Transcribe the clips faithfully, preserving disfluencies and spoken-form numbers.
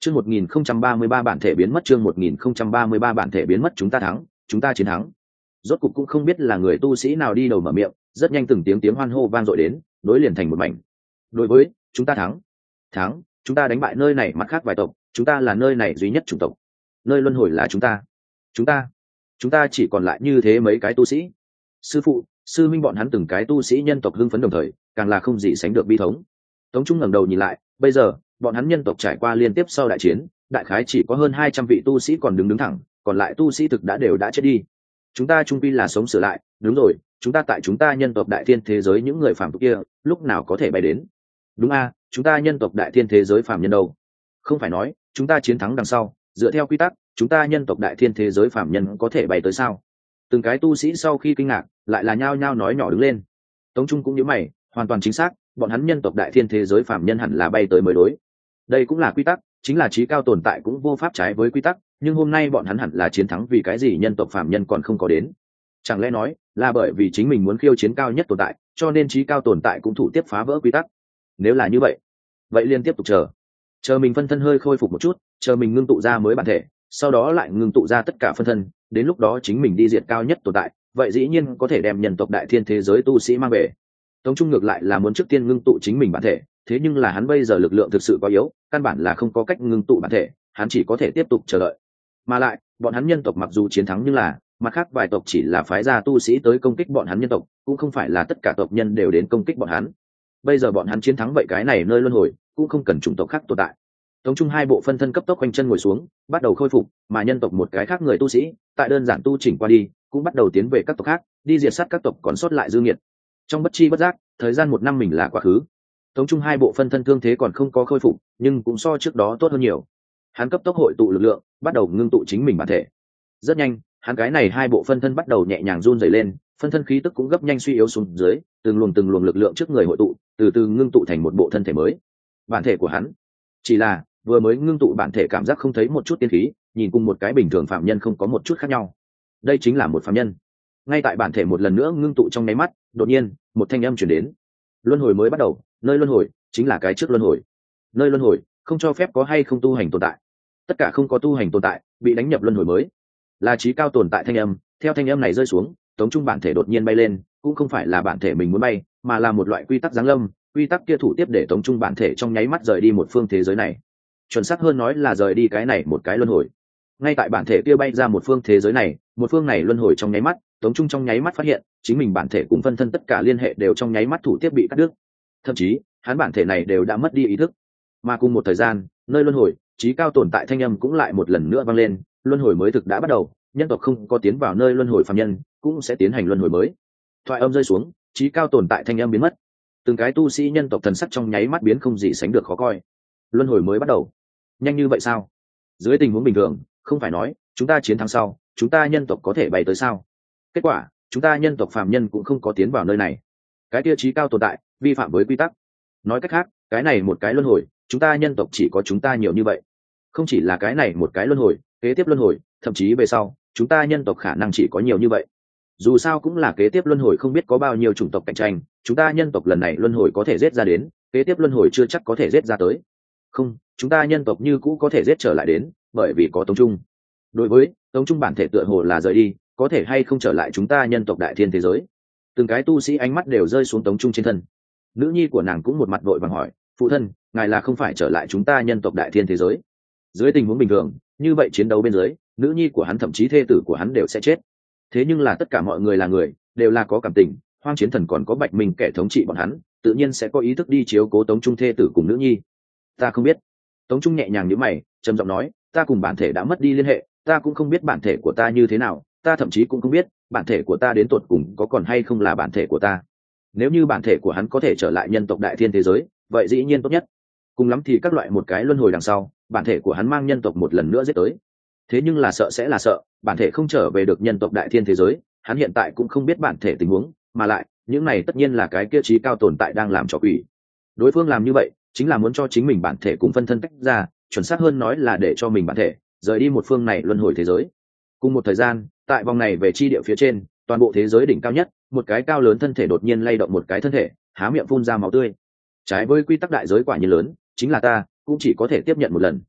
Chương một nghìn không trăm ba mươi ba bản thể biến mất, chương một nghìn không trăm ba mươi ba bản thể biến mất, chúng ta thắng, chúng ta chiến thắng. Rốt cục cũng không biết là người tu sĩ nào đi đầu mở miệng, rất nhanh từng tiếng tiếng hoan hô vang dội đến, nối liền thành một mảnh. Đối với, chúng ta thắng. Thắng, chúng ta đánh bại nơi này mặt khác vài tộc, chúng ta là nơi này duy nhất chủng tộc. Nơi luân hồi là chúng ta. Chúng ta, chúng ta chỉ còn lại như thế mấy cái tu sĩ. Sư phụ, sư minh bọn hắn từng cái tu sĩ nhân tộc hưng phấn đồng thời, càng là không gì sánh được bi thống. Tống Trung ngẩng đầu nhìn lại, bây giờ, bọn hắn nhân tộc trải qua liên tiếp sau đại chiến, đại khái chỉ có hơn hai trăm vị tu sĩ còn đứng đứng thẳng, còn lại tu sĩ thực đã đều đã chết đi. Chúng ta chung quy là sống sửa lại, đúng rồi, chúng ta tại chúng ta nhân tộc đại thiên thế giới những người phàm tục kia, lúc nào có thể bay đến? Đúng a, chúng ta nhân tộc đại thiên thế giới phàm nhân đâu? Không phải nói, chúng ta chiến thắng đằng sau, dựa theo quy tắc, chúng ta nhân tộc đại thiên thế giới phàm nhân có thể bay tới sao? Từng cái tu sĩ sau khi kinh ngạc, lại là nhao nhao nói nhỏ đứng lên. Tống Trung cũng nhíu mày, hoàn toàn chính xác, bọn hắn nhân tộc đại thiên thế giới phàm nhân hẳn là bay tới mới đối. Đây cũng là quy tắc, chính là trí cao tồn tại cũng vô pháp trái với quy tắc, nhưng hôm nay bọn hắn hẳn là chiến thắng vì cái gì nhân tộc phàm nhân còn không có đến? Chẳng lẽ nói là bởi vì chính mình muốn khiêu chiến cao nhất tồn tại, cho nên trí cao tồn tại cũng thủ tiếp phá vỡ quy tắc? Nếu là như vậy, vậy liên tiếp tục chờ, chờ mình phân thân hơi khôi phục một chút, chờ mình ngưng tụ ra mới bản thể, sau đó lại ngưng tụ ra tất cả phân thân, đến lúc đó chính mình đi diệt cao nhất tồn tại, vậy dĩ nhiên có thể đem nhân tộc đại thiên thế giới tu sĩ mang về. Tống Trung ngược lại là muốn trước tiên ngưng tụ chính mình bản thể, thế nhưng là hắn bây giờ lực lượng thực sự quá yếu, căn bản là không có cách ngưng tụ bản thể, hắn chỉ có thể tiếp tục chờ đợi. Mà lại, bọn hắn nhân tộc mặc dù chiến thắng nhưng là, mặt khác vài tộc chỉ là phái ra tu sĩ tới công kích bọn hắn nhân tộc, cũng không phải là tất cả tộc nhân đều đến công kích bọn hắn. Bây giờ bọn hắn chiến thắng vậy cái này nơi luân hồi, cũng không cần chủng tộc khác tồn tại. Tống Trung hai bộ phân thân cấp tốc quanh chân ngồi xuống, bắt đầu khôi phục, mà nhân tộc một cái khác người tu sĩ, tại đơn giản tu chỉnh qua đi, cũng bắt đầu tiến về các tộc khác, đi diệt sát các tộc còn sót lại dư nghiệt. Trong bất chi bất giác, thời gian một năm mình là quá khứ. Tống Trung hai bộ phân thân thương thế còn không có khôi phục, nhưng cũng so trước đó tốt hơn nhiều. Hắn cấp tốc hội tụ lực lượng, bắt đầu ngưng tụ chính mình bản thể. Rất nhanh, hắn cái này hai bộ phân thân bắt đầu nhẹ nhàng run rẩy lên, phân thân khí tức cũng gấp nhanh suy yếu xuống dưới, từng luồng từng luồng lực lượng trước người hội tụ, từ từ ngưng tụ thành một bộ thân thể mới. Bản thể của hắn, chỉ là vừa mới ngưng tụ bản thể cảm giác không thấy một chút tiên khí, nhìn cùng một cái bình thường phạm nhân không có một chút khác nhau. Đây chính là một phạm nhân. Ngay tại bản thể một lần nữa ngưng tụ trong nháy mắt, đột nhiên, một thanh âm truyền đến. Luân hồi mới bắt đầu, nơi luân hồi chính là cái trước luân hồi. Nơi luân hồi không cho phép có hay không tu hành tồn tại. Tất cả không có tu hành tồn tại, bị đánh nhập luân hồi mới. Là trí cao tồn tại thanh âm, theo thanh âm này rơi xuống, Tống Trung bản thể đột nhiên bay lên, cũng không phải là bản thể mình muốn bay, mà là một loại quy tắc giáng lâm, quy tắc kia thủ tiếp để Tống Trung bản thể trong nháy mắt rời đi một phương thế giới này. Chuẩn xác hơn nói là rời đi cái này một cái luân hồi. Ngay tại bản thể kia bay ra một phương thế giới này, một phương này luân hồi trong nháy mắt, Tống Trung trong nháy mắt phát hiện, chính mình bản thể cùng phân thân tất cả liên hệ đều trong nháy mắt thủ tiếp bị cắt đứt. Thậm chí, hắn bản thể này đều đã mất đi ý thức. Mà cùng một thời gian, nơi luân hồi, trí cao tồn tại thanh âm cũng lại một lần nữa vang lên, luân hồi mới thực đã bắt đầu, nhân tộc không có tiến vào nơi luân hồi phàm nhân, cũng sẽ tiến hành luân hồi mới. Thoại âm rơi xuống, trí cao tồn tại thanh âm biến mất. Từng cái tu sĩ nhân tộc thần sắc trong nháy mắt biến không gì sánh được khó coi. Luân hồi mới bắt đầu. Nhanh như vậy sao? Dưới tình huống bình thường, không phải nói, chúng ta chiến thắng sau, chúng ta nhân tộc có thể bay tới sao? Kết quả, chúng ta nhân tộc phàm nhân cũng không có tiến vào nơi này. Cái tiêu chí cao tồn tại, vi phạm với quy tắc. Nói cách khác, cái này một cái luân hồi, chúng ta nhân tộc chỉ có chúng ta nhiều như vậy. Không chỉ là cái này một cái luân hồi, kế tiếp luân hồi, thậm chí về sau, chúng ta nhân tộc khả năng chỉ có nhiều như vậy. Dù sao cũng là kế tiếp luân hồi không biết có bao nhiêu chủng tộc cạnh tranh, chúng ta nhân tộc lần này luân hồi có thể giết ra đến, kế tiếp luân hồi chưa chắc có thể giết ra tới. Không, chúng ta nhân tộc như cũ có thể giết trở lại đến, bởi vì có Tống Trung. Đối với Tống Trung bản thể tựa hồ là rời đi, có thể hay không trở lại chúng ta nhân tộc đại thiên thế giới. Từng cái tu sĩ ánh mắt đều rơi xuống Tống Trung trên thân. Nữ nhi của nàng cũng một mặt vội vàng hỏi, phụ thân, ngài là không phải trở lại chúng ta nhân tộc đại thiên thế giới? Dưới tình huống bình thường, như vậy chiến đấu bên dưới, nữ nhi của hắn thậm chí thê tử của hắn đều sẽ chết. Thế nhưng là tất cả mọi người là người, đều là có cảm tình, Hoang Chiến Thần còn có Bạch Minh kẻ thống trị bọn hắn, tự nhiên sẽ có ý thức đi chiếu cố Tống Trung thê tử cùng nữ nhi. Ta không biết. Tống Trung nhẹ nhàng nhíu mày, trầm giọng nói, ta cùng bản thể đã mất đi liên hệ, ta cũng không biết bản thể của ta như thế nào, ta thậm chí cũng không biết bản thể của ta đến tột cùng có còn hay không là bản thể của ta. Nếu như bản thể của hắn có thể trở lại nhân tộc đại thiên thế giới, vậy dĩ nhiên tốt nhất. Cùng lắm thì các loại một cái luân hồi đằng sau, bản thể của hắn mang nhân tộc một lần nữa giết tới. Thế nhưng là sợ sẽ là sợ, bản thể không trở về được nhân tộc đại thiên thế giới, hắn hiện tại cũng không biết bản thể tình huống, mà lại, những này tất nhiên là cái kia trí cao tồn tại đang làm trò quỷ. Đối phương làm như vậy, chính là muốn cho chính mình bản thể cùng phân thân tách ra, chuẩn xác hơn nói là để cho mình bản thể rời đi một phương này luân hồi thế giới. Cùng một thời gian, tại vòng này về chi địa phía trên, toàn bộ thế giới đỉnh cao nhất, một cái cao lớn thân thể đột nhiên lay động một cái thân thể, há miệng phun ra máu tươi. Trái với quy tắc đại giới quả nhiên lớn, chính là ta, cũng chỉ có thể tiếp nhận một lần.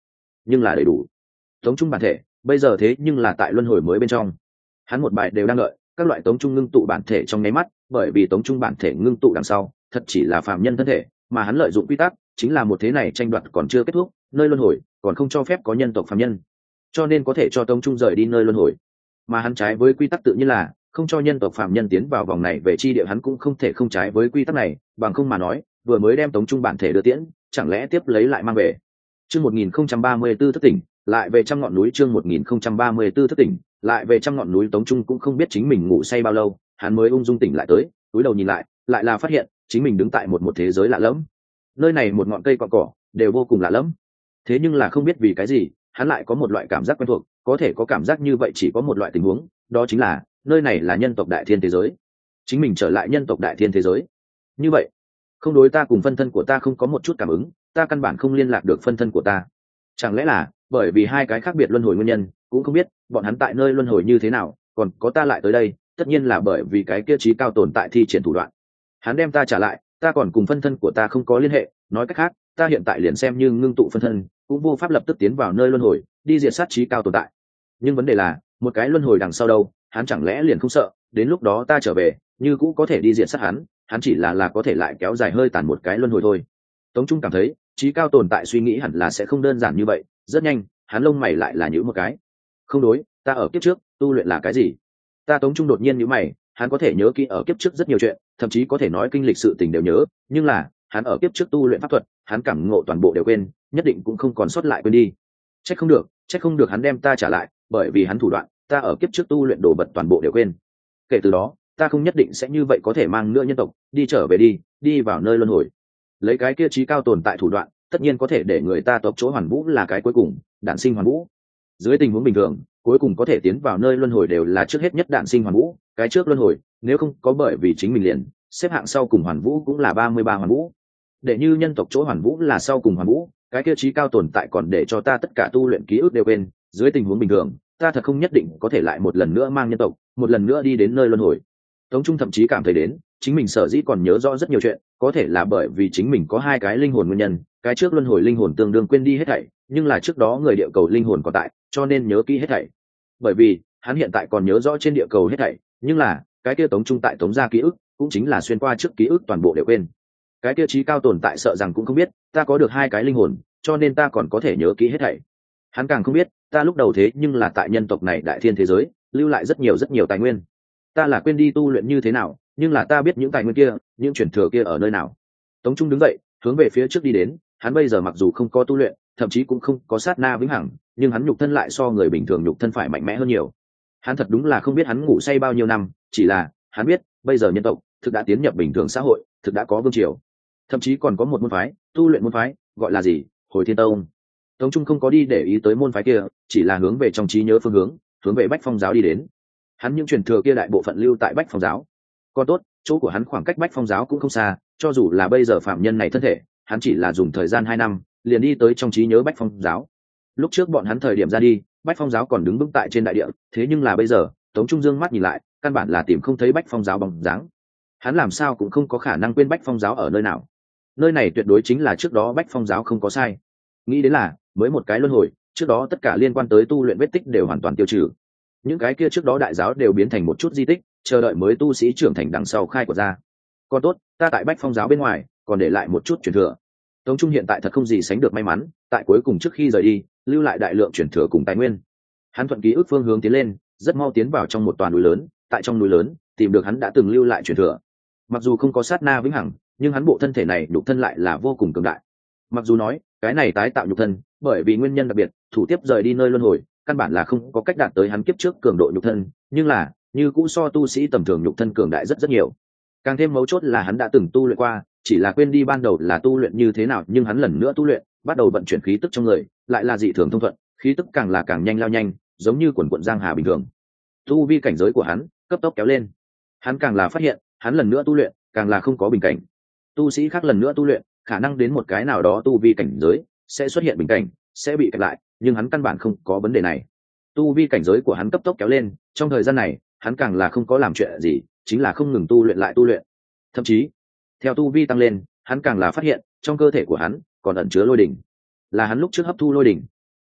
nhưng là đầy đủ. Tống trung bản thể bây giờ thế nhưng là tại luân hồi mới bên trong, hắn một bài đều đang đợi các loại tống trung ngưng tụ bản thể trong nháy mắt, bởi vì tống trung bản thể ngưng tụ đằng sau thật chỉ là phàm nhân thân thể, mà hắn lợi dụng quy tắc chính là một thế này tranh đoạt còn chưa kết thúc, nơi luân hồi còn không cho phép có nhân tộc phàm nhân, cho nên có thể cho tống trung rời đi nơi luân hồi. Mà hắn trái với quy tắc tự nhiên là không cho nhân tộc phàm nhân tiến vào vòng này về chi địa, hắn cũng không thể không trái với quy tắc này, bằng không mà nói vừa mới đem tống trung bản thể đưa tiễn, chẳng lẽ tiếp lấy lại mang về. Chương một nghìn không trăm ba mươi tư thức tỉnh, lại về trăm ngọn núi. Chương một nghìn không trăm ba mươi tư thức tỉnh, lại về trăm ngọn núi. Tống trung cũng không biết chính mình ngủ say bao lâu, hắn mới ung dung tỉnh lại tới, túi đầu nhìn lại, lại là phát hiện chính mình đứng tại một một thế giới lạ lẫm. Nơi này một ngọn cây cọn cỏ đều vô cùng lạ lẫm, thế nhưng là không biết vì cái gì hắn lại có một loại cảm giác quen thuộc, có thể có cảm giác như vậy chỉ có một loại tình huống, đó chính là nơi này là nhân tộc đại thiên thế giới, chính mình trở lại nhân tộc đại thiên thế giới. Như vậy không đối ta cùng phân thân của ta không có một chút cảm ứng, ta căn bản không liên lạc được phân thân của ta. Chẳng lẽ là bởi vì hai cái khác biệt luân hồi nguyên nhân, cũng không biết bọn hắn tại nơi luân hồi như thế nào, còn có ta lại tới đây tất nhiên là bởi vì cái kia trí cao tồn tại thi triển thủ đoạn, hắn đem ta trả lại, ta còn cùng phân thân của ta không có liên hệ, nói cách khác ta hiện tại liền xem như ngưng tụ phân thân cũng vô pháp lập tức tiến vào nơi luân hồi đi diệt sát trí cao tồn tại. Nhưng vấn đề là một cái luân hồi đằng sau đâu, hắn chẳng lẽ liền không sợ đến lúc đó ta trở về như cũ có thể đi diệt sát hắn, hắn chỉ là là có thể lại kéo dài hơi tàn một cái luân hồi thôi. Tống trung cảm thấy trí cao tồn tại suy nghĩ hẳn là sẽ không đơn giản như vậy, rất nhanh hắn lông mày lại là nhíu một cái. Không đối, ta ở kiếp trước tu luyện là cái gì? Ta Tống trung đột nhiên nhíu mày, hắn có thể nhớ kỹ ở kiếp trước rất nhiều chuyện, thậm chí có thể nói kinh lịch sự tình đều nhớ, nhưng là hắn ở kiếp trước tu luyện pháp thuật, hắn cảm ngộ toàn bộ đều quên, nhất định cũng không còn sót lại quên đi. Trách không được, trách không được hắn đem ta trả lại, bởi vì hắn thủ đoạn, ta ở kiếp trước tu luyện đồ vật toàn bộ đều quên. Kể từ đó, ta không nhất định sẽ như vậy có thể mang nữa nhân tộc đi trở về đi, đi vào nơi luân hồi. Lấy cái kia trí cao tồn tại thủ đoạn, tất nhiên có thể để người ta tộc chỗ hoàn vũ là cái cuối cùng, đản sinh hoàn vũ. Dưới tình huống bình thường, cuối cùng có thể tiến vào nơi luân hồi đều là trước hết nhất đản sinh hoàn vũ, cái trước luân hồi, nếu không có bởi vì chính mình liền, xếp hạng sau cùng hoàn vũ cũng là ba mươi ba hoàn vũ. Để như nhân tộc chỗ hoàn vũ là sau cùng hoàn vũ, cái kia trí cao tồn tại còn để cho ta tất cả tu luyện ký ức đều quên, dưới tình huống bình thường, ta thật không nhất định có thể lại một lần nữa mang nhân tộc, một lần nữa đi đến nơi luân hồi. Tống trung thậm chí cảm thấy đến, chính mình sở dĩ còn nhớ rõ rất nhiều chuyện, có thể là bởi vì chính mình có hai cái linh hồn nguyên nhân, cái trước luân hồi linh hồn tương đương quên đi hết thảy, nhưng là trước đó người địa cầu linh hồn còn tại, cho nên nhớ kỹ hết thảy. Bởi vì, hắn hiện tại còn nhớ rõ trên địa cầu hết thảy, nhưng là, cái kia Tống trung tại Tống gia ký ức, cũng chính là xuyên qua trước ký ức toàn bộ đều quên. Cái kia trí cao tồn tại sợ rằng cũng không biết, ta có được hai cái linh hồn, cho nên ta còn có thể nhớ kỹ hết thảy. Hắn càng không biết, ta lúc đầu thế nhưng là tại nhân tộc này đại thiên thế giới, lưu lại rất nhiều rất nhiều tài nguyên. Ta là quên đi tu luyện như thế nào, nhưng là ta biết những tài nguyên kia, những truyền thừa kia ở nơi nào. Tống trung đứng dậy, hướng về phía trước đi đến, hắn bây giờ mặc dù không có tu luyện, thậm chí cũng không có sát na vĩnh hằng, nhưng hắn nhục thân lại so người bình thường nhục thân phải mạnh mẽ hơn nhiều. Hắn thật đúng là không biết hắn ngủ say bao nhiêu năm, chỉ là hắn biết bây giờ nhân tộc thực đã tiến nhập bình thường xã hội, thực đã có vương triều, thậm chí còn có một môn phái tu luyện, môn phái gọi là gì? Hồi Thiên Tông. Tống trung không có đi để ý tới môn phái kia, chỉ là hướng về trong trí nhớ phương hướng, hướng về Bách Phong giáo đi đến. Hắn những truyền thừa kia đại bộ phận lưu tại Bách Phong giáo. Còn tốt, chỗ của hắn khoảng cách Bách Phong giáo cũng không xa, cho dù là bây giờ phạm nhân này thân thể, hắn chỉ là dùng thời gian hai năm, liền đi tới trong trí nhớ Bách Phong giáo. Lúc trước bọn hắn thời điểm ra đi, Bách Phong giáo còn đứng vững tại trên đại địa, thế nhưng là bây giờ, Tống trung dương mắt nhìn lại, căn bản là tìm không thấy Bách Phong giáo bóng dáng. Hắn làm sao cũng không có khả năng quên Bách Phong giáo ở nơi nào. Nơi này tuyệt đối chính là trước đó Bách Phong giáo không có sai. Nghĩ đến là, mới một cái luân hồi, trước đó tất cả liên quan tới tu luyện vết tích đều hoàn toàn tiêu trừ. Những cái kia trước đó đại giáo đều biến thành một chút di tích, chờ đợi mới tu sĩ trưởng thành đằng sau khai của ra. Còn tốt, ta tại Bách Phong giáo bên ngoài, còn để lại một chút truyền thừa. Tống trung hiện tại thật không gì sánh được may mắn, tại cuối cùng trước khi rời đi, lưu lại đại lượng truyền thừa cùng tài nguyên. Hắn thuận ký ức phương hướng tiến lên, rất mau tiến vào trong một tòa núi lớn, tại trong núi lớn, tìm được hắn đã từng lưu lại truyền thừa. Mặc dù không có sát na vĩnh hằng, nhưng hắn bộ thân thể này nhục thân lại là vô cùng cường đại. Mặc dù nói, cái này tái tạo nhục thân, bởi vì nguyên nhân đặc biệt, thủ tiếp rời đi nơi luân hồi, căn bản là không có cách đạt tới hắn kiếp trước cường độ nhục thân, nhưng là, như cũ so tu sĩ tầm thường nhục thân cường đại rất rất nhiều. Càng thêm mấu chốt là hắn đã từng tu luyện qua, chỉ là quên đi ban đầu là tu luyện như thế nào, nhưng hắn lần nữa tu luyện, bắt đầu vận chuyển khí tức trong người, lại là dị thường thông thuận, khí tức càng là càng nhanh lao nhanh, giống như quần quần giang hà bình thường. Tu vi cảnh giới của hắn cấp tốc kéo lên. Hắn càng là phát hiện, hắn lần nữa tu luyện, càng là không có bình cảnh. Tu sĩ khác lần nữa tu luyện, khả năng đến một cái nào đó tu vi cảnh giới sẽ xuất hiện bình cảnh, sẽ bị kẹt lại, nhưng hắn căn bản không có vấn đề này. Tu vi cảnh giới của hắn cấp tốc kéo lên, trong thời gian này, hắn càng là không có làm chuyện gì, chính là không ngừng tu luyện lại tu luyện. Thậm chí, theo tu vi tăng lên, hắn càng là phát hiện, trong cơ thể của hắn còn ẩn chứa lôi đỉnh. Là hắn lúc trước hấp thu lôi đỉnh.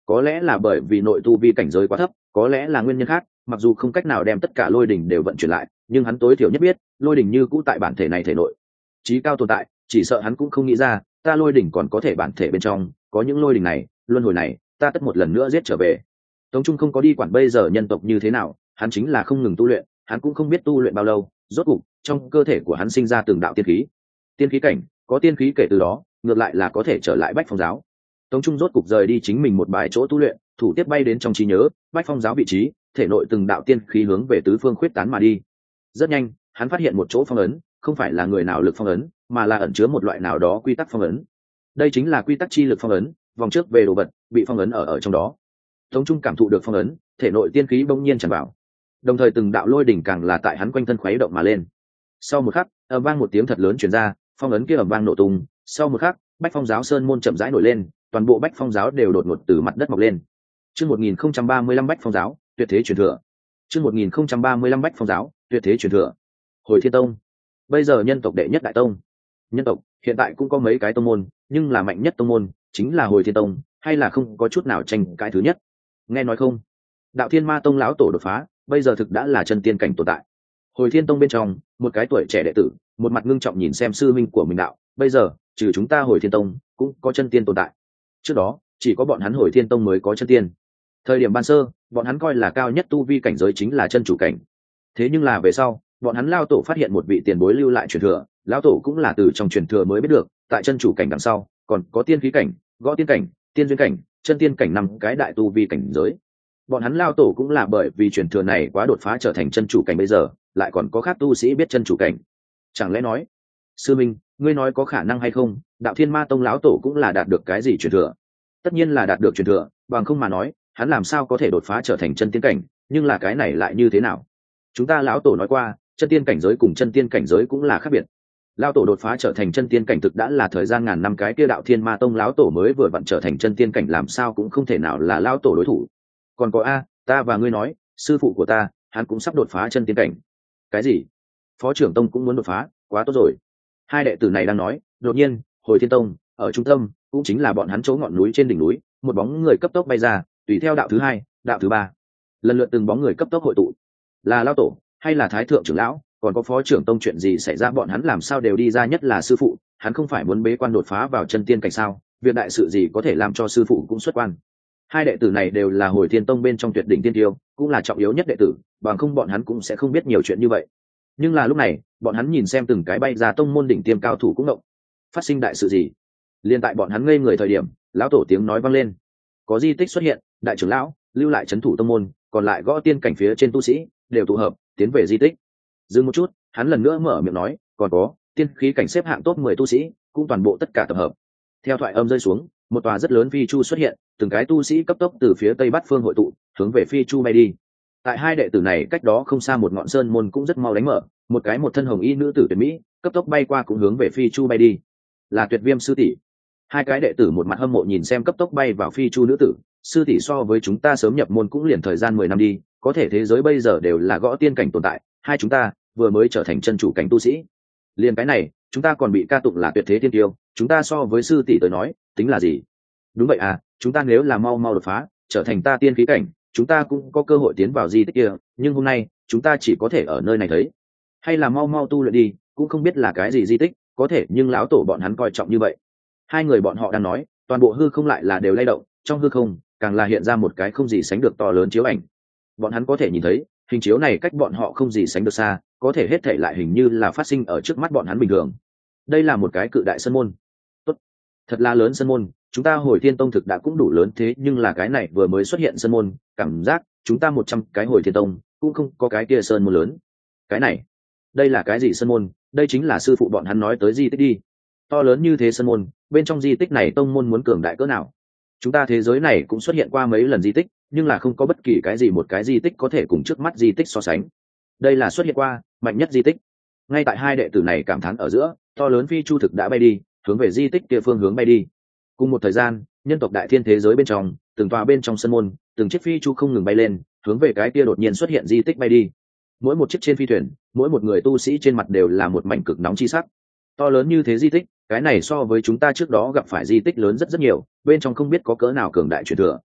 có lẽ là bởi vì nội tu vi cảnh giới quá thấp, có lẽ là nguyên nhân khác, mặc dù không cách nào đem tất cả lôi đỉnh đều vận chuyển lại, nhưng hắn tối thiểu nhất biết lôi đỉnh như cũ tại bản thể này thể nội chí cao tồn tại, chỉ sợ hắn cũng không nghĩ ra ta lôi đỉnh còn có thể bản thể bên trong có những lôi đỉnh này, luân hồi này ta tất một lần nữa giết trở về. Tống Trung không có đi quản bây giờ nhân tộc như thế nào, hắn chính là không ngừng tu luyện, hắn cũng không biết tu luyện bao lâu, rốt cục trong cơ thể của hắn sinh ra từng đạo tiên khí. Tiên khí cảnh, có tiên khí kể từ đó, ngược lại là có thể trở lại Bách Phong giáo. Tống Trung rốt cục rời đi chính mình một bài chỗ tu luyện, thủ tiếp bay đến trong trí nhớ Bách Phong giáo vị trí, thể nội từng đạo tiên khí hướng về tứ phương khuyết tán mà đi. Rất nhanh, hắn phát hiện một chỗ phong ấn, không phải là người nào lực phong ấn, mà là ẩn chứa một loại nào đó quy tắc phong ấn. Đây chính là quy tắc chi lực phong ấn, vòng trước về đồ vật bị phong ấn ở ở trong đó. Tống Trung cảm thụ được phong ấn, thể nội tiên khí bỗng nhiên tràn vào, đồng thời từng đạo lôi đỉnh càng là tại hắn quanh thân khuấy động mà lên. Sau một khắc, ầm vang một tiếng thật lớn truyền ra, phong ấn kia ầm vang nổ tung. Sau một khắc, Bách Phong giáo sơn môn chậm rãi nổi lên, toàn bộ Bách Phong giáo đều đột ngột từ mặt đất mọc lên. Chương một nghìn không trăm ba mươi lăm Bách Phong giáo, tuyệt thế truyền thừa. Chương một nghìn không trăm ba mươi lăm Bách Phong giáo, tuyệt thế truyền thừa. Hồi Thiên Tông, bây giờ nhân tộc đệ nhất đại tông. Nhân tộc hiện tại cũng có mấy cái tông môn, nhưng là mạnh nhất tông môn chính là Hồi Thiên Tông, hay là không có chút nào tranh cái thứ nhất. Nghe nói không? Đạo Thiên Ma Tông lão tổ đột phá, bây giờ thực đã là chân tiên cảnh tồn tại. Hồi Thiên Tông bên trong, một cái tuổi trẻ đệ tử, một mặt ngưng trọng nhìn xem sư minh của mình đạo, bây giờ, trừ chúng ta Hồi Thiên Tông, cũng có chân tiên tồn tại. Trước đó, chỉ có bọn hắn Hồi Thiên Tông mới có chân tiên. Thời điểm ban sơ, bọn hắn coi là cao nhất tu vi cảnh giới chính là chân chủ cảnh. Thế nhưng là về sau, bọn hắn lao tổ phát hiện một vị tiền bối lưu lại truyền thừa, lão tổ cũng là từ trong truyền thừa mới biết được, tại chân chủ cảnh đằng sau, còn có tiên khí cảnh, gõ tiên cảnh, tiên duyên cảnh, chân tiên cảnh năm cái đại tu vi cảnh giới. Bọn hắn lao tổ cũng là bởi vì truyền thừa này quá đột phá trở thành chân chủ cảnh, bây giờ lại còn có khác tu sĩ biết chân chủ cảnh. Chẳng lẽ nói, sư minh, ngươi nói có khả năng hay không, Đạo Thiên Ma Tông lão tổ cũng là đạt được cái gì truyền thừa? Tất nhiên là đạt được truyền thừa, bằng không mà nói, hắn làm sao có thể đột phá trở thành chân tiên cảnh, nhưng là cái này lại như thế nào? Chúng ta lão tổ nói qua, chân tiên cảnh giới cùng chân tiên cảnh giới cũng là khác biệt. Lão tổ đột phá trở thành chân tiên cảnh thực đã là thời gian ngàn năm, cái kia Đạo Thiên Ma Tông lão tổ mới vừa vặn trở thành chân tiên cảnh, làm sao cũng không thể nào là lão tổ đối thủ. Còn có a, ta và ngươi nói, sư phụ của ta, hắn cũng sắp đột phá chân tiên cảnh. Cái gì? Phó trưởng tông cũng muốn đột phá, quá tốt rồi. Hai đệ tử này đang nói, đột nhiên, Hồi Thiên Tông, ở trung tâm, cũng chính là bọn hắn chỗ ngọn núi trên đỉnh núi, một bóng người cấp tốc bay ra, tùy theo đạo thứ hai, đạo thứ ba, lần lượt từng bóng người cấp tốc hội tụ. Là lão tổ, hay là thái thượng trưởng lão, còn có phó trưởng tông, chuyện gì xảy ra, bọn hắn làm sao đều đi ra, nhất là sư phụ, hắn không phải muốn bế quan đột phá vào chân tiên cảnh sao? Việc đại sự gì có thể làm cho sư phụ cũng xuất quan? Hai đệ tử này đều là Hồi Thiên Tông bên trong tuyệt đỉnh tiên tiêu, cũng là trọng yếu nhất đệ tử, bằng không bọn hắn cũng sẽ không biết nhiều chuyện như vậy. Nhưng là lúc này, bọn hắn nhìn xem từng cái bay ra tông môn đỉnh tiêm cao thủ cũng động. Phát sinh đại sự gì? Liên tại bọn hắn ngây người thời điểm, lão tổ tiếng nói vang lên. Có di tích xuất hiện, đại trưởng lão lưu lại trấn thủ tông môn, còn lại gõ tiên cảnh phía trên tu sĩ đều tụ hợp tiến về di tích. Dừng một chút, hắn lần nữa mở miệng nói, còn có tiên khí cảnh xếp hạng top mười tu sĩ, cũng toàn bộ tất cả tập hợp. Theo thoại âm rơi xuống, một tòa rất lớn phi chu xuất hiện, từng cái tu sĩ cấp tốc từ phía tây bắc phương hội tụ, hướng về phi chu bay đi. Tại hai đệ tử này cách đó không xa một ngọn sơn môn cũng rất mau đánh mở, một cái một thân hồng y nữ tử tuyệt mỹ cấp tốc bay qua cũng hướng về phi chu bay đi. Là Tuyệt Viêm sư tỷ. Hai cái đệ tử một mặt hâm mộ nhìn xem cấp tốc bay vào phi chu nữ tử, sư tỷ so với chúng ta sớm nhập môn cũng liền thời gian mười năm đi, có thể thế giới bây giờ đều là gõ tiên cảnh tồn tại, hai chúng ta vừa mới trở thành chân chủ cảnh tu sĩ. Liền cái này, chúng ta còn bị ca tụng là tuyệt thế tiên tiêu, chúng ta so với sư tỷ tới nói, tính là gì? Đúng vậy à, chúng ta nếu là mau mau đột phá, trở thành ta tiên khí cảnh, chúng ta cũng có cơ hội tiến vào di tích kia, nhưng hôm nay, chúng ta chỉ có thể ở nơi này thấy. Hay là mau mau tu luyện đi, cũng không biết là cái gì di tích, có thể nhưng lão tổ bọn hắn coi trọng như vậy. Hai người bọn họ đang nói, toàn bộ hư không lại là đều lay động, trong hư không càng là hiện ra một cái không gì sánh được to lớn chiếu ảnh. Bọn hắn có thể nhìn thấy, hình chiếu này cách bọn họ không gì sánh được xa, có thể hết thảy lại hình như là phát sinh ở trước mắt bọn hắn bình thường. Đây là một cái cự đại sơn môn. Tốt, thật là lớn sơn môn, chúng ta Hồi Thiên Tông thực đã cũng đủ lớn, thế nhưng là cái này vừa mới xuất hiện sơn môn, cảm giác chúng ta một trăm cái Hồi Thiên Tông cũng không có cái kia sơn môn lớn. Cái này, đây là cái gì sơn môn? Đây chính là sư phụ bọn hắn nói tới di tích đi. To lớn như thế sơn môn, bên trong di tích này tông môn muốn cường đại cỡ nào? Chúng ta thế giới này cũng xuất hiện qua mấy lần di tích, nhưng là không có bất kỳ cái gì một cái di tích có thể cùng trước mắt di tích so sánh. Đây là xuất hiện qua mạnh nhất di tích. Ngay tại hai đệ tử này cảm thán ở giữa, to lớn phi chu thực đã bay đi, hướng về di tích kia phương hướng bay đi. Cùng một thời gian, nhân tộc đại thiên thế giới bên trong, từng tòa bên trong sân môn, từng chiếc phi chu không ngừng bay lên, hướng về cái kia đột nhiên xuất hiện di tích bay đi. Mỗi một chiếc trên phi thuyền, mỗi một người tu sĩ trên mặt đều là một mảnh cực nóng chi sắc. To lớn như thế di tích, cái này so với chúng ta trước đó gặp phải di tích lớn rất rất nhiều, bên trong không biết có cỡ nào cường đại truyền thừa.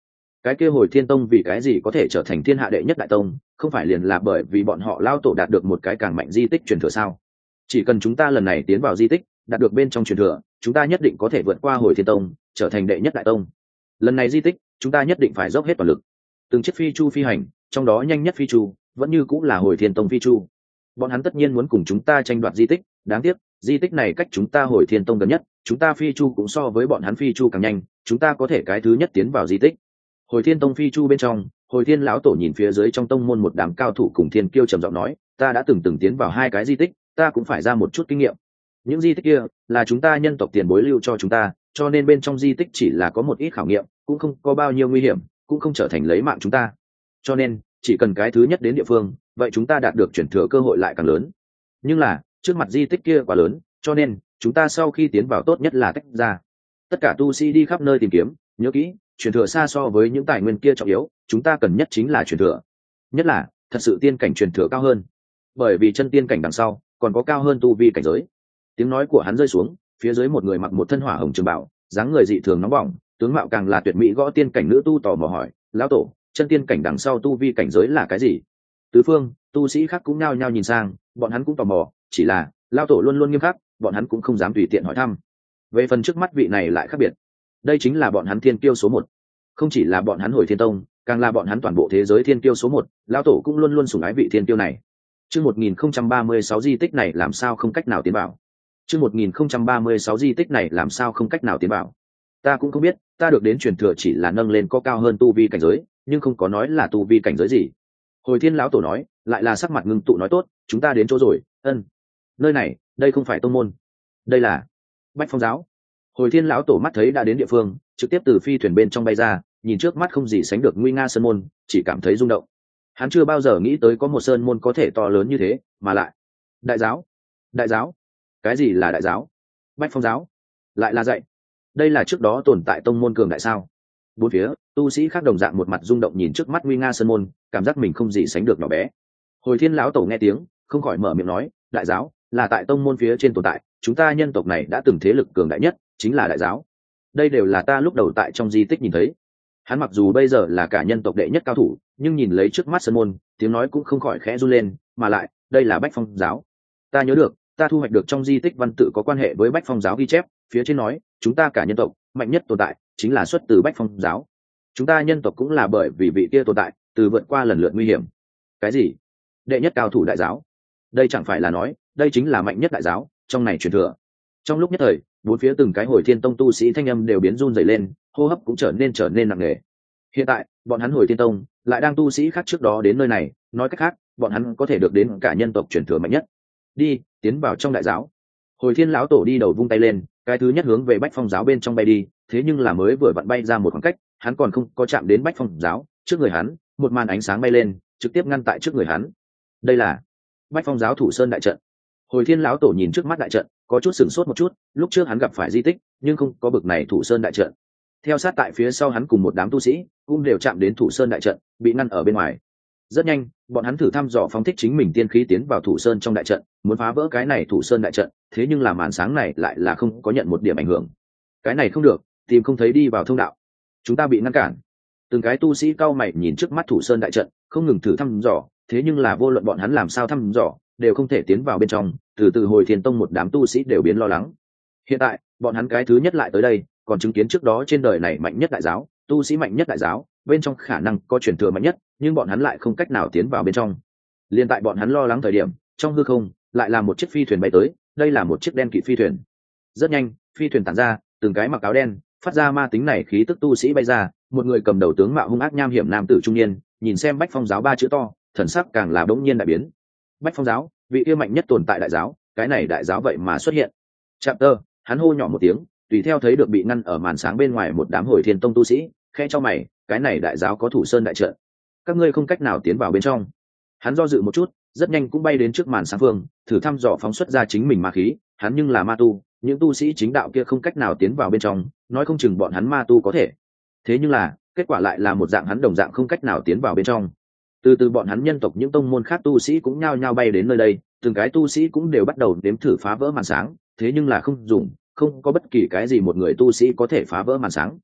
Cái kia Hồi Thiên Tông vì cái gì có thể trở thành thiên hạ đệ nhất đại tông, không phải liền là bởi vì bọn họ lao tổ đạt được một cái càng mạnh di tích truyền thừa sao? Chỉ cần chúng ta lần này tiến vào di tích, đạt được bên trong truyền thừa, chúng ta nhất định có thể vượt qua Hồi Thiên Tông, trở thành đệ nhất đại tông. Lần này di tích, chúng ta nhất định phải dốc hết toàn lực. Từng chiếc phi chu phi hành, trong đó nhanh nhất phi chu vẫn như cũng là Hồi Thiên Tông phi chu. Bọn hắn tất nhiên muốn cùng chúng ta tranh đoạt di tích, đáng tiếc, di tích này cách chúng ta Hồi Thiên Tông gần nhất, chúng ta phi chu cũng so với bọn hắn phi chu càng nhanh, chúng ta có thể cái thứ nhất tiến vào di tích. Hồi Thiên Tông phi chu bên trong, Hồi Thiên lão tổ nhìn phía dưới trong tông môn một đám cao thủ cùng thiên kiêu trầm giọng nói, ta đã từng từng tiến vào hai cái di tích, ta cũng phải ra một chút kinh nghiệm. Những di tích kia là chúng ta nhân tộc tiền bối lưu cho chúng ta, cho nên bên trong di tích chỉ là có một ít khảo nghiệm, cũng không có bao nhiêu nguy hiểm, cũng không trở thành lấy mạng chúng ta. Cho nên, chỉ cần cái thứ nhất đến địa phương, vậy chúng ta đạt được chuyển thừa cơ hội lại càng lớn. Nhưng là, trước mặt di tích kia quá lớn, cho nên chúng ta sau khi tiến vào tốt nhất là tách ra. Tất cả tu sĩ đi khắp nơi tìm kiếm, nhớ kỹ, chuyển thừa xa so với những tài nguyên kia trọng yếu, chúng ta cần nhất chính là chuyển thừa. Nhất là, thật sự tiên cảnh chuyển thừa cao hơn. Bởi vì chân tiên cảnh đằng sau, còn có cao hơn tu vi cảnh giới. Tiếng nói của hắn rơi xuống, phía dưới một người mặc một thân hỏa hồng trường bào, dáng người dị thường nóng bỏng, tướng mạo càng là tuyệt mỹ gõ tiên cảnh nữ tu tò mò hỏi, lão tổ, chân tiên cảnh đằng sau tu vi cảnh giới là cái gì? Tứ phương tu sĩ khác cũng nhao nhao nhìn sang, bọn hắn cũng tò mò, chỉ là lão tổ luôn luôn nghiêm khắc, bọn hắn cũng không dám tùy tiện hỏi thăm. Về phần trước mắt vị này lại khác biệt, đây chính là bọn hắn thiên kiêu số một, không chỉ là bọn hắn Hồi Thiên Tông, càng là bọn hắn toàn bộ thế giới thiên kiêu số một. Lão tổ cũng luôn luôn sủng ái vị thiên kiêu này. Chương một nghìn không trăm ba mươi sáu di tích này làm sao không cách nào tiến vào? Chương một nghìn không trăm ba mươi sáu di tích này làm sao không cách nào tiến vào? Ta cũng không biết, ta được đến truyền thừa chỉ là nâng lên có cao hơn tu vi cảnh giới, nhưng không có nói là tu vi cảnh giới gì. Hồi Thiên lão tổ nói, lại là sắc mặt ngưng tụ nói tốt, chúng ta đến chỗ rồi, ân. Nơi này, đây không phải tông môn, đây là Bách Phong giáo. Hồi Thiên lão tổ mắt thấy đã đến địa phương, trực tiếp từ phi thuyền bên trong bay ra, nhìn trước mắt không gì sánh được nguy nga sơn môn, chỉ cảm thấy rung động. Hắn chưa bao giờ nghĩ tới có một sơn môn có thể to lớn như thế, mà lại đại giáo. Đại giáo? Cái gì là đại giáo? Bách Phong giáo? Lại là dạy? Đây là trước đó tồn tại tông môn cường đại sao? Bốn phía, tu sĩ khác đồng dạng một mặt rung động nhìn trước mắt nguy nga sơn môn, cảm giác mình không gì sánh được nhỏ bé. Hồi Thiên lão tổ nghe tiếng, không khỏi mở miệng nói, đại giáo là tại tông môn phía trên tồn tại, chúng ta nhân tộc này đã từng thế lực cường đại nhất, chính là đại giáo. Đây đều là ta lúc đầu tại trong di tích nhìn thấy. Hắn mặc dù bây giờ là cả nhân tộc đệ nhất cao thủ, nhưng nhìn lấy trước mắt sơn môn, tiếng nói cũng không khỏi khẽ run lên, mà lại, đây là Bách Phong giáo. Ta nhớ được, ta thu hoạch được trong di tích văn tự có quan hệ với Bách Phong giáo ghi chép, phía trên nói, chúng ta cả nhân tộc, mạnh nhất tồn tại, chính là xuất từ Bách Phong giáo. Chúng ta nhân tộc cũng là bởi vì vị kia tồn tại, từ vượt qua lần lượt nguy hiểm. Cái gì? Đệ nhất cao thủ đại giáo? Đây chẳng phải là nói, đây chính là mạnh nhất đại giáo, trong này truyền thừa. Trong lúc nhất thời, bốn phía từng cái Hồi Thiên Tông tu sĩ thanh âm đều biến run rẩy lên, hô hấp cũng trở nên trở nên nặng nề. Hiện tại, bọn hắn Hồi Thiên Tông lại đang tu sĩ khác trước đó đến nơi này, nói cách khác, bọn hắn có thể được đến cả nhân tộc truyền thừa mạnh nhất. Đi, tiến vào trong đại giáo. Hồi Thiên lão tổ đi đầu vung tay lên, cái thứ nhất hướng về Bách Phong giáo bên trong bay đi, thế nhưng là mới vừa vặn bay ra một khoảng cách, hắn còn không có chạm đến Bách Phong giáo, trước người hắn, một màn ánh sáng bay lên, trực tiếp ngăn tại trước người hắn. Đây là Bách Phong giáo Thủ Sơn đại trận. Hồi Thiên lão tổ nhìn trước mắt đại trận, có chút sửng sốt một chút, lúc trước hắn gặp phải di tích, nhưng không có bực này Thủ Sơn đại trận. Theo sát tại phía sau hắn cùng một đám tu sĩ, cũng đều chạm đến Thủ Sơn đại trận, bị ngăn ở bên ngoài. Rất nhanh, bọn hắn thử thăm dò phóng thích chính mình tiên khí tiến vào Thủ Sơn trong đại trận, muốn phá vỡ cái này Thủ Sơn đại trận, thế nhưng là màn sáng này lại là không có nhận một điểm ảnh hưởng. Cái này không được, tìm không thấy đi vào thông đạo. Chúng ta bị ngăn cản. Từng cái tu sĩ cao mày nhìn trước mắt Thủ Sơn đại trận, không ngừng thử thăm dò, thế nhưng là vô luận bọn hắn làm sao thăm dò, đều không thể tiến vào bên trong. Từ từ Hồi Thiên Tông một đám tu sĩ đều biến lo lắng. Hiện tại, bọn hắn cái thứ nhất lại tới đây, còn chứng kiến trước đó trên đời này mạnh nhất đại giáo, tu sĩ mạnh nhất đại giáo, bên trong khả năng có truyền thừa mạnh nhất, nhưng bọn hắn lại không cách nào tiến vào bên trong. Liên tại bọn hắn lo lắng thời điểm, trong hư không lại là một chiếc phi thuyền bay tới, đây là một chiếc đen kịt phi thuyền. Rất nhanh, phi thuyền tản ra, từng cái mặc áo đen, phát ra ma tính này khí tức tu sĩ bay ra, một người cầm đầu tướng mạo hung ác nham hiểm nam tử trung niên, nhìn xem Bách Phong giáo ba chữ to, thần sắc càng là bỗng nhiên đại biến. Bách Phong giáo, vị yêu mạnh nhất tồn tại đại giáo, cái này đại giáo vậy mà xuất hiện. Chapter, hắn hô nhỏ một tiếng, tùy theo thấy được bị ngăn ở màn sáng bên ngoài một đám Hồi Thiên Tông tu sĩ, khẽ cho mày, cái này đại giáo có Thủ Sơn đại trận, các ngươi không cách nào tiến vào bên trong. Hắn do dự một chút, rất nhanh cũng bay đến trước màn sáng phương, thử thăm dò phóng xuất ra chính mình ma khí, hắn nhưng là ma tu, những tu sĩ chính đạo kia không cách nào tiến vào bên trong, nói không chừng bọn hắn ma tu có thể. Thế nhưng là, kết quả lại là một dạng hắn đồng dạng không cách nào tiến vào bên trong. Từ từ bọn hắn nhân tộc những tông môn khác tu sĩ cũng nhao nhao bay đến nơi đây, từng cái tu sĩ cũng đều bắt đầu đếm thử phá vỡ màn sáng, thế nhưng là không dùng, không có bất kỳ cái gì một người tu sĩ có thể phá vỡ màn sáng.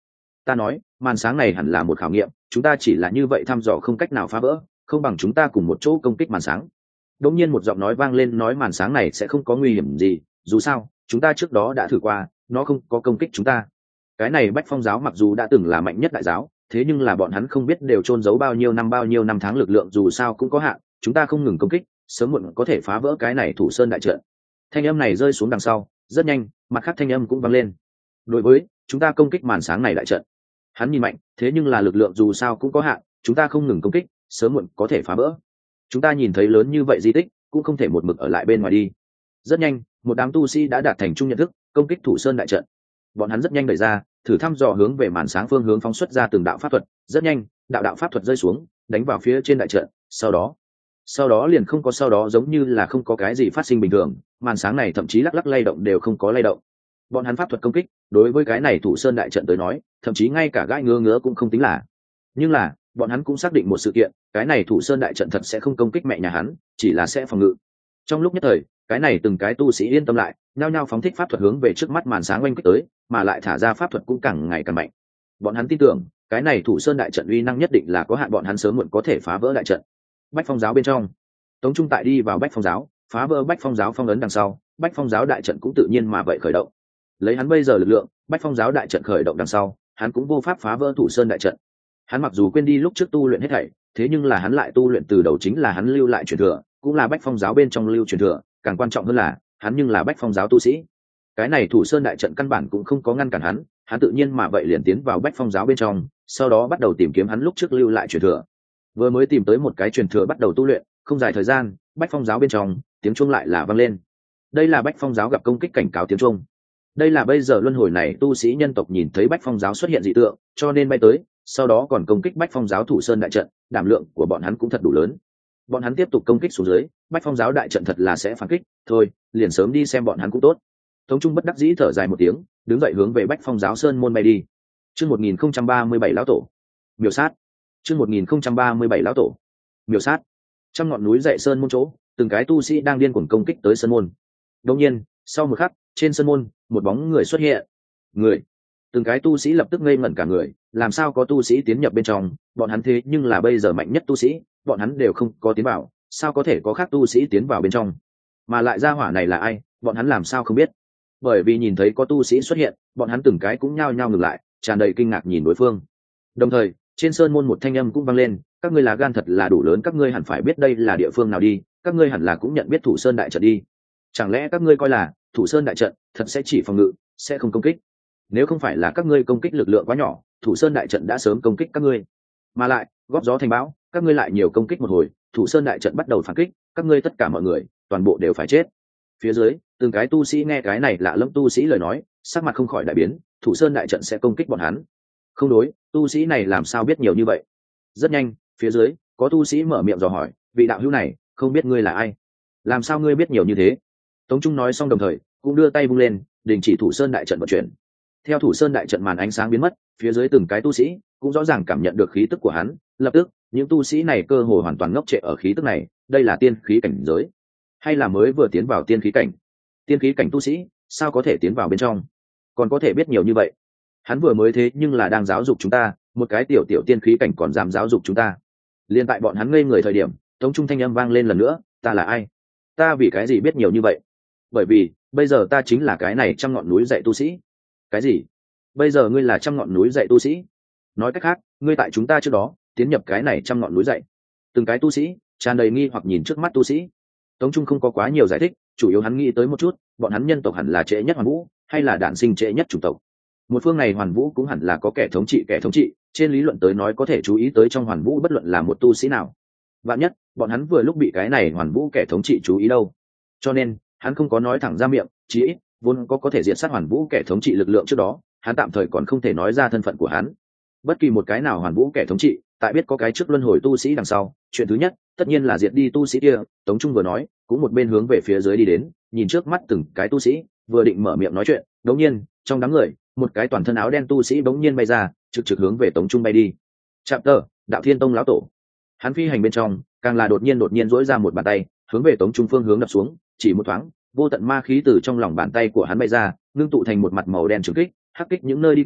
ta nói màn sáng này hẳn là một khảo nghiệm, chúng ta chỉ là như vậy thăm dò không cách nào phá vỡ, không bằng chúng ta cùng một chỗ công kích màn sáng. Đột nhiên một giọng nói vang lên, nói màn sáng này sẽ không có nguy hiểm gì, dù sao chúng ta trước đó đã thử qua, nó không có công kích chúng ta. Cái này Bách Phong giáo mặc dù đã từng là mạnh nhất đại giáo, thế nhưng là bọn hắn không biết đều chôn giấu bao nhiêu năm bao nhiêu năm tháng lực lượng, dù sao cũng có hạn, chúng ta không ngừng công kích, sớm muộn có thể phá vỡ cái này Thủ Sơn đại trận. Thanh âm này rơi xuống đằng sau, rất nhanh, mặt khác thanh âm cũng vang lên. Đối với chúng ta công kích màn sáng này đại trận, hắn nhìn mạnh, thế nhưng là lực lượng dù sao cũng có hạn, chúng ta không ngừng công kích, sớm muộn có thể phá vỡ. Chúng ta nhìn thấy lớn như vậy di tích, cũng không thể một mực ở lại bên ngoài đi. Rất nhanh, một đám tu sĩ đã đạt thành chung nhận thức, công kích Thủ Sơn đại trận. Bọn hắn rất nhanh đẩy ra, thử thăm dò hướng về màn sáng phương hướng phóng xuất ra từng đạo pháp thuật. Rất nhanh, đạo đạo pháp thuật rơi xuống, đánh vào phía trên đại trận. Sau đó, sau đó liền không có sau đó, giống như là không có cái gì phát sinh bình thường. Màn sáng này thậm chí lắc lắc lay động đều không có lay động. Bọn hắn pháp thuật công kích, đối với cái này Thủ Sơn đại trận tới nói, thậm chí ngay cả gãi ngứa ngứa cũng không tính là. Nhưng là, bọn hắn cũng xác định một sự kiện, cái này Thủ Sơn đại trận thật sẽ không công kích mẹ nhà hắn, chỉ là sẽ phòng ngự. Trong lúc nhất thời, cái này từng cái tu sĩ yên tâm lại, nhao nhao phóng thích pháp thuật hướng về trước mắt màn sáng oanh kích tới, mà lại thả ra pháp thuật cũng càng ngày càng mạnh. Bọn hắn tin tưởng, cái này Thủ Sơn đại trận uy năng nhất định là có hạn, bọn hắn sớm muộn có thể phá vỡ đại trận. Bách Phong giáo bên trong, Tống Trung tại đi vào Bách Phong giáo, phá vỡ Bách Phong giáo phong ấn đằng sau, Bách Phong giáo đại trận cũng tự nhiên mà vậy khởi động. Lấy hắn bây giờ lực lượng, Bách Phong giáo đại trận khởi động đằng sau, hắn cũng vô pháp phá vỡ Thủ Sơn đại trận. Hắn mặc dù quên đi lúc trước tu luyện hết thảy, thế nhưng là hắn lại tu luyện từ đầu, chính là hắn lưu lại truyền thừa, cũng là Bách Phong giáo bên trong lưu truyền thừa, càng quan trọng hơn là hắn nhưng là Bách Phong giáo tu sĩ. Cái này Thủ Sơn đại trận căn bản cũng không có ngăn cản hắn, hắn tự nhiên mà vậy liền tiến vào Bách Phong giáo bên trong, sau đó bắt đầu tìm kiếm hắn lúc trước lưu lại truyền thừa. Vừa mới tìm tới một cái truyền thừa bắt đầu tu luyện, không dài thời gian, Bách Phong giáo bên trong tiếng chuông lại là vang lên. Đây là Bách Phong giáo gặp công kích cảnh cáo tiếng chuông. Đây là bây giờ luân hồi này tu sĩ nhân tộc nhìn thấy Bách Phong giáo xuất hiện dị tượng, cho nên bay tới, sau đó còn công kích Bách Phong giáo Thủ Sơn đại trận, đảm lượng của bọn hắn cũng thật đủ lớn. Bọn hắn tiếp tục công kích xuống dưới, Bách Phong giáo đại trận thật là sẽ phản kích, thôi, liền sớm đi xem bọn hắn cũng tốt. Tống Trung bất đắc dĩ thở dài một tiếng, đứng dậy hướng về Bách Phong giáo sơn môn bay đi. Chương một nghìn không trăm ba mươi bảy lão tổ. Miểu sát. Chương một nghìn không trăm ba mươi bảy lão tổ. Miểu sát. Trong ngọn núi dậy sơn môn chỗ, từng cái tu sĩ đang điên cuồng công kích tới sơn môn. Đột nhiên, sau một khắc, trên sơn môn, một bóng người xuất hiện. Người. Từng cái tu sĩ lập tức ngây ngẩn cả người, làm sao có tu sĩ tiến nhập bên trong, bọn hắn thế nhưng là bây giờ mạnh nhất tu sĩ, bọn hắn đều không có tiến vào, sao có thể có khác tu sĩ tiến vào bên trong? Mà lại gia hỏa này là ai, bọn hắn làm sao không biết? Bởi vì nhìn thấy có tu sĩ xuất hiện, bọn hắn từng cái cũng nhao nhao ngừng lại, tràn đầy kinh ngạc nhìn đối phương. Đồng thời, trên sơn môn một thanh âm cũng vang lên, các ngươi là gan thật là đủ lớn, các ngươi hẳn phải biết đây là địa phương nào đi, các ngươi hẳn là cũng nhận biết Thủ Sơn đại trận đi. Chẳng lẽ các ngươi coi là Thủ Sơn đại trận thật sẽ chỉ phòng ngự, sẽ không công kích? Nếu không phải là các ngươi công kích lực lượng quá nhỏ, Thủ Sơn đại trận đã sớm công kích các ngươi. Mà lại, góp gió thành bão, các ngươi lại nhiều công kích một hồi, Thủ Sơn đại trận bắt đầu phản kích, các ngươi tất cả mọi người, toàn bộ đều phải chết. Phía dưới, từng cái tu sĩ nghe cái này lạ lẫm tu sĩ lời nói, sắc mặt không khỏi đại biến, Thủ Sơn đại trận sẽ công kích bọn hắn. Không đối, tu sĩ này làm sao biết nhiều như vậy? Rất nhanh, phía dưới, có tu sĩ mở miệng dò hỏi, vị đạo hữu này, không biết ngươi là ai? Làm sao ngươi biết nhiều như thế? Tống Trung nói xong đồng thời, cũng đưa tay vung lên, đình chỉ Thủ Sơn đại trận vận chuyển. Theo Thủ Sơn đại trận màn ánh sáng biến mất, phía dưới từng cái tu sĩ cũng rõ ràng cảm nhận được khí tức của hắn, lập tức, những tu sĩ này cơ hồ hoàn toàn ngốc trệ ở khí tức này, đây là tiên khí cảnh giới, hay là mới vừa tiến vào tiên khí cảnh? Tiên khí cảnh tu sĩ, sao có thể tiến vào bên trong? Còn có thể biết nhiều như vậy? Hắn vừa mới thế nhưng là đang giáo dục chúng ta, một cái tiểu tiểu tiên khí cảnh còn dám giáo dục chúng ta. Liên tại bọn hắn ngây người thời điểm, Tống Trung thanh âm vang lên lần nữa, ta là ai? Ta vì cái gì biết nhiều như vậy? Bởi vì, bây giờ ta chính là cái này trăm ngọn núi dạy tu sĩ. Cái gì? Bây giờ ngươi là trăm ngọn núi dạy tu sĩ? Nói cách khác, ngươi tại chúng ta trước đó, tiến nhập cái này trăm ngọn núi dạy. Từng cái tu sĩ, tràn đầy nghi hoặc nhìn trước mắt tu sĩ. Tống Trung không có quá nhiều giải thích, chủ yếu hắn nghĩ tới một chút, bọn hắn nhân tộc hẳn là trễ nhất Hoàn Vũ, hay là đản sinh trễ nhất chủng tộc. Một phương này Hoàn Vũ cũng hẳn là có kẻ thống trị kẻ thống trị, trên lý luận tới nói có thể chú ý tới trong Hoàn Vũ bất luận là một tu sĩ nào. Vạn nhất, bọn hắn vừa lúc bị cái này Hoàn Vũ kẻ thống trị chú ý đâu. Cho nên, hắn không có nói thẳng ra miệng, chí ít, vốn có có thể diệt sát Hoàn Vũ kẻ thống trị lực lượng trước đó, hắn tạm thời còn không thể nói ra thân phận của hắn. Bất kỳ một cái nào Hoàn Vũ kẻ thống trị, tại biết có cái trước luân hồi tu sĩ đằng sau, chuyện thứ nhất, tất nhiên là diệt đi tu sĩ kia. Tống Trung vừa nói, cũng một bên hướng về phía dưới đi đến, nhìn trước mắt từng cái tu sĩ, vừa định mở miệng nói chuyện, đột nhiên, trong đám người, một cái toàn thân áo đen tu sĩ bỗng nhiên bay ra, trực trực hướng về Tống Trung bay đi. Chạm tờ, Đạo Thiên Tông lão tổ. Hắn phi hành bên trong, càng là đột nhiên đột nhiên duỗi ra một bàn tay, hướng về Tống Trung phương hướng đập xuống, chỉ một thoáng, vô tận ma khí từ trong lòng bàn tay của hắn bay ra, ngưng tụ thành một mặt màu đen trừng kích, hắc kích những nơi đi qua,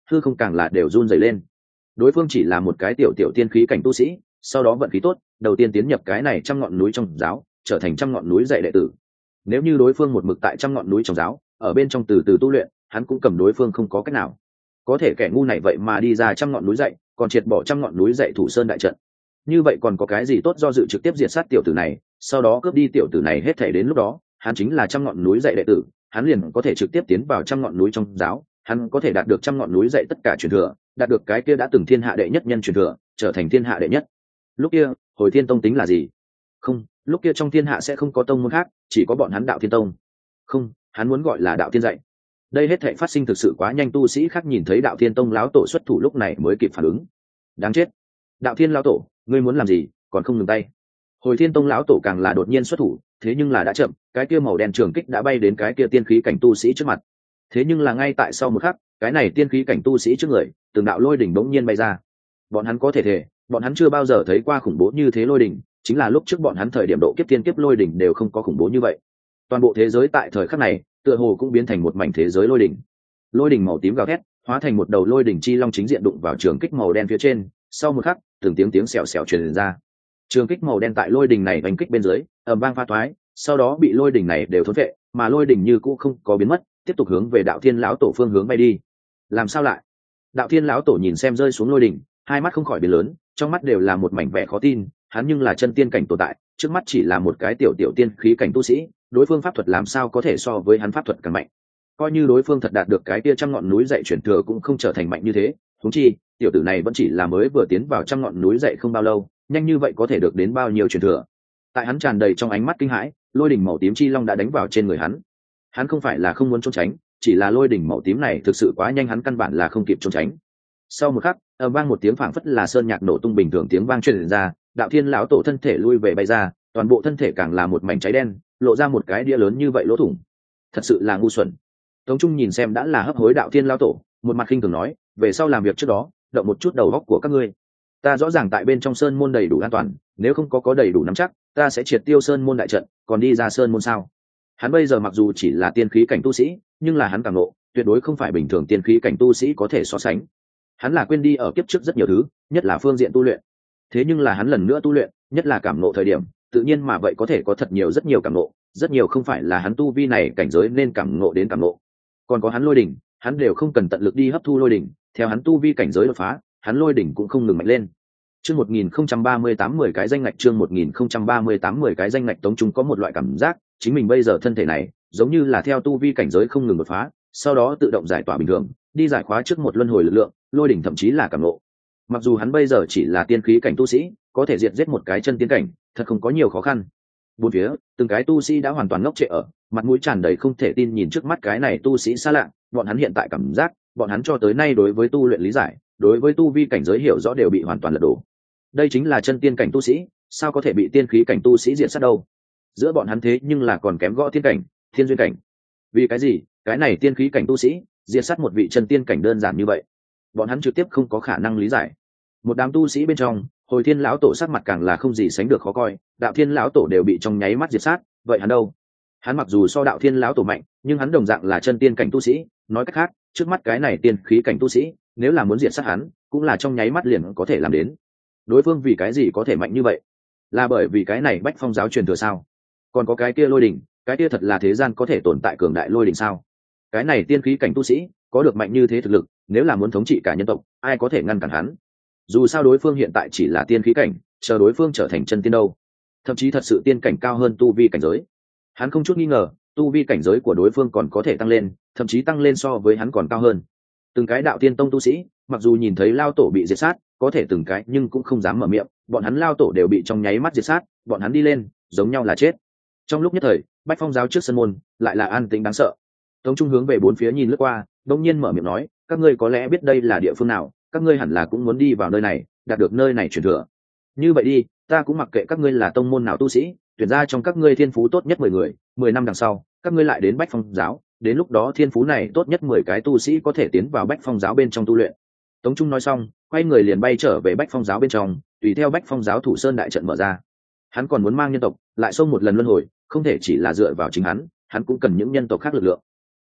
hư không càng là đều run rẩy lên. Đối phương chỉ là một cái tiểu tiểu tiên khí cảnh tu sĩ, sau đó vận khí tốt, đầu tiên tiến nhập cái này trăm ngọn núi trong giáo, trở thành trăm ngọn núi dạy đệ tử. Nếu như đối phương một mực tại trăm ngọn núi trong giáo, ở bên trong từ từ tu luyện, hắn cũng cầm đối phương không có cách nào. Có thể kẻ ngu này vậy mà đi ra trăm ngọn núi dạy, còn triệt bỏ trăm ngọn núi dạy thủ sơn đại trận. Như vậy còn có cái gì tốt do dự trực tiếp diệt sát tiểu tử này, sau đó cướp đi tiểu tử này hết thảy, đến lúc đó, hắn chính là trăm ngọn núi dạy đệ tử, hắn liền có thể trực tiếp tiến vào trăm ngọn núi trong giáo, hắn có thể đạt được trăm ngọn núi dạy tất cả truyền thừa, đạt được cái kia đã từng thiên hạ đệ nhất nhân truyền thừa, trở thành thiên hạ đệ nhất. Lúc kia, Hồi Thiên Tông tính là gì? Không, lúc kia trong thiên hạ sẽ không có tông môn khác, chỉ có bọn hắn Đạo Thiên Tông. Không, hắn muốn gọi là Đạo Thiên dạy. Đây hết thảy phát sinh thực sự quá nhanh, tu sĩ khác nhìn thấy Đạo Thiên Tông lão tổ xuất thủ lúc này mới kịp phản ứng. Đáng chết. Đạo Thiên lão tổ, ngươi muốn làm gì, còn không ngừng tay. Hồi Thiên Tông lão tổ càng là đột nhiên xuất thủ, thế nhưng là đã chậm, cái kia màu đen trường kích đã bay đến cái kia tiên khí cảnh tu sĩ trước mặt. Thế nhưng là ngay tại sau một khắc, cái này tiên khí cảnh tu sĩ trước người, từng đạo lôi đỉnh bỗng nhiên bay ra. Bọn hắn có thể thể, bọn hắn chưa bao giờ thấy qua khủng bố như thế lôi đỉnh, chính là lúc trước bọn hắn thời điểm độ kiếp tiên kiếp lôi đỉnh đều không có khủng bố như vậy. Toàn bộ thế giới tại thời khắc này, tựa hồ cũng biến thành một mảnh thế giới lôi đỉnh. Lôi đỉnh màu tím gào thét, hóa thành một đầu lôi đỉnh chi long chính diện đụng vào trường kích màu đen phía trên, sau một khắc, từng tiếng tiếng xèo xèo truyền ra. Trường kích màu đen tại lôi đỉnh này đánh kích bên dưới, ầm vang pha toái, sau đó bị lôi đỉnh này đều thôn vệ, mà lôi đỉnh như cũ không có biến mất, tiếp tục hướng về Đạo Thiên lão tổ phương hướng bay đi. Làm sao lại? Đạo Thiên lão tổ nhìn xem rơi xuống lôi đỉnh, hai mắt không khỏi biến lớn, trong mắt đều là một mảnh vẻ khó tin, hắn nhưng là chân tiên cảnh tồn tại, trước mắt chỉ là một cái tiểu tiểu tiên khí cảnh tu sĩ, đối phương pháp thuật làm sao có thể so với hắn pháp thuật càng mạnh. Coi như đối phương thật đạt được cái kia trăm ngọn núi dạy chuyển thừa cũng không trở thành mạnh như thế, huống chi, tiểu tử này vẫn chỉ là mới vừa tiến vào trăm ngọn núi dạy không bao lâu, nhanh như vậy có thể được đến bao nhiêu truyền thừa. Tại hắn tràn đầy trong ánh mắt kinh hãi, lôi đỉnh màu tím chi long đã đánh vào trên người hắn. Hắn không phải là không muốn trốn tránh, chỉ là lôi đỉnh màu tím này thực sự quá nhanh, hắn căn bản là không kịp trốn tránh. Sau một khắc, ầm vang một tiếng phảng phất là sơn nhạc nổ tung bình thường tiếng vang truyền ra, Đạo Thiên lão tổ thân thể lui về bay ra, toàn bộ thân thể càng là một mảnh cháy đen, lộ ra một cái đĩa lớn như vậy lỗ thủng. Thật sự là ngu xuẩn. Tống Trung nhìn xem đã là hấp hối Đạo Thiên lão tổ, một mặt khinh thường nói, về sau làm việc trước đó, động một chút đầu óc của các ngươi. Ta rõ ràng tại bên trong sơn môn đầy đủ an toàn, nếu không có có đầy đủ nắm chắc, ta sẽ triệt tiêu sơn môn đại trận, còn đi ra sơn môn sao? Hắn bây giờ mặc dù chỉ là tiên khí cảnh tu sĩ, nhưng là hắn càng ngộ, tuyệt đối không phải bình thường tiên khí cảnh tu sĩ có thể so sánh. Hắn là quên đi ở kiếp trước rất nhiều thứ, nhất là phương diện tu luyện. Thế nhưng là hắn lần nữa tu luyện, nhất là cảm ngộ thời điểm, tự nhiên mà vậy có thể có thật nhiều rất nhiều cảm ngộ, rất nhiều không phải là hắn tu vi này cảnh giới nên cảm ngộ đến cảm ngộ. Còn có hắn lôi đỉnh, hắn đều không cần tận lực đi hấp thu lôi đỉnh, theo hắn tu vi cảnh giới đột phá, hắn lôi đỉnh cũng không ngừng mạnh lên. Chương một nghìn không trăm ba mươi tám mười cái danh ngạch, chương một nghìn không trăm ba mươi tám mười cái danh ngạch. Tống Trung có một loại cảm giác, chính mình bây giờ thân thể này, giống như là theo tu vi cảnh giới không ngừng đột phá, sau đó tự động giải tỏa bình thường, đi giải khóa trước một luân hồi lực lượng, lôi đỉnh thậm chí là cảm ngộ. Mặc dù hắn bây giờ chỉ là tiên khí cảnh tu sĩ, có thể diệt giết một cái chân tiên cảnh, thật không có nhiều khó khăn. Bốn phía, từng cái tu sĩ đã hoàn toàn ngốc trệ ở, mặt mũi tràn đầy không thể tin nhìn trước mắt cái này tu sĩ xa lạ, bọn hắn hiện tại cảm giác, bọn hắn cho tới nay đối với tu luyện lý giải, đối với tu vi cảnh giới hiểu rõ đều bị hoàn toàn lật đổ. Đây chính là chân tiên cảnh tu sĩ, sao có thể bị tiên khí cảnh tu sĩ diệt sát đâu? Giữa bọn hắn thế nhưng là còn kém gõ thiên cảnh, thiên duyên cảnh. Vì cái gì, cái này tiên khí cảnh tu sĩ diệt sát một vị chân tiên cảnh đơn giản như vậy? Bọn hắn trực tiếp không có khả năng lý giải. Một đám tu sĩ bên trong, Hồi Thiên lão tổ sắc mặt càng là không gì sánh được khó coi, Đạo Thiên lão tổ đều bị trong nháy mắt diệt sát, vậy hắn đâu? Hắn mặc dù so Đạo Thiên lão tổ mạnh, nhưng hắn đồng dạng là chân tiên cảnh tu sĩ, nói cách khác, trước mắt cái này tiên khí cảnh tu sĩ, nếu là muốn diệt sát hắn, cũng là trong nháy mắt liền có thể làm đến. Đối phương vì cái gì có thể mạnh như vậy? Là bởi vì cái này Bách Phong giáo truyền thừa sao? Còn có cái kia lôi đỉnh, cái kia thật là thế gian có thể tồn tại cường đại lôi đỉnh sao? Cái này tiên khí cảnh tu sĩ có được mạnh như thế thực lực, nếu là muốn thống trị cả nhân tộc, ai có thể ngăn cản hắn? Dù sao đối phương hiện tại chỉ là tiên khí cảnh, chờ đối phương trở thành chân tiên đâu, thậm chí thật sự tiên cảnh cao hơn tu vi cảnh giới, hắn không chút nghi ngờ tu vi cảnh giới của đối phương còn có thể tăng lên, thậm chí tăng lên so với hắn còn cao hơn. Từng cái Đạo Tiên Tông tu sĩ mặc dù nhìn thấy lao tổ bị diệt sát, có thể từng cái nhưng cũng không dám mở miệng, bọn hắn lao tổ đều bị trong nháy mắt diệt sát, bọn hắn đi lên giống nhau là chết. Trong lúc nhất thời, Bách Phong giáo trước sân môn lại là an tĩnh đáng sợ. Tống Trung hướng về bốn phía nhìn lướt qua, đông nhiên mở miệng nói, các ngươi có lẽ biết đây là địa phương nào, các ngươi hẳn là cũng muốn đi vào nơi này, đạt được nơi này truyền thừa. Như vậy đi, ta cũng mặc kệ các ngươi là tông môn nào tu sĩ, tuyển ra trong các ngươi thiên phú tốt nhất mười người, mười năm đằng sau, các ngươi lại đến Bách Phong giáo, đến lúc đó thiên phú này tốt nhất mười cái tu sĩ có thể tiến vào Bách Phong giáo bên trong tu luyện. Tống Trung nói xong, quay người liền bay trở về Bách Phong giáo bên trong, tùy theo Bách Phong giáo thủ sơn đại trận mở ra. Hắn còn muốn mang nhân tộc lại xông một lần luân hồi, không thể chỉ là dựa vào chính hắn, hắn cũng cần những nhân tộc khác lực lượng.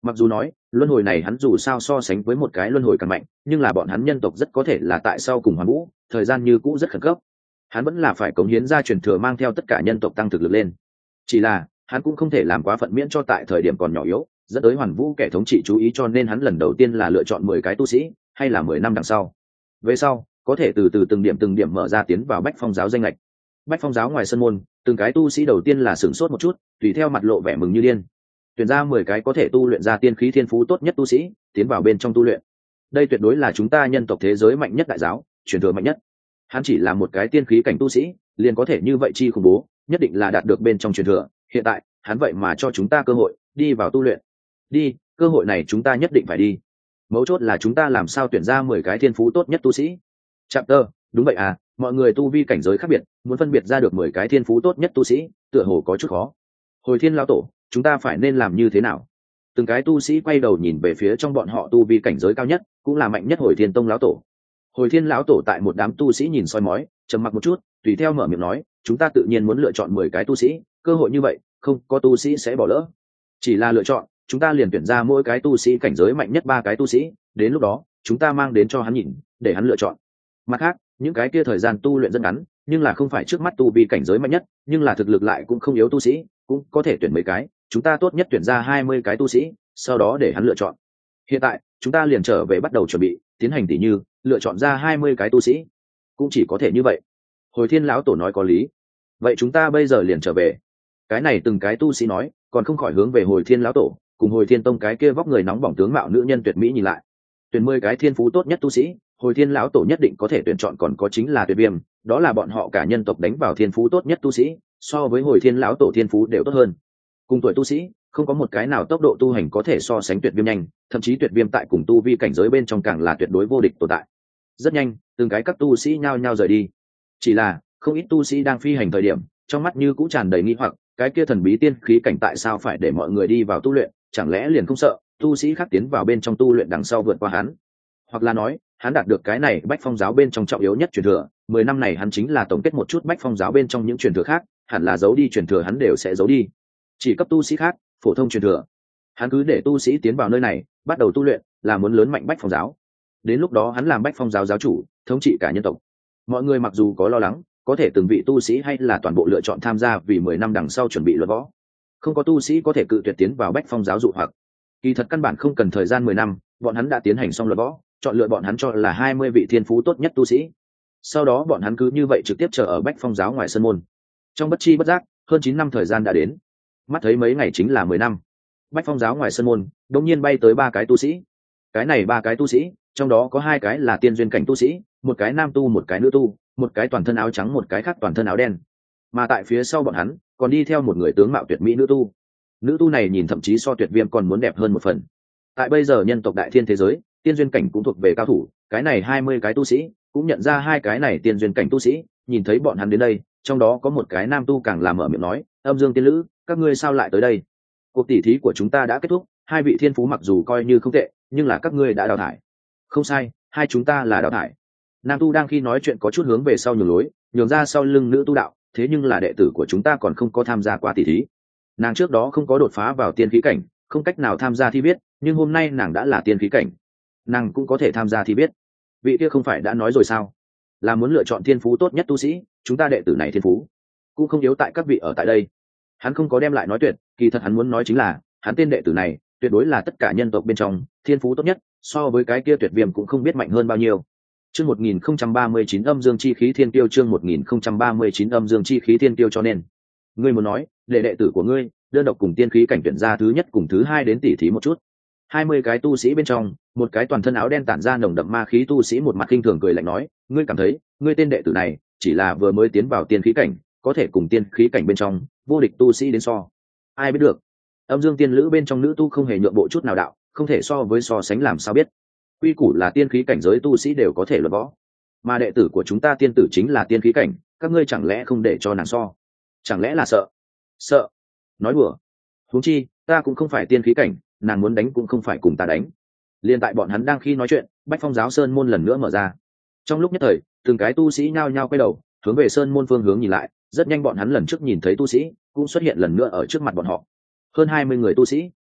Mặc dù nói luân hồi này hắn dù sao so sánh với một cái luân hồi càng mạnh, nhưng là bọn hắn nhân tộc rất có thể là tại sau cùng hoàn vũ, thời gian như cũ rất khẩn cấp, hắn vẫn là phải cống hiến ra truyền thừa mang theo tất cả nhân tộc tăng thực lực lên. Chỉ là hắn cũng không thể làm quá phận miễn cho tại thời điểm còn nhỏ yếu dẫn tới hoàn vũ kẻ thống trị chú ý, cho nên hắn lần đầu tiên là lựa chọn mười cái tu sĩ, hay là mười năm đằng sau về sau có thể từ từ từng điểm từng điểm mở ra tiến vào bách phong giáo danh lệch. Bách phong giáo ngoài sân môn, từng cái tu sĩ đầu tiên là sửng sốt một chút, tùy theo mặt lộ vẻ mừng như điên, tuyển ra mười cái có thể tu luyện ra tiên khí thiên phú tốt nhất tu sĩ tiến vào bên trong tu luyện. Đây tuyệt đối là chúng ta nhân tộc thế giới mạnh nhất đại giáo, truyền thừa mạnh nhất. Hắn chỉ là một cái tiên khí cảnh tu sĩ liền có thể như vậy chi khủng bố, nhất định là đạt được bên trong truyền thừa. Hiện tại hắn vậy mà cho chúng ta cơ hội đi vào tu luyện. Đi, cơ hội này chúng ta nhất định phải đi. Mấu chốt là chúng ta làm sao tuyển ra mười cái thiên phú tốt nhất tu sĩ. Chapter, đúng vậy à, mọi người tu vi cảnh giới khác biệt, muốn phân biệt ra được mười cái thiên phú tốt nhất tu sĩ tựa hồ có chút khó. Hồi Thiên lão tổ, chúng ta phải nên làm như thế nào? Từng cái tu sĩ quay đầu nhìn về phía trong bọn họ tu vi cảnh giới cao nhất, cũng là mạnh nhất Hồi Thiên tông lão tổ. Hồi Thiên lão tổ tại một đám tu sĩ nhìn soi mói, trầm mặc một chút, tùy theo mở miệng nói, chúng ta tự nhiên muốn lựa chọn mười cái tu sĩ, cơ hội như vậy không có tu sĩ sẽ bỏ lỡ. Chỉ là lựa chọn, chúng ta liền tuyển ra mỗi cái tu sĩ cảnh giới mạnh nhất ba cái tu sĩ, đến lúc đó chúng ta mang đến cho hắn nhìn, để hắn lựa chọn. Mặt khác, những cái kia thời gian tu luyện rất ngắn, nhưng là không phải trước mắt tu vi cảnh giới mạnh nhất, nhưng là thực lực lại cũng không yếu tu sĩ, cũng có thể tuyển mấy cái, chúng ta tốt nhất tuyển ra hai mươi cái tu sĩ, sau đó để hắn lựa chọn. Hiện tại chúng ta liền trở về bắt đầu chuẩn bị, tiến hành tỉ như lựa chọn ra hai mươi cái tu sĩ, cũng chỉ có thể như vậy. Hồi Thiên lão tổ nói có lý, vậy chúng ta bây giờ liền trở về. Cái này từng cái tu sĩ nói, còn không khỏi hướng về Hồi Thiên lão tổ cùng Hồi Thiên tông cái kia vóc người nóng bỏng tướng mạo nữ nhân tuyệt mỹ nhìn lại. Tuyển mười cái thiên phú tốt nhất tu sĩ, Hồi Thiên lão tổ nhất định có thể tuyển chọn, còn có chính là Tuyệt Viêm, đó là bọn họ cả nhân tộc đánh vào thiên phú tốt nhất tu sĩ, so với Hồi Thiên lão tổ thiên phú đều tốt hơn. Cùng tuổi tu sĩ, không có một cái nào tốc độ tu hành có thể so sánh Tuyệt Viêm nhanh, thậm chí Tuyệt Viêm tại cùng tu vi cảnh giới bên trong càng là tuyệt đối vô địch tồn tại. Rất nhanh, từng cái các tu sĩ nhao nhao rời đi. Chỉ là không ít tu sĩ đang phi hành thời điểm, trong mắt như cũng tràn đầy nghi hoặc, cái kia thần bí tiên khí cảnh tại sao phải để mọi người đi vào tu luyện, chẳng lẽ liền không sợ tu sĩ khác tiến vào bên trong tu luyện đằng sau vượt qua hắn? Hoặc là nói hắn đạt được cái này bách phong giáo bên trong trọng yếu nhất truyền thừa, mười năm này hắn chính là tổng kết một chút bách phong giáo bên trong những truyền thừa khác, hẳn là giấu đi truyền thừa hắn đều sẽ giấu đi, chỉ cấp tu sĩ khác phổ thông truyền thừa. Hắn cứ để tu sĩ tiến vào nơi này bắt đầu tu luyện, là muốn lớn mạnh bách phong giáo, đến lúc đó hắn làm bách phong giáo giáo chủ, thống trị cả nhân tộc. Mọi người mặc dù có lo lắng, có thể từng vị tu sĩ hay là toàn bộ lựa chọn tham gia, vì mười năm đằng sau chuẩn bị luận võ. Không có tu sĩ có thể cự tuyệt tiến vào bách phong giáo dụ hoặc. Kỳ thật căn bản không cần thời gian mười năm, bọn hắn đã tiến hành xong luận võ, chọn lựa bọn hắn cho là hai mươi vị thiên phú tốt nhất tu sĩ. Sau đó bọn hắn cứ như vậy trực tiếp chờ ở bách phong giáo ngoài sân môn. Trong bất chi bất giác, hơn chín năm thời gian đã đến. Mắt thấy mấy ngày chính là mười năm. Bách phong giáo ngoài sân môn, đột nhiên bay tới ba cái tu sĩ. Cái này ba cái tu sĩ, trong đó có hai cái là tiên duyên cảnh tu sĩ, một cái nam tu một cái nữ tu, một cái toàn thân áo trắng một cái khác toàn thân áo đen. Mà tại phía sau bọn hắn còn đi theo một người tướng mạo tuyệt mỹ nữ tu. Nữ tu này nhìn thậm chí so Tuyệt Viêm còn muốn đẹp hơn một phần. Tại bây giờ nhân tộc đại thiên thế giới, tiên duyên cảnh cũng thuộc về cao thủ, cái này hai mươi cái tu sĩ cũng nhận ra hai cái này tiên duyên cảnh tu sĩ, nhìn thấy bọn hắn đến đây, trong đó có một cái nam tu càng làm mở miệng nói, Âm Dương tiên lữ, các ngươi sao lại tới đây? Cuộc tỉ thí của chúng ta đã kết thúc, hai vị thiên phú mặc dù coi như không tệ, nhưng là các ngươi đã đào thải. Không sai, hai chúng ta là đào thải. Nam tu đang khi nói chuyện có chút hướng về sau nhường lối, nhường ra sau lưng nữ tu đạo, thế nhưng là đệ tử của chúng ta còn không có tham gia qua tỉ thí. Nàng trước đó không có đột phá vào tiên khí cảnh, không cách nào tham gia thi biết, nhưng hôm nay nàng đã là tiên khí cảnh, nàng cũng có thể tham gia thi biết. Vị kia không phải đã nói rồi sao, là muốn lựa chọn thiên phú tốt nhất tu sĩ, chúng ta đệ tử này thiên phú cũng không yếu tại các vị ở tại đây. Hắn không có đem lại nói tuyệt, kỳ thật hắn muốn nói chính là hắn tên đệ tử này tuyệt đối là tất cả nhân tộc bên trong thiên phú tốt nhất, so với cái kia Tuyệt Viêm cũng không biết mạnh hơn bao nhiêu. Chương một nghìn không trăm ba mươi chín âm dương chi khí thiên tiêu, chương một nghìn không trăm ba mươi chín âm dương chi khí thiên tiêu, cho nên ngươi muốn nói để đệ tử của ngươi đơn độc cùng tiên khí cảnh tuyển ra thứ nhất cùng thứ hai đến tỉ thí một chút. Hai mươi cái tu sĩ bên trong, một cái toàn thân áo đen tản ra nồng đậm ma khí tu sĩ một mặt khinh thường cười lạnh nói, ngươi cảm thấy ngươi tên đệ tử này chỉ là vừa mới tiến vào tiên khí cảnh, có thể cùng tiên khí cảnh bên trong vô địch tu sĩ đến so? Ai biết được. Âm dương tiên lữ bên trong nữ tu không hề nhượng bộ chút nào đạo, không thể so với so sánh làm sao biết. Quy củ là tiên khí cảnh giới tu sĩ đều có thể luận võ, mà đệ tử của chúng ta tiên tử chính là tiên khí cảnh, các ngươi chẳng lẽ không để cho nàng so? Chẳng lẽ là sợ? Sợ? Nói đùa. Huống chi ta cũng không phải tiên khí cảnh, nàng muốn đánh cũng không phải cùng ta đánh. Liên tại bọn hắn đang khi nói chuyện, bách phong giáo sơn môn lần nữa mở ra. Trong lúc nhất thời, từng cái tu sĩ nhao nhao quay đầu hướng về sơn môn phương hướng nhìn lại, rất nhanh bọn hắn lần trước nhìn thấy tu sĩ cũng xuất hiện lần nữa ở trước mặt bọn họ. Hơn hai mươi người tu sĩ,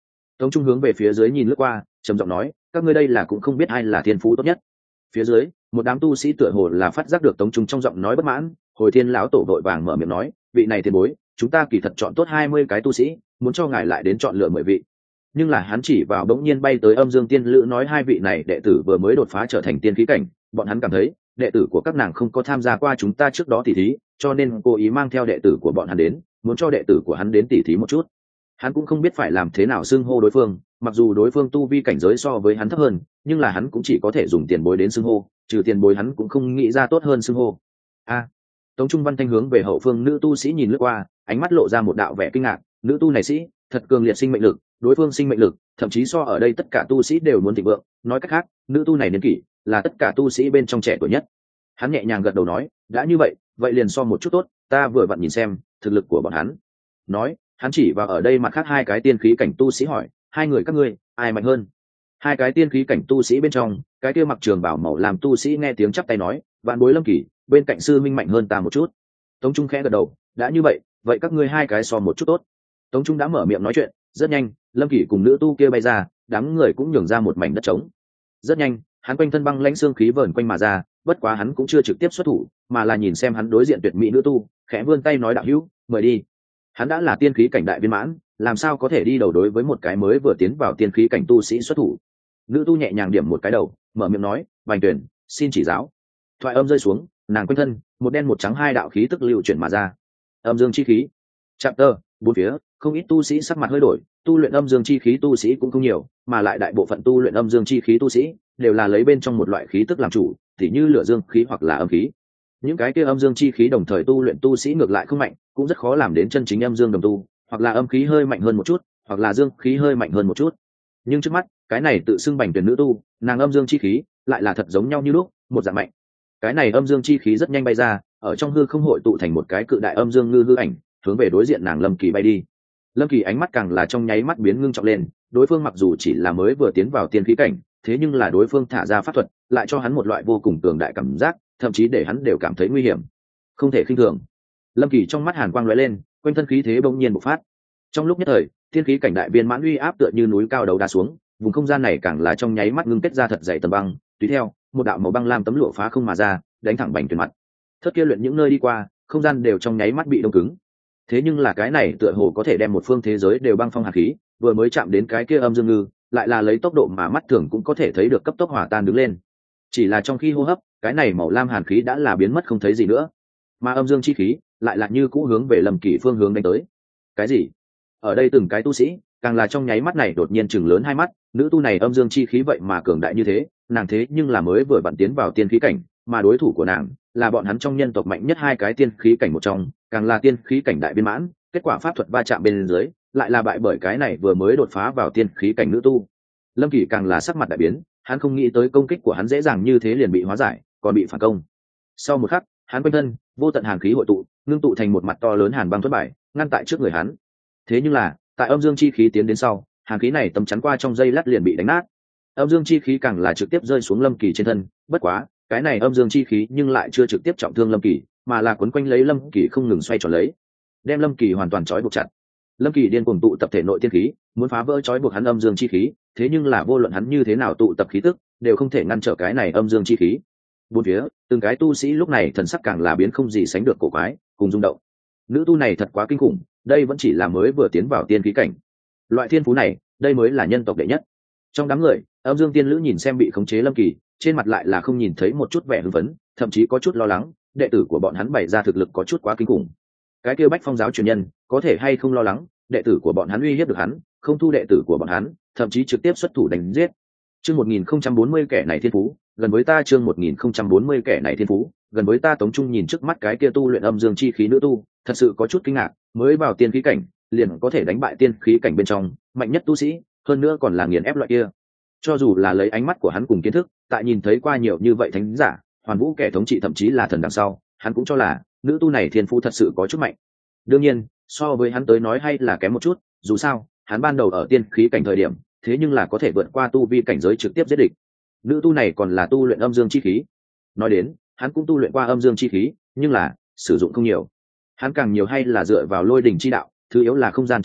Tống Trung hướng về phía dưới nhìn lướt qua, trầm giọng nói, các ngươi đây là cũng không biết ai là thiên phú tốt nhất. Phía dưới, một đám tu sĩ tựa hồ là phát giác được Tống Trung trong giọng nói bất mãn, Hồi Thiên lão tổ vội vàng mở miệng nói, vị này tiền bối, chúng ta kỳ thật chọn tốt hai mươi cái tu sĩ, muốn cho ngài lại đến chọn lựa mười vị. Nhưng là hắn chỉ vào bỗng nhiên bay tới Âm Dương Tiên Lữ nói hai vị này đệ tử vừa mới đột phá trở thành tiên khí cảnh, bọn hắn cảm thấy đệ tử của các nàng không có tham gia qua chúng ta trước đó tỉ thí, cho nên cố ý mang theo đệ tử của bọn hắn đến, muốn cho đệ tử của hắn đến tỉ thí một chút. Hắn cũng không biết phải làm thế nào xưng hô đối phương, mặc dù đối phương tu vi cảnh giới so với hắn thấp hơn, nhưng là hắn cũng chỉ có thể dùng tiền bối đến xưng hô, trừ tiền bối hắn cũng không nghĩ ra tốt hơn xưng hô. A. Tống Trung Văn Thanh hướng về hậu phương nữ tu sĩ nhìn lướt qua, ánh mắt lộ ra một đạo vẻ kinh ngạc, nữ tu này sĩ, thật cường liệt sinh mệnh lực, đối phương sinh mệnh lực, thậm chí so ở đây tất cả tu sĩ đều muốn thịnh vượng, nói cách khác, nữ tu này niên kỷ là tất cả tu sĩ bên trong trẻ tuổi nhất. Hắn nhẹ nhàng gật đầu nói, đã như vậy, vậy liền so một chút tốt, ta vừa vặn nhìn xem thực lực của bọn hắn. Nói, hắn chỉ vào ở đây mặt khác hai cái tiên khí cảnh tu sĩ hỏi, hai người các ngươi ai mạnh hơn? Hai cái tiên khí cảnh tu sĩ bên trong, cái kia mặc trường bào màu làm tu sĩ nghe tiếng chắp tay nói, vạn bối Lâm Kỳ, bên cạnh sư minh mạnh hơn ta một chút. Tống Trung khẽ gật đầu, đã như vậy, vậy các ngươi hai cái so một chút tốt. Tống Trung đã mở miệng nói chuyện, rất nhanh, Lâm Kỳ cùng nữ tu kia bay ra, đám người cũng nhường ra một mảnh đất trống. Rất nhanh, hắn quanh thân băng lãnh xương khí vờn quanh mà ra, bất quá hắn cũng chưa trực tiếp xuất thủ, mà là nhìn xem hắn đối diện tuyệt mỹ nữ tu, khẽ vươn tay nói đạo hữu, mời đi. Hắn đã là tiên khí cảnh đại viên mãn, làm sao có thể đi đầu đối với một cái mới vừa tiến vào tiên khí cảnh tu sĩ xuất thủ. Nữ tu nhẹ nhàng điểm một cái đầu, mở miệng nói, Bành Tuyển, xin chỉ giáo. Thoại âm rơi xuống, nàng quanh thân một đen một trắng hai đạo khí tức lưu chuyển mà ra. Âm dương chi khí. Chapter tơ bốn phía không ít tu sĩ sắc mặt hơi đổi, tu luyện âm dương chi khí tu sĩ cũng không nhiều, mà lại đại bộ phận tu luyện âm dương chi khí tu sĩ đều là lấy bên trong một loại khí tức làm chủ, tỉ như lửa dương khí hoặc là âm khí. Những cái kia âm dương chi khí đồng thời tu luyện tu sĩ ngược lại không mạnh, cũng rất khó làm đến chân chính âm dương đồng tu, hoặc là âm khí hơi mạnh hơn một chút, hoặc là dương khí hơi mạnh hơn một chút. Nhưng trước mắt, cái này tự xưng Bành Tuyển nữ tu, nàng âm dương chi khí lại là thật giống nhau như lúc, một dạng mạnh. Cái này âm dương chi khí rất nhanh bay ra, ở trong hư không hội tụ thành một cái cự đại âm dương ngư hư ảnh, hướng về đối diện nàng Lâm Kỳ bay đi. Lâm Kỳ ánh mắt càng là trong nháy mắt biến ngưng trọng lên, đối phương mặc dù chỉ là mới vừa tiến vào tiên khí cảnh, thế nhưng là đối phương thả ra pháp thuật, lại cho hắn một loại vô cùng cường đại cảm giác, thậm chí để hắn đều cảm thấy nguy hiểm, không thể khinh thường. Lâm Kỳ trong mắt hàn quang lóe lên, quanh thân khí thế bỗng nhiên bộc phát. Trong lúc nhất thời, tiên khí cảnh đại viên mãn uy áp tựa như núi cao đầu đá xuống, vùng không gian này càng là trong nháy mắt ngưng kết ra thật dày tầng băng, tùy theo, một đạo màu băng lam tấm lụa phá không mà ra, đánh thẳng Bành Tuyển mặt. Thất kia luyện những nơi đi qua, không gian đều trong nháy mắt bị đông cứng. Thế nhưng là cái này tựa hồ có thể đem một phương thế giới đều băng phong hàn khí, vừa mới chạm đến cái kia âm dương ngư, lại là lấy tốc độ mà mắt thường cũng có thể thấy được cấp tốc hòa tan đứng lên. Chỉ là trong khi hô hấp, cái này màu lam hàn khí đã là biến mất không thấy gì nữa, mà âm dương chi khí lại là như cũ hướng về Lâm Kỳ phương hướng đánh tới. Cái gì? Ở đây từng cái tu sĩ, càng là trong nháy mắt này đột nhiên chừng lớn hai mắt, nữ tu này âm dương chi khí vậy mà cường đại như thế, nàng thế nhưng là mới vừa vặn tiến vào tiên khí cảnh, mà đối thủ của nàng là bọn hắn trong nhân tộc mạnh nhất hai cái tiên khí cảnh một trong, càng là tiên khí cảnh đại viên mãn, kết quả pháp thuật va chạm bên dưới, lại là bại bởi cái này vừa mới đột phá vào tiên khí cảnh nữ tu. Lâm Kỳ càng là sắc mặt đại biến, hắn không nghĩ tới công kích của hắn dễ dàng như thế liền bị hóa giải, còn bị phản công. Sau một khắc, hắn quanh thân vô tận hàn khí hội tụ, ngưng tụ thành một mặt to lớn hàn băng thuẫn bài, ngăn tại trước người hắn. Thế nhưng là, tại âm dương chi khí tiến đến sau, hàn khí này tấm chắn qua trong giây lát liền bị đánh nát. Âm dương chi khí càng là trực tiếp rơi xuống Lâm Kỳ trên thân, bất quá, cái này âm dương chi khí nhưng lại chưa trực tiếp trọng thương Lâm Kỳ, mà là quấn quanh lấy Lâm Kỳ không ngừng xoay tròn lấy, đem Lâm Kỳ hoàn toàn trói buộc chặt. Lâm Kỳ điên cuồng tụ tập thể nội tiên khí, muốn phá vỡ trói buộc hắn âm dương chi khí, thế nhưng là vô luận hắn như thế nào tụ tập khí tức, đều không thể ngăn trở cái này âm dương chi khí. Bốn phía, từng cái tu sĩ lúc này thần sắc càng là biến không gì sánh được cổ quái, cùng rung động. Nữ tu này thật quá kinh khủng, đây vẫn chỉ là mới vừa tiến vào tiên khí cảnh. Loại thiên phú này, đây mới là nhân tộc đệ nhất. Trong đám người, âm dương tiên lữ nhìn xem bị khống chế Lâm Kỳ, trên mặt lại là không nhìn thấy một chút vẻ hưng phấn, thậm chí có chút lo lắng, đệ tử của bọn hắn bày ra thực lực có chút quá kinh khủng. Cái kia Bách Phong giáo truyền nhân, có thể hay không lo lắng, đệ tử của bọn hắn uy hiếp được hắn, không thu đệ tử của bọn hắn, thậm chí trực tiếp xuất thủ đánh giết. Chương một nghìn không trăm bốn mươi kẻ này thiên phú, gần với ta chương một nghìn không trăm bốn mươi kẻ này thiên phú, gần với ta. Tống Trung nhìn trước mắt cái kia tu luyện âm dương chi khí nữ tu, thật sự có chút kinh ngạc, mới vào tiên khí cảnh, liền có thể đánh bại tiên khí cảnh bên trong mạnh nhất tu sĩ, hơn nữa còn là nghiền ép loại kia. Cho dù là lấy ánh mắt của hắn cùng kiến thức, tại nhìn thấy qua nhiều như vậy thánh giả, hoàn vũ kẻ thống trị thậm chí là thần đằng sau, hắn cũng cho là nữ tu này thiên phú thật sự có chút mạnh. Đương nhiên, so với hắn tới nói hay là kém một chút, dù sao, hắn ban đầu ở tiên khí cảnh thời điểm, thế nhưng là có thể vượt qua tu vi cảnh giới trực tiếp giết địch. Nữ tu này còn là tu luyện âm dương chi khí. Nói đến, hắn cũng tu luyện qua âm dương chi khí, nhưng là sử dụng không nhiều. Hắn càng nhiều hay là dựa vào lôi đỉnh chi đạo, thứ yếu là không gian chi đạo,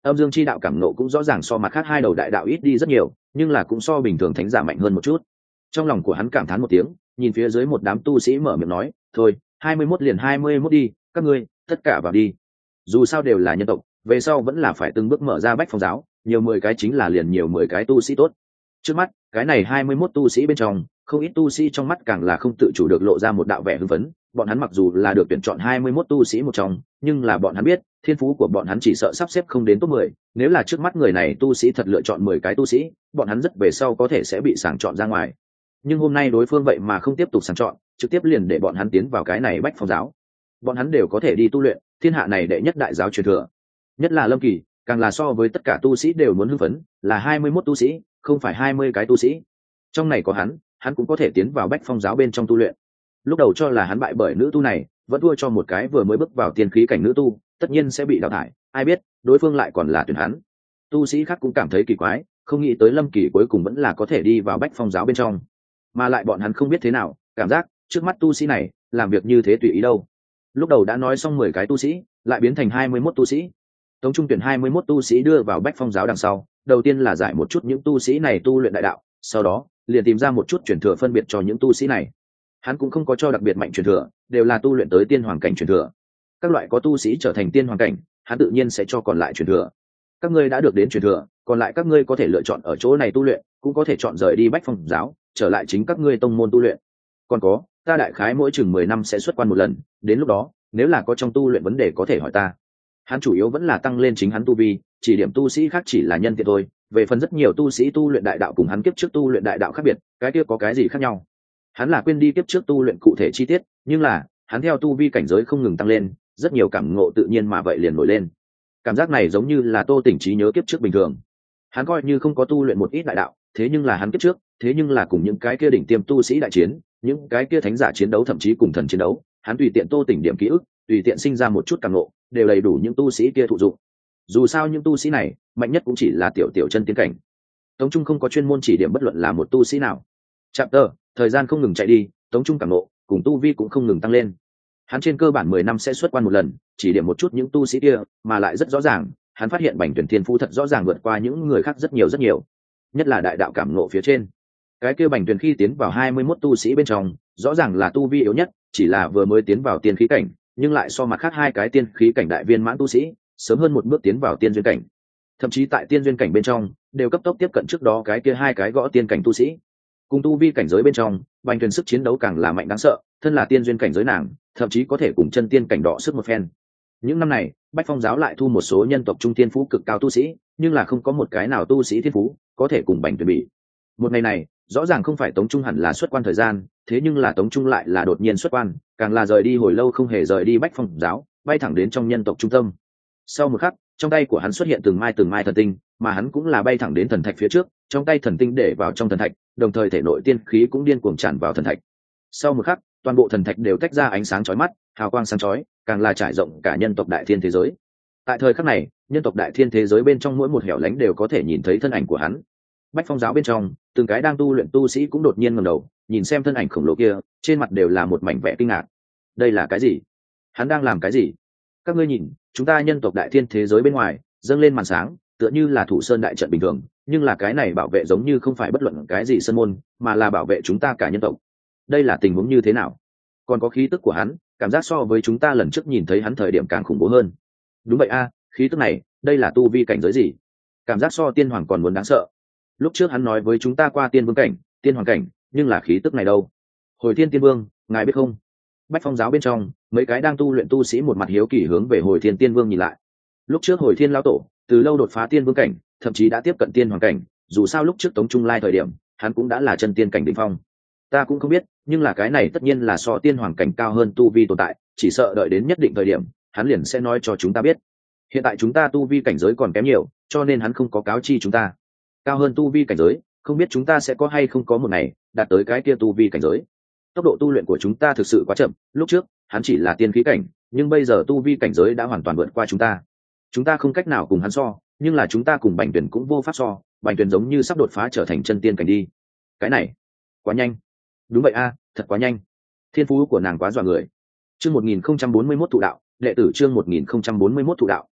Âm dương chi đạo cảm nộ cũng rõ ràng so mặt khác hai đầu đại đạo ít đi rất nhiều, nhưng là cũng so bình thường thánh giả mạnh hơn một chút. Trong lòng của hắn cảm thán một tiếng, nhìn phía dưới một đám tu sĩ mở miệng nói, thôi, hai mươi mốt liền hai mươi mốt đi, các ngươi tất cả vào đi. Dù sao đều là nhân tộc, về sau vẫn là phải từng bước mở ra bách phong giáo, nhiều mười cái chính là liền nhiều mười cái tu sĩ tốt. Trước mắt cái này hai mươi mốt tu sĩ bên trong, không ít tu sĩ trong mắt càng là không tự chủ được lộ ra một đạo vẻ hưng phấn. Bọn hắn mặc dù là được tuyển chọn hai mươi mốt tu sĩ một trong, nhưng là bọn hắn biết thiên phú của bọn hắn chỉ sợ sắp xếp không đến top mười. Nếu là trước mắt người này tu sĩ thật lựa chọn mười cái tu sĩ, bọn hắn rất về sau có thể sẽ bị sàng chọn ra ngoài. Nhưng hôm nay đối phương vậy mà không tiếp tục sàng chọn, trực tiếp liền để bọn hắn tiến vào cái này bách phong giáo. Bọn hắn đều có thể đi tu luyện thiên hạ này đệ nhất đại giáo truyền thừa. Nhất là Lâm Kỳ, càng là so với tất cả tu sĩ đều muốn hưng phấn, là hai mươi mốt tu sĩ, không phải hai mươi cái tu sĩ. Trong này có hắn, hắn cũng có thể tiến vào bách phong giáo bên trong tu luyện. Lúc đầu cho là hắn bại bởi nữ tu này, vẫn thua cho một cái vừa mới bước vào tiên khí cảnh nữ tu, tất nhiên sẽ bị đào thải, ai biết đối phương lại còn là tuyển hắn. Tu sĩ khác cũng cảm thấy kỳ quái, không nghĩ tới Lâm Kỳ cuối cùng vẫn là có thể đi vào bách phong giáo bên trong, mà lại bọn hắn không biết thế nào, cảm giác trước mắt tu sĩ này làm việc như thế tùy ý đâu. Lúc đầu đã nói xong mười cái tu sĩ, lại biến thành hai mươi mốt tu sĩ. Tống Trung tuyển hai mươi mốt tu sĩ đưa vào bách phong giáo đằng sau, đầu tiên là giải một chút những tu sĩ này tu luyện đại đạo, sau đó liền tìm ra một chút truyền thừa phân biệt cho những tu sĩ này. Hắn cũng không có cho đặc biệt mạnh truyền thừa, đều là tu luyện tới tiên hoàng cảnh truyền thừa. Các loại có tu sĩ trở thành tiên hoàng cảnh, hắn tự nhiên sẽ cho còn lại truyền thừa. Các ngươi đã được đến truyền thừa, còn lại các ngươi có thể lựa chọn ở chỗ này tu luyện, cũng có thể chọn rời đi bách phong giáo, trở lại chính các ngươi tông môn tu luyện. Còn có, ta đại khái mỗi chừng mười năm sẽ xuất quan một lần, đến lúc đó, nếu là có trong tu luyện vấn đề có thể hỏi ta. Hắn chủ yếu vẫn là tăng lên chính hắn tu vi, chỉ điểm tu sĩ khác chỉ là nhân tiện thôi. Về phần rất nhiều tu sĩ tu luyện đại đạo cùng hắn kiếp trước tu luyện đại đạo khác biệt, cái kia có cái gì khác nhau? Hắn là quên đi kiếp trước tu luyện cụ thể chi tiết, nhưng là hắn theo tu vi cảnh giới không ngừng tăng lên, rất nhiều cảm ngộ tự nhiên mà vậy liền nổi lên. Cảm giác này giống như là Tô Tỉnh trí nhớ kiếp trước bình thường. Hắn coi như không có tu luyện một ít đại đạo, thế nhưng là hắn kiếp trước, thế nhưng là cùng những cái kia đỉnh tiêm tu sĩ đại chiến, những cái kia thánh giả chiến đấu thậm chí cùng thần chiến đấu, hắn tùy tiện Tô Tỉnh điểm ký ức, tùy tiện sinh ra một chút cảm ngộ, đều đầy đủ những tu sĩ kia thụ dụng. Dù sao những tu sĩ này, mạnh nhất cũng chỉ là tiểu tiểu chân tiến cảnh. Tống Trung không có chuyên môn chỉ điểm bất luận là một tu sĩ nào. Chapter, thời gian không ngừng chạy đi, Tống Trung cảm ngộ, cùng tu vi cũng không ngừng tăng lên. Hắn trên cơ bản mười năm sẽ xuất quan một lần, chỉ điểm một chút những tu sĩ kia, mà lại rất rõ ràng, hắn phát hiện Bành Tuyển Thiên Phú thật rõ ràng vượt qua những người khác rất nhiều rất nhiều. Nhất là đại đạo cảm ngộ phía trên. Cái kia Bành Tuyển khi tiến vào hai mươi mốt tu sĩ bên trong, rõ ràng là tu vi yếu nhất, chỉ là vừa mới tiến vào tiên khí cảnh, nhưng lại so mặt khác hai cái tiên khí cảnh đại viên mãn tu sĩ, sớm hơn một bước tiến vào tiên duyên cảnh. Thậm chí tại tiên duyên cảnh bên trong, đều cấp tốc tiếp cận trước đó cái kia hai cái gõ tiên cảnh tu sĩ. Cùng tu vi cảnh giới bên trong, Bành Tuyển sức chiến đấu càng là mạnh đáng sợ, thân là tiên duyên cảnh giới nàng, thậm chí có thể cùng chân tiên cảnh đọ sức một phen. Những năm này, Bách Phong giáo lại thu một số nhân tộc trung tiên phú cực cao tu sĩ, nhưng là không có một cái nào tu sĩ thiên phú có thể cùng Bành Tuyển bị. Một ngày này, rõ ràng không phải Tống Trung hẳn là xuất quan thời gian, thế nhưng là Tống Trung lại là đột nhiên xuất quan, càng là rời đi hồi lâu không hề rời đi Bách Phong giáo, bay thẳng đến trong nhân tộc trung tâm. Sau một khắc, trong tay của hắn xuất hiện từng mai từng mai thần tinh, mà hắn cũng là bay thẳng đến thần thạch phía trước, trong tay thần tinh để vào trong thần thạch, đồng thời thể nội tiên khí cũng điên cuồng tràn vào thần thạch. Sau một khắc, toàn bộ thần thạch đều tách ra ánh sáng chói mắt, hào quang sáng chói, càng là trải rộng cả nhân tộc đại thiên thế giới. Tại thời khắc này, nhân tộc đại thiên thế giới bên trong mỗi một hẻo lánh đều có thể nhìn thấy thân ảnh của hắn. Bách Phong giáo bên trong, từng cái đang tu luyện tu sĩ cũng đột nhiên ngẩng đầu, nhìn xem thân ảnh khổng lồ kia, trên mặt đều là một mảnh vẻ kinh ngạc. Đây là cái gì? Hắn đang làm cái gì? Các ngươi nhìn, chúng ta nhân tộc đại thiên thế giới bên ngoài dâng lên màn sáng, tựa như là thủ sơn đại trận bình thường, nhưng là cái này bảo vệ giống như không phải bất luận cái gì sơn môn, mà là bảo vệ chúng ta cả nhân tộc. Đây là tình huống như thế nào? Còn có khí tức của hắn, cảm giác so với chúng ta lần trước nhìn thấy hắn thời điểm càng khủng bố hơn. Đúng vậy a, khí tức này, đây là tu vi cảnh giới gì? Cảm giác so tiên hoàng còn muốn đáng sợ. Lúc trước hắn nói với chúng ta qua tiên vương cảnh, tiên hoàng cảnh, nhưng là khí tức này đâu? Hồi Thiên Tiên Vương, ngài biết không? Bách Phong giáo bên trong, mấy cái đang tu luyện tu sĩ một mặt hiếu kỳ hướng về Hồi Thiên Tiên Vương nhìn lại. Lúc trước Hồi Thiên lão tổ, từ lâu đột phá tiên vương cảnh, thậm chí đã tiếp cận tiên hoàng cảnh, dù sao lúc trước Tống Trung Lai thời điểm, hắn cũng đã là chân tiên cảnh đỉnh phong. Ta cũng không biết, nhưng là cái này tất nhiên là so tiên hoàng cảnh cao hơn tu vi tồn tại, chỉ sợ đợi đến nhất định thời điểm, hắn liền sẽ nói cho chúng ta biết. Hiện tại chúng ta tu vi cảnh giới còn kém nhiều, cho nên hắn không có cáo chi chúng ta. Cao hơn tu vi cảnh giới, không biết chúng ta sẽ có hay không có một ngày đạt tới cái kia tu vi cảnh giới. Tốc độ tu luyện của chúng ta thực sự quá chậm, lúc trước hắn chỉ là tiên khí cảnh, nhưng bây giờ tu vi cảnh giới đã hoàn toàn vượt qua chúng ta. Chúng ta không cách nào cùng hắn so, nhưng là chúng ta cùng Bành Tuyển cũng vô pháp so, Bành Tuyển giống như sắp đột phá trở thành chân tiên cảnh đi. Cái này, quá nhanh. Đúng vậy a, thật quá nhanh. Thiên phú của nàng quá dọa người. Chương một nghìn không trăm bốn mươi mốt thụ đạo, đệ tử chương một nghìn không trăm bốn mươi mốt thụ đạo,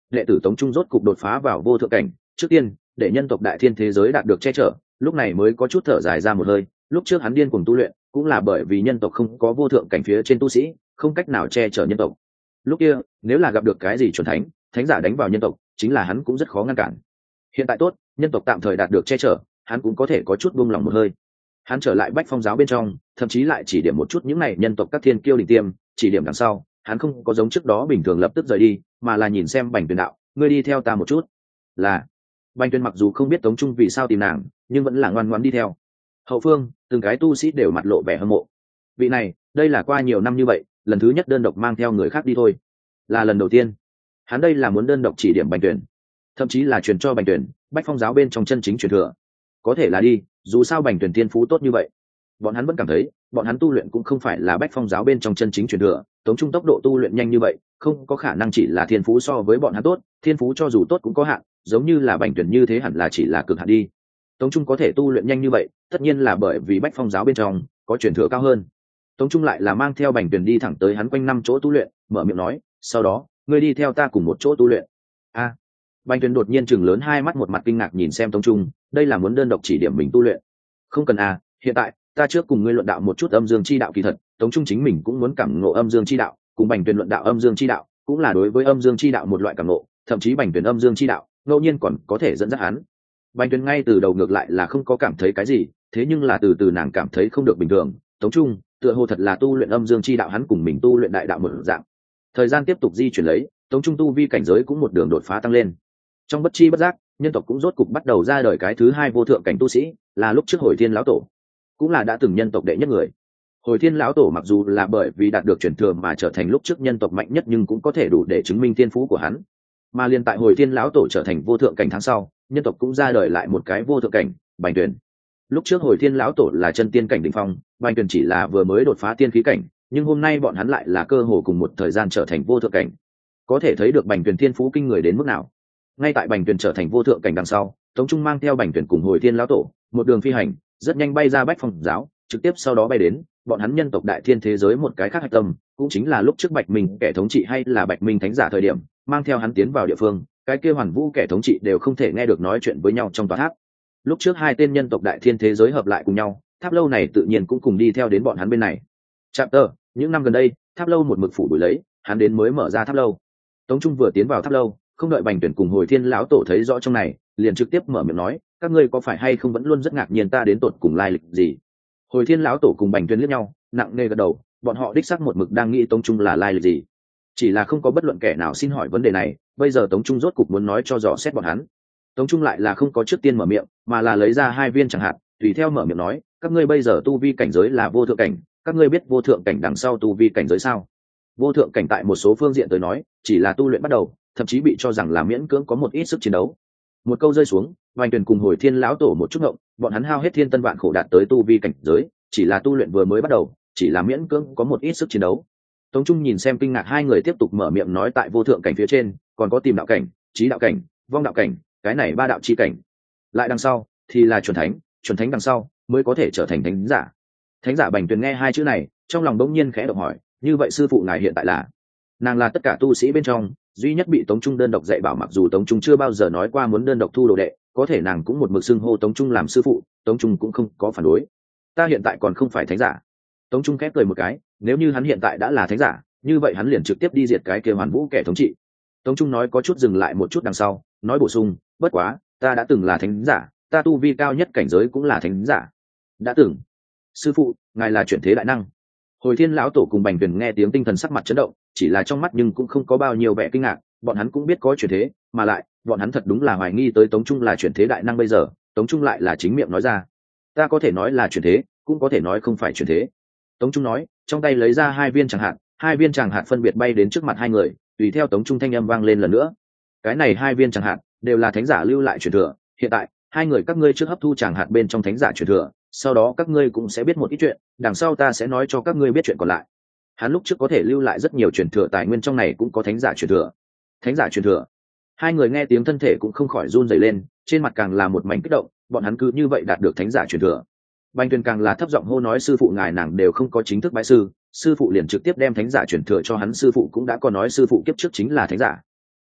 đệ tử Tống Trung rốt cục đột phá vào vô thượng cảnh. Trước tiên để nhân tộc đại thiên thế giới đạt được che chở, lúc này mới có chút thở dài ra một hơi. Lúc trước hắn điên cuồng tu luyện cũng là bởi vì nhân tộc không có vô thượng cảnh phía trên tu sĩ, không cách nào che chở nhân tộc. Lúc kia nếu là gặp được cái gì chuẩn thánh thánh giả đánh vào nhân tộc, chính là hắn cũng rất khó ngăn cản. Hiện tại tốt, nhân tộc tạm thời đạt được che chở, hắn cũng có thể có chút buông lòng một hơi. Hắn trở lại Bách Phong giáo bên trong, thậm chí lại chỉ điểm một chút những này nhân tộc các thiên kiêu đỉnh tiêm, chỉ điểm đằng sau hắn không có giống trước đó bình thường lập tức rời đi, mà là nhìn xem Bành Tuyền đạo, ngươi đi theo ta một chút. Là Bành Tuyền mặc dù không biết Tống Trung vì sao tìm nàng, nhưng vẫn là ngoan ngoãn đi theo. Hậu phương từng cái tu sĩ đều mặt lộ vẻ hâm mộ. Vị này đây là qua nhiều năm như vậy lần thứ nhất đơn độc mang theo người khác đi thôi, là lần đầu tiên hắn đây là muốn đơn độc chỉ điểm Bành Tuyền, thậm chí là truyền cho Bành Tuyền Bách Phong giáo bên trong chân chính truyền thừa. Có thể là đi, dù sao Bành Tuyền thiên phú tốt như vậy, bọn hắn vẫn cảm thấy bọn hắn tu luyện cũng không phải là Bách Phong giáo bên trong chân chính truyền thừa. Tống Trung tốc độ tu luyện nhanh như vậy, không có khả năng chỉ là thiên phú so với bọn hắn tốt, thiên phú cho dù tốt cũng có hạn, giống như là Bành Tuyền như thế hẳn là chỉ là cực hạn đi. Tống Trung có thể tu luyện nhanh như vậy, tất nhiên là bởi vì Bách Phong giáo bên trong có truyền thừa cao hơn. Tống Trung lại là mang theo Bành Tuyền đi thẳng tới hắn quanh năm chỗ tu luyện, mở miệng nói, sau đó ngươi đi theo ta cùng một chỗ tu luyện. A à, Bành Tuyền đột nhiên chừng lớn hai mắt, một mặt kinh ngạc nhìn xem Tống Trung, đây là muốn đơn độc chỉ điểm mình tu luyện? Không cần à, hiện tại ta trước cùng ngươi luận đạo một chút âm dương chi đạo. Kỳ thật Tống Trung chính mình cũng muốn cảm ngộ âm dương chi đạo, cùng Bành Tuyền luận đạo âm dương chi đạo cũng là đối với âm dương chi đạo một loại cảm ngộ, thậm chí Bành Tuyền âm dương chi đạo ngẫu nhiên còn có thể dẫn dắt hắn. Bành Tuyền ngay từ đầu ngược lại là không có cảm thấy cái gì, thế nhưng là từ từ nàng cảm thấy không được bình thường. Tống Trung tựa hồ thật là tu luyện âm dương chi đạo, hắn cùng mình tu luyện đại đạo một dạng. Thời gian tiếp tục di chuyển lấy, Tống Trung tu vi cảnh giới cũng một đường đột phá tăng lên. Trong bất chi bất giác, nhân tộc cũng rốt cục bắt đầu ra đời cái thứ hai vô thượng cảnh tu sĩ, là lúc trước Hồi Thiên lão tổ, cũng là đã từng nhân tộc đệ nhất người. Hồi Thiên lão tổ mặc dù là bởi vì đạt được truyền thừa mà trở thành lúc trước nhân tộc mạnh nhất, nhưng cũng có thể đủ để chứng minh thiên phú của hắn. Mà liên tại Hồi Thiên lão tổ trở thành vô thượng cảnh tháng sau, nhân tộc cũng ra đời lại một cái vô thượng cảnh, Bành Tuyền. Lúc trước Hồi Thiên lão tổ là chân tiên cảnh đỉnh phong, Bành Tuyền chỉ là vừa mới đột phá tiên khí cảnh, nhưng hôm nay bọn hắn lại là cơ hồ cùng một thời gian trở thành vô thượng cảnh. Có thể thấy được Bành Tuyền thiên phú kinh người đến mức nào. Ngay tại Bành Tuyền trở thành vô thượng cảnh đằng sau, Tống Trung mang theo Bành Tuyền cùng Hồi Thiên lão tổ một đường phi hành, rất nhanh bay ra Bách Phong giáo, trực tiếp sau đó bay đến bọn hắn nhân tộc đại thiên thế giới một cái khác hạch tâm, cũng chính là lúc trước Bạch Minh kẻ thống trị hay là Bạch Minh thánh giả thời điểm mang theo hắn tiến vào địa phương, cái kia Hoàn Vũ kẻ thống trị đều không thể nghe được nói chuyện với nhau trong tòa tháp. Lúc trước hai tên nhân tộc đại thiên thế giới hợp lại cùng nhau, tháp lâu này tự nhiên cũng cùng đi theo đến bọn hắn bên này. Chapter, những năm gần đây tháp lâu một mực phủ đuổi lấy hắn đến mới mở ra tháp lâu. Tống Trung vừa tiến vào tháp lâu, không đợi Bành Tuyển cùng Hồi Thiên lão tổ thấy rõ trong này, liền trực tiếp mở miệng nói, các ngươi có phải hay không vẫn luôn rất ngạc nhiên ta đến tột cùng lai lịch gì? Hồi Thiên lão tổ cùng Bành Tuyển liếc nhau, nặng nề gật đầu, bọn họ đích xác một mực đang nghĩ Tống Trung là lai lịch gì, chỉ là không có bất luận kẻ nào xin hỏi vấn đề này. Bây giờ Tống Trung rốt cục muốn nói cho rõ xét bọn hắn. Tống Trung lại là không có trước tiên mở miệng, mà là lấy ra hai viên chẳng hạn, tùy theo mở miệng nói, các ngươi bây giờ tu vi cảnh giới là vô thượng cảnh, các ngươi biết vô thượng cảnh đằng sau tu vi cảnh giới sao? Vô thượng cảnh tại một số phương diện tới nói chỉ là tu luyện bắt đầu, thậm chí bị cho rằng là miễn cưỡng có một ít sức chiến đấu. Một câu rơi xuống, Bành Tuyển cùng Hồi Thiên lão tổ một chút ngộng, bọn hắn hao hết thiên tân vạn khổ đạt tới tu vi cảnh giới, chỉ là tu luyện vừa mới bắt đầu, chỉ là miễn cưỡng có một ít sức chiến đấu. Tống Trung nhìn xem kinh ngạc hai người, tiếp tục mở miệng nói, tại vô thượng cảnh phía trên còn có tìm đạo cảnh, trí đạo cảnh, vong đạo cảnh, cái này ba đạo chi cảnh, lại đằng sau thì là chuẩn thánh, chuẩn thánh đằng sau mới có thể trở thành thánh giả. Thánh giả. Bành Tuyển nghe hai chữ này, trong lòng bỗng nhiên khẽ động hỏi, như vậy sư phụ ngài hiện tại là? Nàng là tất cả tu sĩ bên trong duy nhất bị Tống Trung đơn độc dạy bảo, mặc dù Tống Trung chưa bao giờ nói qua muốn đơn độc thu đồ đệ, có thể nàng cũng một mực xưng hô Tống Trung làm sư phụ, Tống Trung cũng không có phản đối. Ta hiện tại còn không phải thánh giả. Tống Trung khép cười một cái, nếu như hắn hiện tại đã là thánh giả, như vậy hắn liền trực tiếp đi diệt cái kia Hoàn Vũ kẻ thống trị. Tống Trung nói có chút dừng lại một chút đằng sau, nói bổ sung, bất quá ta đã từng là thánh giả, ta tu vi cao nhất cảnh giới cũng là thánh giả. Đã từng? Sư phụ ngài là chuyển thế đại năng? Hồi Thiên lão tổ cùng Bành Tuyển nghe tiếng tinh thần sắc mặt chấn động, chỉ là trong mắt nhưng cũng không có bao nhiêu vẻ kinh ngạc, bọn hắn cũng biết có chuyển thế, mà lại bọn hắn thật đúng là hoài nghi tới Tống Trung là chuyển thế đại năng. Bây giờ Tống Trung lại là chính miệng nói ra, ta có thể nói là chuyển thế, cũng có thể nói không phải chuyển thế. Tống Trung nói, trong tay lấy ra hai viên tràng hạt, hai viên tràng hạt phân biệt bay đến trước mặt hai người, tùy theo Tống Trung thanh âm vang lên lần nữa, cái này hai viên tràng hạt đều là thánh giả lưu lại truyền thừa, hiện tại hai người các ngươi trước hấp thu tràng hạt bên trong thánh giả truyền thừa, sau đó các ngươi cũng sẽ biết một ít chuyện, đằng sau ta sẽ nói cho các ngươi biết chuyện còn lại. Hắn lúc trước có thể lưu lại rất nhiều truyền thừa tài nguyên, trong này cũng có thánh giả truyền thừa. Thánh giả truyền thừa? Hai người nghe tiếng thân thể cũng không khỏi run rẩy lên, trên mặt càng là một mảnh kích động, bọn hắn cứ như vậy đạt được thánh giả truyền thừa. Bành Tuyên càng là thấp giọng hô nói, sư phụ ngài, nàng đều không có chính thức bái sư, sư phụ liền trực tiếp đem thánh giả truyền thừa cho hắn, sư phụ cũng đã có nói sư phụ kiếp trước chính là thánh giả.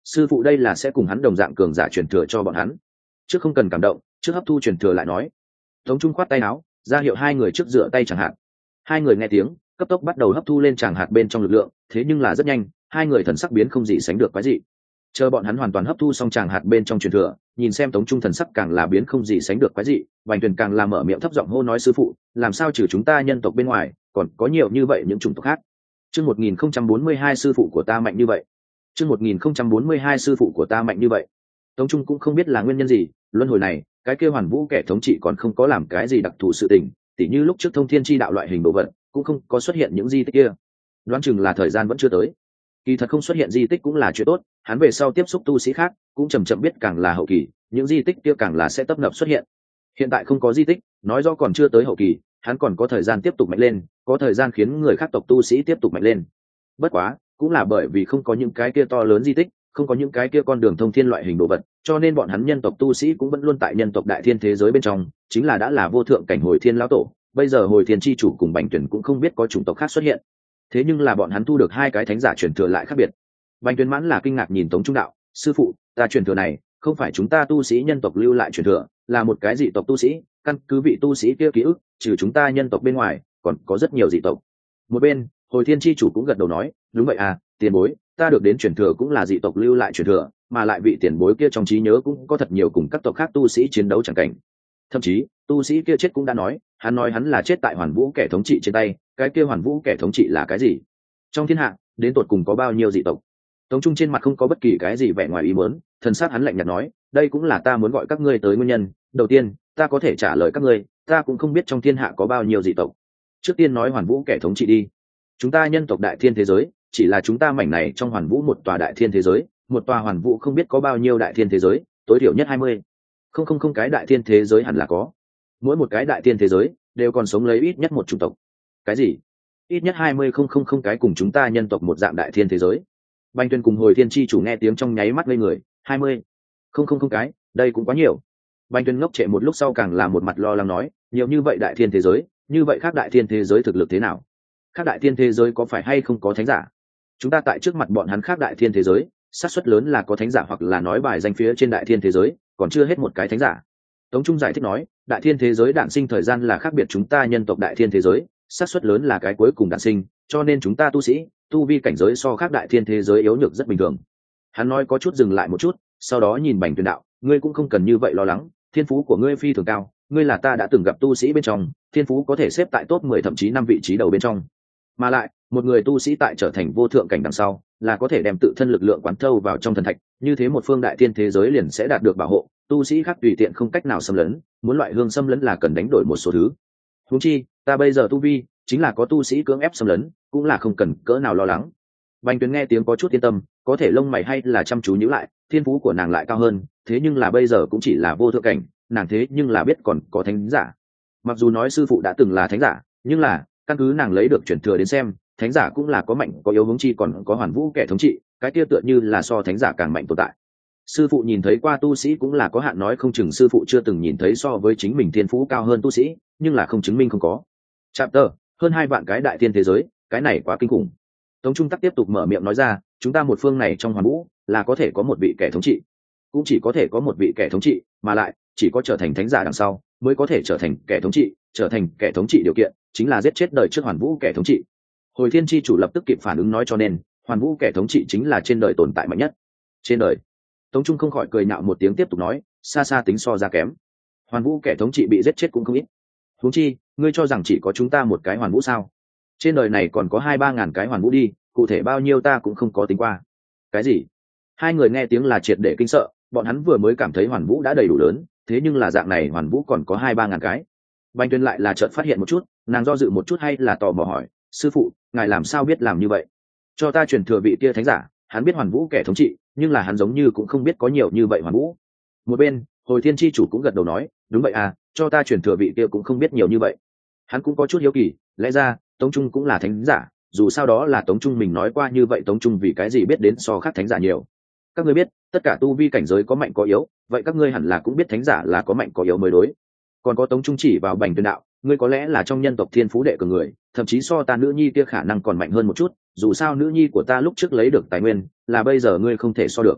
sư phụ đây là sẽ cùng hắn đồng dạng cường giả truyền thừa cho bọn hắn. Trước không cần cảm động, trước hấp thu truyền thừa lại nói. Tống Trung khoát tay áo, ra hiệu hai người trước dựa tay chẳng hạn. Hai người nghe tiếng, cấp tốc bắt đầu hấp thu lên tràng hạt bên trong lực lượng, thế nhưng là rất nhanh, hai người thần sắc biến không gì sánh được quái dị. Chờ bọn hắn hoàn toàn hấp thu xong tràng hạt bên trong truyền thừa, nhìn xem Tống Trung thần sắc càng là biến không gì sánh được quái dị, Bành Tuyền càng là mở miệng thấp giọng hô nói sư phụ, làm sao trừ chúng ta nhân tộc bên ngoài, còn có nhiều như vậy những chủng tộc khác. Chương một nghìn không trăm bốn mươi hai sư phụ của ta mạnh như vậy. Chương một nghìn không trăm bốn mươi hai sư phụ của ta mạnh như vậy. Tống Trung cũng không biết là nguyên nhân gì, luân hồi này, cái kia Hoàn Vũ kẻ thống trị còn không có làm cái gì đặc thù sự tình, tỉ như lúc trước thông thiên chi đạo loại hình đồ vật, cũng không có xuất hiện những di tích kia. Đoán chừng là thời gian vẫn chưa tới. Kỳ thật không xuất hiện di tích cũng là chuyện tốt, hắn về sau tiếp xúc tu sĩ khác, cũng chậm chậm biết càng là hậu kỳ, những di tích kia càng là sẽ tấp nập xuất hiện. Hiện tại không có di tích, nói rõ còn chưa tới hậu kỳ, hắn còn có thời gian tiếp tục mạnh lên, có thời gian khiến người khác tộc tu sĩ tiếp tục mạnh lên. Bất quá, cũng là bởi vì không có những cái kia to lớn di tích, không có những cái kia con đường thông thiên loại hình đồ vật, cho nên bọn hắn nhân tộc tu sĩ cũng vẫn luôn tại nhân tộc đại thiên thế giới bên trong, chính là đã là vô thượng cảnh hồi thiên lão tổ, bây giờ hồi thiên chi chủ cùng Bành Tuyển cũng không biết có chủng tộc khác xuất hiện. Thế nhưng là bọn hắn thu được hai cái thánh giả truyền thừa lại khác biệt. Bành Tuyển mãn là kinh ngạc nhìn Tống Trung đạo, sư phụ, ta truyền thừa này không phải chúng ta tu sĩ nhân tộc lưu lại truyền thừa, là một cái dị tộc tu sĩ, căn cứ vị tu sĩ kia ký ức, trừ chúng ta nhân tộc bên ngoài, còn có rất nhiều dị tộc. Một bên, hồi thiên chi chủ cũng gật đầu nói, đúng vậy à, tiền bối, ta được đến truyền thừa cũng là dị tộc lưu lại truyền thừa, mà lại vị tiền bối kia trong trí nhớ cũng có thật nhiều cùng các tộc khác tu sĩ chiến đấu chẳng cảnh. Thậm chí, tu sĩ kia chết cũng đã nói, hắn nói hắn là chết tại Hoàn Vũ kẻ thống trị trên tay, cái kia Hoàn Vũ kẻ thống trị là cái gì? Trong thiên hạ, đến tột cùng có bao nhiêu dị tộc? Tống Trung trên mặt không có bất kỳ cái gì vẻ ngoài ý muốn, thần sắc hắn lạnh nhạt nói, đây cũng là ta muốn gọi các ngươi tới nguyên nhân, đầu tiên, ta có thể trả lời các ngươi, ta cũng không biết trong thiên hạ có bao nhiêu dị tộc. Trước tiên nói Hoàn Vũ kẻ thống trị đi. Chúng ta nhân tộc đại thiên thế giới, chỉ là chúng ta mảnh này trong Hoàn Vũ một tòa đại thiên thế giới, một tòa Hoàn Vũ không biết có bao nhiêu đại thiên thế giới, tối thiểu nhất hai mươi. Không không không cái đại thiên thế giới hẳn là có. Mỗi một cái đại thiên thế giới đều còn sống lấy ít nhất một chủng tộc. Cái gì? Ít nhất hai mươi không không không cái cùng chúng ta nhân tộc một dạng đại thiên thế giới. Bành Tuyên cùng hồi thiên chi chủ nghe tiếng trong nháy mắt ngây người, hai mươi không không không cái, đây cũng quá nhiều. Bành Tuyên ngốc trệ một lúc sau càng là một mặt lo lắng nói, nhiều như vậy đại thiên thế giới, như vậy khác đại thiên thế giới thực lực thế nào? Khác đại thiên thế giới có phải hay không có thánh giả? Chúng ta tại trước mặt bọn hắn khác đại thiên thế giới, xác suất lớn là có thánh giả hoặc là nói bài danh phía trên đại thiên thế giới, còn chưa hết một cái thánh giả. Tống Trung giải thích nói, đại thiên thế giới đản sinh thời gian là khác biệt chúng ta nhân tộc đại thiên thế giới, xác suất lớn là cái cuối cùng đản sinh, cho nên chúng ta tu sĩ, tu vi cảnh giới so khác đại thiên thế giới yếu nhược rất bình thường. Hắn nói có chút dừng lại một chút, sau đó nhìn Bành Tuyên đạo, ngươi cũng không cần như vậy lo lắng, thiên phú của ngươi phi thường cao, ngươi là ta đã từng gặp tu sĩ bên trong, thiên phú có thể xếp tại top mười thậm chí năm vị trí đầu bên trong. Mà lại, một người tu sĩ tại trở thành vô thượng cảnh đằng sau, là có thể đem tự thân lực lượng quán thâu vào trong thần thạch, như thế một phương đại thiên thế giới liền sẽ đạt được bảo hộ, tu sĩ khác tùy tiện không cách nào xâm lấn, muốn loại hương xâm lấn là cần đánh đổi một số thứ. Huống chi, ta bây giờ tu vi, chính là có tu sĩ cưỡng ép xâm lấn, cũng là không cần cỡ nào lo lắng. Bành Tuyên nghe tiếng có chút yên tâm, có thể lông mày hay là chăm chú nhíu lại, thiên phú của nàng lại cao hơn, thế nhưng là bây giờ cũng chỉ là vô thượng cảnh, nàng thế nhưng là biết còn có thánh giả. Mặc dù nói sư phụ đã từng là thánh giả, nhưng là căn cứ nàng lấy được truyền thừa đến xem, thánh giả cũng là có mạnh có yếu, huống chi còn có Hoàn Vũ kẻ thống trị, cái kia tựa như là so thánh giả càng mạnh tồn tại. Sư phụ nhìn thấy qua tu sĩ cũng là có hạn, nói không chừng sư phụ chưa từng nhìn thấy so với chính mình thiên phú cao hơn tu sĩ, nhưng là không chứng minh không có. Chapter, hơn hai vạn cái đại thiên thế giới, cái này quá kinh khủng. Tống Trung Tắc tiếp tục mở miệng nói ra, chúng ta một phương này trong Hoàn Vũ là có thể có một vị kẻ thống trị, cũng chỉ có thể có một vị kẻ thống trị, mà lại chỉ có trở thành thánh giả đằng sau mới có thể trở thành kẻ thống trị, trở thành kẻ thống trị điều kiện chính là giết chết đời trước Hoàn Vũ kẻ thống trị. Hồi thiên chi chủ lập tức kịp phản ứng nói, cho nên Hoàn Vũ kẻ thống trị chính là trên đời tồn tại mạnh nhất. Trên đời? Tống Trung không khỏi cười nhạo một tiếng tiếp tục nói, xa xa tính so ra kém. Hoàn Vũ kẻ thống trị bị giết chết cũng không ít. Huống chi, ngươi cho rằng chỉ có chúng ta một cái Hoàn Vũ sao? Trên đời này còn có hai ba ngàn cái Hoàn Vũ đi, cụ thể bao nhiêu ta cũng không có tính qua. Cái gì? Hai người nghe tiếng là triệt để kinh sợ, bọn hắn vừa mới cảm thấy Hoàn Vũ đã đầy đủ lớn, thế nhưng là dạng này Hoàn Vũ còn có hai ba ngàn cái. Bành Tuyên lại là chợt phát hiện một chút, nàng do dự một chút hay là tò mò hỏi, sư phụ, ngài làm sao biết làm như vậy? Cho ta truyền thừa vị kia thánh giả, hắn biết Hoàn Vũ kẻ thống trị, nhưng là hắn giống như cũng không biết có nhiều như vậy Hoàn Vũ. Một bên, hồi thiên chi chủ cũng gật đầu nói, đúng vậy à, cho ta truyền thừa vị kia cũng không biết nhiều như vậy. Hắn cũng có chút hiếu kỳ, lẽ ra Tống Trung cũng là thánh giả, dù sao đó là Tống Trung mình nói qua như vậy, Tống Trung vì cái gì biết đến so khác thánh giả nhiều? Các ngươi biết, tất cả tu vi cảnh giới có mạnh có yếu, vậy các ngươi hẳn là cũng biết thánh giả là có mạnh có yếu mới đối. Còn có Tống Trung chỉ vào Bành Tuyên đạo, ngươi có lẽ là trong nhân tộc thiên phú đệ cường người, thậm chí so ta nữ nhi kia khả năng còn mạnh hơn một chút, dù sao nữ nhi của ta lúc trước lấy được tài nguyên, là bây giờ ngươi không thể so được.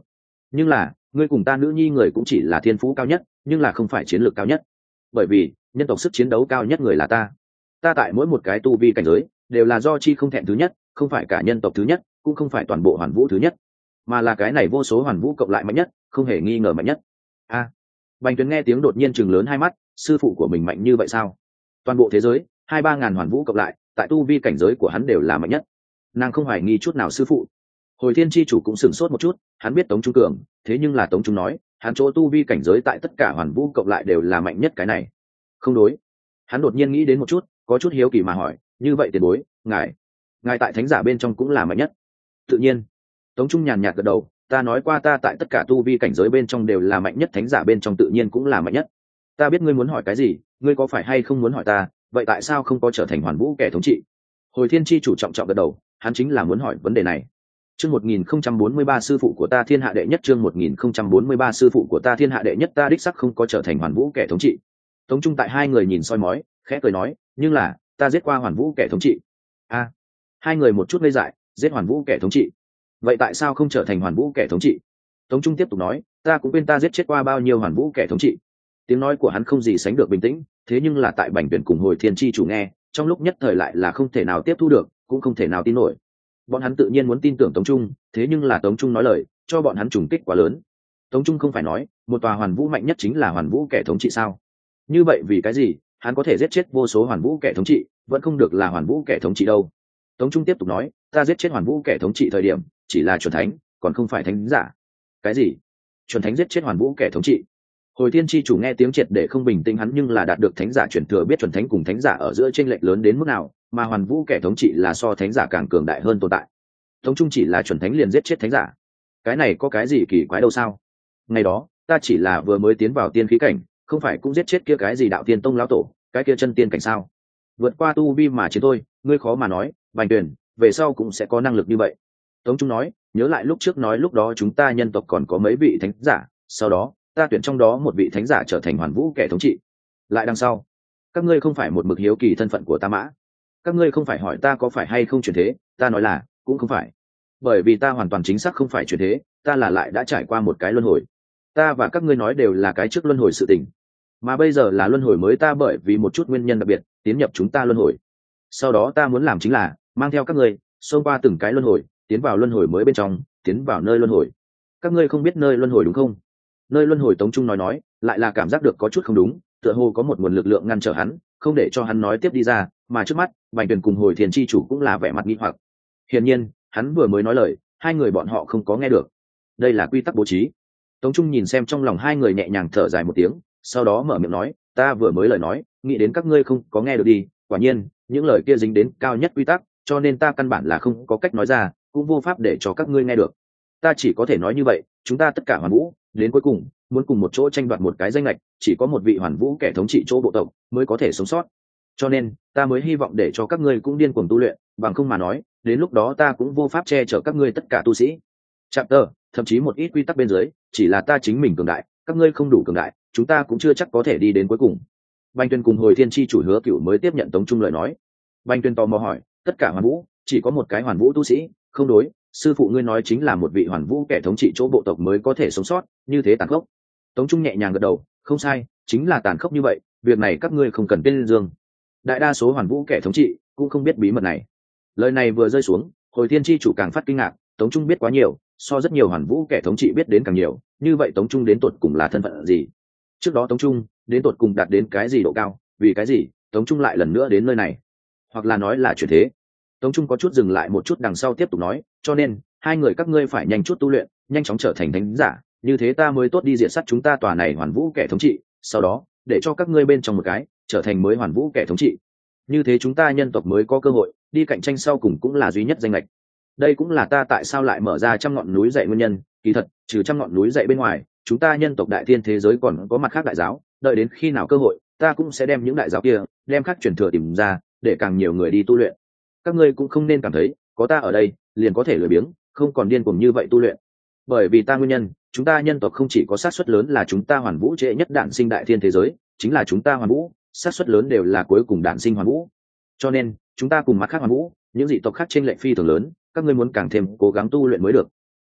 nhưng là ngươi cùng ta nữ nhi người cũng chỉ là thiên phú cao nhất, nhưng là không phải chiến lược cao nhất. Bởi vì nhân tộc sức chiến đấu cao nhất người là ta. Ta tại mỗi một cái tu vi cảnh giới đều là do chi không thẹn thứ nhất, không phải cả nhân tộc thứ nhất, cũng không phải toàn bộ hoàn vũ thứ nhất, mà là cái này vô số hoàn vũ cộng lại mạnh nhất, không hề nghi ngờ mạnh nhất. A à, Bành Tuyền nghe tiếng đột nhiên chừng lớn hai mắt, sư phụ của mình mạnh như vậy sao? Toàn bộ thế giới hai ba ngàn hoàn vũ cộng lại, tại tu vi cảnh giới của hắn đều là mạnh nhất. Nàng không hoài nghi chút nào sư phụ. Hồi Thiên chi chủ cũng sửng sốt một chút, hắn biết Tống Trung cường, thế nhưng là Tống Trung nói hắn chỗ tu vi cảnh giới tại tất cả hoàn vũ cộng lại đều là mạnh nhất, cái này không đối. Hắn đột nhiên nghĩ đến một chút, có chút hiếu kỳ mà hỏi, như vậy tiền bối, ngài ngài tại thánh giả bên trong cũng là mạnh nhất? Tự nhiên. Tống Trung nhàn nhạt gật đầu, ta nói qua ta tại tất cả tu vi cảnh giới bên trong đều là mạnh nhất, thánh giả bên trong tự nhiên cũng là mạnh nhất. Ta biết ngươi muốn hỏi cái gì, ngươi có phải hay không muốn hỏi ta, vậy tại sao không có trở thành hoàn vũ kẻ thống trị? Hồi Thiên chi chủ trọng trọng gật đầu, hắn chính là muốn hỏi vấn đề này. Chương một nghìn không trăm bốn mươi ba sư phụ của ta thiên hạ đệ nhất, chương một nghìn không trăm bốn mươi ba sư phụ của ta thiên hạ đệ nhất, ta đích sắc không có trở thành hoàn vũ kẻ thống trị. Tống Trung tại hai người nhìn soi mói, khẽ cười nói, nhưng là ta giết qua hoàn vũ kẻ thống trị. A, à, hai người một chút ngây dại, giết hoàn vũ kẻ thống trị, vậy tại sao không trở thành hoàn vũ kẻ thống trị? Tống Trung tiếp tục nói, ta cũng quên ta giết chết qua bao nhiêu hoàn vũ kẻ thống trị. Tiếng nói của hắn không gì sánh được bình tĩnh, thế nhưng là tại Bành Tuyển cùng Hồi Thiên chi chủ nghe, trong lúc nhất thời lại là không thể nào tiếp thu được, cũng không thể nào tin nổi. Bọn hắn tự nhiên muốn tin tưởng Tống Trung, thế nhưng là Tống Trung nói lời cho bọn hắn trùng kích quá lớn. Tống Trung không phải nói một tòa hoàn vũ mạnh nhất chính là hoàn vũ kẻ thống trị sao? Như vậy vì cái gì hắn có thể giết chết vô số hoàn vũ kẻ thống trị, vẫn không được là hoàn vũ kẻ thống trị đâu? Tống Trung tiếp tục nói, ta giết chết hoàn vũ kẻ thống trị thời điểm chỉ là chuẩn thánh, còn không phải thánh giả. Cái gì? Chuẩn thánh giết chết hoàn vũ kẻ thống trị? Hồi Thiên chi chủ nghe tiếng triệt để không bình tĩnh, hắn nhưng là đạt được thánh giả truyền thừa, biết chuẩn thánh cùng thánh giả ở giữa chênh lệch lớn đến mức nào, mà hoàn vũ kẻ thống trị là so thánh giả càng cường đại hơn tồn tại. Tống Trung chỉ là chuẩn thánh liền giết chết thánh giả, cái này có cái gì kỳ quái đâu sao? Ngày đó ta chỉ là vừa mới tiến vào tiên khí cảnh, không phải cũng giết chết kia cái gì đạo tiên tông lão tổ, cái kia chân tiên cảnh sao? Vượt qua tu vi mà chiến thôi, ngươi khó mà nói. Bành Tuyền về sau cũng sẽ có năng lực như vậy. Tống Trung nói, nhớ lại lúc trước nói lúc đó chúng ta nhân tộc còn có mấy vị thánh giả, sau đó ta tuyển trong đó một vị thánh giả trở thành hoàn vũ kẻ thống trị. Lại đằng sau, các ngươi không phải một mực hiếu kỳ thân phận của ta mã? Các ngươi không phải hỏi ta có phải hay không chuyển thế, ta nói là cũng không phải, bởi vì ta hoàn toàn chính xác không phải chuyển thế, ta là lại đã trải qua một cái luân hồi. Ta và các ngươi nói đều là cái trước luân hồi sự tình, mà bây giờ là luân hồi mới, ta bởi vì một chút nguyên nhân đặc biệt tiến nhập chúng ta luân hồi. Sau đó ta muốn làm chính là mang theo các ngươi xông qua từng cái luân hồi, tiến vào luân hồi mới bên trong, tiến vào nơi luân hồi. Các ngươi không biết nơi luân hồi đúng không? Nơi luân hồi. Tống Trung nói nói lại là cảm giác được có chút không đúng, tựa hồ có một nguồn lực lượng ngăn trở hắn, không để cho hắn nói tiếp đi ra, mà trước mắt Bành Tuyền cùng Hồi Thiên chi chủ cũng là vẻ mặt nghi hoặc. Hiển nhiên hắn vừa mới nói lời, hai người bọn họ không có nghe được. Đây là quy tắc bố trí. Tống Trung nhìn xem trong lòng hai người, nhẹ nhàng thở dài một tiếng, sau đó mở miệng nói, ta vừa mới lời nói nghĩ đến các ngươi không có nghe được đi. Quả nhiên những lời kia dính đến cao nhất quy tắc, cho nên ta căn bản là không có cách nói ra, cũng vô pháp để cho các ngươi nghe được. Ta chỉ có thể nói như vậy, chúng ta tất cả hoàn vũ đến cuối cùng muốn cùng một chỗ tranh đoạt một cái danh lệch, chỉ có một vị hoàn vũ kẻ thống trị chỗ bộ tộc mới có thể sống sót. Cho nên ta mới hy vọng để cho các ngươi cũng điên cuồng tu luyện, bằng không mà nói đến lúc đó ta cũng vô pháp che chở các ngươi tất cả tu sĩ. Chapter, thậm chí một ít quy tắc bên dưới, chỉ là ta chính mình cường đại, các ngươi không đủ cường đại, chúng ta cũng chưa chắc có thể đi đến cuối cùng. Bành Tuyên cùng Hồi Thiên chi chủ Hứa Cửu mới tiếp nhận Tống Trung lời nói. Bành Tuyên tò mò hỏi, tất cả hoàn vũ chỉ có một cái hoàn vũ tu sĩ? Không đối, sư phụ ngươi nói chính là một vị hoàn vũ kẻ thống trị chỗ bộ tộc mới có thể sống sót, như thế tàn khốc. Tống Trung nhẹ nhàng gật đầu, không sai, chính là tàn khốc như vậy, việc này các ngươi không cần tên dương. Đại đa số hoàn vũ kẻ thống trị cũng không biết bí mật này. Lời này vừa rơi xuống, Hồi Thiên chi chủ càng phát kinh ngạc, Tống Trung biết quá nhiều, so rất nhiều hoàn vũ kẻ thống trị biết đến càng nhiều, như vậy Tống Trung đến tột cùng là thân phận gì? Trước đó Tống Trung đến tột cùng đạt đến cái gì độ cao, vì cái gì Tống Trung lại lần nữa đến nơi này? Hoặc là nói là chuyển thế? Tống Trung có chút dừng lại một chút, đằng sau tiếp tục nói, cho nên hai người các ngươi phải nhanh chút tu luyện, nhanh chóng trở thành thánh giả, như thế ta mới tốt đi diệt sát chúng ta tòa này hoàn vũ kẻ thống trị, sau đó để cho các ngươi bên trong một cái trở thành mới hoàn vũ kẻ thống trị, như thế chúng ta nhân tộc mới có cơ hội đi cạnh tranh sau cùng, cũng là duy nhất danh lệch. Đây cũng là ta tại sao lại mở ra trăm ngọn núi dạy nguyên nhân. Kỳ thật trừ trăm ngọn núi dạy bên ngoài, chúng ta nhân tộc đại thiên thế giới còn có mặt khác đại giáo, đợi đến khi nào cơ hội ta cũng sẽ đem những đại giáo kia đem khác truyền thừa tìm ra, để càng nhiều người đi tu luyện. Các ngươi cũng không nên cảm thấy có ta ở đây liền có thể lười biếng, không còn điên cuồng như vậy tu luyện. Bởi vì ta nguyên nhân, chúng ta nhân tộc không chỉ có xác suất lớn là chúng ta hoàn vũ trễ nhất đản sinh đại thiên thế giới, chính là chúng ta hoàn vũ xác suất lớn đều là cuối cùng đản sinh hoàn vũ. Cho nên chúng ta cùng mặt khác hoàn vũ những dị tộc khác trên lệnh phi thường lớn, các ngươi muốn càng thêm cố gắng tu luyện mới được.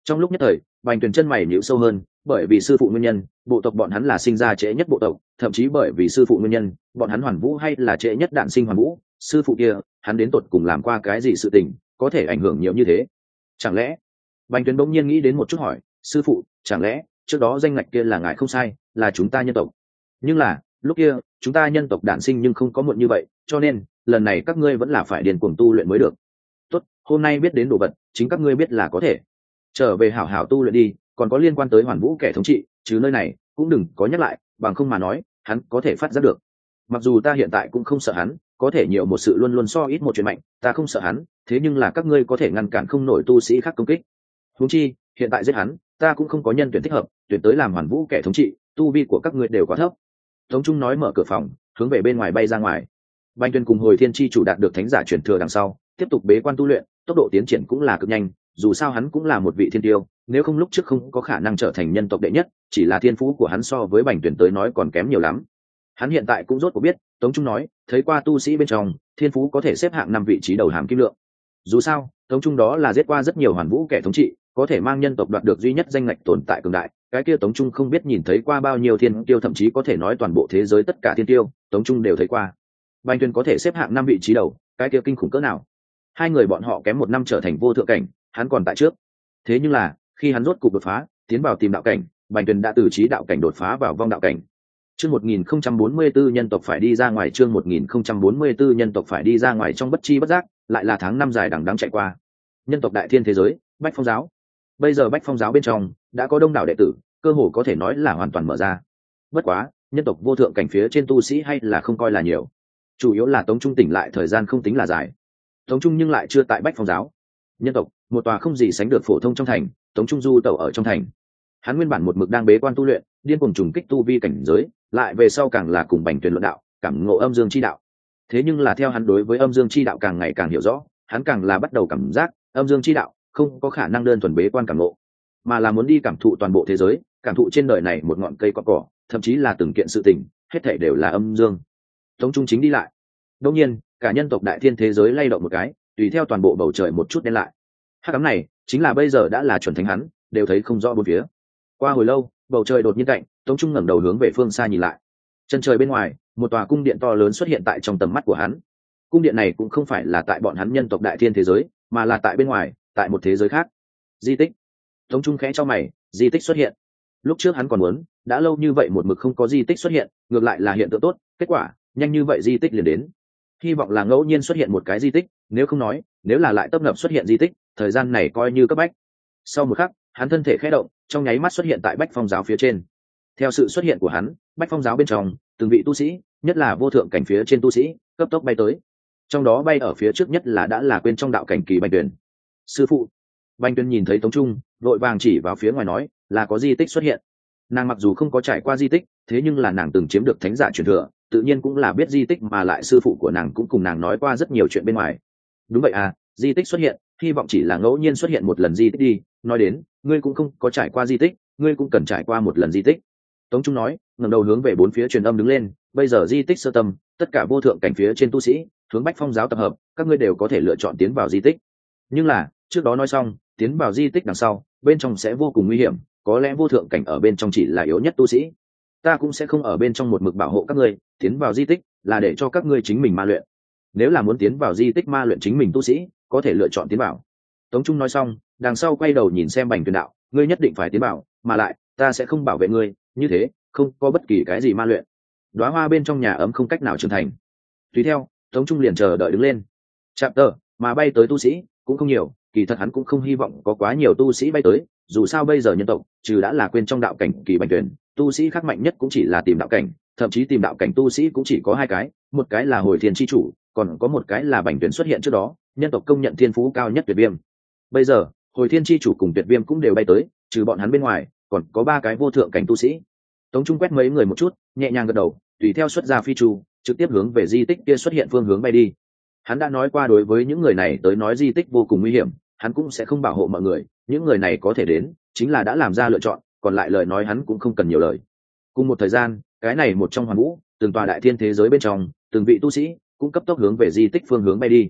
Trong lúc nhất thời, Bành Tuyền chân mày nhíu sâu hơn, bởi vì sư phụ nguyên nhân, bộ tộc bọn hắn là sinh ra trễ nhất bộ tộc, thậm chí bởi vì sư phụ nguyên nhân, bọn hắn Hoàn Vũ hay là trễ nhất đạn sinh Hoàn Vũ, sư phụ kia, hắn đến tột cùng làm qua cái gì sự tình, có thể ảnh hưởng nhiều như thế? Chẳng lẽ? Bành Tuyền bỗng nhiên nghĩ đến một chút hỏi, sư phụ, chẳng lẽ trước đó danh ngạch kia là ngài không sai, là chúng ta nhân tộc? Nhưng là, lúc kia, chúng ta nhân tộc đản sinh nhưng không có muộn như vậy, cho nên, lần này các ngươi vẫn là phải điền cuồng tu luyện mới được. Tốt, hôm nay biết đến đồ vật, chính các ngươi biết là có thể. Trở về hảo hảo tu luyện đi, còn có liên quan tới Hoàn Vũ kẻ thống trị, chứ nơi này cũng đừng có nhắc lại, bằng không mà nói, hắn có thể phát giác được. Mặc dù ta hiện tại cũng không sợ hắn, có thể nhiều một sự luôn luôn so ít một chuyện mạnh, ta không sợ hắn, thế nhưng là các ngươi có thể ngăn cản không nổi tu sĩ khác công kích. Huống chi, hiện tại giết hắn, ta cũng không có nhân tuyển thích hợp, tuyển tới làm Hoàn Vũ kẻ thống trị, tu vi của các ngươi đều quá thấp. Tống Trung nói mở cửa phòng, hướng về bên ngoài bay ra ngoài. Bành Tuyên cùng Hồi Thiên Chi chủ đạt được thánh giả truyền thừa đằng sau, tiếp tục bế quan tu luyện, tốc độ tiến triển cũng là cực nhanh, dù sao hắn cũng là một vị thiên tiêu, nếu không lúc trước không có khả năng trở thành nhân tộc đệ nhất, chỉ là thiên phú của hắn so với Bành Tuyển tới nói còn kém nhiều lắm. Hắn hiện tại cũng rốt cuộc biết, Tống Trung nói, thấy qua tu sĩ bên trong, thiên phú có thể xếp hạng năm vị trí đầu hàm kim lượng. Dù sao, Tống Trung đó là giết qua rất nhiều Hoàn Vũ kẻ thống trị, có thể mang nhân tộc đoạt được duy nhất danh ngạch tồn tại cường đại, cái kia Tống Trung không biết nhìn thấy qua bao nhiêu thiên tiêu, thậm chí có thể nói toàn bộ thế giới tất cả thiên tiêu, Tống Trung đều thấy qua. Bành Tuyển có thể xếp hạng năm vị trí đầu, cái kia kinh khủng cỡ nào? Hai người bọn họ kém một năm trở thành vô thượng cảnh, hắn còn tại trước. Thế nhưng là, khi hắn rốt cục đột phá, tiến vào tìm đạo cảnh, Bành Tuyển đã từ trí đạo cảnh đột phá vào vong đạo cảnh. Chương một nghìn không trăm bốn mươi tư nhân tộc phải đi ra ngoài, chương một nghìn không trăm bốn mươi tư nhân tộc phải đi ra ngoài, trong bất chi bất giác, lại là tháng năm dài đằng đẵng chạy qua. Nhân tộc đại thiên thế giới, Bách Phong giáo. Bây giờ Bách Phong giáo bên trong đã có đông đảo đệ tử, cơ hồ có thể nói là hoàn toàn mở ra. Bất quá, nhân tộc vô thượng cảnh phía trên tu sĩ hay là không coi là nhiều. Chủ yếu là Tống Trung tỉnh lại thời gian không tính là dài. Tống Trung nhưng lại chưa tại Bách Phong giáo. Nhân tộc, một tòa không gì sánh được phổ thông trong thành, Tống Trung du tẩu ở trong thành. Hắn nguyên bản một mực đang bế quan tu luyện, điên cuồng trùng kích tu vi cảnh giới, lại về sau càng là cùng Bành Tuyển luận đạo, cảm ngộ âm dương chi đạo. Thế nhưng là theo hắn đối với âm dương chi đạo càng ngày càng hiểu rõ, hắn càng là bắt đầu cảm giác, âm dương chi đạo không có khả năng đơn thuần bế quan cảm ngộ, mà là muốn đi cảm thụ toàn bộ thế giới, cảm thụ trên đời này một ngọn cây cỏ cỏ, thậm chí là từng kiện sự tình, hết thảy đều là âm dương. Tống Trung chính đi lại. Đương nhiên, cả nhân tộc đại thiên thế giới lay động một cái, tùy theo toàn bộ bầu trời một chút đen lại. Hắc ám này, chính là bây giờ đã là chuẩn thánh hắn, đều thấy không rõ bốn phía. Qua hồi lâu, bầu trời đột nhiên cạnh, Tống Trung ngẩng đầu hướng về phương xa nhìn lại. Chân trời bên ngoài, một tòa cung điện to lớn xuất hiện tại trong tầm mắt của hắn. Cung điện này cũng không phải là tại bọn hắn nhân tộc đại thiên thế giới, mà là tại bên ngoài, tại một thế giới khác. Di tích. Tống Trung khẽ cho mày, di tích xuất hiện. Lúc trước hắn còn muốn, đã lâu như vậy một mực không có di tích xuất hiện, ngược lại là hiện tượng tốt, kết quả, nhanh như vậy di tích liền đến. Hy vọng là ngẫu nhiên xuất hiện một cái di tích, nếu không nói, nếu là lại tấp nập xuất hiện di tích, thời gian này coi như cấp bách. Sau một khắc, hắn thân thể khẽ động, trong nháy mắt xuất hiện tại Bách Phong giáo phía trên. Theo sự xuất hiện của hắn, Bách Phong giáo bên trong, từng vị tu sĩ, nhất là vô thượng cảnh phía trên tu sĩ, cấp tốc bay tới. Trong đó bay ở phía trước nhất là đã là quên trong đạo cảnh kỳ Bành Tuyển. Sư phụ. Bành Tuyển nhìn thấy Tống Trung, vội vàng chỉ vào phía ngoài nói, là có di tích xuất hiện. Nàng mặc dù không có trải qua di tích, thế nhưng là nàng từng chiếm được thánh giả truyền thừa, tự nhiên cũng là biết di tích, mà lại sư phụ của nàng cũng cùng nàng nói qua rất nhiều chuyện bên ngoài. Đúng vậy à, di tích xuất hiện, hy vọng chỉ là ngẫu nhiên xuất hiện một lần di tích đi, nói đến, ngươi cũng không có trải qua di tích, ngươi cũng cần trải qua một lần di tích. Tống Trung nói, ngẩng đầu hướng về bốn phía truyền âm đứng lên, bây giờ di tích sơ tâm, tất cả vô thượng cảnh phía trên tu sĩ, hướng Bách Phong giáo tập hợp, các ngươi đều có thể lựa chọn tiến vào di tích. Nhưng là, trước đó nói xong, tiến vào di tích đằng sau, bên trong sẽ vô cùng nguy hiểm, có lẽ vô thượng cảnh ở bên trong chỉ là yếu nhất tu sĩ. Ta cũng sẽ không ở bên trong một mực bảo hộ các ngươi, tiến vào di tích là để cho các ngươi chính mình ma luyện. Nếu là muốn tiến vào di tích ma luyện chính mình tu sĩ, có thể lựa chọn tiến vào. Tống Trung nói xong, đằng sau quay đầu nhìn xem Bành Tuyển đạo, ngươi nhất định phải tiến vào, mà lại, ta sẽ không bảo vệ ngươi, như thế, không có bất kỳ cái gì ma luyện. Đóa hoa bên trong nhà ấm không cách nào trưởng thành. Tùy theo, Tống Trung liền chờ đợi đứng lên. Chạm tờ, mà bay tới tu sĩ cũng không nhiều, kỳ thật hắn cũng không hy vọng có quá nhiều tu sĩ bay tới, dù sao bây giờ nhân tộc, trừ đã là quên trong đạo cảnh kỳ Bành Tuyển, tu sĩ khác mạnh nhất cũng chỉ là tìm đạo cảnh, thậm chí tìm đạo cảnh tu sĩ cũng chỉ có hai cái, một cái là Hồi Thiên chi chủ, còn có một cái là Bành Tuyển xuất hiện trước đó, nhân tộc công nhận thiên phú cao nhất Tuyệt Viêm. Bây giờ, Hồi Thiên chi chủ cùng Tuyệt Viêm cũng đều bay tới, trừ bọn hắn bên ngoài, còn có ba cái vô thượng cảnh tu sĩ. Tống Trung quét mấy người một chút, nhẹ nhàng gật đầu, tùy theo xuất ra phi chu, trực tiếp hướng về di tích kia xuất hiện phương hướng bay đi. Hắn đã nói qua đối với những người này tới nói di tích vô cùng nguy hiểm, hắn cũng sẽ không bảo hộ mọi người, những người này có thể đến, chính là đã làm ra lựa chọn, còn lại lời nói hắn cũng không cần nhiều lời. Cùng một thời gian, cái này một trong Hoàn Vũ, từng tòa đại thiên thế giới bên trong, từng vị tu sĩ cũng cấp tốc hướng về di tích phương hướng bay đi.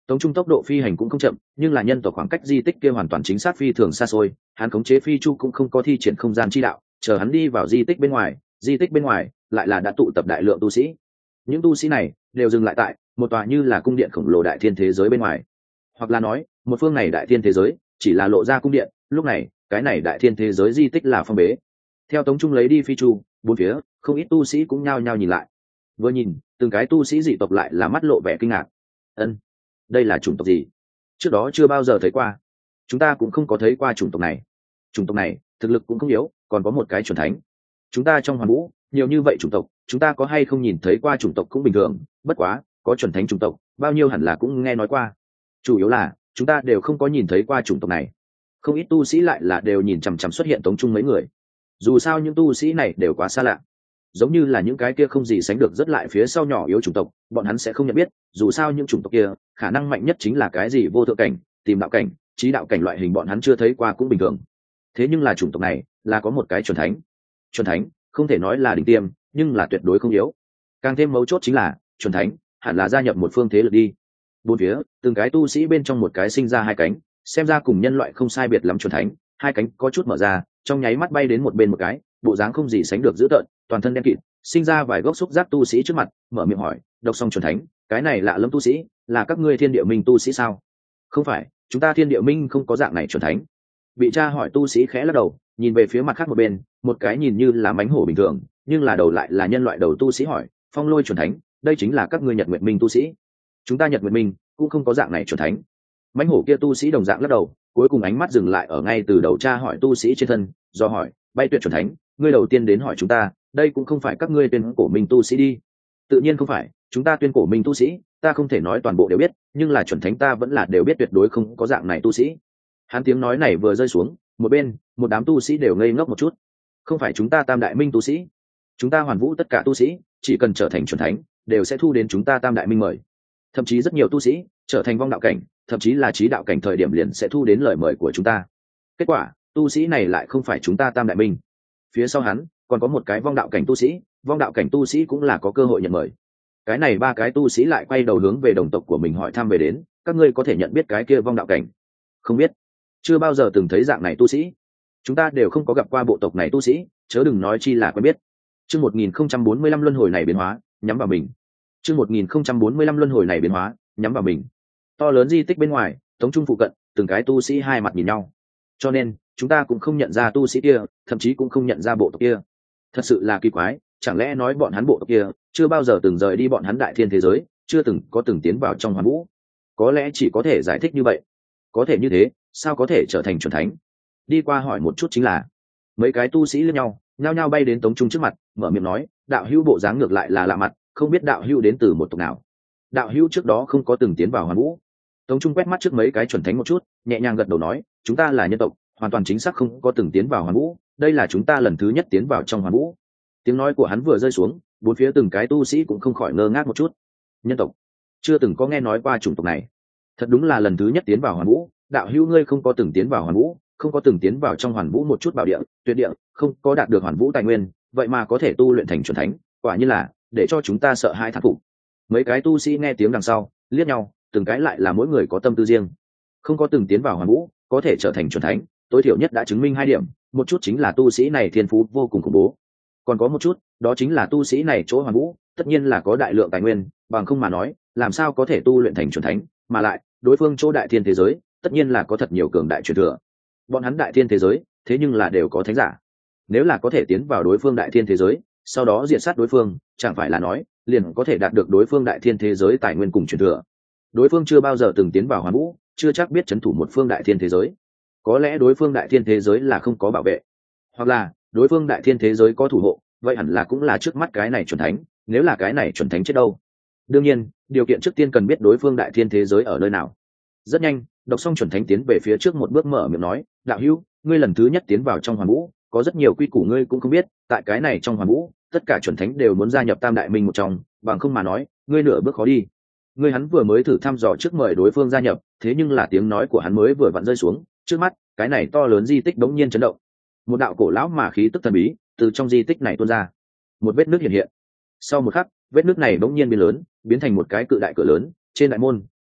Tống Trung tốc độ phi hành cũng không chậm, nhưng là nhân tộc khoảng cách di tích kia hoàn toàn chính xác phi thường xa xôi, hắn khống chế phi chu cũng không có thi triển không gian chi đạo, chờ hắn đi vào di tích bên ngoài, di tích bên ngoài lại là đã tụ tập đại lượng tu sĩ. Những tu sĩ này đều dừng lại tại một tòa như là cung điện khổng lồ đại thiên thế giới bên ngoài, hoặc là nói, một phương này đại thiên thế giới chỉ là lộ ra cung điện, lúc này, cái này đại thiên thế giới di tích là phong bế. Theo Tống Trung lấy đi phi chu, bốn phía, không ít tu sĩ cũng nhao nhao nhìn lại. Vừa nhìn, từng cái tu sĩ dị tộc lại là mắt lộ vẻ kinh ngạc. Ân, đây là chủng tộc gì? Trước đó chưa bao giờ thấy qua. Chúng ta cũng không có thấy qua chủng tộc này. Chủng tộc này, thực lực cũng không yếu, còn có một cái chuẩn thánh. Chúng ta trong Hoàn Vũ, nhiều như vậy chủng tộc, chúng ta có hay không nhìn thấy qua chủng tộc cũng bình thường, bất quá, có chuẩn thánh chủng tộc, bao nhiêu hẳn là cũng nghe nói qua. Chủ yếu là, chúng ta đều không có nhìn thấy qua chủng tộc này. Không ít tu sĩ lại là đều nhìn chằm chằm xuất hiện Tống Trung mấy người. Dù sao những tu sĩ này đều quá xa lạ, giống như là những cái kia không gì sánh được rất lại phía sau nhỏ yếu chủng tộc, bọn hắn sẽ không nhận biết, dù sao những chủng tộc kia khả năng mạnh nhất chính là cái gì vô thượng cảnh, tìm đạo cảnh, trí đạo cảnh loại hình bọn hắn chưa thấy qua cũng bình thường. Thế nhưng là chủng tộc này là có một cái chuẩn thánh. Chuẩn thánh không thể nói là đỉnh tiêm, nhưng là tuyệt đối không yếu. Càng thêm mấu chốt chính là chuẩn thánh hẳn là gia nhập một phương thế lực đi. Bốn phía từng cái tu sĩ bên trong một cái sinh ra hai cánh, xem ra cùng nhân loại không sai biệt lắm chuẩn thánh, hai cánh có chút mở ra, trong nháy mắt bay đến một bên một cái, bộ dáng không gì sánh được dữ tợn, toàn thân đen kịt, sinh ra vài gốc xúc giác tu sĩ trước mặt, mở miệng hỏi, độc song chuẩn thánh, cái này lạ lẫm tu sĩ, là các ngươi thiên địa minh tu sĩ sao? Không phải, chúng ta thiên địa minh không có dạng này chuẩn thánh. Bị tra hỏi tu sĩ khẽ lắc đầu, nhìn về phía mặt khác một bên, một cái nhìn như là mánh hổ bình thường, nhưng là đầu lại là nhân loại đầu tu sĩ hỏi, phong lôi chuẩn thánh, đây chính là các ngươi nhật nguyệt minh tu sĩ. Chúng ta nhật nguyệt minh cũng không có dạng này chuẩn thánh. Mánh hổ kia tu sĩ đồng dạng lắc đầu, cuối cùng ánh mắt dừng lại ở ngay từ đầu tra hỏi tu sĩ trên thân, do hỏi, bay tuyệt chuẩn thánh, ngươi đầu tiên đến hỏi chúng ta, đây cũng không phải các ngươi tuyên cổ minh tu sĩ đi. Tự nhiên không phải, chúng ta tuyên cổ minh tu sĩ, ta không thể nói toàn bộ đều biết, nhưng là chuẩn thánh ta vẫn là đều biết, tuyệt đối không có dạng này tu sĩ. Hắn tiếng nói này vừa rơi xuống, một bên, một đám tu sĩ đều ngây ngốc một chút. Không phải chúng ta tam đại minh tu sĩ, chúng ta Hoàn Vũ tất cả tu sĩ, chỉ cần trở thành chuẩn thánh, đều sẽ thu đến chúng ta tam đại minh mời. Thậm chí rất nhiều tu sĩ trở thành vong đạo cảnh, thậm chí là trí đạo cảnh thời điểm liền sẽ thu đến lời mời của chúng ta. Kết quả, tu sĩ này lại không phải chúng ta tam đại minh. Phía sau hắn còn có một cái vong đạo cảnh tu sĩ, vong đạo cảnh tu sĩ cũng là có cơ hội nhận mời. Cái này ba cái tu sĩ lại quay đầu hướng về đồng tộc của mình hỏi thăm về đến, các ngươi có thể nhận biết cái kia vong đạo cảnh? Không biết, chưa bao giờ từng thấy dạng này tu sĩ, chúng ta đều không có gặp qua bộ tộc này tu sĩ, chớ đừng nói chi là quen biết. Chương một nghìn không trăm bốn mươi lăm luân hồi này biến hóa, nhắm vào mình. Chương một nghìn không trăm bốn mươi lăm luân hồi này biến hóa, nhắm vào mình. To lớn di tích bên ngoài, Tống Trung phụ cận, từng cái tu sĩ hai mặt nhìn nhau. Cho nên, chúng ta cũng không nhận ra tu sĩ kia, thậm chí cũng không nhận ra bộ tộc kia. Thật sự là kỳ quái, chẳng lẽ nói bọn hắn bộ tộc kia chưa bao giờ từng rời đi bọn hắn đại thiên thế giới, chưa từng có từng tiến vào trong Hoàn Vũ? Có lẽ chỉ có thể giải thích như vậy. Có thể như thế, sao có thể trở thành chuẩn thánh? Đi qua hỏi một chút chính là. Mấy cái tu sĩ liếc nhau, nhao nhao bay đến Tống Trung trước mặt, mở miệng nói, đạo hữu bộ dáng ngược lại là lạ mặt, không biết đạo hữu đến từ một tộc nào? Đạo hữu trước đó không có từng tiến vào Hoàn Vũ. Tống Trung quét mắt trước mấy cái chuẩn thánh một chút, nhẹ nhàng gật đầu nói, chúng ta là nhân tộc, hoàn toàn chính xác không có từng tiến vào Hoàn Vũ, đây là chúng ta lần thứ nhất tiến vào trong Hoàn Vũ. Tiếng nói của hắn vừa rơi xuống, bốn phía từng cái tu sĩ cũng không khỏi ngơ ngác một chút. Nhân tộc, chưa từng có nghe nói qua chủng tộc này, thật đúng là lần thứ nhất tiến vào Hoàn Vũ. Đạo hữu ngươi không có từng tiến vào Hoàn Vũ, không có từng tiến vào trong Hoàn Vũ một chút bảo địa, tuyệt địa, không có đạt được Hoàn Vũ tài nguyên, vậy mà có thể tu luyện thành chuẩn thánh, quả nhiên là để cho chúng ta sợ hãi thán phục. Mấy cái tu sĩ nghe tiếng đằng sau, liếc nhau, từng cái lại là mỗi người có tâm tư riêng. Không có từng tiến vào Hoàn Vũ, có thể trở thành chuẩn thánh, tối thiểu nhất đã chứng minh hai điểm, một chút chính là tu sĩ này thiên phú vô cùng khủng bố, còn có một chút, đó chính là tu sĩ này chỗ Hoàn Vũ tất nhiên là có đại lượng tài nguyên, bằng không mà nói, làm sao có thể tu luyện thành chuẩn thánh, mà lại, đối phương chỗ đại thiên thế giới, tất nhiên là có thật nhiều cường đại truyền thừa. Bọn hắn đại thiên thế giới, thế nhưng là đều có thánh giả. Nếu là có thể tiến vào đối phương đại thiên thế giới, sau đó diệt sát đối phương, chẳng phải là nói, liền có thể đạt được đối phương đại thiên thế giới tài nguyên cùng truyền thừa. Đối phương chưa bao giờ từng tiến vào Hoàn Vũ, chưa chắc biết trấn thủ một phương đại thiên thế giới. Có lẽ đối phương đại thiên thế giới là không có bảo vệ, hoặc là đối phương đại thiên thế giới có thủ hộ, vậy hẳn là cũng là trước mắt cái này chuẩn thánh. Nếu là cái này chuẩn thánh chết đâu? Đương nhiên, điều kiện trước tiên cần biết đối phương đại thiên thế giới ở nơi nào. Rất nhanh, đọc xong chuẩn thánh tiến về phía trước một bước, mở miệng nói, đạo hữu, ngươi lần thứ nhất tiến vào trong Hoàn Vũ, có rất nhiều quy củ ngươi cũng không biết, tại cái này trong Hoàn Vũ, tất cả chuẩn thánh đều muốn gia nhập tam đại minh một trong, bằng không mà nói, ngươi nửa bước khó đi. Ngươi hắn vừa mới thử thăm dò trước mời đối phương gia nhập, thế nhưng là tiếng nói của hắn mới vừa vặn rơi xuống, trước mắt, cái này to lớn di tích đống nhiên chấn động. Một đạo cổ lão mà khí tức thần bí từ trong di tích này tuôn ra. Một vết nước hiện hiện. Sau một khắc, vết nước này đống nhiên biến lớn, biến thành một cái cự đại cửa lớn, trên đại môn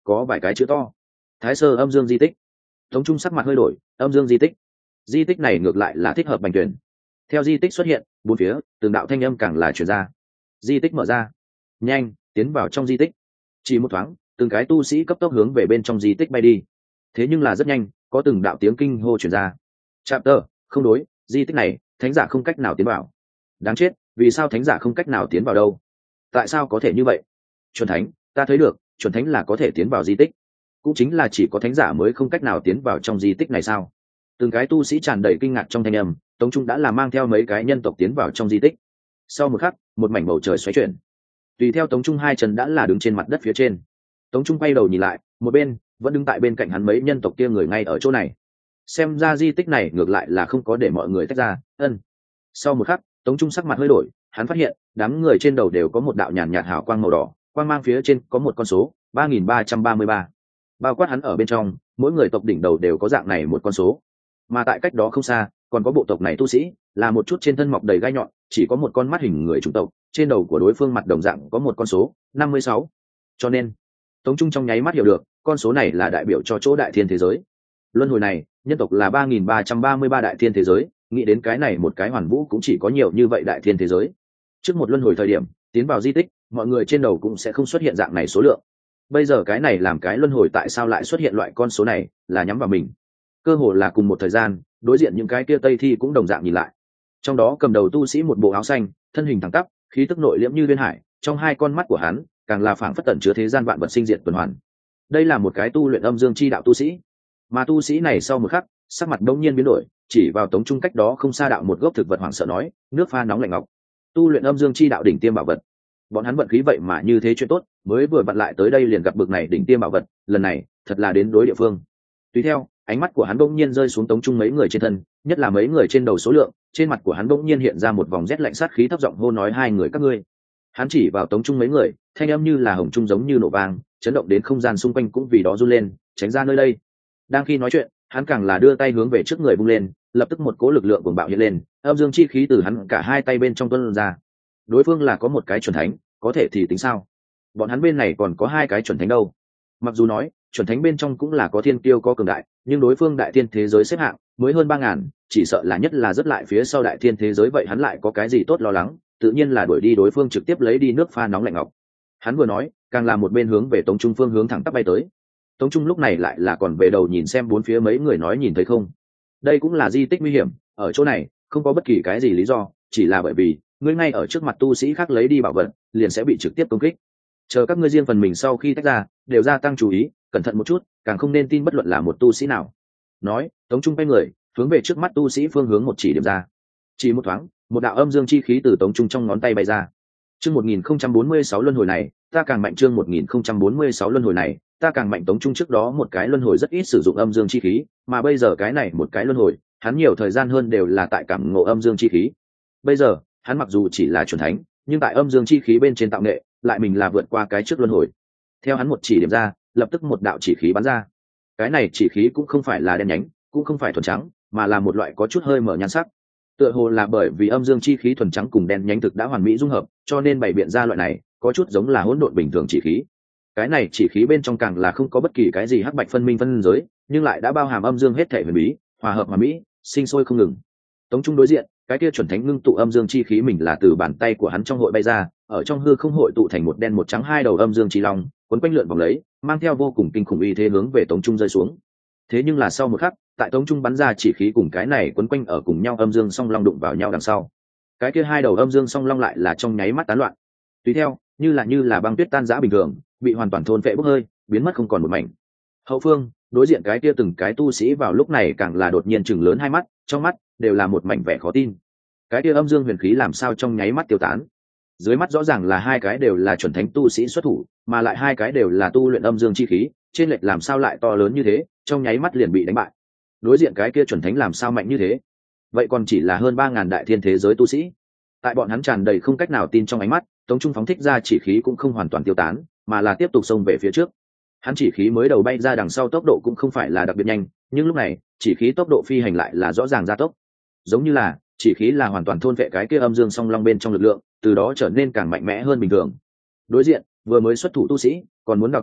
có vài cái chữ to: Thái Sơ Âm Dương di tích. Tống Trung sắc mặt hơi đổi. Âm Dương di tích. Di tích này ngược lại là thích hợp Bành Tuyển. Theo di tích xuất hiện, bốn phía từng đạo thanh âm càng là truyền ra. Di tích mở ra, nhanh tiến vào trong di tích. Chỉ một thoáng, từng cái tu sĩ cấp tốc hướng về bên trong di tích bay đi. Thế nhưng là rất nhanh, có từng đạo tiếng kinh hô truyền ra. Chapter, không đối, di tích này thánh giả không cách nào tiến vào. Đáng chết, vì sao thánh giả không cách nào tiến vào đâu? Tại sao có thể như vậy? Chuẩn thánh, ta thấy được, chuẩn thánh là có thể tiến vào di tích. Cũng chính là chỉ có thánh giả mới không cách nào tiến vào trong di tích này sao? Từng cái tu sĩ tràn đầy kinh ngạc trong thanh âm. Tống Trung đã là mang theo mấy cái nhân tộc tiến vào trong di tích. Sau một khắc, một mảnh bầu trời xoáy chuyển. Tùy theo Tống Trung hai chân đã là đứng trên mặt đất phía trên. Tống Trung quay đầu nhìn lại, một bên vẫn đứng tại bên cạnh hắn mấy nhân tộc kia người ngay ở chỗ này. Xem ra di tích này ngược lại là không có để mọi người tách ra. Ân. Sau một khắc, Tống Trung sắc mặt hơi đổi, hắn phát hiện đám người trên đầu đều có một đạo nhàn nhạt hào quang màu đỏ, quang mang phía trên có một con số ba nghìn ba trăm ba mươi ba. Bao quát hắn ở bên trong, mỗi người tộc đỉnh đầu đều có dạng này một con số. Mà tại cách đó không xa, còn có bộ tộc này tu sĩ, là một chút trên thân mọc đầy gai nhọn, chỉ có một con mắt hình người chủng tộc, trên đầu của đối phương mặt đồng dạng có một con số năm mươi sáu. Cho nên, Tống Trung trong nháy mắt hiểu được, con số này là đại biểu cho chỗ đại thiên thế giới. Luân hồi này, nhân tộc là ba nghìn ba trăm ba mươi ba đại thiên thế giới, nghĩ đến cái này một cái hoàn vũ cũng chỉ có nhiều như vậy đại thiên thế giới. Trước một luân hồi thời điểm, tiến vào di tích, mọi người trên đầu cũng sẽ không xuất hiện dạng này số lượng. Bây giờ cái này làm cái luân hồi tại sao lại xuất hiện loại con số này, là nhắm vào mình. Cơ hồ là cùng một thời gian, đối diện những cái kia tây thi cũng đồng dạng nhìn lại. Trong đó cầm đầu tu sĩ một bộ áo xanh, thân hình thẳng tắp, khí tức nội liễm như viên hải, trong hai con mắt của hắn càng là phảng phất tẩn chứa thế gian vạn vật sinh diệt tuần hoàn. Đây là một cái tu luyện âm dương chi đạo tu sĩ. Mà tu sĩ này sau một khắc, sắc mặt đột nhiên biến đổi, chỉ vào Tống Trung cách đó không xa đạo một gốc thực vật hoảng sợ nói: nước pha nóng lạnh ngọc, tu luyện âm dương chi đạo đỉnh tiêm bảo vật. Bọn hắn vận khí vậy mà như thế chuyện tốt, mới vừa vặn lại tới đây liền gặp bực này đỉnh tiêm bảo vật, lần này thật là đến đối địa phương. Tùy theo, ánh mắt của hắn bỗng nhiên rơi xuống Tống Trung mấy người trên thân, nhất là mấy người trên đầu số lượng, trên mặt của hắn bỗng nhiên hiện ra một vòng rét lạnh sát khí, thấp giọng hô nói: hai người các ngươi. Hắn chỉ vào Tống Trung mấy người, thanh âm như là hồng trung giống như nổ vang, chấn động đến không gian xung quanh cũng vì đó run lên, tránh ra nơi đây. Đang khi nói chuyện, hắn càng là đưa tay hướng về trước người vung lên, lập tức một cỗ lực lượng cuồng bạo hiện lên, âm dương chi khí từ hắn cả hai tay bên trong tuôn ra. Đối phương là có một cái chuẩn thánh, có thể thì tính sao? Bọn hắn bên này còn có hai cái chuẩn thánh đâu. Mặc dù nói chuẩn thánh bên trong cũng là có thiên kiêu có cường đại, nhưng đối phương đại thiên thế giới xếp hạng mới hơn ba ngàn, chỉ sợ là nhất là rất lại phía sau đại thiên thế giới, vậy hắn lại có cái gì tốt lo lắng, tự nhiên là đuổi đi đối phương, trực tiếp lấy đi nước pha nóng lạnh ngọc. Hắn vừa nói, càng là một bên hướng về Tống Trung phương hướng thẳng tắp bay tới. Tống Trung lúc này lại là còn về đầu nhìn xem bốn phía mấy người nói: nhìn thấy không? Đây cũng là di tích nguy hiểm, ở chỗ này không có bất kỳ cái gì lý do, chỉ là bởi vì ngươi ngay ở trước mặt tu sĩ khác lấy đi bảo vật, liền sẽ bị trực tiếp công kích. Chờ các ngươi riêng phần mình sau khi tách ra, đều gia tăng chú ý, cẩn thận một chút, càng không nên tin bất luận là một tu sĩ nào. Nói, Tống Trung quay người, hướng về trước mắt tu sĩ phương hướng một chỉ điểm ra. Chỉ một thoáng, một đạo âm dương chi khí từ Tống Trung trong ngón tay bay ra. Chương một nghìn không trăm bốn mươi sáu luân hồi này, ta càng mạnh. Chương một nghìn không trăm bốn mươi sáu luân hồi này, ta càng mạnh. Tống Trung trước đó một cái luân hồi rất ít sử dụng âm dương chi khí, mà bây giờ cái này một cái luân hồi, hắn nhiều thời gian hơn đều là tại cảm ngộ âm dương chi khí. Bây giờ, hắn mặc dù chỉ là chuẩn thánh, nhưng tại âm dương chi khí bên trên tạo nghệ, lại mình là vượt qua cái trước luân hồi. Theo hắn một chỉ điểm ra, lập tức một đạo chỉ khí bắn ra. Cái này chỉ khí cũng không phải là đen nhánh, cũng không phải thuần trắng, mà là một loại có chút hơi mở nhan sắc. Tựa hồ là bởi vì âm dương chi khí thuần trắng cùng đen nhánh thực đã hoàn mỹ dung hợp, cho nên bày biện ra loại này có chút giống là hỗn độn bình thường chỉ khí. Cái này chỉ khí bên trong càng là không có bất kỳ cái gì hắc bạch phân minh phân giới, nhưng lại đã bao hàm âm dương hết thể huyền bí, hòa hợp hòa mỹ, sinh sôi không ngừng. Tống Trung đối diện, cái kia chuẩn thánh ngưng tụ âm dương chi khí mình là từ bàn tay của hắn trong hội bay ra, ở trong hư không hội tụ thành một đen một trắng hai đầu âm dương chi long, quấn quanh lượn vòng lấy, mang theo vô cùng kinh khủng uy thế hướng về Tống Trung rơi xuống. Thế nhưng là sau một khắc, tại Tống Trung bắn ra chỉ khí cùng cái này quấn quanh ở cùng nhau âm dương song long đụng vào nhau đằng sau, cái kia hai đầu âm dương song long lại là trong nháy mắt tán loạn. Tùy theo, như là như là băng tuyết tan rã bình thường, bị hoàn toàn thôn phệ bốc hơi, biến mất không còn một mảnh. Hậu phương, đối diện cái kia từng cái tu sĩ vào lúc này càng là đột nhiên chừng lớn hai mắt, trong mắt đều là một mảnh vẻ khó tin. Cái kia âm dương huyền khí làm sao trong nháy mắt tiêu tán? Dưới mắt rõ ràng là hai cái đều là chuẩn thánh tu sĩ xuất thủ, mà lại hai cái đều là tu luyện âm dương chi khí, trên lệch làm sao lại to lớn như thế, trong nháy mắt liền bị đánh bại. Đối diện cái kia chuẩn thánh làm sao mạnh như thế? Vậy còn chỉ là hơn ba ngàn đại thiên thế giới tu sĩ. Tại bọn hắn tràn đầy không cách nào tin trong ánh mắt, Tống Trung phóng thích ra chỉ khí cũng không hoàn toàn tiêu tán, mà là tiếp tục xông về phía trước. Hắn chỉ khí mới đầu bay ra đằng sau tốc độ cũng không phải là đặc biệt nhanh, nhưng lúc này, chỉ khí tốc độ phi hành lại là rõ ràng gia tốc. Giống như là, chỉ khí là hoàn toàn thôn vệ cái kia âm dương song long bên trong lực lượng, từ đó trở nên càng mạnh mẽ hơn bình thường. Đối diện, vừa mới xuất thủ tu sĩ, còn muốn đào tẩu,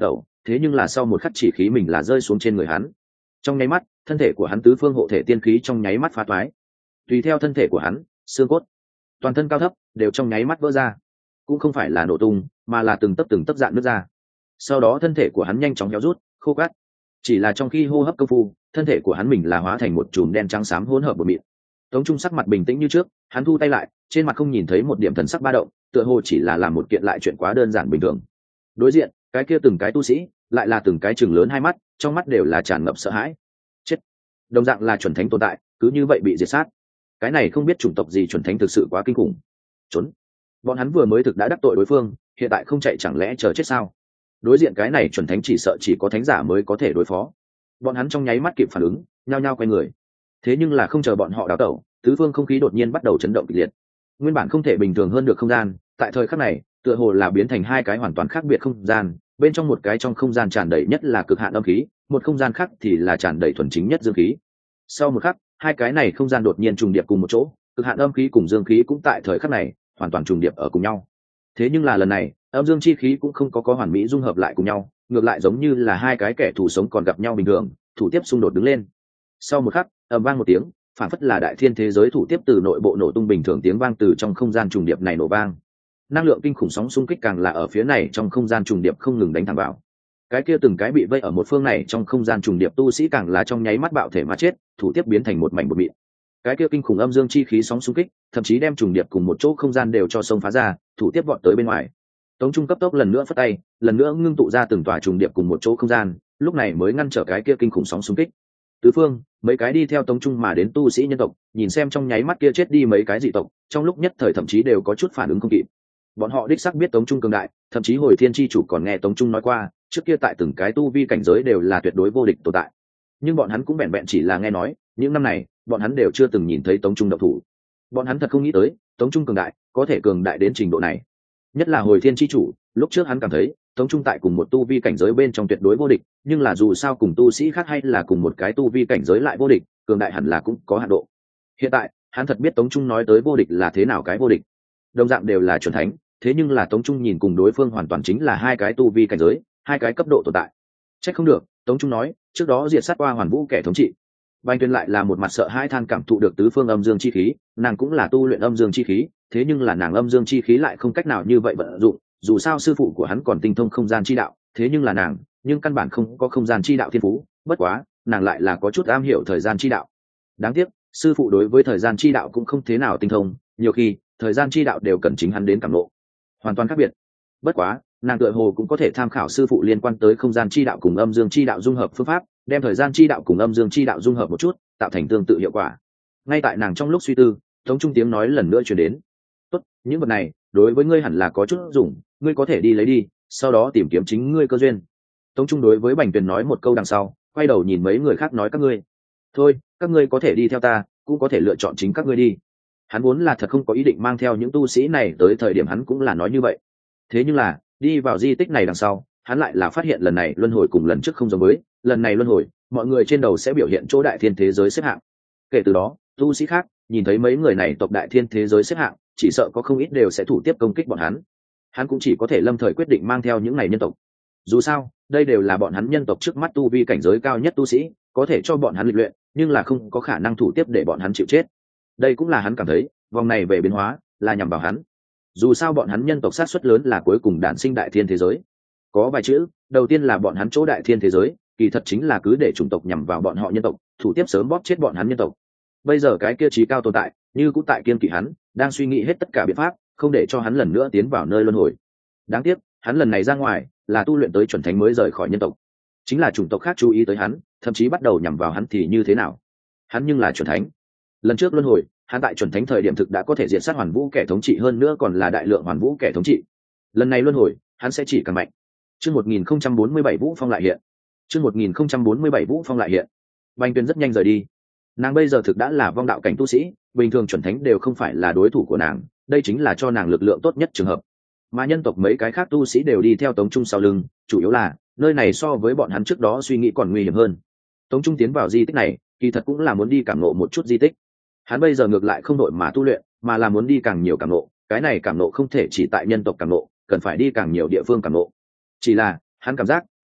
thế nhưng là sau một khắc chỉ khí mình là rơi xuống trên người hắn. Trong nháy mắt thân thể của hắn tứ phương hộ thể tiên khí trong nháy mắt phá toái, tùy theo thân thể của hắn xương cốt toàn thân cao thấp đều trong nháy mắt vỡ ra, cũng không phải là nổ tung mà là từng tấc từng tấc dạn nước ra. Sau đó thân thể của hắn nhanh chóng héo rút khô cát, chỉ là trong khi hô hấp công phu thân thể của hắn mình là hóa thành một chùm đen trắng xám hỗn hợp bột mịn. Tống Trung sắc mặt bình tĩnh như trước, hắn thu tay lại, trên mặt không nhìn thấy một điểm thần sắc ba động, tựa hồ chỉ là làm một kiện lại chuyện quá đơn giản bình thường. Đối diện cái kia từng cái tu sĩ lại là từng cái chừng lớn hai mắt, trong mắt đều là tràn ngập sợ hãi. Chết! Đồng dạng là chuẩn thánh tồn tại cứ như vậy bị diệt sát, cái này không biết chủng tộc gì chuẩn thánh thực sự quá kinh khủng. Trốn! Bọn hắn vừa mới thực đã đắc tội đối phương, hiện tại không chạy chẳng lẽ chờ chết sao? Đối diện cái này chuẩn thánh chỉ sợ chỉ có thánh giả mới có thể đối phó. Bọn hắn trong nháy mắt kịp phản ứng, nhao nhao quay người. Thế nhưng là không chờ bọn họ đào tẩu, tứ phương không khí đột nhiên bắt đầu chấn động kịch liệt. Nguyên bản không thể bình thường hơn được không gian, tại thời khắc này tựa hồ là biến thành hai cái hoàn toàn khác biệt không gian. Bên trong một cái trong không gian tràn đầy nhất là cực hạn âm khí, một không gian khác thì là tràn đầy thuần chính nhất dương khí. Sau một khắc, hai cái này không gian đột nhiên trùng điệp cùng một chỗ, cực hạn âm khí cùng dương khí cũng tại thời khắc này hoàn toàn trùng điệp ở cùng nhau. Thế nhưng là lần này âm dương chi khí cũng không có có hoàn mỹ dung hợp lại cùng nhau, ngược lại giống như là hai cái kẻ thù sống còn gặp nhau bình thường, thủ tiếp xung đột đứng lên. Sau một khắc, ầm vang một tiếng, phản phất là đại thiên thế giới thủ tiếp từ nội bộ nổ tung bình thường, tiếng vang từ trong không gian trùng điệp này nổ vang. Năng lượng kinh khủng sóng xung kích càng là ở phía này trong không gian trùng điệp không ngừng đánh thẳng vào. Cái kia từng cái bị vây ở một phương này trong không gian trùng điệp tu sĩ càng là trong nháy mắt bạo thể mà chết, thủ tiếp biến thành một mảnh bột mịn. Cái kia kinh khủng âm dương chi khí sóng xung kích, thậm chí đem trùng điệp cùng một chỗ không gian đều cho sông phá ra, thủ tiếp vọt tới bên ngoài. Tống Trung cấp tốc lần nữa phất tay, lần nữa ngưng tụ ra từng tòa trùng điệp cùng một chỗ không gian, lúc này mới ngăn trở cái kia kinh khủng sóng xung kích. Tứ phương, mấy cái đi theo Tống Trung mà đến tu sĩ nhân tộc, nhìn xem trong nháy mắt kia chết đi mấy cái dị tộc, trong lúc nhất thời thậm chí đều có chút phản ứng không kịp. Bọn họ đích xác biết Tống Trung cường đại, thậm chí hồi thiên chi chủ còn nghe Tống Trung nói qua, trước kia tại từng cái tu vi cảnh giới đều là tuyệt đối vô địch tồn tại. Nhưng bọn hắn cũng vẹn vẹn chỉ là nghe nói, những năm này, bọn hắn đều chưa từng nhìn thấy Tống Trung động thủ. Bọn hắn thật không nghĩ tới, Tống Trung cường đại, có thể cường đại đến trình độ này. Nhất là hồi thiên chi chủ, lúc trước hắn cảm thấy Tống Trung tại cùng một tu vi cảnh giới bên trong tuyệt đối vô địch, nhưng là dù sao cùng tu sĩ khác hay là cùng một cái tu vi cảnh giới lại vô địch, cường đại hẳn là cũng có hạn độ. Hiện tại hắn thật biết Tống Trung nói tới vô địch là thế nào cái vô địch. Đồng dạng đều là chuẩn thánh, thế nhưng là Tống Trung nhìn cùng đối phương hoàn toàn chính là hai cái tu vi cảnh giới, hai cái cấp độ tồn tại. Trách không được, Tống Trung nói trước đó diệt sát qua Hoàn Vũ kẻ thống trị. Bành Tuyên lại là một mặt sợ hai than cảm thụ được tứ phương âm dương chi khí, nàng cũng là tu luyện âm dương chi khí, thế nhưng là nàng âm dương chi khí lại không cách nào như vậy vận dụng, dù sao sư phụ của hắn còn tinh thông không gian chi đạo, thế nhưng là nàng, nhưng căn bản không có không gian chi đạo thiên phú, bất quá, nàng lại là có chút am hiểu thời gian chi đạo. Đáng tiếc, sư phụ đối với thời gian chi đạo cũng không thế nào tinh thông, nhiều khi, thời gian chi đạo đều cần chính hắn đến cảm ngộ. Hoàn toàn khác biệt. Bất quá, nàng tựa hồ cũng có thể tham khảo sư phụ liên quan tới không gian chi đạo cùng âm dương chi đạo dung hợp phương pháp, đem thời gian chi đạo cùng âm dương chi đạo dung hợp một chút, tạo thành tương tự hiệu quả. Ngay tại nàng trong lúc suy tư, Tống Trung tiếng nói lần nữa truyền đến. "Tốt, những vật này đối với ngươi hẳn là có chút dùng, ngươi có thể đi lấy đi, sau đó tìm kiếm chính ngươi cơ duyên." Tống Trung đối với Bành Tuyền nói một câu đằng sau, quay đầu nhìn mấy người khác nói: "Các ngươi, thôi, các ngươi có thể đi theo ta, cũng có thể lựa chọn chính các ngươi đi." Hắn vốn là thật không có ý định mang theo những tu sĩ này, tới thời điểm hắn cũng là nói như vậy. Thế nhưng là, đi vào di tích này đằng sau, hắn lại là phát hiện lần này luân hồi cùng lần trước không giống với, lần này luân hồi, mọi người trên đầu sẽ biểu hiện chỗ đại thiên thế giới xếp hạng. Kể từ đó, tu sĩ khác nhìn thấy mấy người này tộc đại thiên thế giới xếp hạng, chỉ sợ có không ít đều sẽ thủ tiếp công kích bọn hắn. Hắn cũng chỉ có thể lâm thời quyết định mang theo những này nhân tộc. Dù sao, đây đều là bọn hắn nhân tộc trước mắt tu vi cảnh giới cao nhất tu sĩ, có thể cho bọn hắn lịch luyện, nhưng là không có khả năng thủ tiếp để bọn hắn chịu chết. Đây cũng là hắn cảm thấy, vòng này về biến hóa là nhằm vào hắn. Dù sao bọn hắn nhân tộc sát suất lớn là cuối cùng đản sinh đại thiên thế giới. Có vài chữ, đầu tiên là bọn hắn chỗ đại thiên thế giới, kỳ thật chính là cứ để chủng tộc nhằm vào bọn họ nhân tộc, thủ tiếp sớm bóp chết bọn hắn nhân tộc. Bây giờ cái kia trí cao tồn tại, như cũng tại kiên kỵ hắn, đang suy nghĩ hết tất cả biện pháp, không để cho hắn lần nữa tiến vào nơi luân hồi. Đáng tiếc, hắn lần này ra ngoài, là tu luyện tới chuẩn thánh mới rời khỏi nhân tộc. Chính là chủng tộc khác chú ý tới hắn, thậm chí bắt đầu nhằm vào hắn thì như thế nào? Hắn nhưng là chuẩn thánh. Lần trước luân hồi, hắn tại chuẩn thánh thời điểm thực đã có thể diệt sát Hoàn Vũ kẻ thống trị, hơn nữa còn là đại lượng Hoàn Vũ kẻ thống trị. Lần này luân hồi, hắn sẽ chỉ càng mạnh. Chương một nghìn không trăm bốn mươi bảy Vũ Phong lại hiện. Chương một nghìn không trăm bốn mươi bảy Vũ Phong lại hiện. Bành Tuyên rất nhanh rời đi. Nàng bây giờ thực đã là vong đạo cảnh tu sĩ, bình thường chuẩn thánh đều không phải là đối thủ của nàng, đây chính là cho nàng lực lượng tốt nhất trường hợp. Mà nhân tộc mấy cái khác tu sĩ đều đi theo Tống Trung sau lưng, chủ yếu là nơi này so với bọn hắn trước đó suy nghĩ còn nguy hiểm hơn. Tống Trung tiến vào di tích này, kỳ thật cũng là muốn đi cảm ngộ một chút di tích. Hắn bây giờ ngược lại không đội mà tu luyện, mà là muốn đi càng nhiều cảm ngộ, cái này cảm ngộ không thể chỉ tại nhân tộc cảm ngộ, cần phải đi càng nhiều địa phương cảm ngộ. Chỉ là, hắn cảm giác,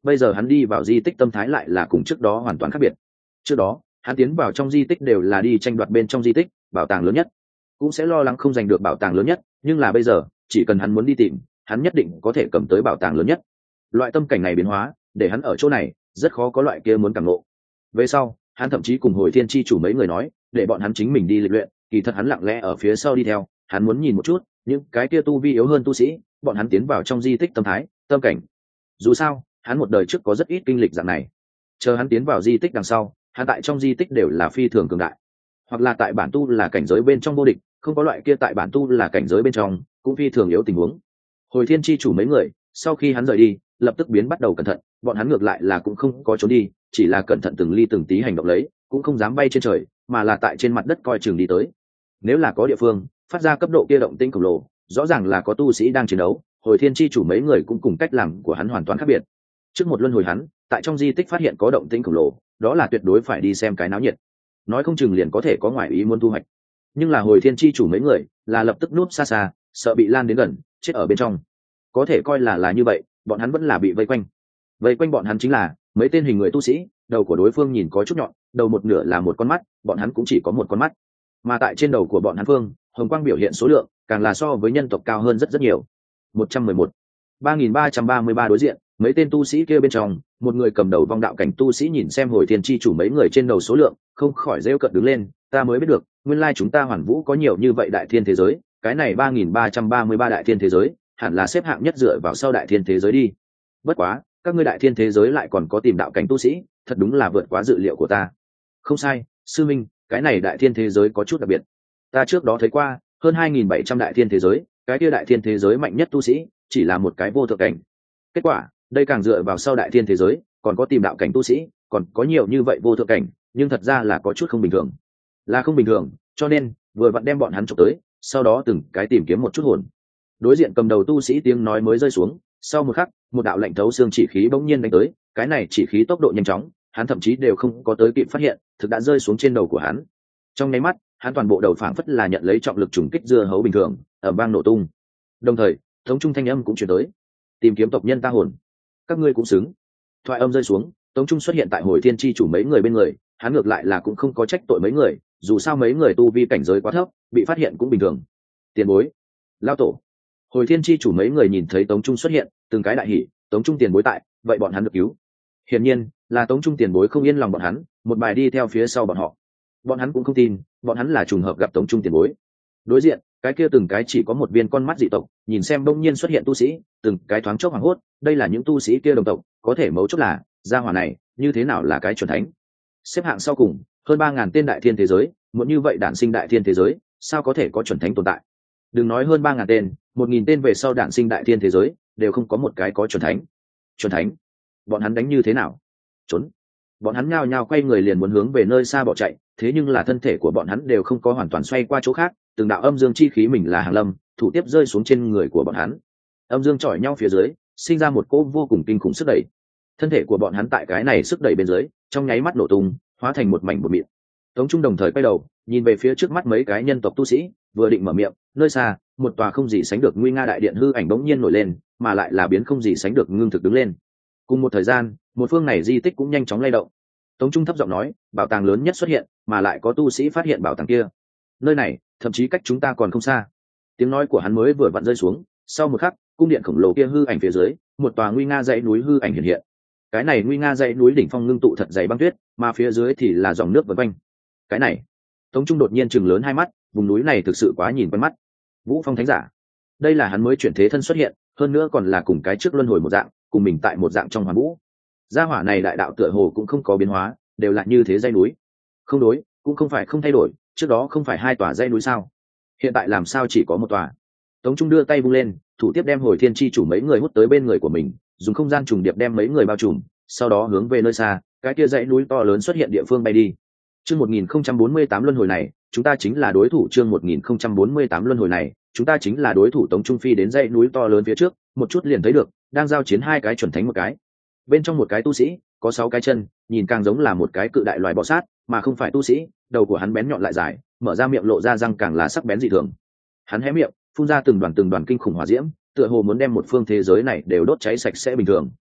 bây giờ hắn đi vào di tích tâm thái lại là cùng trước đó hoàn toàn khác biệt. Trước đó hắn tiến vào trong di tích đều là đi tranh đoạt bên trong di tích bảo tàng lớn nhất, cũng sẽ lo lắng không giành được bảo tàng lớn nhất, nhưng là bây giờ chỉ cần hắn muốn đi tìm, hắn nhất định có thể cầm tới bảo tàng lớn nhất. Loại tâm cảnh này biến hóa để hắn ở chỗ này rất khó có loại kia muốn cảm ngộ. Về sau hắn thậm chí cùng Hồi Thiên chi chủ mấy người nói để bọn hắn chính mình đi lịch luyện, kỳ thật hắn lặng lẽ ở phía sau đi theo, hắn muốn nhìn một chút những cái kia tu vi yếu hơn tu sĩ bọn hắn tiến vào trong di tích tâm thái tâm cảnh. Dù sao hắn một đời trước có rất ít kinh lịch dạng này, chờ hắn tiến vào di tích đằng sau, hắn tại trong di tích đều là phi thường cường đại, hoặc là tại bản tu là cảnh giới bên trong vô địch, không có loại kia tại bản tu là cảnh giới bên trong cũng phi thường yếu tình huống. Hồi Thiên chi chủ mấy người sau khi hắn rời đi lập tức biến bắt đầu cẩn thận, bọn hắn ngược lại là cũng không có trốn đi, chỉ là cẩn thận từng ly từng tí hành động lấy, cũng không dám bay trên trời mà là tại trên mặt đất coi chừng đi tới. Nếu là có địa phương phát ra cấp độ kia động tĩnh khổng lồ, rõ ràng là có tu sĩ đang chiến đấu. Hồi Thiên chi chủ mấy người cũng cùng cách làm của hắn hoàn toàn khác biệt. Trước một luân hồi hắn tại trong di tích phát hiện có động tĩnh khổng lồ, đó là tuyệt đối phải đi xem cái náo nhiệt, nói không chừng liền có thể có ngoại ý muốn thu hoạch. Nhưng là Hồi Thiên chi chủ mấy người là lập tức núp xa xa, sợ bị lan đến gần chết ở bên trong. Có thể coi là là như vậy, bọn hắn vẫn là bị vây quanh. Vây quanh bọn hắn chính là mấy tên hình người tu sĩ, đầu của đối phương nhìn có chút nhọn, đầu một nửa là một con mắt, bọn hắn cũng chỉ có một con mắt, mà tại trên đầu của bọn hắn phương hồng quang biểu hiện số lượng càng là so với nhân tộc cao hơn rất rất nhiều. Một trăm mười một, ba nghìn ba trăm ba mươi ba đối diện mấy tên tu sĩ kia bên trong, một người cầm đầu vong đạo cảnh tu sĩ nhìn xem Hồi Thiên chi chủ mấy người trên đầu số lượng, không khỏi rêu cợt đứng lên, ta mới biết được nguyên lai chúng ta Hoàn Vũ có nhiều như vậy đại thiên thế giới, cái này ba nghìn ba trăm ba mươi ba đại thiên thế giới hẳn là xếp hạng nhất dựa vào sau đại thiên thế giới đi. Bất quá các ngươi đại thiên thế giới lại còn có tìm đạo cảnh tu sĩ, thật đúng là vượt quá dự liệu của ta. Không sai sư minh, cái này đại thiên thế giới có chút đặc biệt, ta trước đó thấy qua hơn hai nghìn bảy trăm đại thiên thế giới, cái kia đại thiên thế giới mạnh nhất tu sĩ chỉ là một cái vô thượng cảnh. Kết quả đây càng dựa vào sau đại thiên thế giới còn có tìm đạo cảnh tu sĩ, còn có nhiều như vậy vô thượng cảnh, nhưng thật ra là có chút không bình thường, là không bình thường, cho nên vừa vặn đem bọn hắn trộm tới, sau đó từng cái tìm kiếm một chút hồn. Đối diện cầm đầu tu sĩ tiếng nói mới rơi xuống, sau một khắc một đạo lạnh thấu xương chỉ khí bỗng nhiên đánh tới, cái này chỉ khí tốc độ nhanh chóng, hắn thậm chí đều không có tới kịp phát hiện thực đã rơi xuống trên đầu của hắn. Trong nháy mắt hắn toàn bộ đầu phảng phất là nhận lấy trọng lực trùng kích dưa hấu bình thường ở vang nổ tung. Đồng thời thống trung thanh âm cũng chuyển tới, tìm kiếm tộc nhân ta hồn, các ngươi cũng xứng. Thoại âm rơi xuống, tống trung xuất hiện tại Hồi Thiên chi chủ mấy người bên người, hắn ngược lại là cũng không có trách tội mấy người, dù sao mấy người tu vi cảnh giới quá thấp, bị phát hiện cũng bình thường. Tiền bối, lao tổ. Hồi Thiên chi chủ mấy người nhìn thấy tống trung xuất hiện, từng cái đại hỉ, tống trung tiền bối tại, vậy bọn hắn được cứu. Hiển nhiên là tống trung tiền bối không yên lòng bọn hắn, một bài đi theo phía sau bọn họ. Bọn hắn cũng không tin bọn hắn là trùng hợp gặp tống trung tiền bối. Đối diện cái kia từng cái chỉ có một viên con mắt dị tộc, nhìn xem đông nhiên xuất hiện tu sĩ, từng cái thoáng chốc hoảng hốt, đây là những tu sĩ kia đồng tộc, có thể mấu chốt là gia hỏa này như thế nào là cái chuẩn thánh. Xếp hạng sau cùng hơn ba ngàn tên đại thiên thế giới, muốn như vậy đản sinh đại thiên thế giới sao có thể có chuẩn thánh tồn tại. Đừng nói hơn ba ngàn tên, một nghìn tên về sau đản sinh đại thiên thế giới đều không có một cái có chuẩn thánh. Chuẩn thánh, bọn hắn đánh như thế nào? Trốn. Bọn hắn nhao nhao quay người liền muốn hướng về nơi xa bỏ chạy, thế nhưng là thân thể của bọn hắn đều không có hoàn toàn xoay qua chỗ khác, từng đạo âm dương chi khí mình là hàng lâm thủ tiếp rơi xuống trên người của bọn hắn, âm dương chọi nhau phía dưới sinh ra một cỗ vô cùng kinh khủng sức đẩy, thân thể của bọn hắn tại cái này sức đẩy bên dưới trong nháy mắt nổ tung, hóa thành một mảnh bột mịn. Tống Trung đồng thời quay đầu nhìn về phía trước mắt mấy cái nhân tộc tu sĩ, vừa định mở miệng, nơi xa một tòa không gì sánh được nguy nga đại điện hư ảnh bỗng nhiên nổi lên, mà lại là biến không gì sánh được ngưng thực đứng lên. Cùng một thời gian một phương này di tích cũng nhanh chóng lay động. Tống Trung thấp giọng nói, bảo tàng lớn nhất xuất hiện, mà lại có tu sĩ phát hiện bảo tàng kia, nơi này thậm chí cách chúng ta còn không xa. Tiếng nói của hắn mới vừa vặn rơi xuống, sau một khắc cung điện khổng lồ kia hư ảnh phía dưới một tòa nguy nga dãy núi hư ảnh hiện hiện. Cái này nguy nga dãy núi đỉnh phong ngưng tụ thật dày băng tuyết, mà phía dưới thì là dòng nước vần quanh. Cái này, Tống Trung đột nhiên chừng lớn hai mắt, vùng núi này thực sự quá nhìn quen mắt. Vũ Phong thánh giả, đây là hắn mới chuyển thế thân xuất hiện, hơn nữa còn là cùng cái trước luân hồi một dạng, cùng mình tại một dạng trong hoàn vũ. Gia hỏa này đại đạo tựa hồ cũng không có biến hóa, đều là như thế dãy núi. Không đối, cũng không phải không thay đổi, trước đó không phải hai tòa dãy núi sao? Hiện tại làm sao chỉ có một tòa? Tống Trung đưa tay vung lên, thủ tiếp đem Hồi Thiên chi chủ mấy người hút tới bên người của mình, dùng không gian trùng điệp đem mấy người bao trùm, sau đó hướng về nơi xa, cái kia dãy núi to lớn xuất hiện địa phương bay đi. Chương một nghìn không trăm bốn mươi tám luân hồi này, chúng ta chính là đối thủ. Chương một nghìn không trăm bốn mươi tám luân hồi này, chúng ta chính là đối thủ. Tống Trung phi đến dãy núi to lớn phía trước, một chút liền thấy được, đang giao chiến hai cái chuẩn thánh một cái. Bên trong một cái tu sĩ, có sáu cái chân, nhìn càng giống là một cái cự đại loài bò sát, mà không phải tu sĩ, đầu của hắn bén nhọn lại dài, mở ra miệng lộ ra răng càng là sắc bén dị thường. Hắn hé miệng, phun ra từng đoàn từng đoàn kinh khủng hỏa diễm, tựa hồ muốn đem một phương thế giới này đều đốt cháy sạch sẽ bình thường.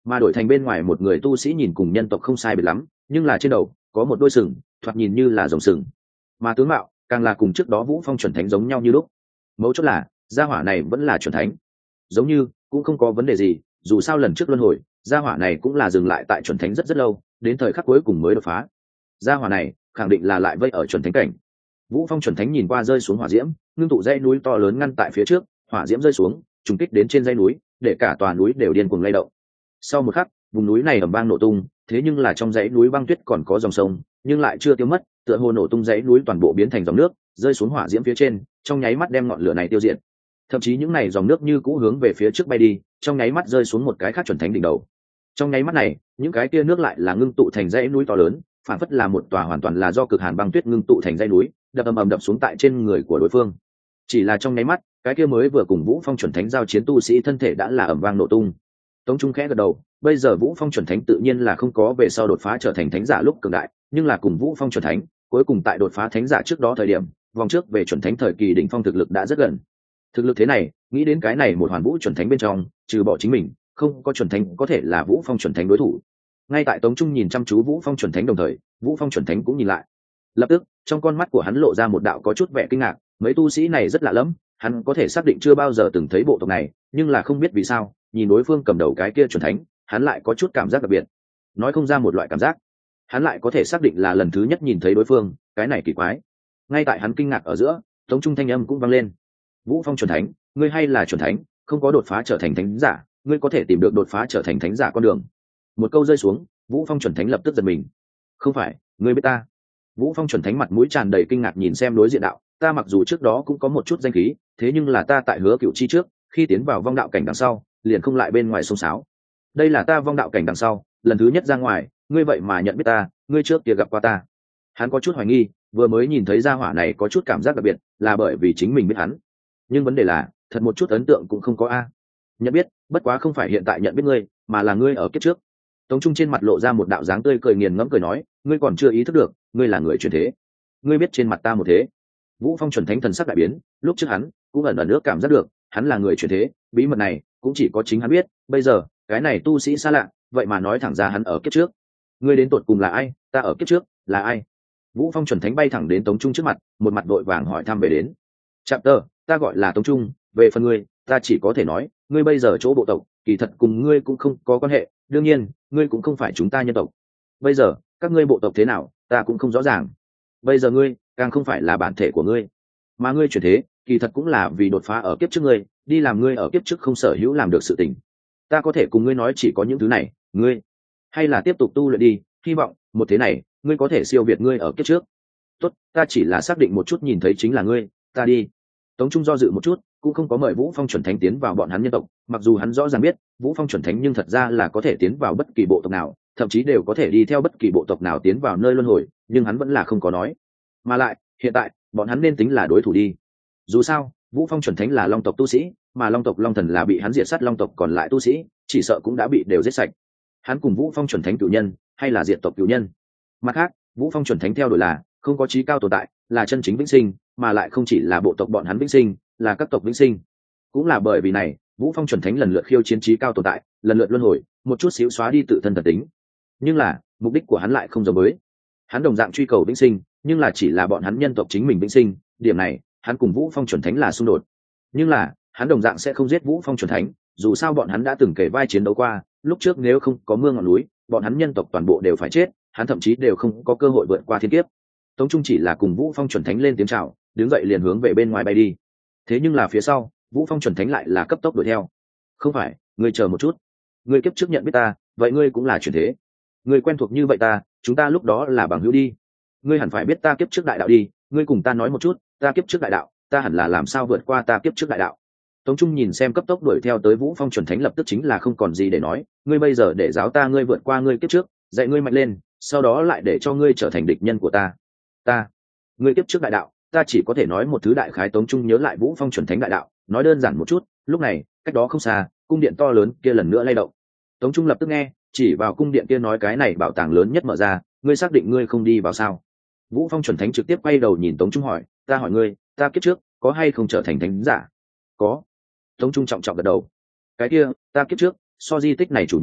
mà đổi thành bên ngoài một người tu sĩ nhìn cùng nhân tộc không sai biệt lắm, nhưng là trên đầu có một đôi sừng, thoạt nhìn như là rồng sừng, mà tướng mạo càng là cùng trước đó Vũ Phong chuẩn thánh giống nhau như lúc. Mấu chốt là gia hỏa này vẫn là chuẩn thánh, giống như cũng không có vấn đề gì, dù sao lần trước luân hồi gia hỏa này cũng là dừng lại tại chuẩn thánh rất rất lâu, đến thời khắc cuối cùng mới đột phá. Gia hỏa này khẳng định là lại vây ở chuẩn thánh cảnh. Vũ Phong chuẩn thánh nhìn qua rơi xuống hỏa diễm, ngưng tụ dãy núi to lớn ngăn tại phía trước, hỏa diễm rơi xuống trùng kích đến trên dãy núi, để cả tòa núi đều điên cuồng lay động. Sau một khắc, vùng núi này ầm vang nổ tung, thế nhưng là trong dãy núi băng tuyết còn có dòng sông, nhưng lại chưa tiêu mất, tựa hồ nổ tung dãy núi toàn bộ biến thành dòng nước, rơi xuống hỏa diễm phía trên, trong nháy mắt đem ngọn lửa này tiêu diệt. Thậm chí những này dòng nước như cũ hướng về phía trước bay đi, trong nháy mắt rơi xuống một cái khác chuẩn thánh đỉnh đầu. Trong nháy mắt này, những cái kia nước lại là ngưng tụ thành dãy núi to lớn, phản phất là một tòa hoàn toàn là do cực hàn băng tuyết ngưng tụ thành dãy núi, đập ầm ầm đập xuống tại trên người của đối phương. Chỉ là trong nháy mắt, cái kia mới vừa cùng Vũ Phong chuẩn thánh giao chiến tu sĩ thân thể đã là ầm vang nổ tung. Tống Trung khẽ gật đầu, bây giờ Vũ Phong chuẩn thánh tự nhiên là không có về sau đột phá trở thành thánh giả lúc cường đại, nhưng là cùng Vũ Phong chuẩn thánh, cuối cùng tại đột phá thánh giả trước đó thời điểm, vòng trước về chuẩn thánh thời kỳ đỉnh phong thực lực đã rất gần. Thực lực thế này, nghĩ đến cái này một hoàn vũ chuẩn thánh bên trong, trừ bỏ chính mình, không có chuẩn thánh có thể là Vũ Phong chuẩn thánh đối thủ. Ngay tại Tống Trung nhìn chăm chú Vũ Phong chuẩn thánh đồng thời, Vũ Phong chuẩn thánh cũng nhìn lại. Lập tức, trong con mắt của hắn lộ ra một đạo có chút vẻ kinh ngạc, mấy tu sĩ này rất lạ lẫm, hắn có thể xác định chưa bao giờ từng thấy bộ tộc này, nhưng là không biết vì sao, nhìn đối phương cầm đầu cái kia chuẩn thánh, hắn lại có chút cảm giác đặc biệt. Nói không ra một loại cảm giác, hắn lại có thể xác định là lần thứ nhất nhìn thấy đối phương, cái này kỳ quái. Ngay tại hắn kinh ngạc ở giữa, Tống Trung thanh âm cũng vang lên. Vũ Phong chuẩn thánh, ngươi hay là chuẩn thánh, không có đột phá trở thành thánh giả, ngươi có thể tìm được đột phá trở thành thánh giả con đường. Một câu rơi xuống, Vũ Phong chuẩn thánh lập tức giật mình. Không phải, ngươi biết ta? Vũ Phong chuẩn thánh mặt mũi tràn đầy kinh ngạc nhìn xem đối diện đạo, ta mặc dù trước đó cũng có một chút danh khí, thế nhưng là ta tại Hứa Cựu chi trước, khi tiến vào vong đạo cảnh đằng sau, liền không lại bên ngoài xông xáo. Đây là ta vong đạo cảnh đằng sau, lần thứ nhất ra ngoài, ngươi vậy mà nhận biết ta, ngươi trước kia gặp qua ta. Hắn có chút hoài nghi, vừa mới nhìn thấy gia hỏa này có chút cảm giác đặc biệt, là bởi vì chính mình biết hắn. Nhưng vấn đề là, thật một chút ấn tượng cũng không có a. Nhận biết, bất quá không phải hiện tại nhận biết ngươi, mà là ngươi ở kiếp trước. Tống Trung trên mặt lộ ra một đạo dáng tươi cười nghiền ngẫm cười nói, ngươi còn chưa ý thức được, ngươi là người truyền thế. Ngươi biết trên mặt ta một thế. Vũ Phong chuẩn thánh thần sắc đại biến, lúc trước hắn cũng ẩn ẩn nước cảm giác được, hắn là người truyền thế, bí mật này cũng chỉ có chính hắn biết, bây giờ, cái này tu sĩ xa lạ, vậy mà nói thẳng ra hắn ở kiếp trước. Ngươi đến tột cùng là ai, ta ở kiếp trước là ai? Vũ Phong chuẩn thánh bay thẳng đến Tống Trung trước mặt, một mặt đội vàng hỏi thăm về đến. Chạm tơ, ta gọi là Tống Trung, về phần ngươi, ta chỉ có thể nói, ngươi bây giờ chỗ bộ tộc, kỳ thật cùng ngươi cũng không có quan hệ, đương nhiên, ngươi cũng không phải chúng ta nhân tộc. Bây giờ, các ngươi bộ tộc thế nào, ta cũng không rõ ràng. Bây giờ ngươi, càng không phải là bản thể của ngươi, mà ngươi chuyển thế, kỳ thật cũng là vì đột phá ở kiếp trước ngươi, đi làm ngươi ở kiếp trước không sở hữu làm được sự tình. Ta có thể cùng ngươi nói chỉ có những thứ này, ngươi hay là tiếp tục tu luyện đi, hy vọng một thế này, ngươi có thể siêu việt ngươi ở kiếp trước. Tốt, ta chỉ là xác định một chút nhìn thấy chính là ngươi, ta đi. Tống Trung do dự một chút, cũng không có mời Vũ Phong chuẩn thánh tiến vào bọn hắn nhân tộc, mặc dù hắn rõ ràng biết Vũ Phong chuẩn thánh nhưng thật ra là có thể tiến vào bất kỳ bộ tộc nào, thậm chí đều có thể đi theo bất kỳ bộ tộc nào tiến vào nơi luân hồi, nhưng hắn vẫn là không có nói. Mà lại, hiện tại, bọn hắn nên tính là đối thủ đi. Dù sao, Vũ Phong chuẩn thánh là Long tộc tu sĩ, mà Long tộc Long thần là bị hắn diệt sát Long tộc còn lại tu sĩ, chỉ sợ cũng đã bị đều giết sạch. Hắn cùng Vũ Phong chuẩn thánh cửu nhân, hay là diệt tộc cửu nhân. Mặt khác, Vũ Phong chuẩn thánh theo đuổi là không có trí cao tồn tại, là chân chính vĩnh sinh, mà lại không chỉ là bộ tộc bọn hắn vĩnh sinh, là các tộc vĩnh sinh. Cũng là bởi vì này, Vũ Phong chuẩn thánh lần lượt khiêu chiến trí cao tồn tại, lần lượt luân hồi, một chút xíu xóa đi tự thân thần tính. Nhưng là, mục đích của hắn lại không giống với. Hắn đồng dạng truy cầu vĩnh sinh, nhưng là chỉ là bọn hắn nhân tộc chính mình vĩnh sinh, điểm này, hắn cùng Vũ Phong chuẩn thánh là xung đột. Nhưng là, hắn đồng dạng sẽ không giết Vũ Phong chuẩn thánh, dù sao bọn hắn đã từng kể vai chiến đấu qua, lúc trước nếu không có mưa ngọn núi, bọn hắn nhân tộc toàn bộ đều phải chết, hắn thậm chí đều không có cơ hội vượt qua thiên kiếp. Tống Trung chỉ là cùng Vũ Phong chuẩn thánh lên tiếng chào, đứng dậy liền hướng về bên ngoài bay đi. Thế nhưng là phía sau, Vũ Phong chuẩn thánh lại là cấp tốc đuổi theo. Không phải, ngươi chờ một chút. Ngươi kiếp trước nhận biết ta, vậy ngươi cũng là chuyển thế. Ngươi quen thuộc như vậy ta, chúng ta lúc đó là bằng hữu đi. Ngươi hẳn phải biết ta kiếp trước đại đạo đi, ngươi cùng ta nói một chút, ta kiếp trước đại đạo, ta hẳn là làm sao vượt qua ta kiếp trước đại đạo. Tống Trung nhìn xem cấp tốc đuổi theo tới Vũ Phong chuẩn thánh lập tức chính là không còn gì để nói, ngươi bây giờ để giáo ta ngươi vượt qua ngươi kiếp trước, dạy ngươi mạnh lên, sau đó lại để cho ngươi trở thành địch nhân của ta. Ta, ngươi kiếp trước đại đạo, ta chỉ có thể nói một thứ đại khái. Tống Trung nhớ lại Vũ Phong chuẩn thánh đại đạo, nói đơn giản một chút, lúc này, cách đó không xa, cung điện to lớn kia lần nữa lay động. Tống Trung lập tức nghe, chỉ vào cung điện kia nói cái này bảo tàng lớn nhất mở ra, ngươi xác định ngươi không đi vào sao? Vũ Phong chuẩn thánh trực tiếp quay đầu nhìn Tống Trung hỏi, ta hỏi ngươi, ta kiếp trước có hay không trở thành thánh giả? Có. Tống Trung trọng trọng gật đầu. Cái kia, ta kiếp trước, so di tích này chủ nhân,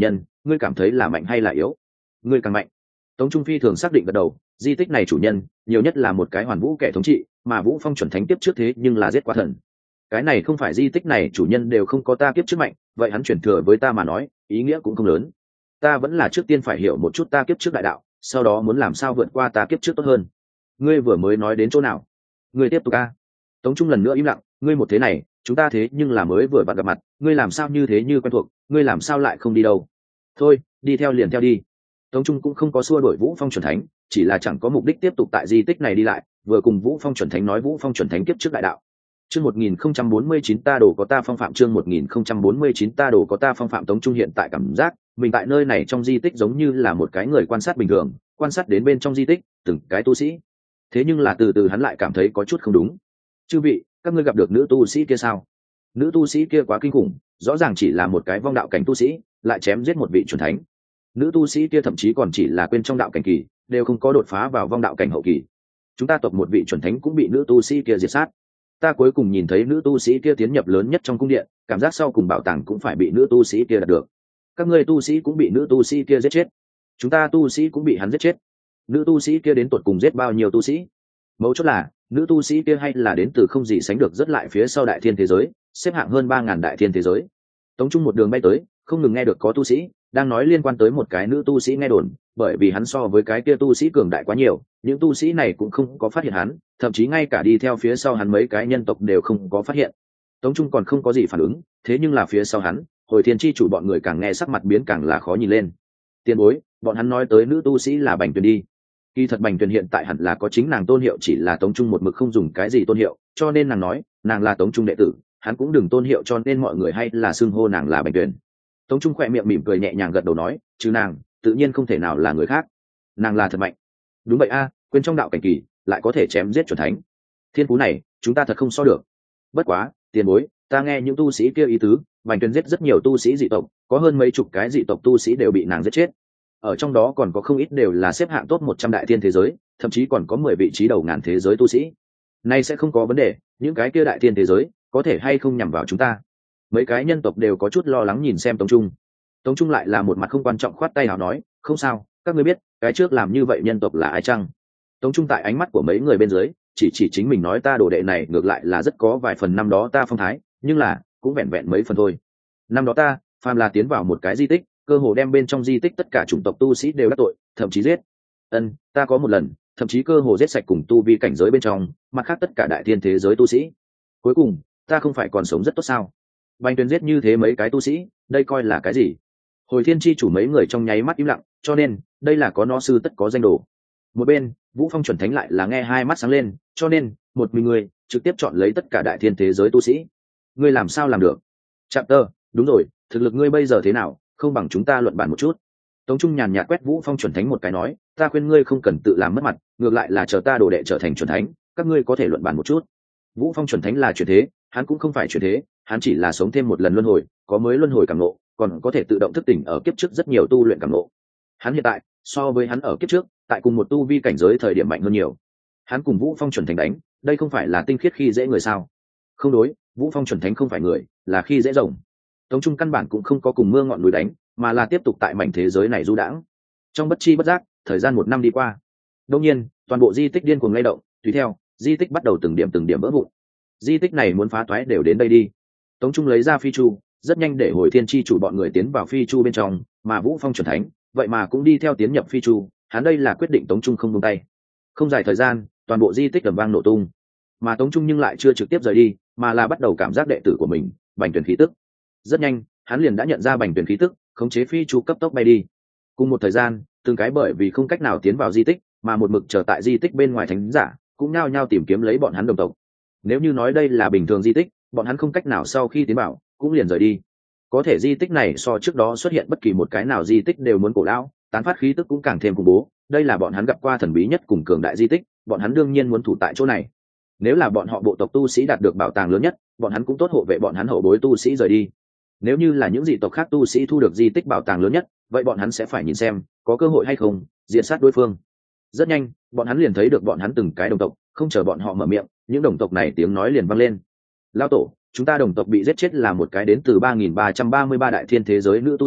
ngươi cảm thấy là mạnh hay là yếu? Ngươi càng mạnh. Tống Trung phi thường xác định gật đầu, di tích này chủ nhân nhiều nhất là một cái hoàn vũ kẻ thống trị, mà Vũ Phong chuẩn thánh tiếp trước thế nhưng là giết quá thần. Cái này không phải di tích này chủ nhân đều không có ta kiếp trước mạnh, vậy hắn chuyển thừa với ta mà nói ý nghĩa cũng không lớn. Ta vẫn là trước tiên phải hiểu một chút ta kiếp trước đại đạo, sau đó muốn làm sao vượt qua ta kiếp trước tốt hơn. Ngươi vừa mới nói đến chỗ nào? Ngươi tiếp tục a. Tống Trung lần nữa im lặng, ngươi một thế này chúng ta thế nhưng là mới vừa vặn gặp mặt, ngươi làm sao như thế như quen thuộc, ngươi làm sao lại không đi đâu? Thôi đi theo liền theo đi. Tống Trung cũng không có xua đuổi Vũ Phong chuẩn thánh, chỉ là chẳng có mục đích tiếp tục tại di tích này đi lại, vừa cùng Vũ Phong chuẩn thánh nói Vũ Phong chuẩn thánh kiếp trước đại đạo. Chương một nghìn không trăm bốn mươi chín ta đồ có ta phong phạm, chương một nghìn không trăm bốn mươi chín ta đồ có ta phong phạm. Tống Trung hiện tại cảm giác mình tại nơi này trong di tích giống như là một cái người quan sát bình thường, quan sát đến bên trong di tích từng cái tu sĩ. Thế nhưng là từ từ hắn lại cảm thấy có chút không đúng. Chư vị, các ngươi gặp được nữ tu sĩ kia sao? Nữ tu sĩ kia quá kinh khủng, rõ ràng chỉ là một cái vong đạo cảnh tu sĩ, lại chém giết một vị chuẩn thánh. Nữ tu sĩ kia thậm chí còn chỉ là quên trong đạo cảnh kỳ, đều không có đột phá vào vong đạo cảnh hậu kỳ. Chúng ta tộc một vị chuẩn thánh cũng bị nữ tu sĩ kia diệt sát. Ta cuối cùng nhìn thấy nữ tu sĩ kia tiến nhập lớn nhất trong cung điện, cảm giác sau cùng bảo tàng cũng phải bị nữ tu sĩ kia đạt được. Các ngươi tu sĩ cũng bị nữ tu sĩ kia giết chết. Chúng ta tu sĩ cũng bị hắn giết chết. Nữ tu sĩ kia đến tột cùng giết bao nhiêu tu sĩ? Mấu chốt là nữ tu sĩ kia hay là đến từ không gì sánh được rất lại phía sau đại thiên thế giới, xếp hạng hơn ba ngàn đại thiên thế giới. Tống Trung một đường bay tới, không ngừng nghe được có tu sĩ đang nói liên quan tới một cái nữ tu sĩ nghe đồn, bởi vì hắn so với cái kia tu sĩ cường đại quá nhiều, những tu sĩ này cũng không có phát hiện hắn, thậm chí ngay cả đi theo phía sau hắn mấy cái nhân tộc đều không có phát hiện. Tống Trung còn không có gì phản ứng, thế nhưng là phía sau hắn, Hồi Thiên chi chủ bọn người càng nghe sắc mặt biến càng là khó nhìn lên. Tiên bối, bọn hắn nói tới nữ tu sĩ là Bành Tuyền đi. Kỳ thật Bành Tuyền hiện tại hẳn là có chính nàng tôn hiệu, chỉ là Tống Trung một mực không dùng cái gì tôn hiệu, cho nên nàng nói nàng là Tống Trung đệ tử, hắn cũng đừng tôn hiệu, cho nên mọi người hay là xưng hô nàng là Bành Tuyền. Tống Trung khỏe miệng mỉm cười nhẹ nhàng gật đầu nói, chứ nàng tự nhiên không thể nào là người khác, nàng là thật mạnh. Đúng vậy a, à, quên trong đạo cảnh kỳ lại có thể chém giết chuẩn thánh, thiên phú này chúng ta thật không so được. Bất quá tiền bối, ta nghe những tu sĩ kia ý tứ, Bành Tuyền giết rất nhiều tu sĩ dị tộc, có hơn mấy chục cái dị tộc tu sĩ đều bị nàng giết chết, ở trong đó còn có không ít đều là xếp hạng top một trăm đại thiên thế giới, thậm chí còn có mười vị trí đầu ngàn thế giới tu sĩ. Nay sẽ không có vấn đề, những cái kia đại thiên thế giới có thể hay không nhằm vào chúng ta? Mấy cái nhân tộc đều có chút lo lắng nhìn xem Tống Trung. Tống Trung lại là một mặt không quan trọng khoát tay nào nói, không sao, các ngươi biết cái trước làm như vậy nhân tộc là ai chăng? Tống Trung tại ánh mắt của mấy người bên dưới chỉ chỉ chính mình nói, ta đồ đệ này ngược lại là rất có vài phần năm đó ta phong thái, nhưng là cũng vẹn vẹn mấy phần thôi. Năm đó ta phàm là tiến vào một cái di tích, cơ hồ đem bên trong di tích tất cả chủng tộc tu sĩ đều đắc tội, thậm chí giết. Ân, ta có một lần thậm chí cơ hồ giết sạch cùng tu vi cảnh giới bên trong mặt khác tất cả đại thiên thế giới tu sĩ. Cuối cùng ta không phải còn sống rất tốt sao? Bành Tuyền giết như thế mấy cái tu sĩ, đây coi là cái gì? Hồi Thiên chi chủ mấy người trong nháy mắt im lặng, cho nên đây là có nó sư tất có danh đồ. Một bên Vũ Phong chuẩn thánh lại là nghe hai mắt sáng lên, cho nên một mình người trực tiếp chọn lấy tất cả đại thiên thế giới tu sĩ. Ngươi làm sao làm được? Chạm tơ, đúng rồi, thực lực ngươi bây giờ thế nào, không bằng chúng ta luận bàn một chút. Tống Trung nhàn nhạt quét Vũ Phong chuẩn thánh một cái nói, ta khuyên ngươi không cần tự làm mất mặt, ngược lại là chờ ta đồ đệ trở thành chuẩn thánh, các ngươi có thể luận bàn một chút. Vũ Phong chuẩn thánh là chuyển thế, hắn cũng không phải chuyển thế, hắn chỉ là sống thêm một lần luân hồi, có mới luân hồi cảm ngộ, còn có thể tự động thức tỉnh ở kiếp trước rất nhiều tu luyện cảm ngộ. Hắn hiện tại so với hắn ở kiếp trước, tại cùng một tu vi cảnh giới thời điểm mạnh hơn nhiều. Hắn cùng Vũ Phong chuẩn thánh đánh, đây không phải là tinh khiết khi dễ người sao? Không đối, Vũ Phong chuẩn thánh không phải người, là khi dễ rồng. Tống Trung căn bản cũng không có cùng mưa ngọn núi đánh, mà là tiếp tục tại mảnh thế giới này du đãng. Trong bất chi bất giác, thời gian một năm đi qua. Đương nhiên, toàn bộ di tích điên cuồng lay động, tùy theo, di tích bắt đầu từng điểm từng điểm vỡ vụn. Di tích này muốn phá toái đều đến đây đi. Tống Trung lấy ra phi chu, rất nhanh để Hồi Thiên chi chủ bọn người tiến vào phi chu bên trong, mà Vũ Phong chuẩn thánh, vậy mà cũng đi theo tiến nhập phi chu, hắn đây là quyết định Tống Trung không buông tay. Không dài thời gian, toàn bộ di tích ầm vang nổ tung. Mà Tống Trung nhưng lại chưa trực tiếp rời đi, mà là bắt đầu cảm giác đệ tử của mình, Bành Tuyền khí tức. Rất nhanh, hắn liền đã nhận ra Bành Tuyền khí tức, khống chế phi chu cấp tốc bay đi. Cùng một thời gian, từng cái bởi vì không cách nào tiến vào di tích, mà một mực chờ tại di tích bên ngoài thánh giả, cũng nhao nhao tìm kiếm lấy bọn hắn đồng tộc. Nếu như nói đây là bình thường di tích, bọn hắn không cách nào sau khi tiến vào, cũng liền rời đi. Có thể di tích này so trước đó xuất hiện bất kỳ một cái nào di tích đều muốn cổ lão, tán phát khí tức cũng càng thêm khủng bố. Đây là bọn hắn gặp qua thần bí nhất cùng cường đại di tích, bọn hắn đương nhiên muốn thủ tại chỗ này. Nếu là bọn họ bộ tộc tu sĩ đạt được bảo tàng lớn nhất, bọn hắn cũng tốt hộ vệ bọn hắn hậu bối tu sĩ rời đi. Nếu như là những dị tộc khác tu sĩ thu được di tích bảo tàng lớn nhất, vậy bọn hắn sẽ phải nhìn xem có cơ hội hay không diệt sát đối phương. Rất nhanh, bọn hắn liền thấy được bọn hắn từng cái đồng tộc, không chờ bọn họ mở miệng, những đồng tộc này tiếng nói liền vang lên. Lao tổ, chúng ta đồng tộc bị giết chết là một cái đến từ ba nghìn ba trăm ba mươi ba đại thiên thế giới nữ tu sĩ,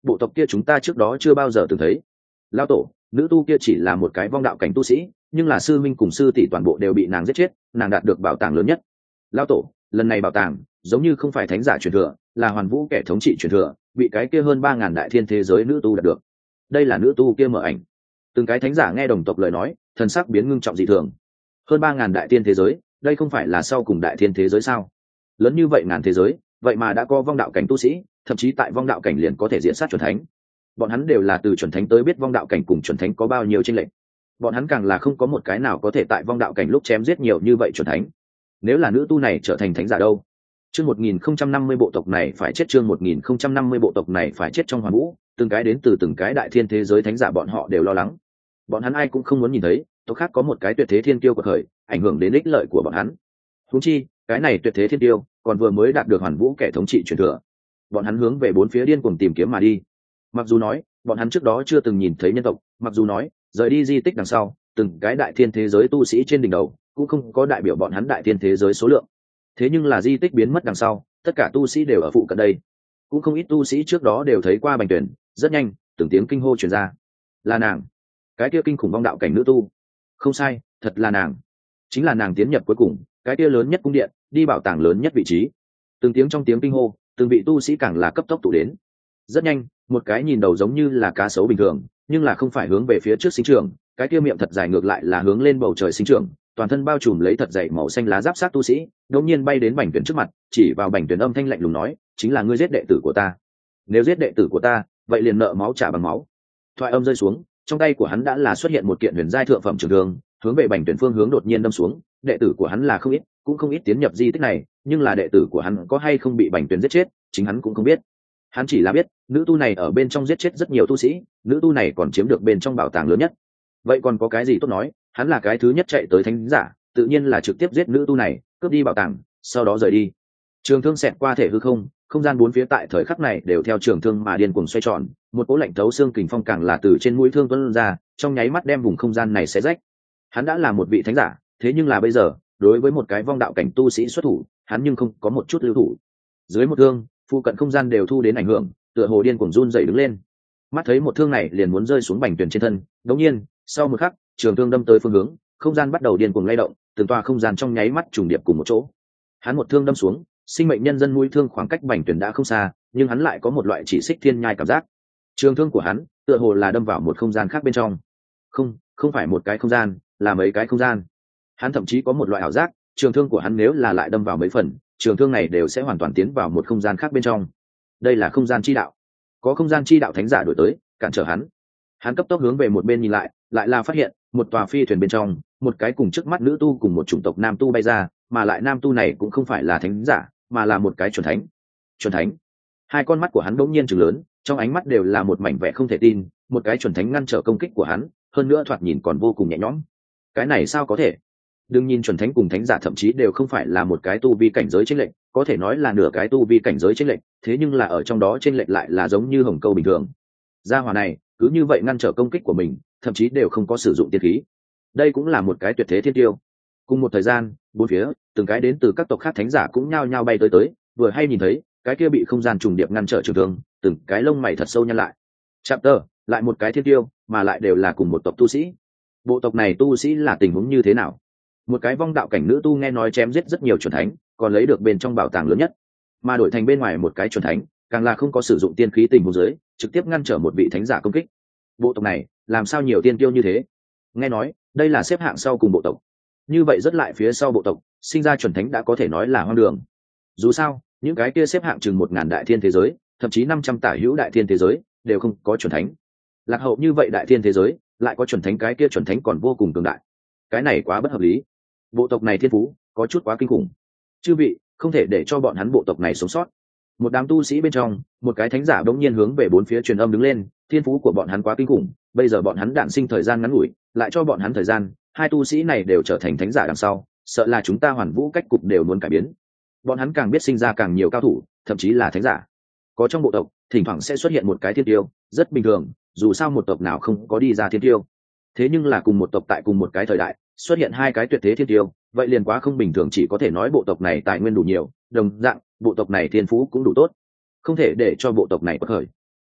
bộ tộc kia chúng ta trước đó chưa bao giờ từng thấy. Lão tổ, nữ tu kia chỉ là một cái vong đạo cảnh tu sĩ, nhưng là sư minh cùng sư tỷ toàn bộ đều bị nàng giết chết, nàng đạt được bảo tàng lớn nhất. Lão tổ, lần này bảo tàng giống như không phải thánh giả truyền thừa, là hoàn vũ kẻ thống trị truyền thừa, bị cái kia hơn ba ngàn đại thiên thế giới nữ tu đạt được. Đây là nữ tu kia mở ảnh. Từng cái thánh giả nghe đồng tộc lời nói, thần sắc biến ngưng trọng dị thường. Hơn ba ngàn đại thiên thế giới, đây không phải là sau cùng đại thiên thế giới sao? Lớn như vậy ngàn thế giới, vậy mà đã có vong đạo cảnh tu sĩ, thậm chí tại vong đạo cảnh liền có thể diễn sát chuẩn thánh. Bọn hắn đều là từ chuẩn thánh tới biết vong đạo cảnh cùng chuẩn thánh có bao nhiêu chênh lệch. Bọn hắn càng là không có một cái nào có thể tại vong đạo cảnh lúc chém giết nhiều như vậy chuẩn thánh. Nếu là nữ tu này trở thành thánh giả đâu? Chương một nghìn không trăm năm mươi bộ tộc này phải chết, chương một nghìn không trăm năm mươi bộ tộc này phải chết trong hoàn vũ, từng cái đến từ từng cái đại thiên thế giới thánh giả bọn họ đều lo lắng. Bọn hắn ai cũng không muốn nhìn thấy, tộc khác có một cái tuyệt thế thiên kiêu của khởi, ảnh hưởng đến ích lợi của bọn hắn. Huống chi, cái này tuyệt thế thiên kiêu còn vừa mới đạt được hoàn vũ kẻ thống trị truyền thừa. Bọn hắn hướng về bốn phía điên cuồng tìm kiếm mà đi. Mặc dù nói, bọn hắn trước đó chưa từng nhìn thấy nhân tộc, mặc dù nói, rời đi di tích đằng sau, từng cái đại thiên thế giới tu sĩ trên đỉnh đầu cũng không có đại biểu bọn hắn đại thiên thế giới số lượng. Thế nhưng là di tích biến mất đằng sau, tất cả tu sĩ đều ở phụ cận đây. Cũng không ít tu sĩ trước đó đều thấy qua Bành Tuyển, rất nhanh, từng tiếng kinh hô truyền ra. Là nàng, cái kia kinh khủng vong đạo cảnh nữ tu. Không sai, thật là nàng. Chính là nàng tiến nhập cuối cùng, cái kia lớn nhất cung điện, đi bảo tàng lớn nhất vị trí. Từng tiếng trong tiếng kinh hô, từng vị tu sĩ càng là cấp tốc tụ đến. Rất nhanh, một cái nhìn đầu giống như là cá sấu bình thường, nhưng là không phải hướng về phía trước sinh trưởng, cái kia miệng thật dài ngược lại là hướng lên bầu trời sinh trưởng, toàn thân bao trùm lấy thật dày màu xanh lá giáp sát tu sĩ, đột nhiên bay đến Bành Tuyển trước mặt, chỉ vào Bành Tuyển âm thanh lạnh lùng nói, chính là ngươi giết đệ tử của ta. Nếu giết đệ tử của ta, vậy liền nợ máu trả bằng máu. Thoại âm rơi xuống, trong tay của hắn đã là xuất hiện một kiện huyền giai thượng phẩm trường thương, hướng về Bành Tuyển phương hướng đột nhiên đâm xuống. Đệ tử của hắn là không ít, cũng không ít tiến nhập di tích này, nhưng là đệ tử của hắn có hay không bị Bành Tuyển giết chết, chính hắn cũng không biết. Hắn chỉ là biết, nữ tu này ở bên trong giết chết rất nhiều tu sĩ, nữ tu này còn chiếm được bên trong bảo tàng lớn nhất. Vậy còn có cái gì tốt nói, hắn là cái thứ nhất chạy tới thánh giả, tự nhiên là trực tiếp giết nữ tu này, cướp đi bảo tàng, sau đó rời đi. Trường thương xẹt qua thể hư không, không gian bốn phía tại thời khắc này đều theo trường thương mà điên cuồng xoay tròn, một cỗ lạnh thấu xương kình phong càng là từ trên mũi thương tuôn ra, trong nháy mắt đem vùng không gian này xé rách. Hắn đã là một vị thánh giả, thế nhưng là bây giờ, đối với một cái vong đạo cảnh tu sĩ xuất thủ, hắn nhưng không có một chút lưu thủ. Dưới một thương, phụ cận không gian đều thu đến ảnh hưởng, tựa hồ điên cuồng run rẩy đứng lên. Mắt thấy một thương này liền muốn rơi xuống Bành Tuyển trên thân, đột nhiên, sau một khắc, trường thương đâm tới phương hướng, không gian bắt đầu điên cuồng lay động, từng tòa không gian trong nháy mắt trùng điệp cùng một chỗ. Hắn một thương đâm xuống, sinh mệnh nhân dân mũi thương khoảng cách Bành Tuyển đã không xa, nhưng hắn lại có một loại chỉ xích thiên nhai cảm giác. Trường thương của hắn, tựa hồ là đâm vào một không gian khác bên trong. Không, không phải một cái không gian, là mấy cái không gian. Hắn thậm chí có một loại ảo giác, trường thương của hắn nếu là lại đâm vào mấy phần, trường thương này đều sẽ hoàn toàn tiến vào một không gian khác bên trong. Đây là không gian chi đạo. Có không gian chi đạo thánh giả đổi tới, cản trở hắn. Hắn cấp tốc hướng về một bên nhìn lại, lại là phát hiện một tòa phi thuyền bên trong, một cái cùng trước mắt nữ tu cùng một chủng tộc nam tu bay ra, mà lại nam tu này cũng không phải là thánh giả, mà là một cái chuẩn thánh. Chuẩn thánh. Hai con mắt của hắn đống nhiên trừng lớn, trong ánh mắt đều là một mảnh vẻ không thể tin, một cái chuẩn thánh ngăn trở công kích của hắn, hơn nữa thoạt nhìn còn vô cùng nhẹ nhõm. Cái này sao có thể? Đừng nhìn chuẩn thánh cùng thánh giả thậm chí đều không phải là một cái tu vi cảnh giới chênh lệch, có thể nói là nửa cái tu vi cảnh giới chênh lệch, thế nhưng là ở trong đó chênh lệch lại là giống như hồng câu bình thường. Gia hỏa này, cứ như vậy ngăn trở công kích của mình, thậm chí đều không có sử dụng tiên khí. Đây cũng là một cái tuyệt thế thiên tiêu. Cùng một thời gian, bốn phía, từng cái đến từ các tộc khác thánh giả cũng nhao nhao bay tới tới, vừa hay nhìn thấy, cái kia bị không gian trùng điệp ngăn trở trường thương, từng cái lông mày thật sâu nhăn lại. Chapter, lại một cái thiên tiêu, mà lại đều là cùng một tộc tu sĩ. Bộ tộc này tu sĩ là tình huống như thế nào? Một cái vong đạo cảnh nữ tu nghe nói chém giết rất nhiều chuẩn thánh, còn lấy được bên trong bảo tàng lớn nhất, mà đổi thành bên ngoài một cái chuẩn thánh, càng là không có sử dụng tiên khí tình huống dưới, trực tiếp ngăn trở một vị thánh giả công kích. Bộ tộc này, làm sao nhiều tiên tiêu như thế? Nghe nói, đây là xếp hạng sau cùng bộ tộc. Như vậy rất lại phía sau bộ tộc, sinh ra chuẩn thánh đã có thể nói là hoang đường. Dù sao, những cái kia xếp hạng chừng một ngàn đại thiên thế giới, thậm chí năm trăm tả hữu đại thiên thế giới, đều không có chuẩn thánh. Lạc hậu như vậy đại thiên thế giới, lại có chuẩn thánh, cái kia chuẩn thánh còn vô cùng cường đại. Cái này quá bất hợp lý. Bộ tộc này thiên phú có chút quá kinh khủng. Chư vị, không thể để cho bọn hắn bộ tộc này sống sót. Một đám tu sĩ bên trong, một cái thánh giả bỗng nhiên hướng về bốn phía truyền âm đứng lên, thiên phú của bọn hắn quá kinh khủng, bây giờ bọn hắn đản sinh thời gian ngắn ngủi, lại cho bọn hắn thời gian, hai tu sĩ này đều trở thành thánh giả đằng sau, sợ là chúng ta hoàn vũ cách cục đều muốn cải biến. Bọn hắn càng biết sinh ra càng nhiều cao thủ, thậm chí là thánh giả. Có trong bộ tộc, thỉnh thoảng sẽ xuất hiện một cái thiên tiêu, rất bình thường, dù sao một tộc nào không có đi ra thiên tiêu. Thế nhưng là cùng một tộc tại cùng một cái thời đại, xuất hiện hai cái tuyệt thế thiên tiêu, vậy liền quá không bình thường, chỉ có thể nói bộ tộc này tài nguyên đủ nhiều, đồng dạng, bộ tộc này thiên phú cũng đủ tốt, không thể để cho bộ tộc này bất khởi.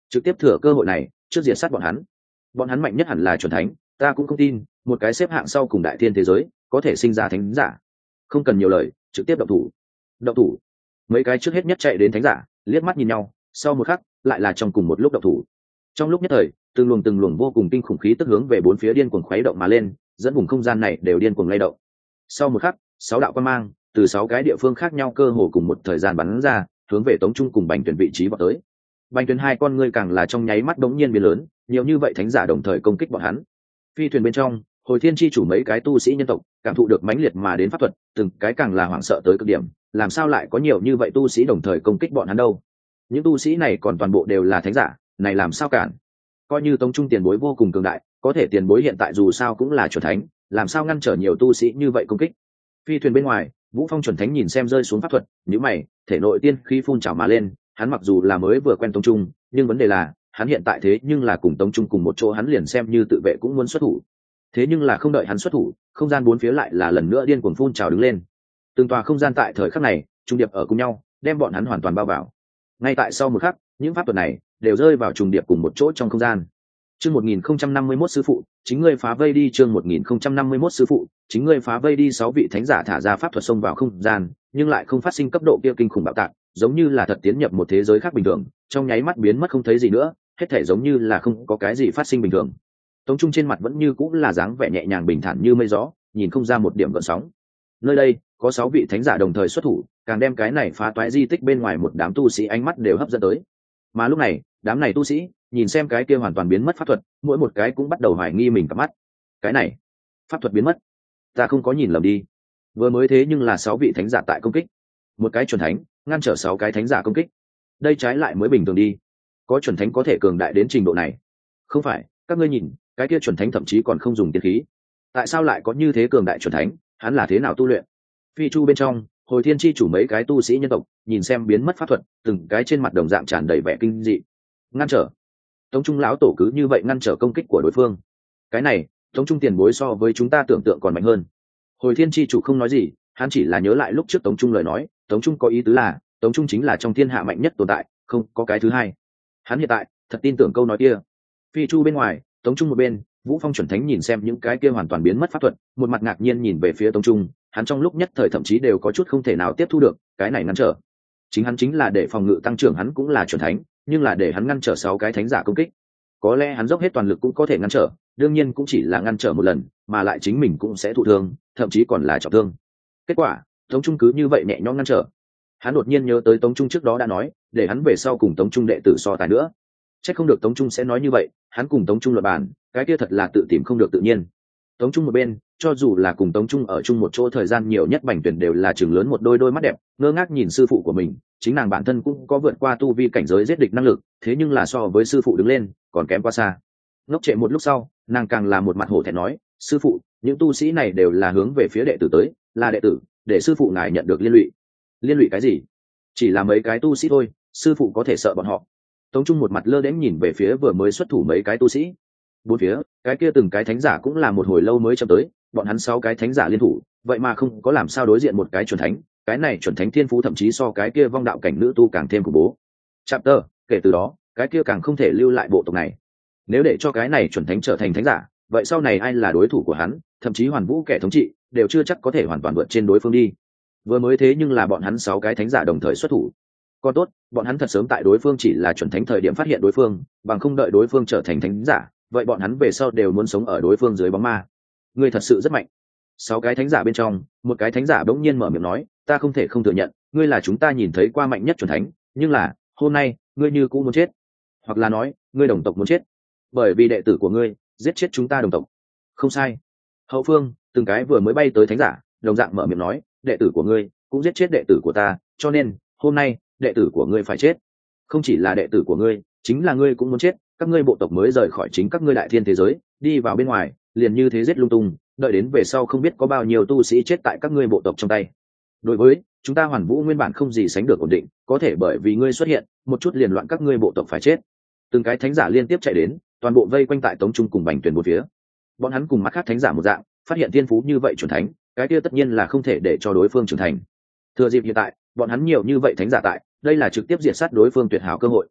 trực tiếp thừa cơ hội này trước diệt sát bọn hắn. Bọn hắn mạnh nhất hẳn là chuẩn thánh, ta cũng không tin một cái xếp hạng sau cùng đại thiên thế giới có thể sinh ra thánh giả. Không cần nhiều lời, trực tiếp động thủ. Động thủ. Mấy cái trước hết nhất chạy đến thánh giả liếc mắt nhìn nhau, sau một khắc lại là trong cùng một lúc động thủ. Trong lúc nhất thời, từng luồng từng luồng vô cùng kinh khủng khí tức hướng về bốn phía điên cuồng khuấy động mà lên, dẫn vùng không gian này đều điên cuồng lay động. Sau một khắc, sáu đạo quang mang từ sáu cái địa phương khác nhau cơ hồ cùng một thời gian bắn ra, hướng về Tống Trung cùng Bành Tuyển vị trí vọt tới. Bành Tuyển hai con ngươi càng là trong nháy mắt đống nhiên biến lớn, nhiều như vậy thánh giả đồng thời công kích bọn hắn. Phi thuyền bên trong, Hồi Thiên chi chủ mấy cái tu sĩ nhân tộc cảm thụ được mãnh liệt mà đến pháp thuật, từng cái càng là hoảng sợ tới cực điểm, làm sao lại có nhiều như vậy tu sĩ đồng thời công kích bọn hắn đâu? Những tu sĩ này còn toàn bộ đều là thánh giả, này làm sao cản? Coi như Tống Trung tiền bối vô cùng cường đại, có thể tiền bối hiện tại dù sao cũng là chuẩn thánh, làm sao ngăn trở nhiều tu sĩ như vậy công kích? Phi thuyền bên ngoài, Vũ Phong chuẩn thánh nhìn xem rơi xuống pháp thuật, nhíu mày, thể nội tiên khí phun trào mà lên, hắn mặc dù là mới vừa quen Tống Trung, nhưng vấn đề là, hắn hiện tại thế nhưng là cùng Tống Trung cùng một chỗ, hắn liền xem như tự vệ cũng muốn xuất thủ. Thế nhưng là không đợi hắn xuất thủ, không gian bốn phía lại là lần nữa điên cuồng phun trào đứng lên. Từng tòa không gian tại thời khắc này trùng điệp ở cùng nhau, đem bọn hắn hoàn toàn bao vào. Ngay tại sau một khắc, những pháp thuật này đều rơi vào trùng điệp cùng một chỗ trong không gian. Chương một nghìn không trăm năm mươi mốt sư phụ, chính ngươi phá vây đi. Chương một nghìn không trăm năm mươi mốt sư phụ, chính ngươi phá vây đi. Sáu vị thánh giả thả ra pháp thuật xông vào không gian, nhưng lại không phát sinh cấp độ kia kinh khủng bạo tạc, giống như là thật tiến nhập một thế giới khác bình thường, trong nháy mắt biến mất không thấy gì nữa, hết thể giống như là không có cái gì phát sinh bình thường. Tống Trung trên mặt vẫn như cũng là dáng vẻ nhẹ nhàng bình thản như mây gió, nhìn không ra một điểm gợn sóng. Nơi đây có sáu vị thánh giả đồng thời xuất thủ, càng đem cái này phá toái di tích bên ngoài một đám tu sĩ ánh mắt đều hấp dẫn tới. Mà lúc này, đám này tu sĩ nhìn xem cái kia hoàn toàn biến mất pháp thuật, mỗi một cái cũng bắt đầu hoài nghi mình cặp mắt. Cái này, pháp thuật biến mất, ta không có nhìn lầm đi. Vừa mới thế nhưng là sáu vị thánh giả tại công kích, một cái chuẩn thánh ngăn trở sáu cái thánh giả công kích, đây trái lại mới bình thường đi. Có chuẩn thánh có thể cường đại đến trình độ này? Không phải, các ngươi nhìn, cái kia chuẩn thánh thậm chí còn không dùng tiên khí, tại sao lại có như thế cường đại chuẩn thánh? Hắn là thế nào tu luyện? Phi chu bên trong, Hồi Thiên chi chủ mấy cái tu sĩ nhân tộc nhìn xem biến mất pháp thuật, từng cái trên mặt đồng dạng tràn đầy vẻ kinh dị. Ngăn trở. Tống Trung lão tổ cứ như vậy ngăn trở công kích của đối phương. Cái này, Tống Trung tiền bối so với chúng ta tưởng tượng còn mạnh hơn. Hồi Thiên chi chủ không nói gì, hắn chỉ là nhớ lại lúc trước Tống Trung lời nói, Tống Trung có ý tứ là, Tống Trung chính là trong thiên hạ mạnh nhất tồn tại, không có cái thứ hai. Hắn hiện tại thật tin tưởng câu nói kia. Phi chu bên ngoài, Tống Trung một bên, Vũ Phong chuẩn thánh nhìn xem những cái kia hoàn toàn biến mất pháp thuật, một mặt ngạc nhiên nhìn về phía Tống Trung, hắn trong lúc nhất thời thậm chí đều có chút không thể nào tiếp thu được, cái này ngăn trở. Chính hắn chính là để phòng ngự tăng trưởng, hắn cũng là chuẩn thánh, nhưng là để hắn ngăn trở sáu cái thánh giả công kích. Có lẽ hắn dốc hết toàn lực cũng có thể ngăn trở, đương nhiên cũng chỉ là ngăn trở một lần, mà lại chính mình cũng sẽ thụ thương, thậm chí còn là trọng thương. Kết quả, Tống Trung cứ như vậy nhẹ nhõm ngăn trở. Hắn đột nhiên nhớ tới Tống Trung trước đó đã nói, để hắn về sau cùng Tống Trung đệ tử so tài nữa. Chắc không được Tống Trung sẽ nói như vậy, hắn cùng Tống Trung luận bàn, cái kia thật là tự tìm không được tự nhiên. Tống Trung một bên, cho dù là cùng Tống Trung ở chung một chỗ thời gian nhiều nhất, Bành Tuyển đều là chừng lớn một đôi đôi mắt đẹp, ngơ ngác nhìn sư phụ của mình, chính nàng bản thân cũng có vượt qua tu vi cảnh giới giết địch năng lực, thế nhưng là so với sư phụ đứng lên, còn kém quá xa. Ngốc trệ một lúc sau, nàng càng là một mặt hổ thẹn nói, sư phụ, những tu sĩ này đều là hướng về phía đệ tử tới, là đệ tử, để sư phụ ngài nhận được liên lụy. Liên lụy cái gì? Chỉ là mấy cái tu sĩ thôi, sư phụ có thể sợ bọn họ. Tống Trung một mặt lơ đễnh nhìn về phía vừa mới xuất thủ mấy cái tu sĩ. Bốn phía, cái kia từng cái thánh giả cũng là một hồi lâu mới chậm tới, bọn hắn sáu cái thánh giả liên thủ, vậy mà không có làm sao đối diện một cái chuẩn thánh, cái này chuẩn thánh thiên phú thậm chí so cái kia vong đạo cảnh nữ tu càng thêm khủng bố. Chapter, kể từ đó, cái kia càng không thể lưu lại bộ tộc này. Nếu để cho cái này chuẩn thánh trở thành thánh giả, vậy sau này ai là đối thủ của hắn, thậm chí Hoàn Vũ kẻ thống trị, đều chưa chắc có thể hoàn toàn vượt trên đối phương đi. Vừa mới thế nhưng là bọn hắn sáu cái thánh giả đồng thời xuất thủ. Còn tốt, bọn hắn thật sớm tại đối phương chỉ là chuẩn thánh thời điểm phát hiện đối phương, bằng không đợi đối phương trở thành thánh giả, vậy bọn hắn về sau đều muốn sống ở đối phương dưới bóng ma. Ngươi thật sự rất mạnh. Sáu cái thánh giả bên trong, một cái thánh giả bỗng nhiên mở miệng nói, ta không thể không thừa nhận, ngươi là chúng ta nhìn thấy qua mạnh nhất chuẩn thánh, nhưng là, hôm nay, ngươi như cũng muốn chết. Hoặc là nói, ngươi đồng tộc muốn chết. Bởi vì đệ tử của ngươi, giết chết chúng ta đồng tộc. Không sai. Hậu phương, từng cái vừa mới bay tới thánh giả, đồng dạng mở miệng nói, đệ tử của ngươi, cũng giết chết đệ tử của ta, cho nên, hôm nay, đệ tử của ngươi phải chết. Không chỉ là đệ tử của ngươi, chính là ngươi cũng muốn chết, các ngươi bộ tộc mới rời khỏi chính các ngươi đại thiên thế giới, đi vào bên ngoài, liền như thế giết lung tung, đợi đến về sau không biết có bao nhiêu tu sĩ chết tại các ngươi bộ tộc trong tay. Đối với chúng ta Hoàn Vũ nguyên bản không gì sánh được ổn định, có thể bởi vì ngươi xuất hiện, một chút liền loạn các ngươi bộ tộc phải chết. Từng cái thánh giả liên tiếp chạy đến, toàn bộ vây quanh tại Tống Trung cùng Bành Tuyển bốn phía. Bọn hắn cùng mắt khác thánh giả một dạng, phát hiện thiên phú như vậy chuẩn thánh, cái kia tất nhiên là không thể để cho đối phương trưởng thành. Thừa dịp hiện tại, bọn hắn nhiều như vậy thánh giả tại, đây là trực tiếp diệt sát đối phương tuyệt hảo cơ hội.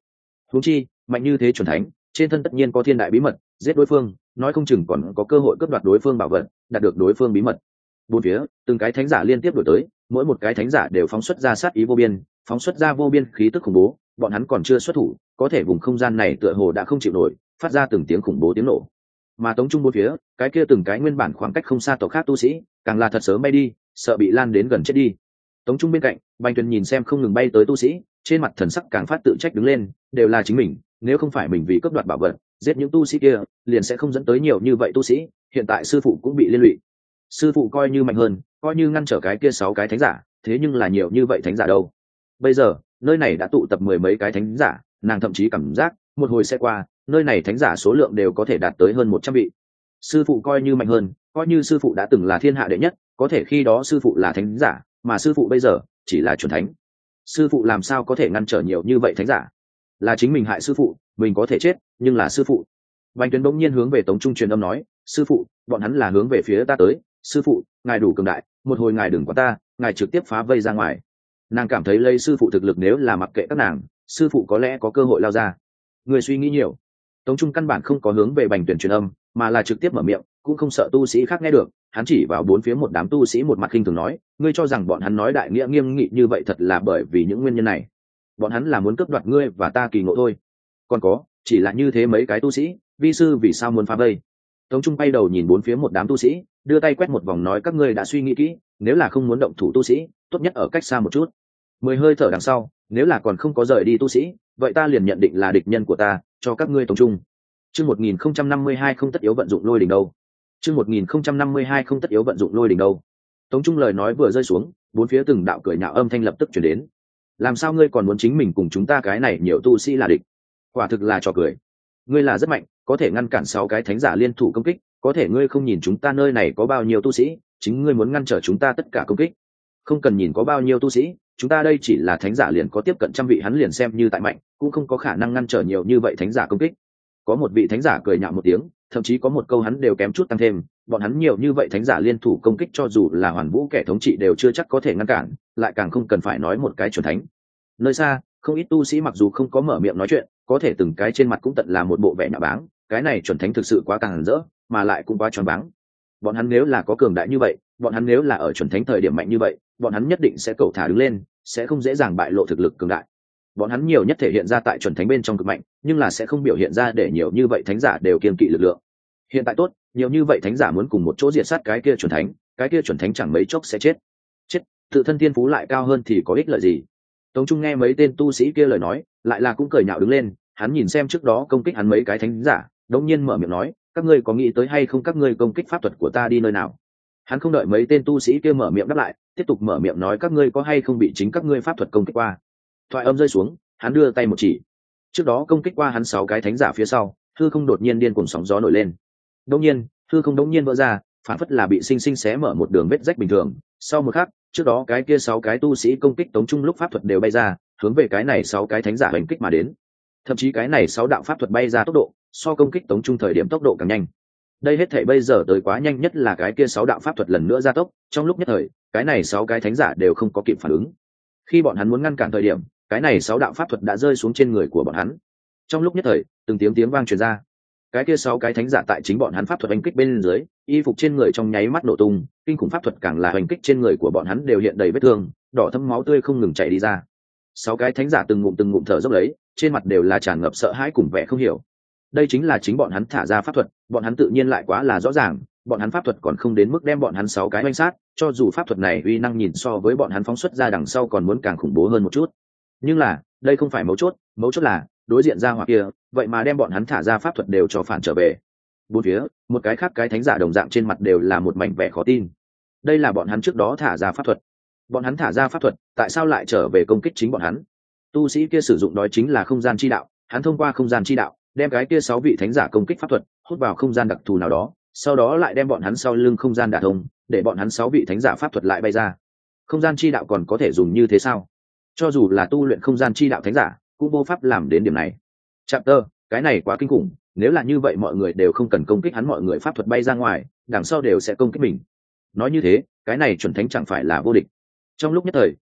huống chi mạnh như thế chuẩn thánh trên thân tất nhiên có thiên đại bí mật, giết đối phương nói không chừng còn có cơ hội cướp đoạt đối phương bảo vật, đạt được đối phương bí mật. Bốn phía từng cái thánh giả liên tiếp đổi tới, mỗi một cái thánh giả đều phóng xuất ra sát ý vô biên, phóng xuất ra vô biên khí tức khủng bố. Bọn hắn còn chưa xuất thủ, có thể vùng không gian này tựa hồ đã không chịu nổi, phát ra từng tiếng khủng bố tiếng nổ. Mà tống trung bốn phía cái kia từng cái nguyên bản khoảng cách không xa tộc khác tu sĩ càng là thật sớm bay đi, sợ bị lan đến gần chết đi. Tống trung bên cạnh Bành Tuyền nhìn xem không ngừng bay tới tu sĩ, trên mặt thần sắc càng phát tự trách đứng lên, đều là chính mình, nếu không phải mình vì cướp đoạt bảo vật giết những tu sĩ kia liền sẽ không dẫn tới nhiều như vậy tu sĩ, hiện tại sư phụ cũng bị liên lụy. Sư phụ coi như mạnh hơn, coi như ngăn trở cái kia sáu cái thánh giả, thế nhưng là nhiều như vậy thánh giả đâu. Bây giờ nơi này đã tụ tập mười mấy cái thánh giả, nàng thậm chí cảm giác một hồi sẽ qua nơi này thánh giả số lượng đều có thể đạt tới hơn một trăm vị. Sư phụ coi như mạnh hơn, coi như sư phụ đã từng là thiên hạ đệ nhất, có thể khi đó sư phụ là thánh giả, mà sư phụ bây giờ chỉ là chuẩn thánh. Sư phụ làm sao có thể ngăn trở nhiều như vậy thánh giả? Là chính mình hại sư phụ, mình có thể chết, nhưng là sư phụ. Bành Tuyến bỗng nhiên hướng về Tống Trung truyền âm nói, sư phụ, bọn hắn là hướng về phía ta tới, sư phụ, ngài đủ cường đại, một hồi ngài đừng quản ta, ngài trực tiếp phá vây ra ngoài. Nàng cảm thấy lấy sư phụ thực lực nếu là mặc kệ các nàng, sư phụ có lẽ có cơ hội lao ra. Người suy nghĩ nhiều. Tống Trung căn bản không có hướng về Bành Tuyển truyền âm, mà là trực tiếp mở miệng, cũng không sợ tu sĩ khác nghe được. Hắn chỉ vào bốn phía một đám tu sĩ một mặt khinh thường nói, ngươi cho rằng bọn hắn nói đại nghĩa nghiêm nghị như vậy thật là bởi vì những nguyên nhân này. Bọn hắn là muốn cướp đoạt ngươi và ta kỳ ngộ thôi. Còn có, chỉ là như thế mấy cái tu sĩ, vi sư vì sao muốn phá vây? Tống Trung bay đầu nhìn bốn phía một đám tu sĩ, đưa tay quét một vòng nói, các ngươi đã suy nghĩ kỹ, nếu là không muốn động thủ tu sĩ, tốt nhất ở cách xa một chút. Mười hơi thở đằng sau, nếu là còn không có rời đi tu sĩ, vậy ta liền nhận định là địch nhân của ta, cho các ngươi Tống Trung. Chương một nghìn không trăm năm mươi hai không tất yếu vận dụng lôi đỉnh đâu. Chương một nghìn không trăm năm mươi hai không tất yếu vận dụng lôi đỉnh đâu. Tống Trung lời nói vừa rơi xuống, bốn phía từng đạo cười nhạo âm thanh lập tức truyền đến. Làm sao ngươi còn muốn chính mình cùng chúng ta cái này nhiều tu sĩ là địch? Quả thực là trò cười. Ngươi là rất mạnh, có thể ngăn cản sáu cái thánh giả liên thủ công kích, có thể ngươi không nhìn chúng ta nơi này có bao nhiêu tu sĩ, chính ngươi muốn ngăn trở chúng ta tất cả công kích. Không cần nhìn có bao nhiêu tu sĩ, chúng ta đây chỉ là thánh giả liền có tiếp cận trăm vị, hắn liền xem như tại mạnh, cũng không có khả năng ngăn trở nhiều như vậy thánh giả công kích. Có một vị thánh giả cười nhạo một tiếng, thậm chí có một câu hắn đều kém chút tăng thêm, bọn hắn nhiều như vậy thánh giả liên thủ công kích cho dù là Hoàn Vũ kẻ thống trị đều chưa chắc có thể ngăn cản, lại càng không cần phải nói một cái chuẩn thánh. Nơi xa, không ít tu sĩ mặc dù không có mở miệng nói chuyện, có thể từng cái trên mặt cũng tận là một bộ vẻ nhạo báng, cái này chuẩn thánh thực sự quá càng rỡ, mà lại cũng quá tròn váng. Bọn hắn nếu là có cường đại như vậy, bọn hắn nếu là ở chuẩn thánh thời điểm mạnh như vậy, bọn hắn nhất định sẽ cầu thả đứng lên, sẽ không dễ dàng bại lộ thực lực cường đại. Bọn hắn nhiều nhất thể hiện ra tại chuẩn thánh bên trong cực mạnh, nhưng là sẽ không biểu hiện ra để nhiều như vậy thánh giả đều kiên kỵ lực lượng. Hiện tại tốt, nhiều như vậy thánh giả muốn cùng một chỗ diệt sát cái kia chuẩn thánh, cái kia chuẩn thánh chẳng mấy chốc sẽ chết. Chết, tự thân thiên phú lại cao hơn thì có ích lợi gì? Tống Trung nghe mấy tên tu sĩ kia lời nói, lại là cũng cười nhạo đứng lên, hắn nhìn xem trước đó công kích hắn mấy cái thánh giả, đột nhiên mở miệng nói, các ngươi có nghĩ tới hay không các ngươi công kích pháp thuật của ta đi nơi nào? Hắn không đợi mấy tên tu sĩ kia mở miệng đáp lại, tiếp tục mở miệng nói, các ngươi có hay không bị chính các ngươi pháp thuật công kích qua? Thoại âm rơi xuống, hắn đưa tay một chỉ. Trước đó công kích qua hắn sáu cái thánh giả phía sau, hư không đột nhiên điên cuồng sóng gió nổi lên. Đột nhiên, hư không đột nhiên vỡ ra, phản phất là bị sinh sinh xé mở một đường vết rách bình thường. Sau một khắc, trước đó cái kia sáu cái tu sĩ công kích Tống Trung lúc pháp thuật đều bay ra, hướng về cái này sáu cái thánh giả hành kích mà đến. Thậm chí cái này sáu đạo pháp thuật bay ra tốc độ, so công kích Tống Trung thời điểm tốc độ càng nhanh. Đây hết thảy bây giờ tới quá nhanh, nhất là cái kia sáu đạo pháp thuật lần nữa gia tốc, trong lúc nhất thời, cái này sáu cái thánh giả đều không có kịp phản ứng. Khi bọn hắn muốn ngăn cản thời điểm, cái này sáu đạo pháp thuật đã rơi xuống trên người của bọn hắn. Trong lúc nhất thời, từng tiếng tiếng vang truyền ra. Cái kia sáu cái thánh giả tại chính bọn hắn pháp thuật đánh kích bên dưới, y phục trên người trong nháy mắt nổ tung, kinh khủng pháp thuật càng là hành kích trên người của bọn hắn đều hiện đầy vết thương, đỏ thẫm máu tươi không ngừng chảy đi ra. Sáu cái thánh giả từng ngụm từng ngụm thở dốc lấy, trên mặt đều là tràn ngập sợ hãi cùng vẻ không hiểu. Đây chính là chính bọn hắn thả ra pháp thuật, bọn hắn tự nhiên lại quá là rõ ràng, bọn hắn pháp thuật còn không đến mức đem bọn hắn sáu cái oanh sát, cho dù pháp thuật này uy năng nhìn so với bọn hắn phóng xuất ra đằng sau còn muốn càng khủng bố hơn một chút. Nhưng là, đây không phải mấu chốt, mấu chốt là đối diện ra hoặc kia, vậy mà đem bọn hắn thả ra pháp thuật đều cho phản trở về. Bốn phía, một cái khác cái thánh giả đồng dạng trên mặt đều là một mảnh vẻ khó tin. Đây là bọn hắn trước đó thả ra pháp thuật. Bọn hắn thả ra pháp thuật, tại sao lại trở về công kích chính bọn hắn? Tu sĩ kia sử dụng đó chính là không gian chi đạo, hắn thông qua không gian chi đạo, đem cái kia sáu vị thánh giả công kích pháp thuật hút vào không gian đặc thù nào đó, sau đó lại đem bọn hắn sau lưng không gian đả thông, để bọn hắn sáu vị thánh giả pháp thuật lại bay ra. Không gian chi đạo còn có thể dùng như thế sao? Cho dù là tu luyện không gian chi đạo thánh giả, cũng vô pháp làm đến điểm này. Chapter, cái này quá kinh khủng, nếu là như vậy mọi người đều không cần công kích hắn, mọi người pháp thuật bay ra ngoài, đằng sau đều sẽ công kích mình. Nói như thế, cái này chuẩn thánh chẳng phải là vô địch. Trong lúc nhất thời,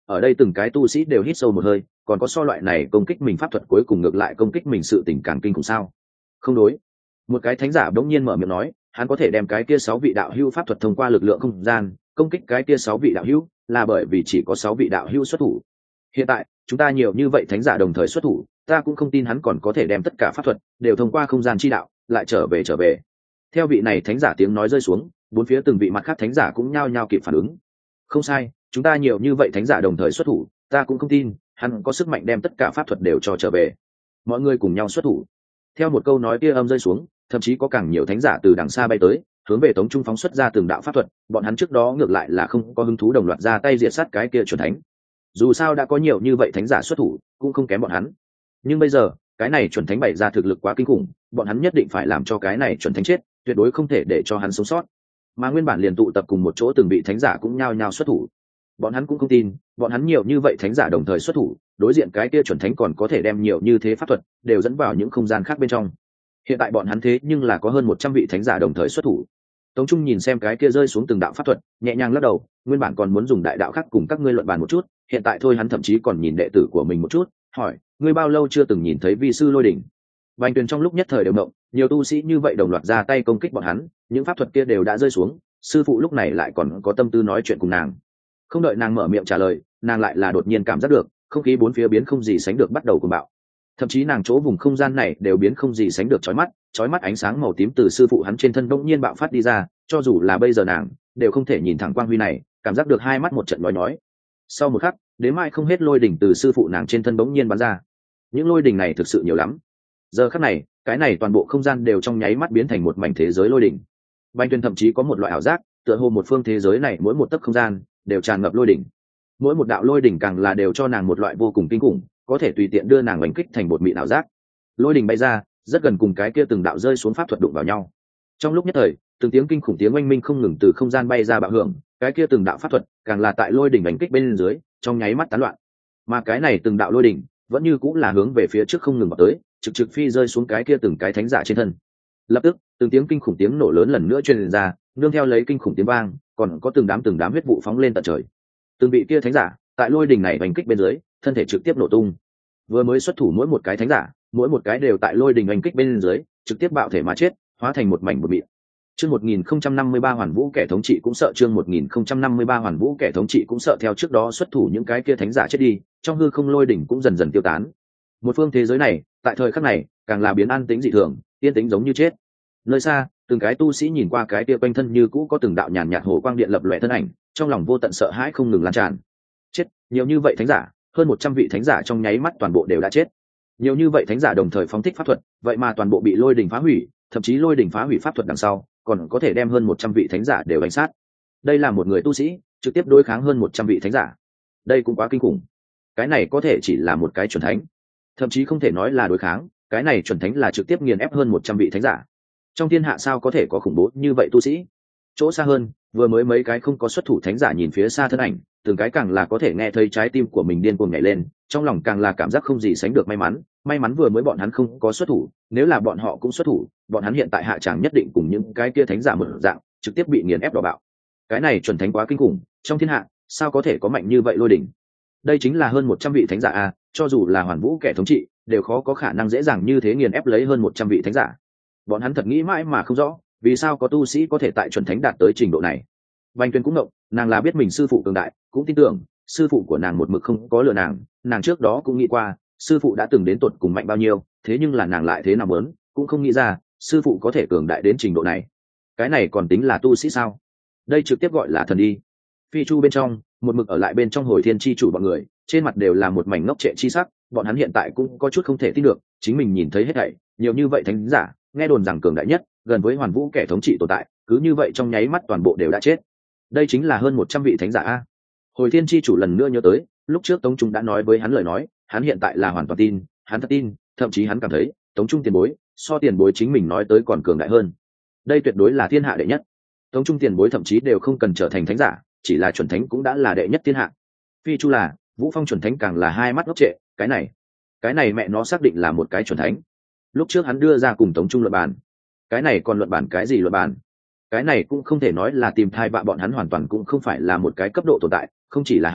ở đây từng cái tu sĩ đều hít sâu một hơi, còn có so loại này công kích mình pháp thuật cuối cùng ngược lại công kích mình sự tình càng kinh khủng sao? Không đối. Một cái thánh giả bỗng nhiên mở miệng nói, hắn có thể đem cái kia sáu vị đạo hữu pháp thuật thông qua lực lượng không gian công kích cái kia sáu vị đạo hữu, là bởi vì chỉ có sáu vị đạo hữu xuất thủ. Hiện tại chúng ta nhiều như vậy thánh giả đồng thời xuất thủ, ta cũng không tin hắn còn có thể đem tất cả pháp thuật đều thông qua không gian chi đạo lại trở về trở về. Theo vị này thánh giả tiếng nói rơi xuống, bốn phía từng vị mặt khác thánh giả cũng nhao nhao kịp phản ứng. Không sai, chúng ta nhiều như vậy thánh giả đồng thời xuất thủ, ta cũng không tin hắn có sức mạnh đem tất cả pháp thuật đều cho trở về. Mọi người cùng nhau xuất thủ. Theo một câu nói kia âm rơi xuống, thậm chí có càng nhiều thánh giả từ đằng xa bay tới, hướng về Tống Trung phóng xuất ra từng đạo pháp thuật. Bọn hắn trước đó ngược lại là không có hứng thú đồng loạt ra tay diệt sát cái kia chuẩn thánh. Dù sao đã có nhiều như vậy thánh giả xuất thủ, cũng không kém bọn hắn. Nhưng bây giờ, cái này chuẩn thánh bày ra thực lực quá kinh khủng, bọn hắn nhất định phải làm cho cái này chuẩn thánh chết, tuyệt đối không thể để cho hắn sống sót. Mà nguyên bản liền tụ tập cùng một chỗ từng vị thánh giả cũng nhao nhao xuất thủ. Bọn hắn cũng không tin, bọn hắn nhiều như vậy thánh giả đồng thời xuất thủ, đối diện cái kia chuẩn thánh còn có thể đem nhiều như thế pháp thuật đều dẫn vào những không gian khác bên trong. Hiện tại bọn hắn thế nhưng là có hơn một trăm vị thánh giả đồng thời xuất thủ. Tống Trung nhìn xem cái kia rơi xuống từng đạo pháp thuật, nhẹ nhàng lắc đầu, nguyên bản còn muốn dùng đại đạo khác cùng các ngươi luận bàn một chút, hiện tại thôi hắn thậm chí còn nhìn đệ tử của mình một chút, hỏi, ngươi bao lâu chưa từng nhìn thấy vi sư Lôi Đỉnh? Bành Tuyền trong lúc nhất thời đều động, nhiều tu sĩ như vậy đồng loạt ra tay công kích bọn hắn, những pháp thuật kia đều đã rơi xuống, sư phụ lúc này lại còn có tâm tư nói chuyện cùng nàng. Không đợi nàng mở miệng trả lời, nàng lại là đột nhiên cảm giác được, không khí bốn phía biến không gì sánh được bắt đầu cuồng bạo. Thậm chí nàng chỗ vùng không gian này đều biến không gì sánh được chói mắt, chói mắt ánh sáng màu tím từ sư phụ hắn trên thân bỗng nhiên bạo phát đi ra, cho dù là bây giờ nàng đều không thể nhìn thẳng quang huy này, cảm giác được hai mắt một trận nhói nhói. Sau một khắc, đến mai không hết lôi đỉnh từ sư phụ nàng trên thân bỗng nhiên bắn ra. Những lôi đỉnh này thực sự nhiều lắm. Giờ khắc này, cái này toàn bộ không gian đều trong nháy mắt biến thành một mảnh thế giới lôi đỉnh. Bành Tuyên thậm chí có một loại ảo giác, tựa hồ một phương thế giới này mỗi một tấc không gian đều tràn ngập lôi đỉnh. Mỗi một đạo lôi đỉnh càng là đều cho nàng một loại vô cùng kinh khủng, có thể tùy tiện đưa nàng đánh kích thành một mịn ảo giác. Lôi đỉnh bay ra, rất gần cùng cái kia từng đạo rơi xuống pháp thuật đụng vào nhau. Trong lúc nhất thời, từng tiếng kinh khủng tiếng oanh minh không ngừng từ không gian bay ra bạo hưởng, cái kia từng đạo pháp thuật càng là tại lôi đỉnh đánh kích bên dưới, trong nháy mắt tán loạn. Mà cái này từng đạo lôi đỉnh vẫn như cũng là hướng về phía trước không ngừng vào tới, trực trực phi rơi xuống cái kia từng cái thánh giả trên thân. Lập tức, từng tiếng kinh khủng tiếng nổ lớn lần nữa truyền ra, nương theo lấy kinh khủng tiếng vang, còn có từng đám từng đám huyết vụ phóng lên tận trời. Từng vị kia thánh giả, tại lôi đỉnh này đánh kích bên dưới, thân thể trực tiếp nổ tung. Vừa mới xuất thủ mỗi một cái thánh giả, mỗi một cái đều tại lôi đỉnh đánh kích bên dưới, trực tiếp bạo thể mà chết, hóa thành một mảnh bột mịn. Chương một nghìn không trăm năm mươi ba Hoàn Vũ kẻ thống trị cũng sợ, chương một nghìn không trăm năm mươi ba Hoàn Vũ kẻ thống trị cũng sợ. Theo trước đó xuất thủ những cái kia thánh giả chết đi, trong hư không lôi đỉnh cũng dần dần tiêu tán. Một phương thế giới này, tại thời khắc này, càng là biến an tĩnh dị thường, yên tĩnh giống như chết. Nơi xa, từng cái tu sĩ nhìn qua cái kia quanh thân như cũ có từng đạo nhàn nhạt hồ quang điện lập lòe thân ảnh, trong lòng vô tận sợ hãi không ngừng lan tràn. Chết, nhiều như vậy thánh giả, hơn một trăm vị thánh giả trong nháy mắt toàn bộ đều đã chết. Nhiều như vậy thánh giả đồng thời phóng thích pháp thuật, vậy mà toàn bộ bị lôi đỉnh phá hủy, thậm chí lôi đỉnh phá hủy pháp thuật đằng sau, còn có thể đem hơn một trăm vị thánh giả đều đánh sát. Đây là một người tu sĩ, trực tiếp đối kháng hơn một trăm vị thánh giả. Đây cũng quá kinh khủng. Cái này có thể chỉ là một cái chuẩn thánh, thậm chí không thể nói là đối kháng, cái này chuẩn thánh là trực tiếp nghiền ép hơn một trăm vị thánh giả. Trong thiên hạ sao có thể có khủng bố như vậy tu sĩ? Chỗ xa hơn, vừa mới mấy cái không có xuất thủ thánh giả nhìn phía xa thân ảnh, từng cái càng là có thể nghe thấy trái tim của mình điên cuồng nhảy lên, trong lòng càng là cảm giác không gì sánh được may mắn, may mắn vừa mới bọn hắn không có xuất thủ, nếu là bọn họ cũng xuất thủ, bọn hắn hiện tại hạ tràng nhất định cùng những cái kia thánh giả một dạng, trực tiếp bị nghiền ép đỏ bạo. Cái này chuẩn thánh quá kinh khủng, trong thiên hạ, sao có thể có mạnh như vậy lôi đỉnh? Đây chính là hơn một trăm vị thánh giả a, cho dù là Hoàn Vũ kẻ thống trị, đều khó có khả năng dễ dàng như thế nghiền ép lấy hơn một trăm vị thánh giả. Bọn hắn thật nghĩ mãi mà không rõ, vì sao có tu sĩ có thể tại chuẩn thánh đạt tới trình độ này. Bành Tuyên cũng ngộng, nàng là biết mình sư phụ cường đại, cũng tin tưởng sư phụ của nàng một mực không có lừa nàng, nàng trước đó cũng nghĩ qua sư phụ đã từng đến tột cùng mạnh bao nhiêu, thế nhưng là nàng lại thế nào muốn cũng không nghĩ ra sư phụ có thể cường đại đến trình độ này. Cái này còn tính là tu sĩ sao? Đây trực tiếp gọi là thần đi. Phi chu bên trong, một mực ở lại bên trong Hồi Thiên chi chủ bọn người, trên mặt đều là một mảnh ngốc trệ chi sắc, bọn hắn hiện tại cũng có chút không thể tin được, chính mình nhìn thấy hết thảy, nhiều như vậy thánh giả, nghe đồn rằng cường đại nhất, gần với Hoàn Vũ kẻ thống trị tồn tại, cứ như vậy trong nháy mắt toàn bộ đều đã chết. Đây chính là hơn một trăm vị thánh giả a. Hồi Thiên chi chủ lần nữa nhớ tới, lúc trước Tống Trung đã nói với hắn lời nói, hắn hiện tại là hoàn toàn tin, hắn thật tin, thậm chí hắn cảm thấy, Tống Trung tiền bối, so tiền bối chính mình nói tới còn cường đại hơn. Đây tuyệt đối là thiên hạ đệ nhất. Tống Trung tiền bối thậm chí đều không cần trở thành thánh giả, chỉ là chuẩn thánh cũng đã là đệ nhất thiên hạ. Phi chu là, Vũ Phong chuẩn thánh càng là hai mắt ngốc trệ, cái này, cái này mẹ nó xác định là một cái chuẩn thánh. Lúc trước hắn đưa ra cùng Tống Trung luận bàn, cái này còn luận bàn cái gì luận bàn? Cái này cũng không thể nói là tìm thai vạ, bọn hắn hoàn toàn cũng không phải là một cái cấp độ tồn tại, không chỉ là hắn,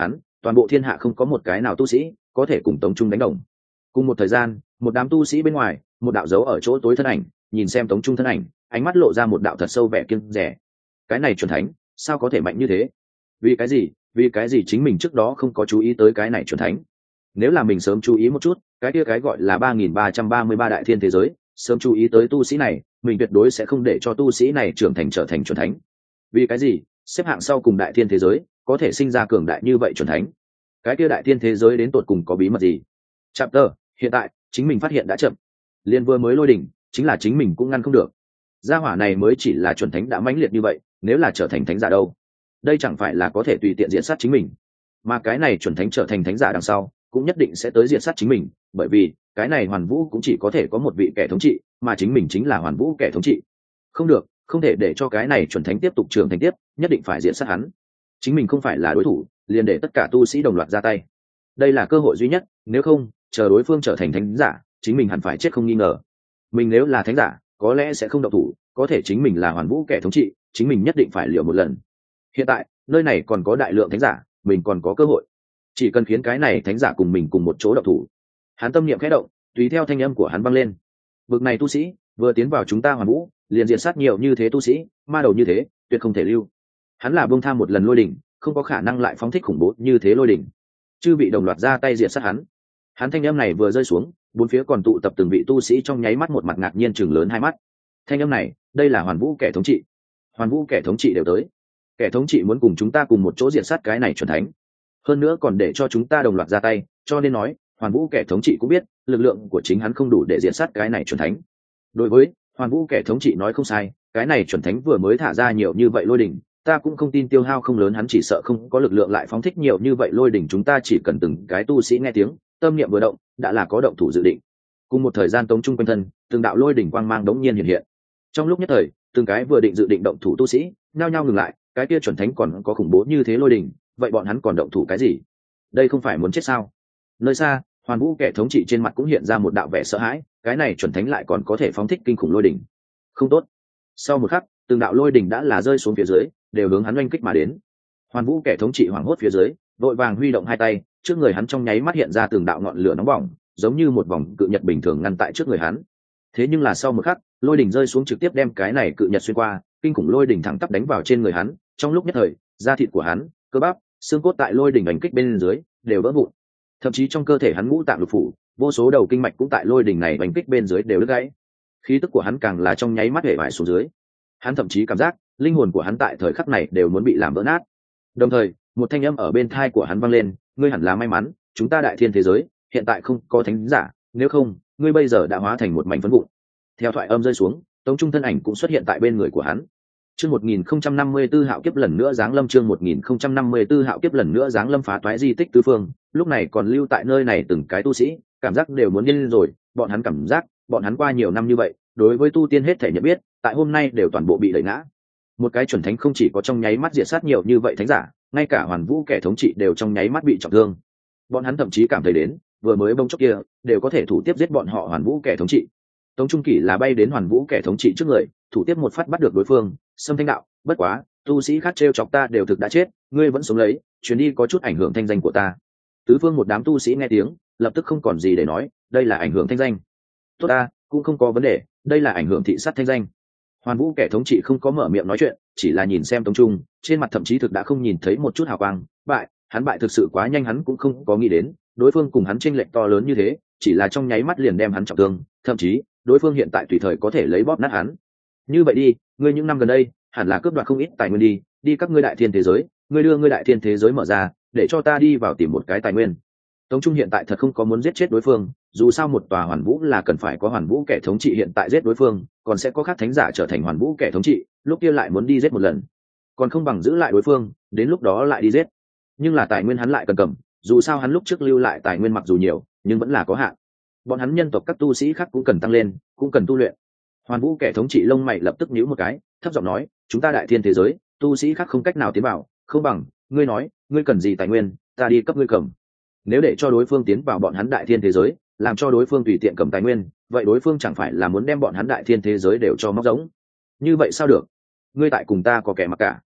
toàn bộ thiên hạ không có một cái nào tu sĩ có thể cùng Tống Trung đánh đồng. Cùng một thời gian, một đám tu sĩ bên ngoài, một đạo dấu ở chỗ tối thân ảnh, nhìn xem Tống Trung thân ảnh, ánh mắt lộ ra một đạo thật sâu vẻ kiêng dè. Cái này chuẩn thánh, sao có thể mạnh như thế? Vì cái gì? Vì cái gì chính mình trước đó không có chú ý tới cái này chuẩn thánh? Nếu là mình sớm chú ý một chút, cái kia cái gọi là ba nghìn ba trăm ba mươi ba đại thiên thế giới, sớm chú ý tới tu sĩ này, mình tuyệt đối sẽ không để cho tu sĩ này trưởng thành trở thành chuẩn thánh. Vì cái gì? Xếp hạng sau cùng đại thiên thế giới, có thể sinh ra cường đại như vậy chuẩn thánh. Cái kia đại thiên thế giới đến tột cùng có bí mật gì? Chapter, hiện tại, chính mình phát hiện đã chậm. Liên vừa mới lôi đỉnh, chính là chính mình cũng ngăn không được. Gia hỏa này mới chỉ là chuẩn thánh đã mãnh liệt như vậy, nếu là trở thành thánh giả đâu? Đây chẳng phải là có thể tùy tiện diện sát chính mình. Mà cái này chuẩn thánh trở thành thánh giả đằng sau, cũng nhất định sẽ tới diện sát chính mình, bởi vì cái này Hoàn Vũ cũng chỉ có thể có một vị kẻ thống trị, mà chính mình chính là Hoàn Vũ kẻ thống trị. Không được, không thể để cho cái này chuẩn thánh tiếp tục trưởng thành tiếp, nhất định phải diện sát hắn. Chính mình không phải là đối thủ, liền để tất cả tu sĩ đồng loạt ra tay. Đây là cơ hội duy nhất, nếu không, chờ đối phương trở thành thánh giả, chính mình hẳn phải chết không nghi ngờ. Mình nếu là thánh giả, có lẽ sẽ không động thủ, có thể chính mình là Hoàn Vũ kẻ thống trị, chính mình nhất định phải liều một lần. Hiện tại, nơi này còn có đại lượng thánh giả, mình còn có cơ hội. Chỉ cần khiến cái này thánh giả cùng mình cùng một chỗ động thủ. Hắn tâm niệm khẽ động, tùy theo thanh âm của hắn vang lên. Bực này tu sĩ, vừa tiến vào chúng ta Hoàn Vũ, liền diệt sát nhiều như thế tu sĩ, ma đầu như thế, tuyệt không thể lưu. Hắn là buông tham một lần lôi đỉnh, không có khả năng lại phóng thích khủng bố như thế lôi đỉnh. Chư vị đồng loạt ra tay diệt sát hắn. Hắn thanh âm này vừa rơi xuống, bốn phía còn tụ tập từng vị tu sĩ trong nháy mắt một mặt ngạc nhiên chừng lớn hai mắt. Thanh âm này, đây là Hoàn Vũ kẻ thống trị. Hoàn Vũ kẻ thống trị đều tới. Kẻ thống trị muốn cùng chúng ta cùng một chỗ diệt sát cái này chuẩn thánh. Hơn nữa còn để cho chúng ta đồng loạt ra tay, cho nên nói, Hoàn Vũ kẻ thống trị cũng biết, lực lượng của chính hắn không đủ để diệt sát cái này chuẩn thánh. Đối với Hoàn Vũ kẻ thống trị nói không sai, cái này chuẩn thánh vừa mới thả ra nhiều như vậy lôi đỉnh, ta cũng không tin tiêu hao không lớn hắn chỉ sợ không có lực lượng lại phóng thích nhiều như vậy lôi đỉnh, chúng ta chỉ cần từng cái tu sĩ nghe tiếng, tâm niệm vừa động, đã là có động thủ dự định. Cùng một thời gian Tống Trung quanh thân, từng đạo lôi đỉnh quang mang đống nhiên hiện hiện. Trong lúc nhất thời, từng cái vừa định dự định động thủ tu sĩ, nhao nhao ngừng lại, cái kia chuẩn thánh còn có khủng bố như thế lôi đỉnh, vậy bọn hắn còn động thủ cái gì? Đây không phải muốn chết sao? Nơi xa, Hoàn Vũ kẻ thống trị trên mặt cũng hiện ra một đạo vẻ sợ hãi, cái này chuẩn thánh lại còn có thể phóng thích kinh khủng lôi đỉnh. Không tốt. Sau một khắc, từng đạo lôi đỉnh đã là rơi xuống phía dưới, đều hướng hắn oanh kích mà đến. Hoàn Vũ kẻ thống trị hoảng hốt phía dưới, vội vàng huy động hai tay, trước người hắn trong nháy mắt hiện ra từng đạo ngọn lửa nóng bỏng, giống như một vòng cự nhật bình thường ngăn tại trước người hắn. Thế nhưng là sau một khắc, lôi đỉnh rơi xuống trực tiếp đem cái này cự nhật xuyên qua, kinh khủng lôi đỉnh thẳng tắp đánh vào trên người hắn, trong lúc nhất thời, da thịt của hắn, cơ bắp, xương cốt tại lôi đỉnh đánh kích bên dưới đều vỡ vụn. Thậm chí trong cơ thể hắn ngũ tạng lục phủ, vô số đầu kinh mạch cũng tại lôi đỉnh này đánh kích bên dưới đều đứt gãy. Khí tức của hắn càng là trong nháy mắt hể bại xuống dưới. Hắn thậm chí cảm giác, linh hồn của hắn tại thời khắc này đều muốn bị làm vỡ nát. Đồng thời, một thanh âm ở bên tai của hắn vang lên, ngươi hẳn là may mắn, chúng ta đại thiên thế giới hiện tại không có thánh giả, nếu không, ngươi bây giờ đã hóa thành một mảnh phấn vụn. Theo thoại âm rơi xuống, Tống Trung thân ảnh cũng xuất hiện tại bên người của hắn. Chương một nghìn không trăm năm mươi tư hạo kiếp lần nữa giáng lâm, chương một nghìn không trăm năm mươi tư hạo kiếp lần nữa giáng lâm phá toái di tích tứ phương, lúc này còn lưu tại nơi này từng cái tu sĩ, cảm giác đều muốn điên rồi, bọn hắn cảm giác, bọn hắn qua nhiều năm như vậy, đối với tu tiên hết thể nhận biết, tại hôm nay đều toàn bộ bị đẩy ngã. Một cái chuẩn thánh không chỉ có trong nháy mắt diệt sát nhiều như vậy thánh giả, ngay cả Hoàn Vũ kẻ thống trị đều trong nháy mắt bị trọng thương. Bọn hắn thậm chí cảm thấy đến, vừa mới bông chốc kia, đều có thể thủ tiếp giết bọn họ Hoàn Vũ kẻ thống trị. Tống Trung Kỷ là bay đến Hoàn Vũ kẻ thống trị trước người, thủ tiếp một phát bắt được đối phương, xâm thanh đạo, bất quá, tu sĩ khác trêu chọc ta đều thực đã chết, ngươi vẫn sống lấy, chuyến đi có chút ảnh hưởng thanh danh của ta. Tứ phương một đám tu sĩ nghe tiếng, lập tức không còn gì để nói, đây là ảnh hưởng thanh danh. Tốt ta, cũng không có vấn đề, đây là ảnh hưởng thị sát thanh danh. Hoàn Vũ kẻ thống trị không có mở miệng nói chuyện, chỉ là nhìn xem Tống Trung, trên mặt thậm chí thực đã không nhìn thấy một chút hào quang. Bại, hắn bại thực sự quá nhanh, hắn cũng không có nghĩ đến, đối phương cùng hắn chênh lệch to lớn như thế, chỉ là trong nháy mắt liền đem hắn trọng thương, thậm chí, đối phương hiện tại tùy thời có thể lấy bóp nát hắn. Như vậy đi, ngươi những năm gần đây, hẳn là cướp đoạt không ít tài nguyên đi, đi các ngươi đại thiên thế giới, ngươi đưa ngươi đại thiên thế giới mở ra, để cho ta đi vào tìm một cái tài nguyên. Tống Trung hiện tại thật không có muốn giết chết đối phương, dù sao một tòa Hoàn Vũ là cần phải có Hoàn Vũ kẻ thống trị hiện tại giết đối phương, còn sẽ có khác thánh giả trở thành Hoàn Vũ kẻ thống trị, lúc kia lại muốn đi giết một lần, còn không bằng giữ lại đối phương, đến lúc đó lại đi giết. Nhưng là tài nguyên hắn lại cần cầm, dù sao hắn lúc trước lưu lại tài nguyên mặc dù nhiều, nhưng vẫn là có hạn. Bọn hắn nhân tộc các tu sĩ khác cũng cần tăng lên, cũng cần tu luyện. Hoàn Vũ kẻ thống trị lông mày lập tức nhíu một cái, thấp giọng nói, chúng ta đại thiên thế giới, tu sĩ khác không cách nào tiến vào, không bằng, ngươi nói, ngươi cần gì tài nguyên, ta đi cấp ngươi cầm. Nếu để cho đối phương tiến vào bọn hắn đại thiên thế giới, làm cho đối phương tùy tiện cầm tài nguyên, vậy đối phương chẳng phải là muốn đem bọn hắn đại thiên thế giới đều cho móc giống? Như vậy sao được? Ngươi tại cùng ta có kẻ mặc cả.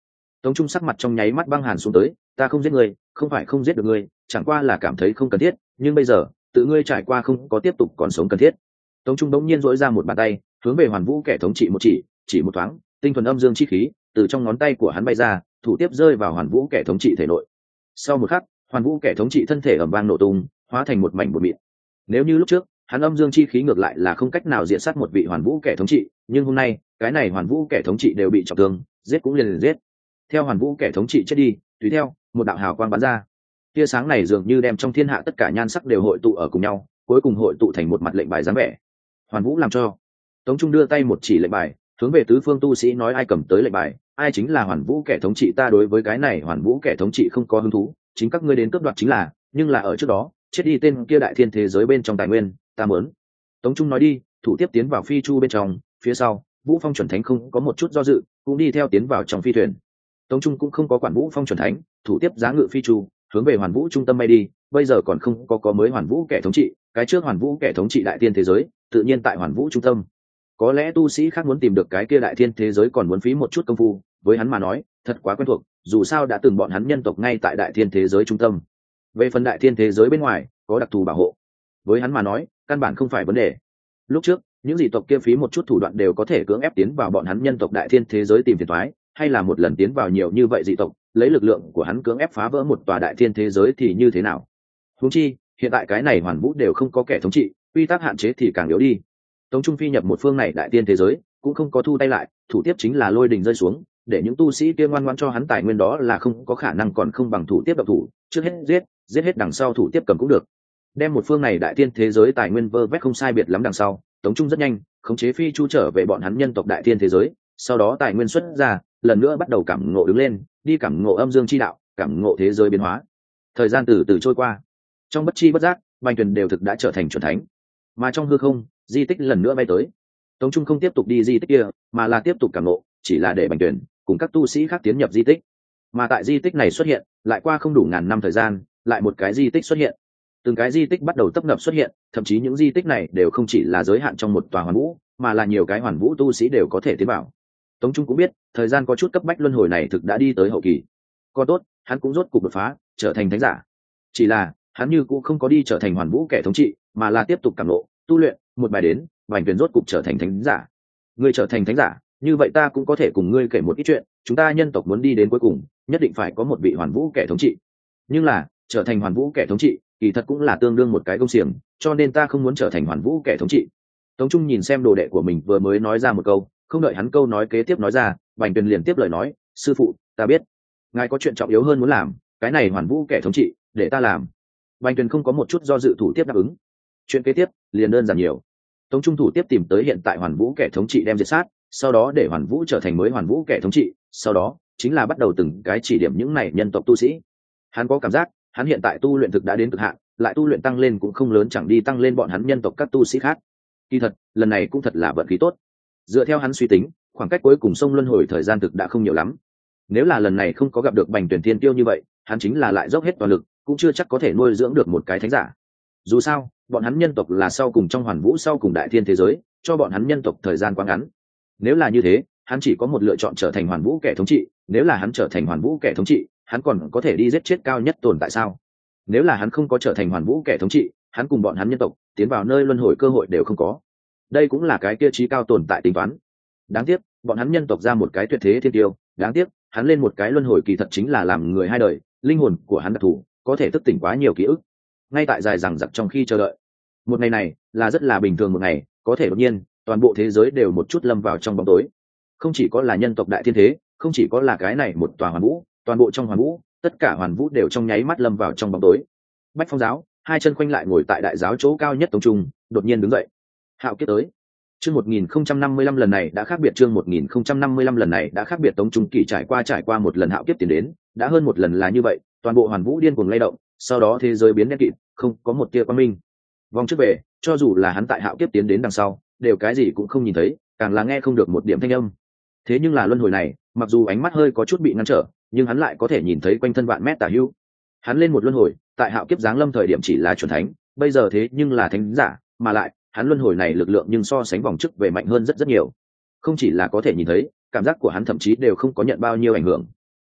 Tống Trung sắc mặt trong nháy mắt băng hàn xuống tới, ta không giết ngươi, không phải không giết được ngươi, chẳng qua là cảm thấy không cần thiết, nhưng bây giờ tự ngươi trải qua không có tiếp tục còn sống cần thiết. Tống Trung đống nhiên dỗi ra một bàn tay, hướng về Hoàn Vũ kẻ thống trị một chỉ, chỉ một thoáng, tinh thuần âm dương chi khí từ trong ngón tay của hắn bay ra, thủ tiếp rơi vào Hoàn Vũ kẻ thống trị thể nội. Sau một khắc, Hoàn Vũ kẻ thống trị thân thể ầm vang nổ tung, hóa thành một mảnh bột mịn. Nếu như lúc trước, hắn âm dương chi khí ngược lại là không cách nào diện sát một vị Hoàn Vũ kẻ thống trị, nhưng hôm nay, cái này Hoàn Vũ kẻ thống trị đều bị trọng thương, giết cũng liền liền giết. Theo Hoàn Vũ kẻ thống trị chết đi, tùy theo, một đạo hào quang bắn ra. Tia sáng này dường như đem trong thiên hạ tất cả nhan sắc đều hội tụ ở cùng nhau, cuối cùng hội tụ thành một mặt lệnh bài dáng vẻ. Hoàn Vũ làm cho. Tống Trung đưa tay một chỉ lệnh bài, hướng về tứ phương tu sĩ nói ai cầm tới lệnh bài, ai chính là Hoàn Vũ kẻ thống trị. Ta đối với cái này Hoàn Vũ kẻ thống trị không có hứng thú, chính các ngươi đến cướp đoạt chính là, nhưng là ở trước đó, chết đi tên kia đại thiên thế giới bên trong tài nguyên, ta muốn. Tống Trung nói đi, thủ tiếp tiến vào phi chu bên trong, phía sau, Vũ Phong chuẩn thánh không có một chút do dự, cũng đi theo tiến vào trong phi thuyền. Tống Trung cũng không có quản Vũ Phong chuẩn thánh, thủ tiếp giá ngự phi chu, hướng về Hoàn Vũ trung tâm bay đi. Bây giờ còn không có có mới Hoàn Vũ kẻ thống trị, cái trước Hoàn Vũ kẻ thống trị đại thiên thế giới, tự nhiên tại Hoàn Vũ trung tâm. Có lẽ tu sĩ khác muốn tìm được cái kia đại thiên thế giới còn muốn phí một chút công phu, với hắn mà nói, thật quá quen thuộc, dù sao đã từng bọn hắn nhân tộc ngay tại đại thiên thế giới trung tâm. Về phần đại thiên thế giới bên ngoài, có đặc thù bảo hộ, với hắn mà nói, căn bản không phải vấn đề. Lúc trước, những dị tộc kia phí một chút thủ đoạn đều có thể cưỡng ép tiến vào bọn hắn nhân tộc đại thiên thế giới tìm phiền toái, hay là một lần tiến vào nhiều như vậy dị tộc, lấy lực lượng của hắn cưỡng ép phá vỡ một tòa đại thiên thế giới thì như thế nào? Huống chi, hiện tại cái này Hoàn Vũ đều không có kẻ thống trị, quy tắc hạn chế thì càng yếu đi. Tống Trung phi nhập một phương này đại tiên thế giới, cũng không có thu tay lại, thủ tiếp chính là lôi đình rơi xuống, để những tu sĩ kia ngoan ngoãn cho hắn tài nguyên đó là không có khả năng còn không bằng thủ tiếp độc thủ, trước hết giết, giết hết đằng sau thủ tiếp cầm cũng được. Đem một phương này đại tiên thế giới tài nguyên vơ vét không sai biệt lắm đằng sau, Tống Trung rất nhanh khống chế phi chu trở về bọn hắn nhân tộc đại tiên thế giới, sau đó tài nguyên xuất ra, lần nữa bắt đầu cảm ngộ đứng lên, đi cảm ngộ âm dương chi đạo, cảm ngộ thế giới biến hóa. Thời gian từ từ trôi qua, trong bất chi bất giác, Bành Tuyền đều thực đã trở thành chuẩn thánh, mà trong hư không, di tích lần nữa bay tới. Tống Trung không tiếp tục đi di tích kia, mà là tiếp tục cảm ngộ, chỉ là để Bành Tuyền cùng các tu sĩ khác tiến nhập di tích. Mà tại di tích này xuất hiện, lại qua không đủ ngàn năm thời gian, lại một cái di tích xuất hiện. Từng cái di tích bắt đầu tấp nập xuất hiện, thậm chí những di tích này đều không chỉ là giới hạn trong một tòa Hoàn Vũ, mà là nhiều cái Hoàn Vũ tu sĩ đều có thể tiến vào. Tống Trung cũng biết, thời gian có chút cấp bách, luân hồi này thực đã đi tới hậu kỳ. Còn tốt, hắn cũng rốt cục đột phá, trở thành thánh giả. Chỉ là, hắn như cũng không có đi trở thành Hoàn Vũ kẻ thống trị, mà là tiếp tục cảm ngộ, tu luyện, một bài đến, Bành Tuyền rốt cục trở thành thánh giả. Ngươi trở thành thánh giả, như vậy ta cũng có thể cùng ngươi kể một ít chuyện, chúng ta nhân tộc muốn đi đến cuối cùng, nhất định phải có một vị Hoàn Vũ kẻ thống trị. Nhưng là, trở thành Hoàn Vũ kẻ thống trị, kỳ thật cũng là tương đương một cái công xiềng, cho nên ta không muốn trở thành Hoàn Vũ kẻ thống trị. Tống Trung nhìn xem đồ đệ của mình vừa mới nói ra một câu, không đợi hắn câu nói kế tiếp nói ra, Bành Tuyền liền tiếp lời nói, sư phụ, ta biết, ngài có chuyện trọng yếu hơn muốn làm, cái này Hoàn Vũ kẻ thống trị, để ta làm. Bành Tuyền không có một chút do dự thủ tiếp đáp ứng. Chuyện kế tiếp liền đơn giản nhiều. Tống Trung thủ tiếp tìm tới hiện tại Hoàn Vũ kẻ thống trị đem diệt sát, sau đó để Hoàn Vũ trở thành mới Hoàn Vũ kẻ thống trị, sau đó chính là bắt đầu từng cái chỉ điểm những này nhân tộc tu sĩ. Hắn có cảm giác, hắn hiện tại tu luyện thực đã đến cực hạn, lại tu luyện tăng lên cũng không lớn chẳng đi tăng lên bọn hắn nhân tộc các tu sĩ khác. Kỳ thật, lần này cũng thật là vận khí tốt. Dựa theo hắn suy tính, khoảng cách cuối cùng sông luân hồi thời gian thực đã không nhiều lắm. Nếu là lần này không có gặp được Bành Tuyển Thiên Tiêu như vậy, hắn chính là lại dốc hết toàn lực, cũng chưa chắc có thể nuôi dưỡng được một cái thánh giả. Dù sao, bọn hắn nhân tộc là sau cùng trong Hoàn Vũ sau cùng đại thiên thế giới, cho bọn hắn nhân tộc thời gian quá ngắn. Nếu là như thế, hắn chỉ có một lựa chọn trở thành Hoàn Vũ kẻ thống trị, nếu là hắn trở thành Hoàn Vũ kẻ thống trị, hắn còn có thể đi giết chết cao nhất tồn tại sao? Nếu là hắn không có trở thành Hoàn Vũ kẻ thống trị, hắn cùng bọn hắn nhân tộc tiến vào nơi luân hồi cơ hội đều không có. Đây cũng là cái kia trí cao tồn tại tính toán. Đáng tiếc, bọn hắn nhân tộc ra một cái tuyệt thế thiên tiêu, đáng tiếc, hắn lên một cái luân hồi kỳ thật chính là làm người hai đời, linh hồn của hắn đặc thù, có thể thức tỉnh quá nhiều ký ức. Ngay tại dài dằng dặc trong khi chờ đợi, một ngày này là rất là bình thường một ngày, có thể đột nhiên, toàn bộ thế giới đều một chút lâm vào trong bóng tối. Không chỉ có là nhân tộc đại thiên thế, không chỉ có là cái này một tòa Hoàn Vũ, toàn bộ trong Hoàn Vũ, tất cả Hoàn Vũ đều trong nháy mắt lâm vào trong bóng tối. Bách Phong giáo, hai chân khoanh lại ngồi tại đại giáo chỗ cao nhất Tống Trung, đột nhiên đứng dậy. Hạo kiếp tới. Chương một nghìn không trăm năm mươi lăm lần này đã khác biệt, chương một nghìn không trăm năm mươi lăm lần này đã khác biệt. Tống Trung kỳ trải qua trải qua một lần hạo kiếp tiến đến, đã hơn một lần là như vậy, toàn bộ Hoàn Vũ điên cuồng lay động, sau đó thế giới biến đen kịt, không có một tia quang minh. Vòng trước về, cho dù là hắn tại hạo kiếp tiến đến đằng sau, đều cái gì cũng không nhìn thấy, càng là nghe không được một điểm thanh âm. Thế nhưng là luân hồi này, mặc dù ánh mắt hơi có chút bị ngăn trở, nhưng hắn lại có thể nhìn thấy quanh thân vạn mét tả hữu. Hắn lên một luân hồi, tại hạo kiếp giáng lâm thời điểm chỉ là chuẩn thánh, bây giờ thế nhưng là thánh giả, mà lại hắn luân hồi này lực lượng nhưng so sánh vòng trước về mạnh hơn rất rất nhiều. Không chỉ là có thể nhìn thấy, cảm giác của hắn thậm chí đều không có nhận bao nhiêu ảnh hưởng.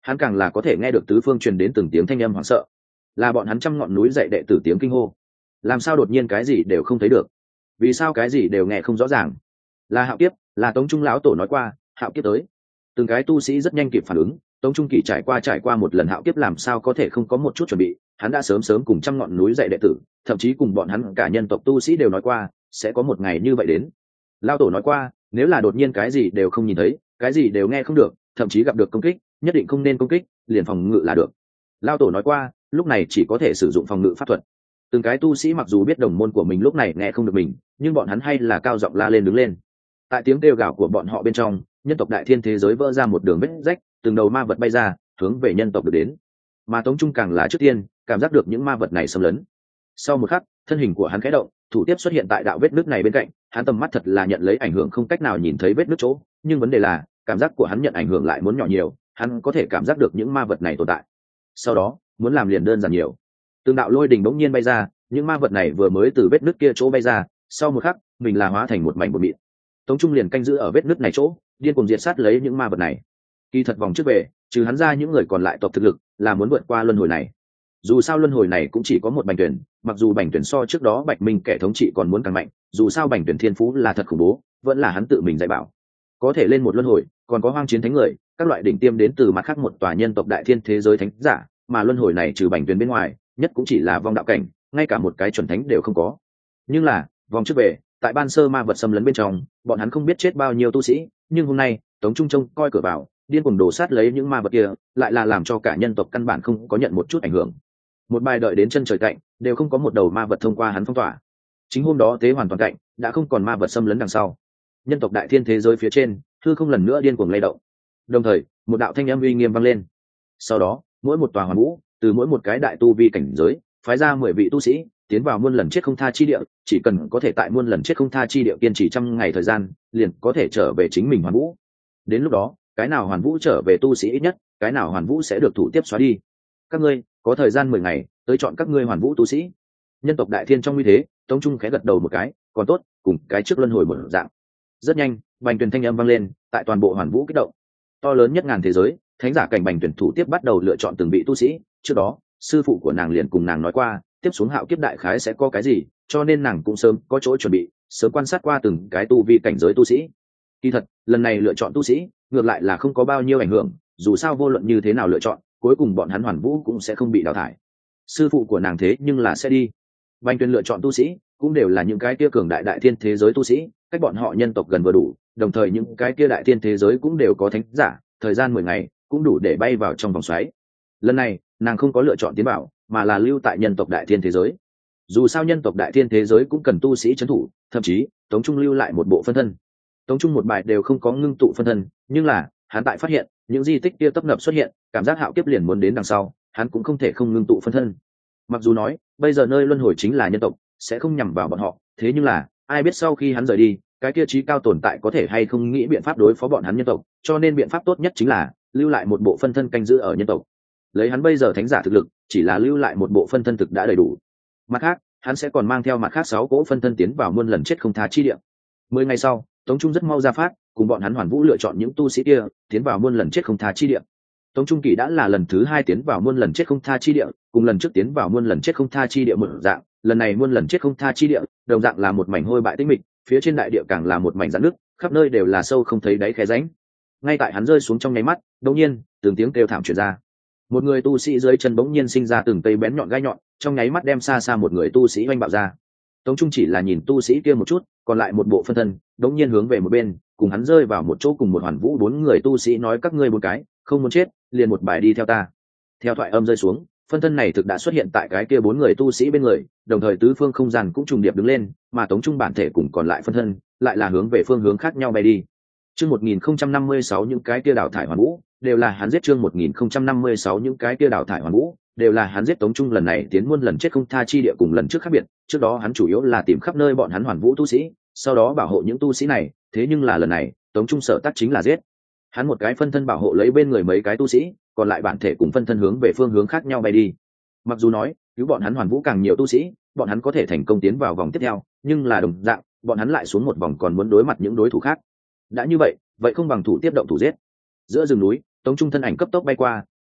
hắn càng là có thể nghe được tứ phương truyền đến từng tiếng thanh âm hoảng sợ, là bọn hắn trăm ngọn núi dậy đệ tử tiếng kinh hô. Làm sao đột nhiên cái gì đều không thấy được? Vì sao cái gì đều nghe không rõ ràng? Là hạo kiếp, là Tống Trung lão tổ nói qua, hạo kiếp tới. Từng cái tu sĩ rất nhanh kịp phản ứng, Tống Trung Kỳ trải qua trải qua một lần hạo kiếp làm sao có thể không có một chút chuẩn bị, hắn đã sớm sớm cùng trăm ngọn núi dậy đệ tử, thậm chí cùng bọn hắn cả nhân tộc tu sĩ đều nói qua, sẽ có một ngày như vậy đến. Lão tổ nói qua, nếu là đột nhiên cái gì đều không nhìn thấy, cái gì đều nghe không được, thậm chí gặp được công kích, nhất định không nên công kích, liền phòng ngự là được. Lão tổ nói qua, lúc này chỉ có thể sử dụng phòng ngự pháp thuật. Từng cái tu sĩ mặc dù biết đồng môn của mình lúc này nghe không được mình, nhưng bọn hắn hay là cao giọng la lên đứng lên. Tại tiếng kêu gào của bọn họ bên trong, nhân tộc đại thiên thế giới vỡ ra một đường vết rách, từng đầu ma vật bay ra, hướng về nhân tộc được đến. Mà Tống Trung càng là trước tiên cảm giác được những ma vật này xâm lấn. Sau một khắc, thân hình của hắn khẽ động, thủ tiếp xuất hiện tại đạo vết nứt này bên cạnh, hắn tầm mắt thật là nhận lấy ảnh hưởng không cách nào nhìn thấy vết nứt chỗ, nhưng vấn đề là, cảm giác của hắn nhận ảnh hưởng lại muốn nhỏ nhiều, hắn có thể cảm giác được những ma vật này tồn tại. Sau đó, muốn làm liền đơn giản nhiều. Từng đạo lôi đình bỗng nhiên bay ra, những ma vật này vừa mới từ vết nứt kia chỗ bay ra, sau một khắc, mình là hóa thành một mảnh bột mịn. Tống Trung liền canh giữ ở vết nứt này chỗ, điên cuồng diệt sát lấy những ma vật này. Kỳ thật vòng trước về, trừ hắn ra những người còn lại tộc thực lực, là muốn vượt qua luân hồi này. Dù sao luân hồi này cũng chỉ có một Bành Tuyển, mặc dù Bành Tuyển so trước đó Bạch Minh kẻ thống trị còn muốn càng mạnh, dù sao Bành Tuyển thiên phú là thật khủng bố, vẫn là hắn tự mình dạy bảo. Có thể lên một luân hồi, còn có hoang chiến thánh người, các loại đỉnh tiêm đến từ mặt khác một tòa nhân tộc đại thiên thế giới thánh giả, mà luân hồi này trừ Bành Tuyển bên ngoài, nhất cũng chỉ là vong đạo cảnh, ngay cả một cái chuẩn thánh đều không có. Nhưng là, vòng trước về, tại ban sơ ma vật xâm lấn bên trong, bọn hắn không biết chết bao nhiêu tu sĩ, nhưng hôm nay, Tống Trung trông coi cửa vào, điên cuồng đổ sát lấy những ma vật kia, lại là làm cho cả nhân tộc căn bản không có nhận một chút ảnh hưởng. Một bài đợi đến chân trời cạnh, đều không có một đầu ma vật thông qua hắn phong tỏa. Chính hôm đó tế hoàn toàn cạnh, đã không còn ma vật xâm lấn đằng sau. Nhân tộc đại thiên thế giới phía trên, hư không lần nữa điên cuồng lay động. Đồng thời, một đạo thanh âm uy nghiêm vang lên. Sau đó, mỗi một tòa hoàn vũ, từ mỗi một cái đại tu vi cảnh giới, phái ra mười vị tu sĩ, tiến vào muôn lần chết không tha chi địa, chỉ cần có thể tại muôn lần chết không tha chi địa kiên trì trăm ngày thời gian, liền có thể trở về chính mình hoàn vũ. Đến lúc đó, cái nào hoàn vũ trở về tu sĩ ít nhất, cái nào hoàn vũ sẽ được thủ tiếp xóa đi. Các ngươi có thời gian mười ngày, tới chọn các ngươi hoàn vũ tu sĩ. Nhân tộc đại thiên trong uy thế, Tống Trung khẽ gật đầu một cái, còn tốt, cùng cái trước luân hồi một dạng. Rất nhanh, Bành Tuyển thanh âm vang lên, tại toàn bộ hoàn vũ kích động. To lớn nhất ngàn thế giới, thánh giả cảnh Bành Tuyển thủ tiếp bắt đầu lựa chọn từng vị tu sĩ, trước đó, sư phụ của nàng liền cùng nàng nói qua, tiếp xuống hạo kiếp đại khái sẽ có cái gì, cho nên nàng cũng sớm có chỗ chuẩn bị, sớm quan sát qua từng cái tu vi cảnh giới tu sĩ. Kỳ thật, lần này lựa chọn tu sĩ, ngược lại là không có bao nhiêu ảnh hưởng, dù sao vô luận như thế nào lựa chọn, cuối cùng bọn hắn hoàn vũ cũng sẽ không bị đào thải. Sư phụ của nàng thế nhưng là sẽ đi. Bành Tuyển lựa chọn tu sĩ, cũng đều là những cái kia cường đại đại thiên thế giới tu sĩ, cách bọn họ nhân tộc gần vừa đủ, đồng thời những cái kia đại thiên thế giới cũng đều có thánh giả, thời gian mười ngày cũng đủ để bay vào trong vòng xoáy. Lần này, nàng không có lựa chọn tiến bảo, mà là lưu tại nhân tộc đại thiên thế giới. Dù sao nhân tộc đại thiên thế giới cũng cần tu sĩ trấn thủ, thậm chí Tống Trung lưu lại một bộ phân thân. Tống Trung một bài đều không có ngưng tụ phân thân, nhưng là hắn tại phát hiện những di tích kia tấp nập xuất hiện, cảm giác hạo kiếp liền muốn đến đằng sau, hắn cũng không thể không ngưng tụ phân thân. Mặc dù nói bây giờ nơi luân hồi chính là nhân tộc, sẽ không nhằm vào bọn họ, thế nhưng là ai biết sau khi hắn rời đi, cái kia trí cao tồn tại có thể hay không nghĩ biện pháp đối phó bọn hắn nhân tộc, cho nên biện pháp tốt nhất chính là lưu lại một bộ phân thân canh giữ ở nhân tộc. Lấy hắn bây giờ thánh giả thực lực, chỉ là lưu lại một bộ phân thân thực đã đầy đủ. Mặt khác, hắn sẽ còn mang theo mặt khác sáu cỗ phân thân tiến vào muôn lần chết không tha chi địa. Mười ngày sau, Tống Trung rất mau ra phát, cùng bọn hắn hoàn vũ lựa chọn những tu sĩ kia tiến vào muôn lần chết không tha chi địa. Tống Trung Kỳ đã là lần thứ hai tiến vào muôn lần chết không tha chi địa, cùng lần trước tiến vào muôn lần chết không tha chi địa một dạng, lần này muôn lần chết không tha chi địa, đồng dạng là một mảnh hôi bại tĩnh mịch, phía trên đại địa càng là một mảnh rạn nước, khắp nơi đều là sâu không thấy đáy khe rãnh. Ngay tại hắn rơi xuống trong nháy mắt, đột nhiên, từng tiếng kêu thảm truyền ra. Một người tu sĩ dưới chân bỗng nhiên sinh ra từng cây bén nhọn gai nhọn, trong nháy mắt đem xa xa một người tu sĩ oanh bạo ra. Tống Trung chỉ là nhìn tu sĩ kia một chút, còn lại một bộ phân thân đống nhiên hướng về một bên, cùng hắn rơi vào một chỗ cùng một hoàn vũ bốn người tu sĩ nói các ngươi bốn cái không muốn chết, liền một bài đi theo ta. Theo thoại âm rơi xuống, phân thân này thực đã xuất hiện tại cái kia bốn người tu sĩ bên người, đồng thời tứ phương không gian cũng trùng điệp đứng lên, mà Tống Trung bản thể cùng còn lại phân thân lại là hướng về phương hướng khác nhau bay đi. Chương một nghìn không trăm năm mươi sáu những cái kia đào thải hoàn vũ đều là hắn giết. Chương một nghìn không trăm năm mươi sáu những cái kia đào thải hoàn vũ đều là hắn giết. Tống Trung lần này tiến muôn lần chết không tha chi địa cùng lần trước khác biệt, trước đó hắn chủ yếu là tìm khắp nơi bọn hắn hoàn vũ tu sĩ, sau đó bảo hộ những tu sĩ này, thế nhưng là lần này Tống Trung sở tác chính là giết. Hắn một cái phân thân bảo hộ lấy bên người mấy cái tu sĩ, còn lại bản thể cùng phân thân hướng về phương hướng khác nhau bay đi. Mặc dù nói cứu bọn hắn hoàn vũ càng nhiều tu sĩ, bọn hắn có thể thành công tiến vào vòng tiếp theo, nhưng là đồng dạng bọn hắn lại xuống một vòng còn muốn đối mặt những đối thủ khác. Đã như vậy, vậy không bằng thủ tiếp động thủ giết. Giữa rừng núi, Tống Trung thân ảnh cấp tốc bay qua,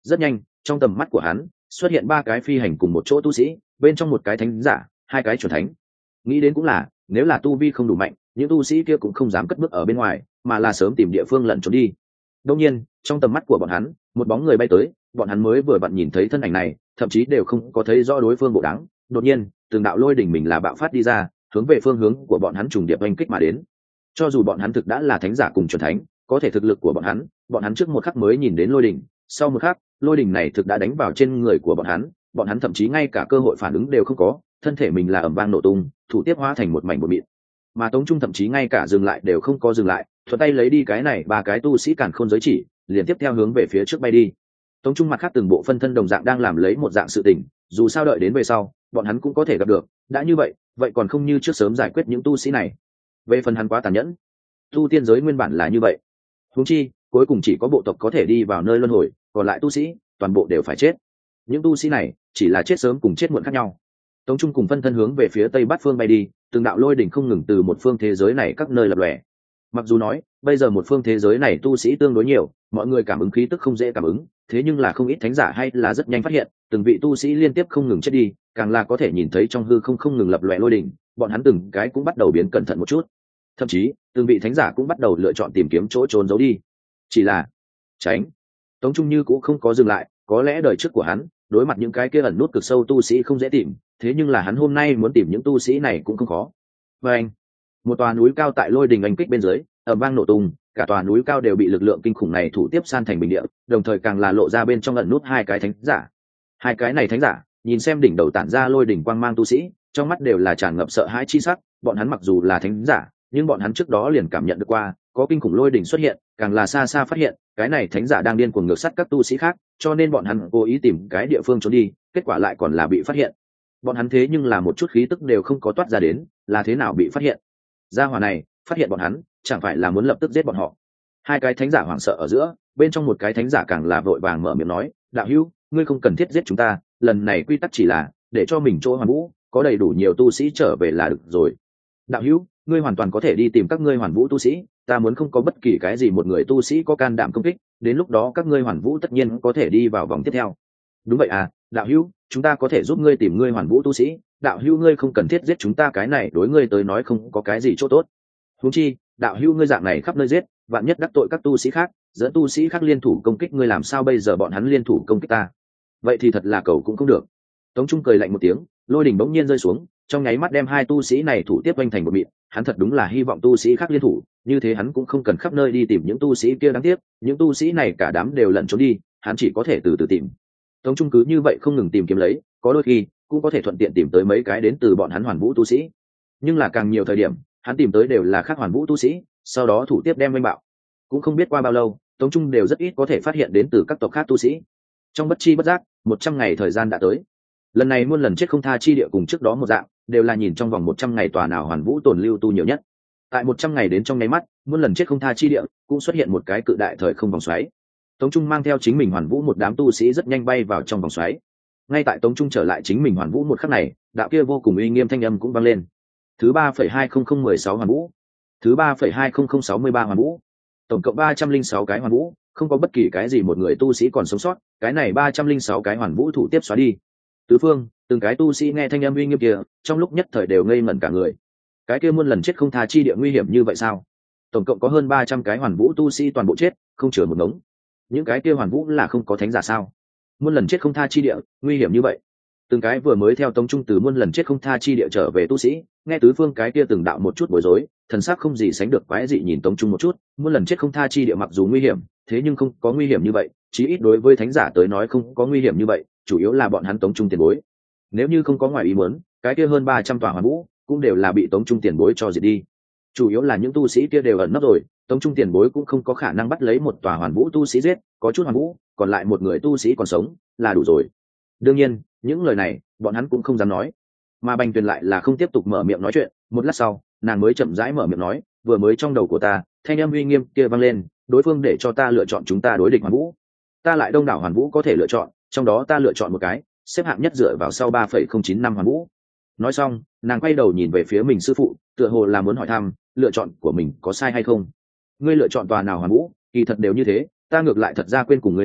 Rất nhanh, trong tầm mắt của hắn xuất hiện ba cái phi hành cùng một chỗ tu sĩ, bên trong một cái thánh giả, hai cái chuẩn thánh. Nghĩ đến cũng là, nếu là tu vi không đủ mạnh, những tu sĩ kia cũng không dám cất bước ở bên ngoài, mà là sớm tìm địa phương lẩn trốn đi. Đương nhiên, trong tầm mắt của bọn hắn, một bóng người bay tới, bọn hắn mới vừa vặn nhìn thấy thân ảnh này, thậm chí đều không có thấy rõ đối phương bộ dáng. Đột nhiên, từng đạo lôi đỉnh mình là bạo phát đi ra, hướng về phương hướng của bọn hắn trùng điệp oanh kích mà đến. Cho dù bọn hắn thực đã là thánh giả cùng chuẩn thánh, có thể thực lực của bọn hắn, bọn hắn trước một khắc mới nhìn đến lôi đỉnh, sau một khắc, lôi đỉnh này thực đã đánh vào trên người của bọn hắn, bọn hắn thậm chí ngay cả cơ hội phản ứng đều không có, thân thể mình là ầm vang nổ tung, thủ tiếp hóa thành một mảnh bột mịn. Mà Tống Trung thậm chí ngay cả dừng lại đều không có dừng lại, thuận tay lấy đi cái này ba cái tu sĩ càn khôn giới chỉ, liền tiếp theo hướng về phía trước bay đi. Tống Trung mặt khác từng bộ phân thân đồng dạng đang làm lấy một dạng sự tình, dù sao đợi đến về sau, bọn hắn cũng có thể gặp được, đã như vậy, vậy còn không như trước sớm giải quyết những tu sĩ này. Về phần hắn quá tàn nhẫn, tu tiên giới nguyên bản là như vậy. Huống chi, cuối cùng chỉ có bộ tộc có thể đi vào nơi luân hồi, còn lại tu sĩ, toàn bộ đều phải chết. Những tu sĩ này, chỉ là chết sớm cùng chết muộn khác nhau. Tống Trung cùng phân thân hướng về phía tây bắc phương bay đi, từng đạo lôi đỉnh không ngừng từ một phương thế giới này các nơi lập lòe. Mặc dù nói, bây giờ một phương thế giới này tu sĩ tương đối nhiều, mọi người cảm ứng khí tức không dễ cảm ứng, thế nhưng là không ít thánh giả hay là rất nhanh phát hiện, từng vị tu sĩ liên tiếp không ngừng chết đi, càng là có thể nhìn thấy trong hư không không ngừng lập lòe lôi đỉnh, bọn hắn từng cái cũng bắt đầu biến cẩn thận một chút. Thậm chí, từng vị thánh giả cũng bắt đầu lựa chọn tìm kiếm chỗ trốn giấu đi. Chỉ là tránh. Tống Trung Như cũng không có dừng lại, có lẽ đời trước của hắn, đối mặt những cái kia ẩn nút cực sâu tu sĩ không dễ tìm, thế nhưng là hắn hôm nay muốn tìm những tu sĩ này cũng không khó. Và anh, một tòa núi cao tại lôi đình oanh kích bên dưới, ầm vang nổ tung, cả tòa núi cao đều bị lực lượng kinh khủng này thủ tiếp san thành bình địa, đồng thời càng là lộ ra bên trong ẩn nút hai cái thánh giả. Hai cái này thánh giả, nhìn xem đỉnh đầu tản ra lôi đỉnh quang mang tu sĩ, trong mắt đều là tràn ngập sợ hãi chi sắc, bọn hắn mặc dù là thánh giả, nhưng bọn hắn trước đó liền cảm nhận được qua, có kinh khủng lôi đỉnh xuất hiện, càng là xa xa phát hiện, cái này thánh giả đang điên cuồng ngược sát các tu sĩ khác, cho nên bọn hắn cố ý tìm cái địa phương trốn đi, kết quả lại còn là bị phát hiện. Bọn hắn thế nhưng là một chút khí tức đều không có toát ra đến, là thế nào bị phát hiện? Gia hỏa này, phát hiện bọn hắn, chẳng phải là muốn lập tức giết bọn họ. Hai cái thánh giả hoảng sợ ở giữa, bên trong một cái thánh giả càng là vội vàng mở miệng nói, đạo hữu, ngươi không cần thiết giết chúng ta, lần này quy tắc chỉ là để cho mình chỗ hoàn vũ, có đầy đủ nhiều tu sĩ trở về là được rồi. Đạo hữu, ngươi hoàn toàn có thể đi tìm các ngươi hoàn vũ tu sĩ, ta muốn không có bất kỳ cái gì một người tu sĩ có can đảm công kích, đến lúc đó các ngươi hoàn vũ tất nhiên có thể đi vào vòng tiếp theo. Đúng vậy à, đạo hữu, chúng ta có thể giúp ngươi tìm ngươi hoàn vũ tu sĩ, đạo hữu ngươi không cần thiết giết chúng ta, cái này đối ngươi tới nói không có cái gì chỗ tốt. Huống chi, đạo hữu ngươi dạng này khắp nơi giết, vạn nhất đắc tội các tu sĩ khác, dẫn tu sĩ khác liên thủ công kích ngươi, làm sao bây giờ bọn hắn liên thủ công kích ta? Vậy thì thật là cầu cũng không được. Tống Trung cười lạnh một tiếng, lôi đỉnh bỗng nhiên rơi xuống, trong nháy mắt đem hai tu sĩ này thủ tiếp quanh thành một mịn. Hắn thật đúng là hy vọng tu sĩ khác liên thủ, như thế hắn cũng không cần khắp nơi đi tìm những tu sĩ kia, đáng tiếc những tu sĩ này cả đám đều lẩn trốn đi, hắn chỉ có thể từ từ tìm. Tống Trung cứ như vậy không ngừng tìm kiếm lấy, có đôi khi cũng có thể thuận tiện tìm tới mấy cái đến từ bọn hắn hoàn vũ tu sĩ, nhưng là càng nhiều thời điểm hắn tìm tới đều là khác hoàn vũ tu sĩ, sau đó thủ tiếp đem oanh bạo. Cũng không biết qua bao lâu, Tống Trung đều rất ít có thể phát hiện đến từ các tộc khác tu sĩ. Trong bất chi bất giác, một trăm ngày thời gian đã tới. Lần này muôn lần chết không tha chi địa cùng trước đó một dạng, đều là nhìn trong vòng một trăm ngày tòa nào hoàn vũ tồn lưu tu nhiều nhất. Tại một trăm ngày đến trong nháy mắt, muôn lần chết không tha chi địa cũng xuất hiện một cái cự đại thời không vòng xoáy. Tống Trung mang theo chính mình hoàn vũ một đám tu sĩ rất nhanh bay vào trong vòng xoáy. Ngay tại Tống Trung trở lại chính mình hoàn vũ một khắc này, đạo kia vô cùng uy nghiêm thanh âm cũng vang lên. Thứ ba phẩy hai không không mười sáu hoàn vũ, thứ ba phẩy hai không không sáu mươi ba hoàn vũ, tổng cộng ba trăm linh sáu cái hoàn vũ, không có bất kỳ cái gì một người tu sĩ còn sống sót, cái này ba trăm linh sáu cái hoàn vũ thủ tiếp xóa đi. Tứ phương, từng cái tu sĩ nghe thanh âm uy nghiêm kia, trong lúc nhất thời đều ngây ngẩn cả người. Cái kia muôn lần chết không tha chi địa nguy hiểm như vậy sao? Tổng cộng có hơn ba trăm cái hoàn vũ tu sĩ toàn bộ chết, không chừa một ngống. Những cái kia hoàn vũ là không có thánh giả sao? Muôn lần chết không tha chi địa, nguy hiểm như vậy. Từng cái vừa mới theo Tống Trung từ muôn lần chết không tha chi địa trở về tu sĩ, nghe tứ phương cái kia từng đạo một chút bối rối, thần sắc không gì sánh được quái dị nhìn Tống Trung một chút. Muôn lần chết không tha chi địa mặc dù nguy hiểm, thế nhưng không có nguy hiểm như vậy, chí ít đối với thánh giả tới nói không có nguy hiểm như vậy, chủ yếu là bọn hắn Tống Trung tiền bối. Nếu như không có ngoài ý muốn, cái kia hơn ba trăm tòa hoàn vũ cũng đều là bị Tống Trung tiền bối cho diệt đi. Chủ yếu là những tu sĩ kia đều ẩn nấp rồi, Tống Trung tiền bối cũng không có khả năng bắt lấy một tòa hoàn vũ tu sĩ giết, có chút hoàn vũ, còn lại một người tu sĩ còn sống, là đủ rồi. Đương nhiên, những lời này, bọn hắn cũng không dám nói. Mà Bành Tuyền lại là không tiếp tục mở miệng nói chuyện, một lát sau, nàng mới chậm rãi mở miệng nói, vừa mới trong đầu của ta, thanh âm uy nghiêm kia vang lên, đối phương để cho ta lựa chọn chúng ta đối địch hoàn vũ. Ta lại đông đảo hoàn vũ có thể lựa chọn, trong đó ta lựa chọn một cái, xếp hạng nhất dựa vào sau ba phẩy không chín năm hoàn vũ. Nói xong, nàng quay đầu nhìn về phía mình sư phụ, tựa hồ là muốn hỏi thăm, lựa chọn của mình có sai hay không. Ngươi lựa chọn tòa nào hoàn vũ, kỳ thật đều như thế, ta ngược lại thật ra quên cùng ngươi nói,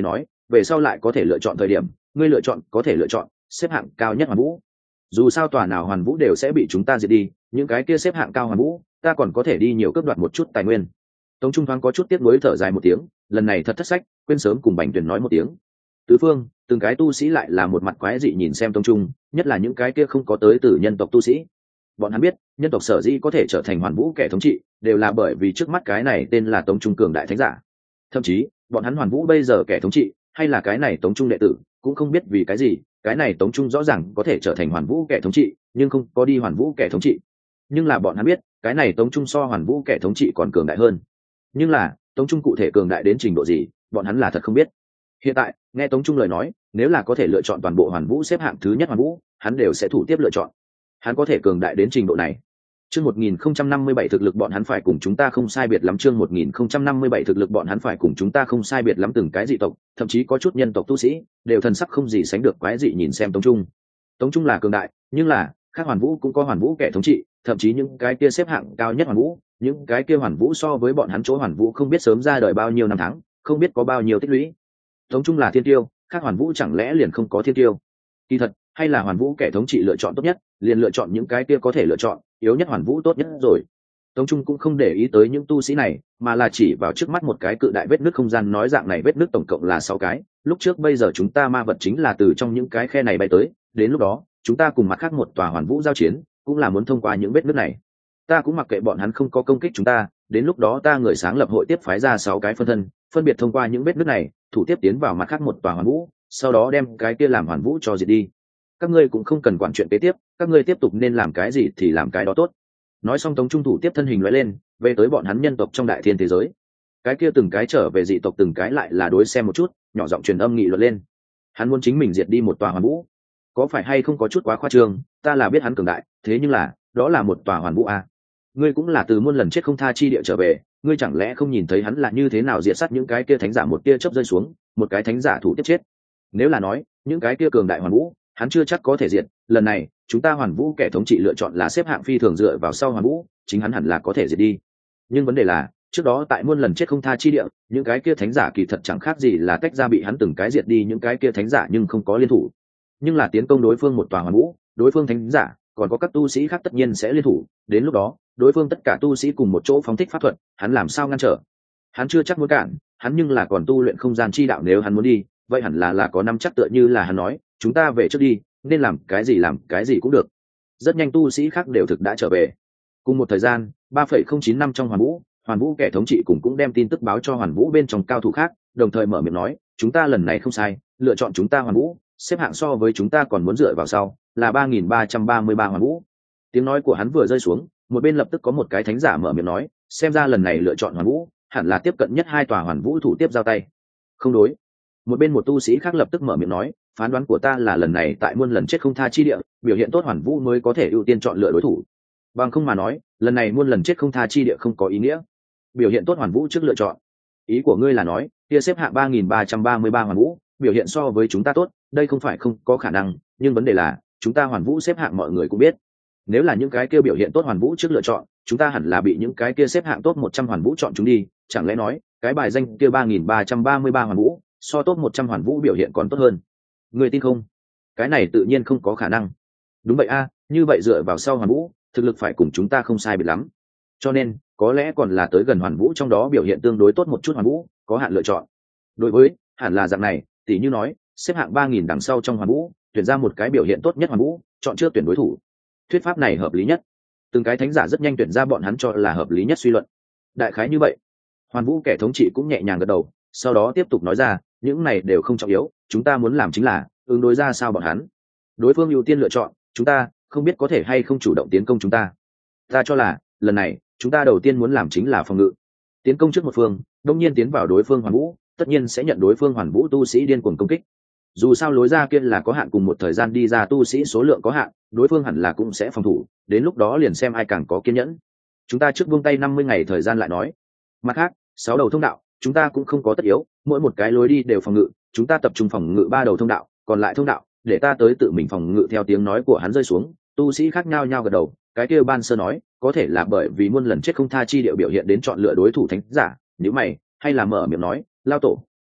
về sau lại có thể lựa chọn thời điểm ngươi lựa chọn có thể lựa chọn xếp hạng cao nhất hoàn vũ. Dù sao tòa nào hoàn vũ đều sẽ bị chúng ta diệt đi, những cái kia xếp hạng cao hoàn vũ ta còn có thể đi nhiều cướp đoạt một chút tài nguyên. Tống Trung thoáng có chút tiếc nuối thở dài một tiếng, lần này thật thất sách, quên sớm cùng Bành Tuyển nói một tiếng. Tứ phương từng cái tu sĩ lại là một mặt quái dị nhìn xem Tống Trung, nhất là những cái kia không có tới từ nhân tộc tu sĩ. Bọn hắn biết nhân tộc sở dĩ có thể trở thành hoàn vũ kẻ thống trị đều là bởi vì trước mắt cái này tên là Tống Trung cường đại thánh giả. Thậm chí bọn hắn hoàn vũ bây giờ kẻ thống trị hay là cái này Tống Trung đệ tử cũng không biết vì cái gì cái này Tống Trung rõ ràng có thể trở thành hoàn vũ kẻ thống trị nhưng không có đi hoàn vũ kẻ thống trị. Nhưng là bọn hắn biết cái này Tống Trung so hoàn vũ kẻ thống trị còn cường đại hơn, nhưng là Tống Trung cụ thể cường đại đến trình độ gì bọn hắn là thật không biết. Hiện tại nghe Tống Trung lời nói, nếu là có thể lựa chọn toàn bộ hoàn vũ xếp hạng thứ nhất hoàn vũ hắn đều sẽ thủ tiếp lựa chọn. Hắn có thể cường đại đến trình độ này. Chương một nghìn không trăm năm mươi bảy thực lực bọn hắn phải cùng chúng ta không sai biệt lắm. Chương một nghìn không trăm năm mươi bảy thực lực bọn hắn phải cùng chúng ta không sai biệt lắm. Từng cái dị tộc, thậm chí có chút nhân tộc tu sĩ, đều thần sắc không gì sánh được quái dị nhìn xem Tống Trung. Tống Trung là cường đại, nhưng là khác hoàn vũ cũng có hoàn vũ kẻ thống trị, thậm chí những cái kia xếp hạng cao nhất hoàn vũ, những cái kia hoàn vũ so với bọn hắn chỗ hoàn vũ không biết sớm ra đời bao nhiêu năm tháng, không biết có bao nhiêu tích lũy. Tống Trung là thiên tiêu, khác hoàn vũ chẳng lẽ liền không có thiên tiêu? Kỳ thật, hay là hoàn vũ kẻ thống trị lựa chọn tốt nhất, liền lựa chọn những cái kia có thể lựa chọn yếu nhất hoàn vũ tốt nhất rồi. Tống Trung cũng không để ý tới những tu sĩ này, mà là chỉ vào trước mắt một cái cự đại vết nứt không gian nói dạng này vết nứt tổng cộng là sáu cái, lúc trước bây giờ chúng ta ma vật chính là từ trong những cái khe này bay tới, đến lúc đó chúng ta cùng mặt khác một tòa hoàn vũ giao chiến cũng là muốn thông qua những vết nứt này. Ta cũng mặc kệ bọn hắn không có công kích chúng ta, đến lúc đó ta người sáng lập hội tiếp phái ra sáu cái phân thân, phân biệt thông qua những vết nứt này thủ tiếp tiến vào mặt khác một tòa hoàn vũ, sau đó đem cái kia làm hoàn vũ cho diệt đi. Các ngươi cũng không cần quản chuyện kế tiếp, các ngươi tiếp tục nên làm cái gì thì làm cái đó tốt. Nói xong Tống Trung thủ tiếp thân hình lóe lên về tới bọn hắn nhân tộc trong đại thiên thế giới. Cái kia từng cái trở về dị tộc từng cái lại là đối xem một chút, nhỏ giọng truyền âm nghị luận lên. Hắn muốn chính mình diệt đi một tòa hoàn vũ, có phải hay không có chút quá khoa trương? Ta là biết hắn cường đại, thế nhưng là đó là một tòa hoàn vũ à? Ngươi cũng là từ muôn lần chết không tha chi địa trở về, ngươi chẳng lẽ không nhìn thấy hắn là như thế nào diệt sát những cái kia thánh giả một tia chớp rơi xuống, một cái thánh giả thủ tiếp chết. Nếu là nói những cái kia cường đại hoàn vũ hắn chưa chắc có thể diệt, lần này chúng ta hoàn vũ kẻ thống trị lựa chọn là xếp hạng phi thường dựa vào sau hoàn vũ, chính hắn hẳn là có thể diệt đi. Nhưng vấn đề là trước đó tại muôn lần chết không tha chi địa, những cái kia thánh giả kỳ thật chẳng khác gì là tách ra bị hắn từng cái diệt đi những cái kia thánh giả nhưng không có liên thủ. Nhưng là tiến công đối phương một tòa hoàn vũ, đối phương thánh giả còn có các tu sĩ khác tất nhiên sẽ liên thủ, đến lúc đó đối phương tất cả tu sĩ cùng một chỗ phóng thích pháp thuật, hắn làm sao ngăn trở? Hắn chưa chắc muốn cản, hắn nhưng là còn tu luyện không gian chi đạo, nếu hắn muốn đi vậy hẳn là là có năm chắc, tựa như là hắn nói chúng ta về trước đi, nên làm cái gì làm cái gì cũng được. Rất nhanh tu sĩ khác đều thực đã trở về. Cùng một thời gian ba phẩy không chín năm trong hoàn vũ, hoàn vũ kẻ thống trị cùng cũng đem tin tức báo cho hoàn vũ bên trong cao thủ khác, đồng thời mở miệng nói chúng ta lần này không sai, lựa chọn chúng ta hoàn vũ xếp hạng so với chúng ta còn muốn dựa vào sau là ba nghìn ba trăm ba mươi ba hoàn vũ. Tiếng nói của hắn vừa rơi xuống, một bên lập tức có một cái thánh giả mở miệng nói xem ra lần này lựa chọn hoàn vũ hẳn là tiếp cận nhất hai tòa hoàn vũ thủ tiếp giao tay. Không đối. Một bên một tu sĩ khác lập tức mở miệng nói phán đoán của ta là lần này tại muôn lần chết không tha chi địa biểu hiện tốt hoàn vũ mới có thể ưu tiên chọn lựa đối thủ, bằng không mà nói lần này muôn lần chết không tha chi địa không có ý nghĩa. Biểu hiện tốt hoàn vũ trước lựa chọn. Ý của ngươi là nói kia xếp hạng ba nghìn ba trăm ba mươi ba hoàn vũ biểu hiện so với chúng ta tốt, đây không phải không có khả năng, nhưng vấn đề là chúng ta hoàn vũ xếp hạng mọi người cũng biết, nếu là những cái kia biểu hiện tốt hoàn vũ trước lựa chọn, chúng ta hẳn là bị những cái kia xếp hạng tốt một trăm hoàn vũ chọn chúng đi, chẳng lẽ nói cái bài danh kia ba nghìn ba trăm ba mươi ba hoàn vũ so tốt một trăm hoàn vũ biểu hiện còn tốt hơn? Người tin không? Cái này tự nhiên không có khả năng. Đúng vậy a, như vậy dựa vào sau hoàn vũ thực lực phải cùng chúng ta không sai biệt lắm, cho nên có lẽ còn là tới gần hoàn vũ trong đó biểu hiện tương đối tốt một chút hoàn vũ có hạn lựa chọn. Đối với hẳn là dạng này, tỉ như nói xếp hạng ba nghìn đằng sau trong hoàn vũ tuyển ra một cái biểu hiện tốt nhất hoàn vũ chọn trước tuyển đối thủ. Thuyết pháp này hợp lý nhất. Từng cái thánh giả rất nhanh tuyển ra bọn hắn cho là hợp lý nhất suy luận. Đại khái như vậy. Hoàn vũ kẻ thống trị cũng nhẹ nhàng gật đầu, sau đó tiếp tục nói ra những này đều không trọng yếu, chúng ta muốn làm chính là ứng đối ra sao bọn hắn. Đối phương ưu tiên lựa chọn chúng ta, không biết có thể hay không chủ động tiến công chúng ta. Ta cho là lần này chúng ta đầu tiên muốn làm chính là phòng ngự, tiến công trước một phương, đông nhiên tiến vào đối phương hoàn vũ, tất nhiên sẽ nhận đối phương hoàn vũ tu sĩ điên cuồng công kích. Dù sao lối ra kia là có hạn, cùng một thời gian đi ra tu sĩ số lượng có hạn, đối phương hẳn là cũng sẽ phòng thủ, đến lúc đó liền xem ai càng có kiên nhẫn. Chúng ta trước buông tay năm mươi ngày thời gian lại nói. Mặt khác sáu đầu thông đạo chúng ta cũng không có tất yếu, mỗi một cái lối đi đều phòng ngự, chúng ta tập trung phòng ngự ba đầu thông đạo, còn lại thông đạo để ta tới tự mình phòng ngự. Theo tiếng nói của hắn rơi xuống, tu sĩ khác nhau nhau gật đầu. Cái kia ban sơ nói có thể là bởi vì muôn lần chết không tha chi điệu biểu hiện đến chọn lựa đối thủ thánh giả, nếu mày hay là mở miệng nói lao tổ,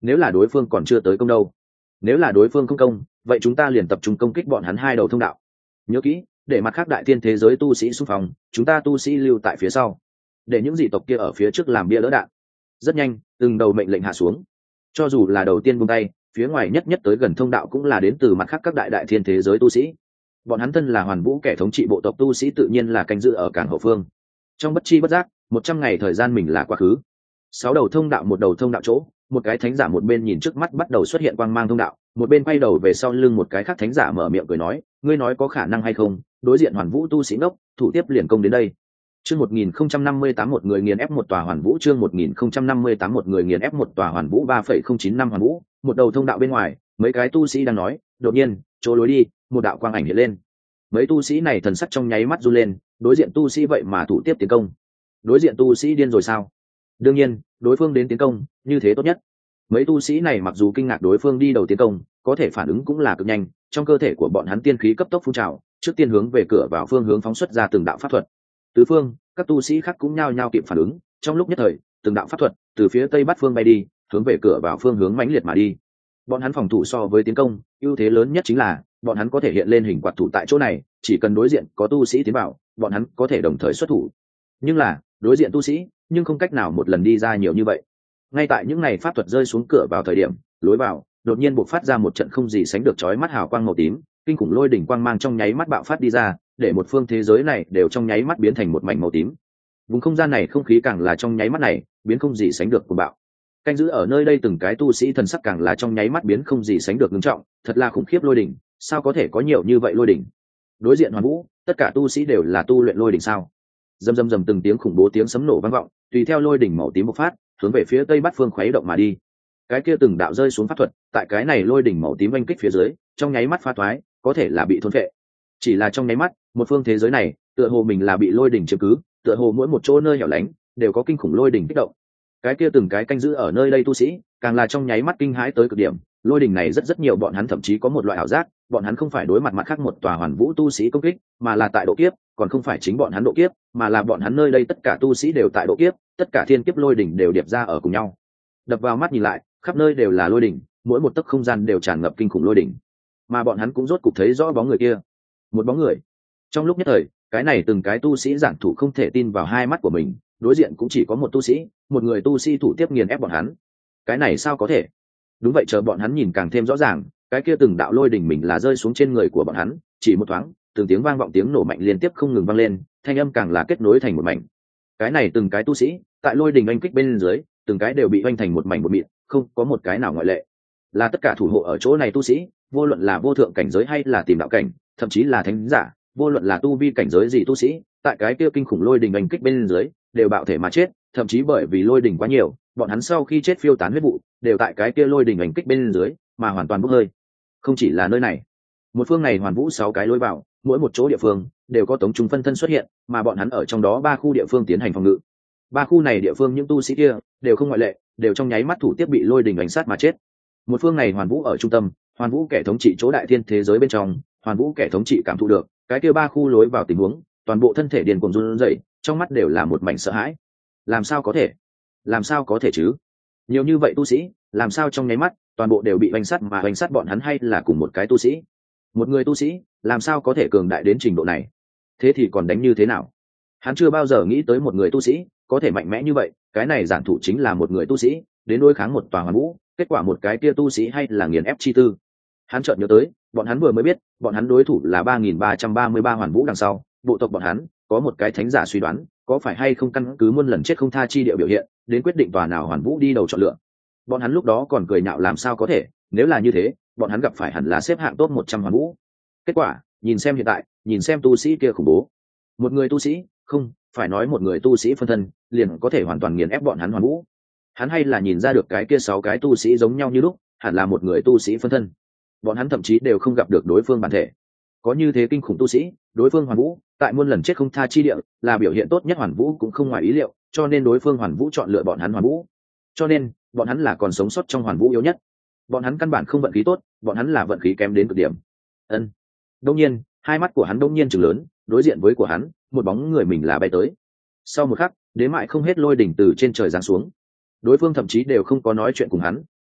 nếu là đối phương còn chưa tới công đâu? Nếu là đối phương không công, vậy chúng ta liền tập trung công kích bọn hắn hai đầu thông đạo. Nhớ kỹ, để mặt khác đại thiên thế giới tu sĩ xung phong, chúng ta tu sĩ lưu tại phía sau, để những dị tộc kia ở phía trước làm bia lỡ đạn. Rất nhanh, từng đầu mệnh lệnh hạ xuống. Cho dù là đầu tiên buông tay, phía ngoài nhất nhất tới gần thông đạo cũng là đến từ mặt khác các đại đại thiên thế giới tu sĩ. Bọn hắn thân là Hoàn Vũ kẻ thống trị bộ tộc tu sĩ, tự nhiên là canh giữ ở cảng hậu phương. Trong bất chi bất giác, một trăm ngày thời gian mình là quá khứ. Sáu đầu thông đạo, một đầu thông đạo chỗ, một cái thánh giả một bên nhìn trước mắt bắt đầu xuất hiện quang mang thông đạo, một bên quay đầu về sau lưng một cái khác thánh giả mở miệng cười nói, ngươi nói có khả năng hay không, đối diện Hoàn Vũ tu sĩ ngốc, thủ tiếp liền công đến đây. Chương một nghìn không trăm năm mươi tám một người nghiền ép một tòa Hoàn Vũ, chương một nghìn không trăm năm mươi tám một người nghiền ép một tòa Hoàn Vũ ba phẩy không chín năm Hoàn Vũ, một đầu thông đạo bên ngoài, mấy cái tu sĩ đang nói, đột nhiên, chỗ lối đi, một đạo quang ảnh hiện lên. Mấy tu sĩ này thần sắc trong nháy mắt run lên, đối diện tu sĩ vậy mà thủ tiếp tiến công. Đối diện tu sĩ điên rồi sao? Đương nhiên, đối phương đến tiến công, như thế tốt nhất. Mấy tu sĩ này mặc dù kinh ngạc đối phương đi đầu tiến công, có thể phản ứng cũng là cực nhanh, trong cơ thể của bọn hắn tiên khí cấp tốc phun trào, trước tiên hướng về cửa vào phương hướng phóng xuất ra từng đạo pháp thuật. Tứ phương, các tu sĩ khác cũng nhao nhao kịp phản ứng, trong lúc nhất thời, từng đạo pháp thuật từ phía tây bắc phương bay đi, hướng về cửa vào phương hướng mãnh liệt mà đi. Bọn hắn phòng thủ so với tiến công, ưu thế lớn nhất chính là bọn hắn có thể hiện lên hình quạt thủ tại chỗ này, chỉ cần đối diện có tu sĩ tiến vào, bọn hắn có thể đồng thời xuất thủ. Nhưng là, đối diện tu sĩ, nhưng không cách nào một lần đi ra nhiều như vậy. Ngay tại những ngày pháp thuật rơi xuống cửa vào thời điểm, lối vào đột nhiên bộc phát ra một trận không gì sánh được chói mắt hào quang màu tím, kinh khủng lôi đỉnh quang mang trong nháy mắt bạo phát đi ra, để một phương thế giới này đều trong nháy mắt biến thành một mảnh màu tím. Vùng không gian này không khí càng là trong nháy mắt này biến không gì sánh được của bạo. Canh giữ ở nơi đây từng cái tu sĩ thần sắc càng là trong nháy mắt biến không gì sánh được nghiêm trọng, thật là khủng khiếp lôi đỉnh, sao có thể có nhiều như vậy lôi đỉnh? Đối diện Hoàn Vũ, tất cả tu sĩ đều là tu luyện lôi đỉnh sao? Rầm rầm rầm từng tiếng khủng bố tiếng sấm nổ vang vọng, tùy theo lôi đỉnh màu tím bộc phát, hướng về phía tây bắc phương khuấy động mà đi. Cái kia từng đạo rơi xuống pháp thuật, tại cái này lôi đỉnh màu tím oanh kích phía dưới, trong nháy mắt phá toái, có thể là bị thôn phệ. Chỉ là trong nháy mắt, một phương thế giới này, tựa hồ mình là bị lôi đỉnh chiếm cứ, tựa hồ mỗi một chỗ nơi hẻo lánh đều có kinh khủng lôi đỉnh kích động. Cái kia từng cái canh giữ ở nơi đây tu sĩ, càng là trong nháy mắt kinh hãi tới cực điểm. Lôi đỉnh này rất rất nhiều, bọn hắn thậm chí có một loại ảo giác, bọn hắn không phải đối mặt mặt khác một tòa Hoàn Vũ tu sĩ công kích, mà là tại độ kiếp, còn không phải chính bọn hắn độ kiếp, mà là bọn hắn nơi đây tất cả tu sĩ đều tại độ kiếp, tất cả thiên kiếp lôi đỉnh đều điệp ra ở cùng nhau. Đập vào mắt nhìn lại, khắp nơi đều là lôi đỉnh, mỗi một tấc không gian đều tràn ngập kinh khủng lôi đỉnh. Mà bọn hắn cũng rốt cục thấy rõ bóng người kia. Một bóng người. Trong lúc nhất thời, cái này từng cái tu sĩ giản thủ không thể tin vào hai mắt của mình, đối diện cũng chỉ có một tu sĩ, một người tu sĩ thủ tiếp nghiền ép bọn hắn. Cái này sao có thể? Đúng vậy, chờ bọn hắn nhìn càng thêm rõ ràng, cái kia từng đạo lôi đỉnh mình là rơi xuống trên người của bọn hắn, chỉ một thoáng, từng tiếng vang vọng tiếng nổ mạnh liên tiếp không ngừng vang lên, thanh âm càng là kết nối thành một mảnh. Cái này từng cái tu sĩ, tại lôi đỉnh oanh kích bên dưới, từng cái đều bị oanh thành một mảnh một mịn, không có một cái nào ngoại lệ. Là tất cả thủ hộ ở chỗ này tu sĩ, vô luận là vô thượng cảnh giới hay là tìm đạo cảnh, thậm chí là thánh giả, vô luận là tu vi cảnh giới gì tu sĩ, tại cái kia kinh khủng lôi đỉnh oanh kích bên dưới, đều bạo thể mà chết, thậm chí bởi vì lôi đỉnh quá nhiều, bọn hắn sau khi chết phiêu tán huyết vụ, đều tại cái kia lôi đỉnh oanh kích bên dưới, mà hoàn toàn bốc hơi. Không chỉ là nơi này, một phương này Hoàn Vũ sáu cái lối vào, mỗi một chỗ địa phương đều có tống chúng phân thân xuất hiện, mà bọn hắn ở trong đó ba khu địa phương tiến hành phòng ngự. Ba khu này địa phương những tu sĩ kia đều không ngoại lệ, đều trong nháy mắt thủ tiếp bị lôi đỉnh đánh sát mà chết. Một phương này Hoàn Vũ ở trung tâm, Hoàn Vũ kẻ thống trị chỗ đại thiên thế giới bên trong, Hoàn Vũ kẻ thống trị cảm thụ được cái kia ba khu lối vào tình huống, toàn bộ thân thể điên cuồng run rẩy, trong mắt đều là một mảnh sợ hãi. Làm sao có thể? Làm sao có thể chứ? Nhiều như vậy tu sĩ, làm sao trong nháy mắt toàn bộ đều bị oanh sát, mà oanh sát bọn hắn hay là cùng một cái tu sĩ? Một người tu sĩ, làm sao có thể cường đại đến trình độ này? Thế thì còn đánh như thế nào? Hắn chưa bao giờ nghĩ tới một người tu sĩ có thể mạnh mẽ như vậy, cái này giản thủ chính là một người tu sĩ đến đối kháng một tòa Hoàn Vũ, kết quả một cái kia tu sĩ hay là nghiền ép chi tư. Hắn chợt nhớ tới, bọn hắn vừa mới biết, bọn hắn đối thủ là ba nghìn ba trăm ba mươi ba Hoàn Vũ, đằng sau, bộ tộc bọn hắn có một cái thánh giả suy đoán, có phải hay không căn cứ muôn lần chết không tha chi địa biểu hiện, đến quyết định tòa nào Hoàn Vũ đi đầu chọn lựa. Bọn hắn lúc đó còn cười nhạo làm sao có thể, nếu là như thế, bọn hắn gặp phải hẳn là xếp hạng top một trăm Hoàn Vũ. Kết quả, nhìn xem hiện tại, nhìn xem tu sĩ kia khủng bố. Một người tu sĩ, không, phải nói một người tu sĩ phân thân, liền có thể hoàn toàn nghiền ép bọn hắn Hoàn Vũ. Hắn hay là nhìn ra được cái kia sáu cái tu sĩ giống nhau như lúc, hẳn là một người tu sĩ phân thân. Bọn hắn thậm chí đều không gặp được đối phương bản thể. Có như thế kinh khủng tu sĩ, đối phương Hoàn Vũ, tại muôn lần chết không tha chi địa, là biểu hiện tốt nhất Hoàn Vũ cũng không ngoài ý liệu, cho nên đối phương Hoàn Vũ chọn lựa bọn hắn Hoàn Vũ. Cho nên, bọn hắn là còn sống sót trong Hoàn Vũ yếu nhất. Bọn hắn căn bản không vận khí tốt, bọn hắn là vận khí kém đến cực điểm. Ân. Đông nhiên, hai mắt của hắn đông nhiên trừng lớn, đối diện với của hắn, một bóng người mình là bay tới. Sau một khắc, đến mại không hết lôi đỉnh từ trên trời giáng xuống. Đối phương thậm chí đều không có nói chuyện cùng hắn,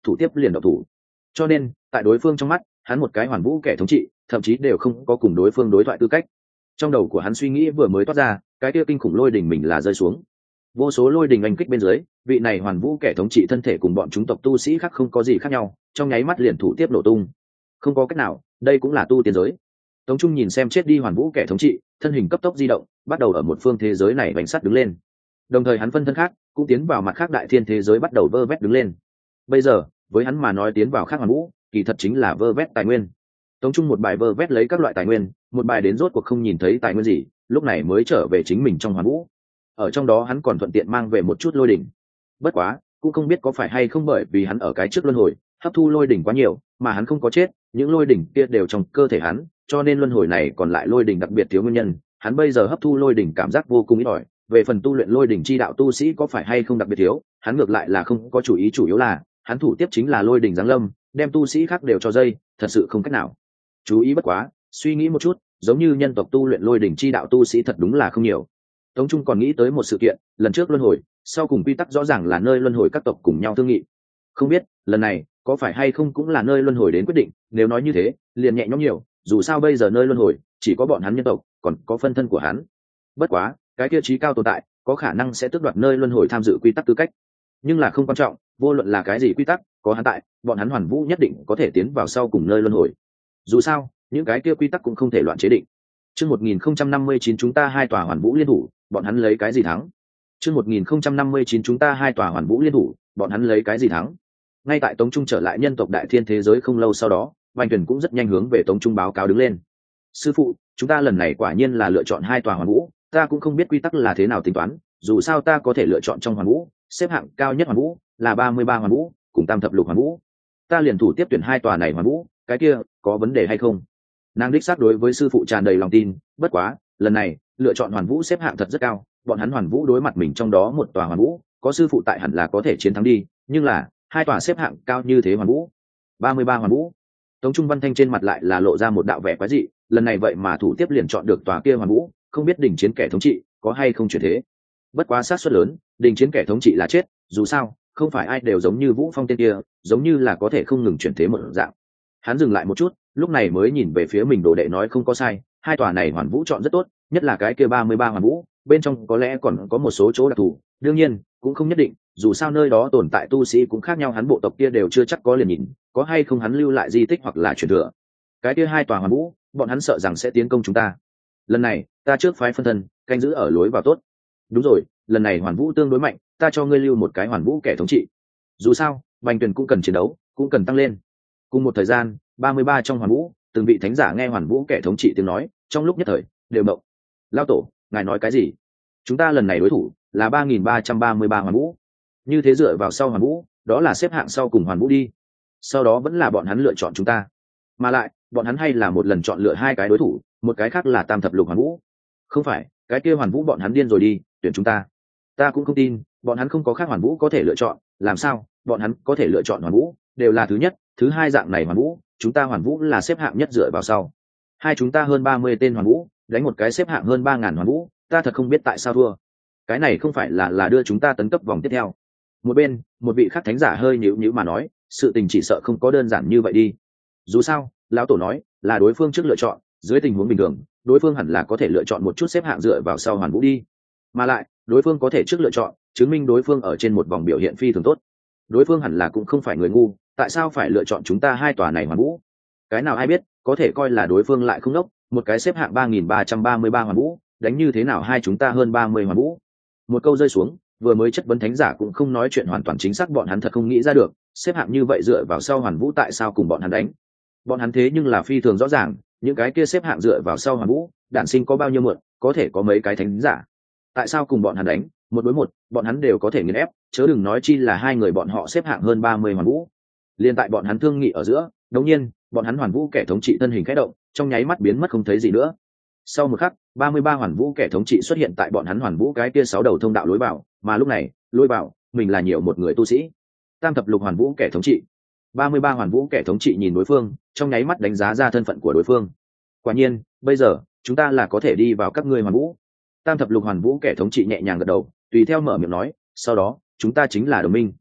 thủ tiếp liền độc thủ. Cho nên tại đối phương trong mắt, hắn một cái hoàn vũ kẻ thống trị thậm chí đều không có cùng đối phương đối thoại tư cách. Trong đầu của hắn suy nghĩ vừa mới toát ra, cái kia kinh khủng lôi đỉnh mình là rơi xuống, vô số lôi đỉnh anh kích bên dưới, vị này hoàn vũ kẻ thống trị thân thể cùng bọn chúng tộc tu sĩ khác không có gì khác nhau, trong nháy mắt liền thủ tiếp nổ tung. Không có cách nào, đây cũng là tu tiên giới. Tống Trung nhìn xem chết đi hoàn vũ kẻ thống trị, thân hình cấp tốc di động, bắt đầu ở một phương thế giới này bánh sắt đứng lên. Đồng thời hắn phân thân khác cũng tiến vào mặt khác đại thiên thế giới, bắt đầu vơ vét đứng lên. Bây giờ với hắn mà nói tiến vào khác hoàn vũ kỳ thật chính là vơ vét tài nguyên. Tống Trung một bài vơ vét lấy các loại tài nguyên, một bài đến rốt cuộc không nhìn thấy tài nguyên gì, lúc này mới trở về chính mình trong hoàn vũ. Ở trong đó hắn còn thuận tiện mang về một chút lôi đỉnh. Bất quá cũng không biết có phải hay không bởi vì hắn ở cái trước luân hồi hấp thu lôi đỉnh quá nhiều, mà hắn không có chết, những lôi đỉnh kia đều trong cơ thể hắn, cho nên luân hồi này còn lại lôi đỉnh đặc biệt thiếu nguyên nhân, hắn bây giờ hấp thu lôi đỉnh cảm giác vô cùng ít ỏi. Về phần tu luyện lôi đỉnh chi đạo tu sĩ có phải hay không đặc biệt thiếu, hắn ngược lại là không có chủ ý, chủ yếu là hắn thủ tiếp chính là lôi đỉnh giáng lâm, đem tu sĩ khác đều cho dây, thật sự không cách nào chú ý. Bất quá suy nghĩ một chút, giống như nhân tộc tu luyện lôi đỉnh chi đạo tu sĩ thật đúng là không nhiều. Tống Trung còn nghĩ tới một sự kiện, lần trước luân hồi sau cùng quy tắc rõ ràng là nơi luân hồi các tộc cùng nhau thương nghị, không biết lần này có phải hay không cũng là nơi luân hồi đến quyết định. Nếu nói như thế liền nhẹ nhõm nhiều, dù sao bây giờ nơi luân hồi chỉ có bọn hắn nhân tộc, còn có phân thân của hắn. Bất quá cái kia trí cao tồn tại có khả năng sẽ tước đoạt nơi luân hồi tham dự quy tắc tư cách, nhưng là không quan trọng, vô luận là cái gì quy tắc, có hắn tại, bọn hắn hoàn vũ nhất định có thể tiến vào sau cùng nơi luân hồi. Dù sao những cái kia quy tắc cũng không thể loạn chế định. Chương một nghìn không trăm năm mươi chín chúng ta hai tòa hoàn vũ liên thủ, bọn hắn lấy cái gì thắng? Chương một nghìn không trăm năm mươi chín chúng ta hai tòa hoàn vũ liên thủ, bọn hắn lấy cái gì thắng? Ngay tại Tống Trung trở lại nhân tộc đại thiên thế giới không lâu sau đó, Bành Tuyển cũng rất nhanh hướng về Tống Trung báo cáo đứng lên. Sư phụ, chúng ta lần này quả nhiên là lựa chọn hai tòa hoàn vũ, ta cũng không biết quy tắc là thế nào tính toán, dù sao ta có thể lựa chọn trong hoàn vũ, xếp hạng cao nhất hoàn vũ là ba mươi ba hoàn vũ, cùng tam thập lục hoàn vũ. Ta liền thủ tiếp tuyển hai tòa này hoàn vũ, cái kia có vấn đề hay không? Nàng đích xác đối với sư phụ tràn đầy lòng tin, bất quá lần này lựa chọn hoàn vũ xếp hạng thật rất cao, bọn hắn hoàn vũ đối mặt mình trong đó một tòa hoàn vũ, có sư phụ tại hẳn là có thể chiến thắng đi, nhưng là hai tòa xếp hạng cao như thế hoàn vũ, ba mươi ba hoàn vũ. Tống Trung Văn Thanh trên mặt lại là lộ ra một đạo vẻ quái dị, lần này vậy mà thủ tiếp liền chọn được tòa kia hoàn vũ, không biết đỉnh chiến kẻ thống trị có hay không chuyển thế. Bất quá sát suất lớn đỉnh chiến kẻ thống trị là chết, dù sao không phải ai đều giống như Vũ Phong tên kia, giống như là có thể không ngừng chuyển thế một dạng. Hắn dừng lại một chút, lúc này mới nhìn về phía mình đồ đệ nói không có sai, hai tòa này hoàn vũ chọn rất tốt, nhất là cái kia ba mươi ba hoàn vũ, bên trong có lẽ còn có một số chỗ đặc thù, đương nhiên cũng không nhất định, dù sao nơi đó tồn tại tu sĩ cũng khác nhau, hắn bộ tộc kia đều chưa chắc có liền nhìn có hay không hắn lưu lại di tích hoặc là truyền thừa. Cái kia hai tòa hoàn vũ bọn hắn sợ rằng sẽ tiến công chúng ta, lần này ta trước phái phân thân canh giữ ở lối vào tốt. Đúng rồi, lần này hoàn vũ tương đối mạnh, ta cho ngươi lưu một cái hoàn vũ kẻ thống trị, dù sao Bành Tuyền cũng cần chiến đấu, cũng cần tăng lên. Cùng một thời gian ba mươi ba trong hoàn vũ, từng vị thánh giả nghe hoàn vũ kẻ thống trị tiếng nói, trong lúc nhất thời đều mộng. Lao tổ, ngài nói cái gì? Chúng ta lần này đối thủ là ba nghìn ba trăm ba mươi ba hoàn vũ, như thế dựa vào sau hoàn vũ đó là xếp hạng sau cùng hoàn vũ đi, sau đó vẫn là bọn hắn lựa chọn chúng ta, mà lại bọn hắn hay là một lần chọn lựa hai cái đối thủ, một cái khác là tam thập lục hoàn vũ. Không phải cái kia hoàn vũ bọn hắn điên rồi đi, tuyển chúng ta. Ta cũng không tin bọn hắn không có khác hoàn vũ có thể lựa chọn, làm sao bọn hắn có thể lựa chọn hoàn vũ, đều là thứ nhất thứ hai dạng này hoàn vũ, chúng ta hoàn vũ là xếp hạng nhất dựa vào sau. Hai chúng ta hơn ba mươi tên hoàn vũ đánh một cái xếp hạng hơn ba ngàn hoàn vũ, ta thật không biết tại sao thua. Cái này không phải là là đưa chúng ta tấn cấp vòng tiếp theo. Một bên một vị khác thánh giả hơi nhíu nhíu mà nói, sự tình chỉ sợ không có đơn giản như vậy đi. Dù sao lão tổ nói là đối phương trước lựa chọn, dưới tình huống bình thường đối phương hẳn là có thể lựa chọn một chút xếp hạng dựa vào sau hoàn vũ đi, mà lại đối phương có thể trước lựa chọn chứng minh đối phương ở trên một vòng biểu hiện phi thường tốt. Đối phương hẳn là cũng không phải người ngu, tại sao phải lựa chọn chúng ta hai tòa này hoàn vũ? Cái nào ai biết, có thể coi là đối phương lại không ngốc, một cái xếp hạng ba nghìn ba trăm ba mươi ba hoàn vũ đánh như thế nào hai chúng ta hơn ba mươi hoàn vũ. Một câu rơi xuống, vừa mới chất vấn thánh giả cũng không nói chuyện hoàn toàn chính xác, bọn hắn thật không nghĩ ra được xếp hạng như vậy dựa vào sau hoàn vũ tại sao cùng bọn hắn đánh. Bọn hắn thế nhưng là phi thường rõ ràng, những cái kia xếp hạng dựa vào sau hoàn vũ đản sinh có bao nhiêu mượn, có thể có mấy cái thánh giả, tại sao cùng bọn hắn đánh một đối một bọn hắn đều có thể nghiền ép, chớ đừng nói chi là hai người bọn họ xếp hạng hơn ba mươi hoàn vũ. Liên tại bọn hắn thương nghị ở giữa, đột nhiên bọn hắn hoàn vũ kẻ thống trị thân hình khẽ động, trong nháy mắt biến mất không thấy gì nữa. Sau một khắc ba mươi ba hoàn vũ kẻ thống trị xuất hiện tại bọn hắn hoàn vũ cái kia sáu đầu thông đạo lối vào, mà lúc này lối vào mình là nhiều một người tu sĩ. Tam thập lục hoàn vũ kẻ thống trị, ba mươi ba hoàn vũ kẻ thống trị nhìn đối phương, trong nháy mắt đánh giá ra thân phận của đối phương. Quả nhiên bây giờ chúng ta là có thể đi vào các ngươi hoàn vũ. Tam thập lục hoàn vũ kẻ thống trị nhẹ nhàng gật đầu, tùy theo mở miệng nói, sau đó chúng ta chính là đồng minh.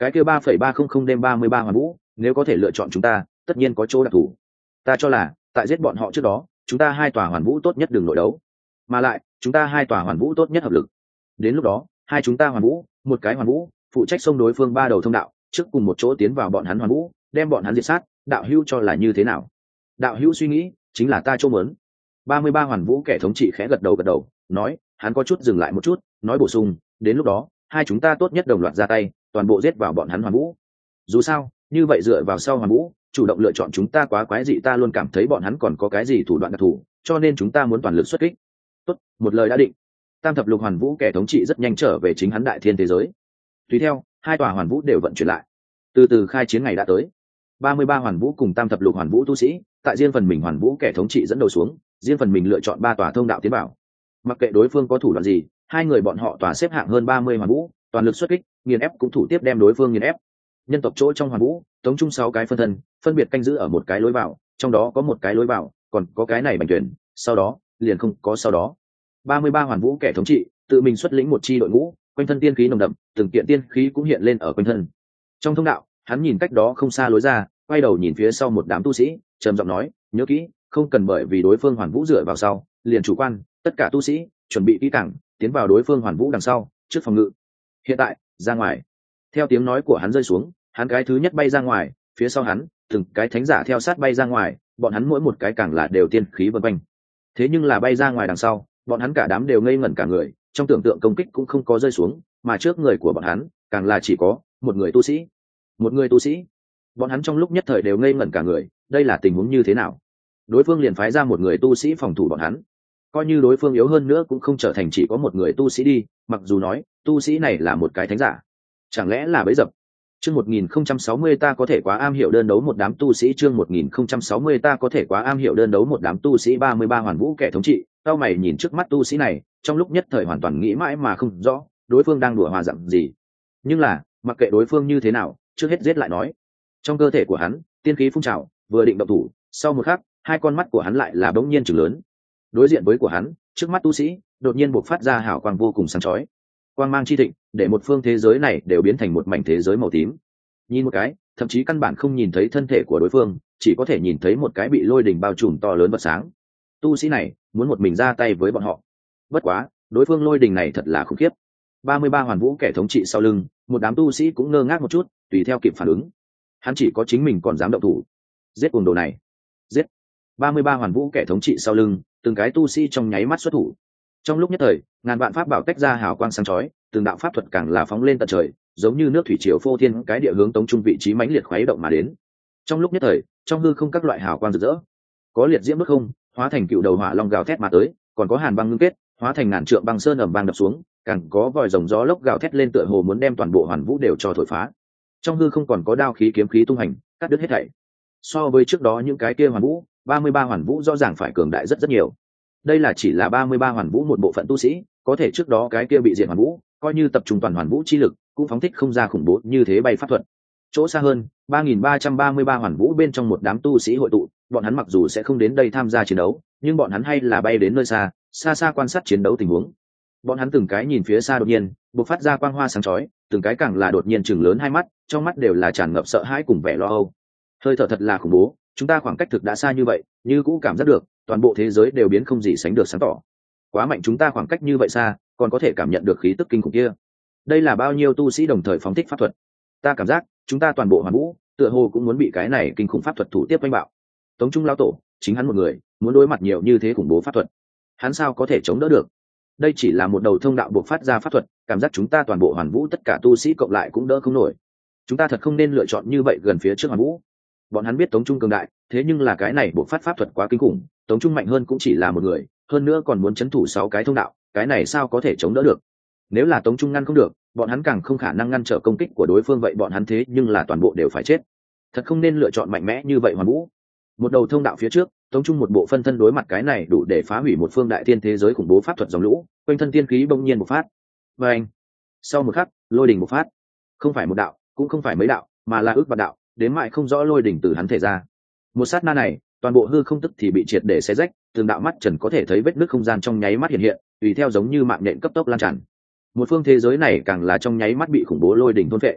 cái kia ba phẩy ba không không đêm ba mươi ba hoàn vũ nếu có thể lựa chọn chúng ta tất nhiên có chỗ đặc thù. Ta cho là tại giết bọn họ trước đó chúng ta hai tòa hoàn vũ tốt nhất đừng nội đấu, mà lại chúng ta hai tòa hoàn vũ tốt nhất hợp lực. Đến lúc đó hai chúng ta hoàn vũ, một cái hoàn vũ phụ trách xông đối phương ba đầu thông đạo, trước cùng một chỗ tiến vào bọn hắn hoàn vũ, đem bọn hắn diệt sát. Đạo hữu cho là như thế nào? Đạo hữu suy nghĩ chính là ta chỗ muốn. ba mươi ba hoàn vũ kẻ thống trị khẽ gật đầu gật đầu, nói, hắn có chút dừng lại một chút, nói bổ sung, đến lúc đó hai chúng ta tốt nhất đồng loạt ra tay, toàn bộ giết vào bọn hắn hoàn vũ. Dù sao như vậy dựa vào sau hoàn vũ chủ động lựa chọn chúng ta quá quái dị, ta luôn cảm thấy bọn hắn còn có cái gì thủ đoạn đặc thù, cho nên chúng ta muốn toàn lực xuất kích. Tốt, một lời đã định. Tam thập lục hoàn vũ kẻ thống trị rất nhanh trở về chính hắn đại thiên thế giới. Tùy theo hai tòa hoàn vũ đều vận chuyển lại. Từ từ khai chiến ngày đã tới. ba mươi ba hoàn vũ cùng tam thập lục hoàn vũ tu sĩ tại riêng phần mình hoàn vũ kẻ thống trị dẫn đầu xuống, riêng phần mình lựa chọn ba tòa thông đạo tiến vào. Mặc kệ đối phương có thủ đoạn gì, hai người bọn họ tòa xếp hạng hơn ba mươi hoàn vũ, toàn lực xuất kích, nghiền ép cũng thủ tiếp đem đối phương nghiền ép. Nhân tộc chỗ trong hoàn vũ tống chung sáu cái phân thân phân biệt canh giữ ở một cái lối vào, trong đó có một cái lối vào còn có cái này bành tuyển, sau đó liền không có sau đó. ba mươi ba hoàn vũ kẻ thống trị tự mình xuất lĩnh một chi đội ngũ, quanh thân tiên khí nồng đậm, từng kiện tiên khí cũng hiện lên ở quanh thân. Trong thông đạo hắn nhìn cách đó không xa lối ra, quay đầu nhìn phía sau một đám tu sĩ, trầm giọng nói, nhớ kỹ, không cần bởi vì đối phương hoàn vũ dựa vào sau liền chủ quan, tất cả tu sĩ chuẩn bị kỹ càng tiến vào đối phương hoàn vũ đằng sau, trước phòng ngự. Hiện tại ra ngoài. Theo tiếng nói của hắn rơi xuống, hắn cái thứ nhất bay ra ngoài, phía sau hắn từng cái thánh giả theo sát bay ra ngoài, bọn hắn mỗi một cái càng là đều tiên khí vần quanh. Thế nhưng là bay ra ngoài đằng sau, bọn hắn cả đám đều ngây ngẩn cả người, trong tưởng tượng công kích cũng không có rơi xuống, mà trước người của bọn hắn càng là chỉ có một người tu sĩ. Một người tu sĩ. Bọn hắn trong lúc nhất thời đều ngây ngẩn cả người, đây là tình huống như thế nào? Đối phương liền phái ra một người tu sĩ phòng thủ bọn hắn, coi như đối phương yếu hơn nữa cũng không trở thành chỉ có một người tu sĩ đi, mặc dù nói tu sĩ này là một cái thánh giả, chẳng lẽ là bẫy dập? Chương một nghìn không trăm sáu mươi ta có thể quá am hiểu đơn đấu một đám tu sĩ, chương một nghìn không trăm sáu mươi ta có thể quá am hiểu đơn đấu một đám tu sĩ. ba mươi ba hoàn vũ kẻ thống trị, tao mày nhìn trước mắt tu sĩ này, trong lúc nhất thời hoàn toàn nghĩ mãi mà không rõ đối phương đang đùa hòa dặn gì. Nhưng là mặc kệ đối phương như thế nào, trước hết giết lại nói. Trong cơ thể của hắn tiên khí phun trào, vừa định động thủ, sau một khắc hai con mắt của hắn lại là bỗng nhiên chừng lớn. Đối diện với của hắn, trước mắt tu sĩ đột nhiên bộc phát ra hào quang vô cùng sáng chói, quang mang chi thịnh để một phương thế giới này đều biến thành một mảnh thế giới màu tím. Nhìn một cái thậm chí căn bản không nhìn thấy thân thể của đối phương, chỉ có thể nhìn thấy một cái bị lôi đình bao trùm to lớn vật sáng. Tu sĩ này muốn một mình ra tay với bọn họ. Bất quá đối phương lôi đình này thật là khủng khiếp. ba mươi ba hoàn vũ kẻ thống trị sau lưng, một đám tu sĩ cũng ngơ ngác một chút, tùy theo kịp phản ứng. Hắn chỉ có chính mình còn dám động thủ. Giết cuồng đồ này, giết! ba mươi ba hoàn vũ kẻ thống trị sau lưng, từng cái tu sĩ trong nháy mắt xuất thủ. Trong lúc nhất thời, ngàn vạn pháp bảo tách ra hào quang sáng chói, từng đạo pháp thuật càng là phóng lên tận trời, giống như nước thủy triều phô thiên cái địa hướng tống trung vị trí mãnh liệt khuấy động mà đến. Trong lúc nhất thời, trong hư không các loại hào quang rực rỡ, có liệt diễm đốt không, hóa thành cựu đầu hỏa long gào thét mà tới, còn có hàn băng ngưng kết, hóa thành ngàn trượng băng sơn ầm vang đập xuống, càng có vòi rồng gió lốc gào thét lên tựa hồ muốn đem toàn bộ hoàn vũ đều cho thổi phá. Trong hư không còn có đao khí kiếm khí tung hành, cắt đứt hết thảy. So với trước đó những cái kia hoàn vũ, ba mươi ba hoàn vũ rõ ràng phải cường đại rất rất nhiều. Đây là chỉ là ba mươi ba hoàn vũ một bộ phận tu sĩ, có thể trước đó cái kia bị diệt hoàn vũ, coi như tập trung toàn hoàn vũ chi lực, cũng phóng thích không ra khủng bố như thế bay pháp thuật. Chỗ xa hơn, ba nghìn ba trăm ba mươi ba hoàn vũ bên trong một đám tu sĩ hội tụ, bọn hắn mặc dù sẽ không đến đây tham gia chiến đấu, nhưng bọn hắn hay là bay đến nơi xa, xa xa quan sát chiến đấu tình huống. Bọn hắn từng cái nhìn phía xa đột nhiên, bộc phát ra quang hoa sáng chói, từng cái càng là đột nhiên chừng lớn hai mắt, trong mắt đều là tràn ngập sợ hãi cùng vẻ lo âu. Hơi thở thật là khủng bố, chúng ta khoảng cách thực đã xa như vậy, như cũng cảm giác được, toàn bộ thế giới đều biến không gì sánh được sáng tỏ. Quá mạnh, chúng ta khoảng cách như vậy xa, còn có thể cảm nhận được khí tức kinh khủng kia. Đây là bao nhiêu tu sĩ đồng thời phóng thích pháp thuật? Ta cảm giác, chúng ta toàn bộ hoàn vũ, tựa hồ cũng muốn bị cái này kinh khủng pháp thuật thủ tiếp đánh bạo. Tống Trung lão tổ, chính hắn một người, muốn đối mặt nhiều như thế khủng bố pháp thuật, hắn sao có thể chống đỡ được? Đây chỉ là một đầu thông đạo buộc phát ra pháp thuật, cảm giác chúng ta toàn bộ hoàn vũ tất cả tu sĩ cộng lại cũng đỡ không nổi. Chúng ta thật không nên lựa chọn như vậy gần phía trước hoàn vũ. Bọn hắn biết Tống Trung cường đại, thế nhưng là cái này buộc phát pháp thuật quá kinh khủng, Tống Trung mạnh hơn cũng chỉ là một người, hơn nữa còn muốn chấn thủ sáu cái thông đạo, cái này sao có thể chống đỡ được? Nếu là Tống Trung ngăn không được, bọn hắn càng không khả năng ngăn trở công kích của đối phương, vậy bọn hắn thế nhưng là toàn bộ đều phải chết. Thật không nên lựa chọn mạnh mẽ như vậy hoàn vũ. Một đầu thông đạo phía trước, Tống Trung một bộ phân thân đối mặt cái này đủ để phá hủy một phương đại thiên thế giới khủng bố pháp thuật dòng lũ, quanh thân tiên khí bỗng nhiên bộc phát. Và anh, sau một khắc, lôi đỉnh bộc phát. Không phải một đạo, cũng không phải mấy đạo, mà là ước vạn đạo, đến mãi không rõ lôi đỉnh từ hắn thể ra. Một sát na này, toàn bộ hư không tức thì bị triệt để xé rách, từng đạo mắt trần có thể thấy vết nứt không gian trong nháy mắt hiện hiện, tùy theo giống như mạng nhện cấp tốc lan tràn. Một phương thế giới này càng là trong nháy mắt bị khủng bố lôi đỉnh thôn phệ.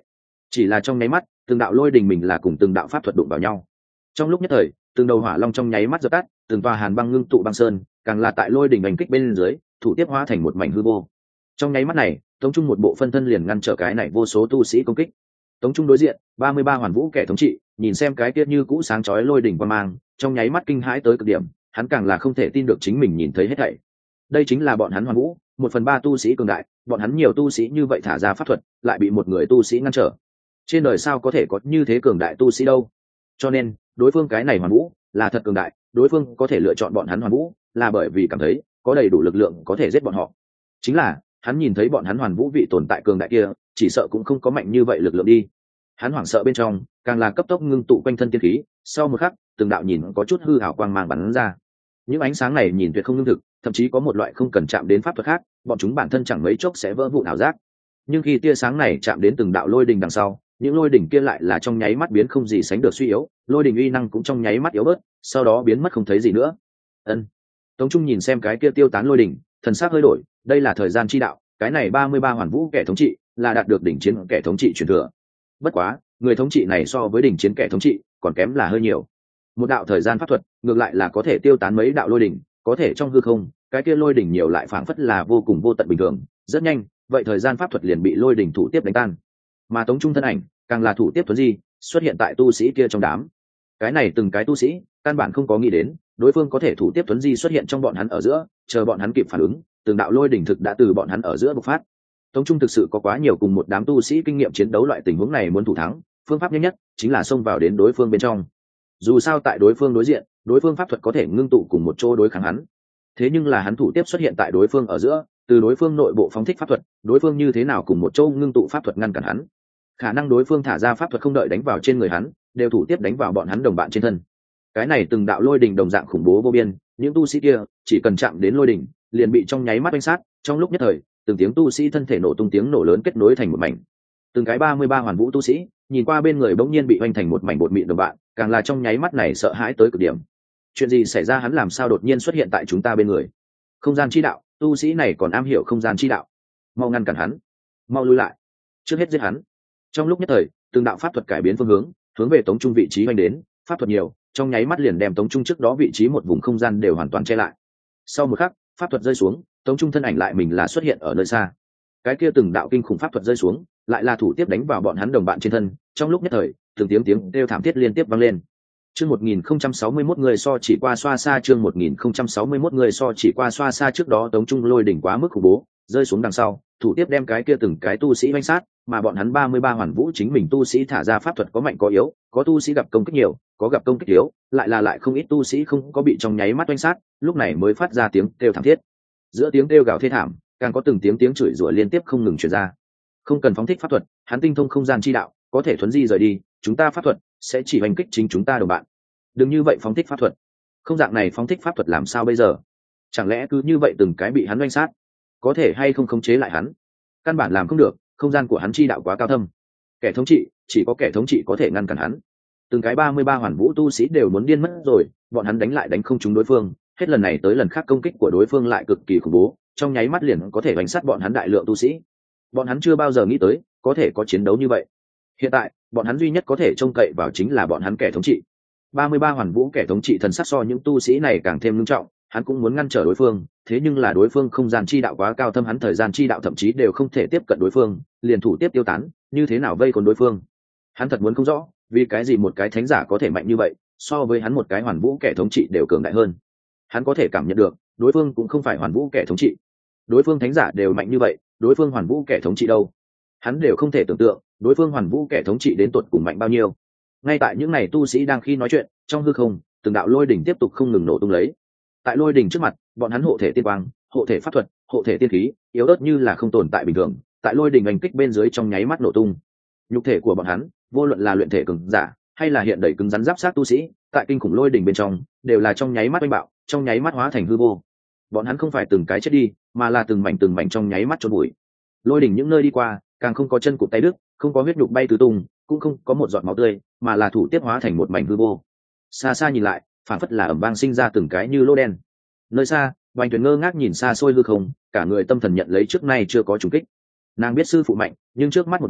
chỉ là trong nháy mắt từng đạo lôi đình mình là cùng từng đạo pháp thuật đụng vào nhau. Trong lúc nhất thời từng đầu hỏa long trong nháy mắt dập tắt, từng tòa hàn băng ngưng tụ băng sơn càng là tại lôi đình đánh kích bên dưới thủ tiếp hóa thành một mảnh hư vô. Trong nháy mắt này Tống Trung một bộ phân thân liền ngăn trở cái này vô số tu sĩ công kích. Tống Trung đối diện ba mươi ba hoàn vũ kẻ thống trị nhìn xem cái kia như cũ sáng chói lôi đỉnh quang mang, trong nháy mắt kinh hãi tới cực điểm, hắn càng là không thể tin được chính mình nhìn thấy hết thảy. Đây chính là bọn hắn hoàn vũ một phần ba tu sĩ cường đại, bọn hắn nhiều tu sĩ như vậy thả ra pháp thuật lại bị một người tu sĩ ngăn trở. Trên đời sao có thể có như thế cường đại tu sĩ đâu? Cho nên đối phương cái này hoàn vũ là thật cường đại, đối phương có thể lựa chọn bọn hắn hoàn vũ là bởi vì cảm thấy có đầy đủ lực lượng có thể giết bọn họ. Chính là hắn nhìn thấy bọn hắn hoàn vũ vị tồn tại cường đại kia chỉ sợ cũng không có mạnh như vậy lực lượng đi. Hắn hoảng sợ bên trong càng là cấp tốc ngưng tụ quanh thân tiên khí, sau một khắc từng đạo nhìn có chút hư ảo quang mang bắn ra. Những ánh sáng này nhìn tuyệt không lương thực, thậm chí có một loại không cần chạm đến pháp thuật khác bọn chúng bản thân chẳng mấy chốc sẽ vỡ vụn ảo giác. Nhưng khi tia sáng này chạm đến từng đạo lôi đình đằng sau, những lôi đỉnh kia lại là trong nháy mắt biến không gì sánh được suy yếu, lôi đỉnh uy năng cũng trong nháy mắt yếu bớt, sau đó biến mất không thấy gì nữa. Ân. Tống Trung nhìn xem cái kia tiêu tán lôi đỉnh, thần sắc hơi đổi, đây là thời gian chi đạo, cái này ba mươi ba hoàn vũ kẻ thống trị là đạt được đỉnh chiến kẻ thống trị truyền thừa. Bất quá người thống trị này so với đỉnh chiến kẻ thống trị còn kém là hơi nhiều. Một đạo thời gian pháp thuật ngược lại là có thể tiêu tán mấy đạo lôi đỉnh, có thể trong hư không cái kia lôi đỉnh nhiều lại phảng phất là vô cùng vô tận bình thường, rất nhanh vậy thời gian pháp thuật liền bị lôi đỉnh thủ tiếp đánh tan. Mà Tống Trung thân ảnh càng là thủ tiếp thuấn di xuất hiện tại tu sĩ kia trong đám. Cái này từng cái tu sĩ căn bản không có nghĩ đến đối phương có thể thủ tiếp thuấn di xuất hiện trong bọn hắn ở giữa, chờ bọn hắn kịp phản ứng từng đạo lôi đỉnh thực đã từ bọn hắn ở giữa bộc phát. Tống Trung thực sự có quá nhiều cùng một đám tu sĩ kinh nghiệm chiến đấu loại tình huống này, muốn thủ thắng phương pháp nhanh nhất chính là xông vào đến đối phương bên trong. Dù sao tại đối phương đối diện, đối phương pháp thuật có thể ngưng tụ cùng một chỗ đối kháng hắn, thế nhưng là hắn thủ tiếp xuất hiện tại đối phương ở giữa, từ đối phương nội bộ phóng thích pháp thuật, đối phương như thế nào cùng một chỗ ngưng tụ pháp thuật ngăn cản hắn. Khả năng đối phương thả ra pháp thuật không đợi đánh vào trên người hắn, đều thủ tiếp đánh vào bọn hắn đồng bạn trên thân. Cái này từng đạo lôi đình đồng dạng khủng bố vô biên, những tu sĩ kia chỉ cần chạm đến lôi đình liền bị trong nháy mắt oanh sát, trong lúc nhất thời từng tiếng tu sĩ thân thể nổ tung, tiếng nổ lớn kết nối thành một mảnh. Từng cái ba mươi ba hoàn vũ tu sĩ nhìn qua bên người bỗng nhiên bị oanh thành một mảnh bột mịn đồng bạn, càng là trong nháy mắt này sợ hãi tới cực điểm. Chuyện gì xảy ra, hắn làm sao đột nhiên xuất hiện tại chúng ta bên người? Không gian chi đạo, tu sĩ này còn am hiểu không gian chi đạo, mau ngăn cản hắn, mau lui lại, trước hết giết hắn. Trong lúc nhất thời từng đạo pháp thuật cải biến phương hướng, hướng về Tống Trung vị trí oanh đến, pháp thuật nhiều trong nháy mắt liền đem Tống Trung trước đó vị trí một vùng không gian đều hoàn toàn che lại. Sau một khắc pháp thuật rơi xuống, Tống Trung thân ảnh lại mình là xuất hiện ở nơi xa. Cái kia từng đạo kinh khủng pháp thuật rơi xuống lại là thủ tiếp đánh vào bọn hắn đồng bạn trên thân, trong lúc nhất thời từng tiếng tiếng kêu thảm thiết liên tiếp vang lên. Chương một nghìn không trăm sáu mươi mốt người so chỉ qua xoa xa, chương một nghìn không trăm sáu mươi mốt người so chỉ qua xoa xa. Trước đó Tống Trung lôi đỉnh quá mức khủng bố, rơi xuống đằng sau thủ tiếp đem cái kia từng cái tu sĩ oanh sát, mà bọn hắn ba mươi ba hoàn vũ chính mình tu sĩ thả ra pháp thuật có mạnh có yếu, có tu sĩ gặp công kích nhiều, có gặp công kích yếu, lại là lại không ít tu sĩ không có bị trong nháy mắt oanh sát, lúc này mới phát ra tiếng kêu thảm thiết. Giữa tiếng kêu gào thê thảm càng có từng tiếng tiếng chửi rủa liên tiếp không ngừng truyền ra. Không cần phóng thích pháp thuật, hắn tinh thông không gian chi đạo, có thể thuấn di rời đi, chúng ta pháp thuật sẽ chỉ hành kích chính chúng ta đồng bạn. Đừng như vậy phóng thích pháp thuật, không dạng này phóng thích pháp thuật làm sao bây giờ? Chẳng lẽ cứ như vậy từng cái bị hắn oanh sát, có thể hay không khống chế lại hắn? Căn bản làm không được, không gian của hắn chi đạo quá cao thâm, kẻ thống trị chỉ có kẻ thống trị có thể ngăn cản hắn. Từng cái ba mươi ba hoàn vũ tu sĩ đều muốn điên mất rồi, bọn hắn đánh lại đánh không trúng đối phương, hết lần này tới lần khác công kích của đối phương lại cực kỳ khủng bố, trong nháy mắt liền có thể đánh sát bọn hắn đại lượng tu sĩ. Bọn hắn chưa bao giờ nghĩ tới có thể có chiến đấu như vậy. Hiện tại bọn hắn duy nhất có thể trông cậy vào chính là bọn hắn kẻ thống trị. ba mươi ba hoàn vũ kẻ thống trị thần sắc so những tu sĩ này càng thêm nghiêm trọng, hắn cũng muốn ngăn trở đối phương, thế nhưng là đối phương không gian chi đạo quá cao thâm, hắn thời gian chi đạo thậm chí đều không thể tiếp cận đối phương, liền thủ tiếp tiêu tán, như thế nào vây khốn đối phương? Hắn thật muốn không rõ, vì cái gì một cái thánh giả có thể mạnh như vậy, so với hắn một cái hoàn vũ kẻ thống trị đều cường đại hơn. Hắn có thể cảm nhận được, đối phương cũng không phải hoàn vũ kẻ thống trị. Đối phương thánh giả đều mạnh như vậy, đối phương hoàn vũ kẻ thống trị đâu? Hắn đều không thể tưởng tượng, đối phương hoàn vũ kẻ thống trị đến tột cùng mạnh bao nhiêu. Ngay tại những ngày tu sĩ đang khi nói chuyện, trong hư không, từng đạo lôi đỉnh tiếp tục không ngừng nổ tung lấy. Tại lôi đỉnh trước mặt, bọn hắn hộ thể tiên quang, hộ thể pháp thuật, hộ thể tiên khí, yếu ớt như là không tồn tại bình thường, tại lôi đỉnh đánh kích bên dưới trong nháy mắt nổ tung. Nhục thể của bọn hắn, vô luận là luyện thể cường giả, hay là hiện đầy cứng rắn giáp sát tu sĩ, tại kinh khủng lôi đỉnh bên trong, đều là trong nháy mắt oanh bạo, trong nháy mắt hóa thành hư vô. Bọn hắn không phải từng cái chết đi, mà là từng mảnh từng mảnh trong nháy mắt chôn bụi. Lôi đỉnh những nơi đi qua, càng không có chân cụt tay đứt, không có huyết nhục bay tứ tung, cũng không có một giọt máu tươi, mà là thủ tiếp hóa thành một mảnh hư vô. Xa xa nhìn lại, phản phất là ầm vang sinh ra từng cái như lô đen. Nơi xa, Bành Tuyền ngơ ngác nhìn xa xôi hư không, cả người tâm thần nhận lấy trước nay chưa có trùng kích. Nàng biết sư phụ mạnh, nhưng trước mắt một màn,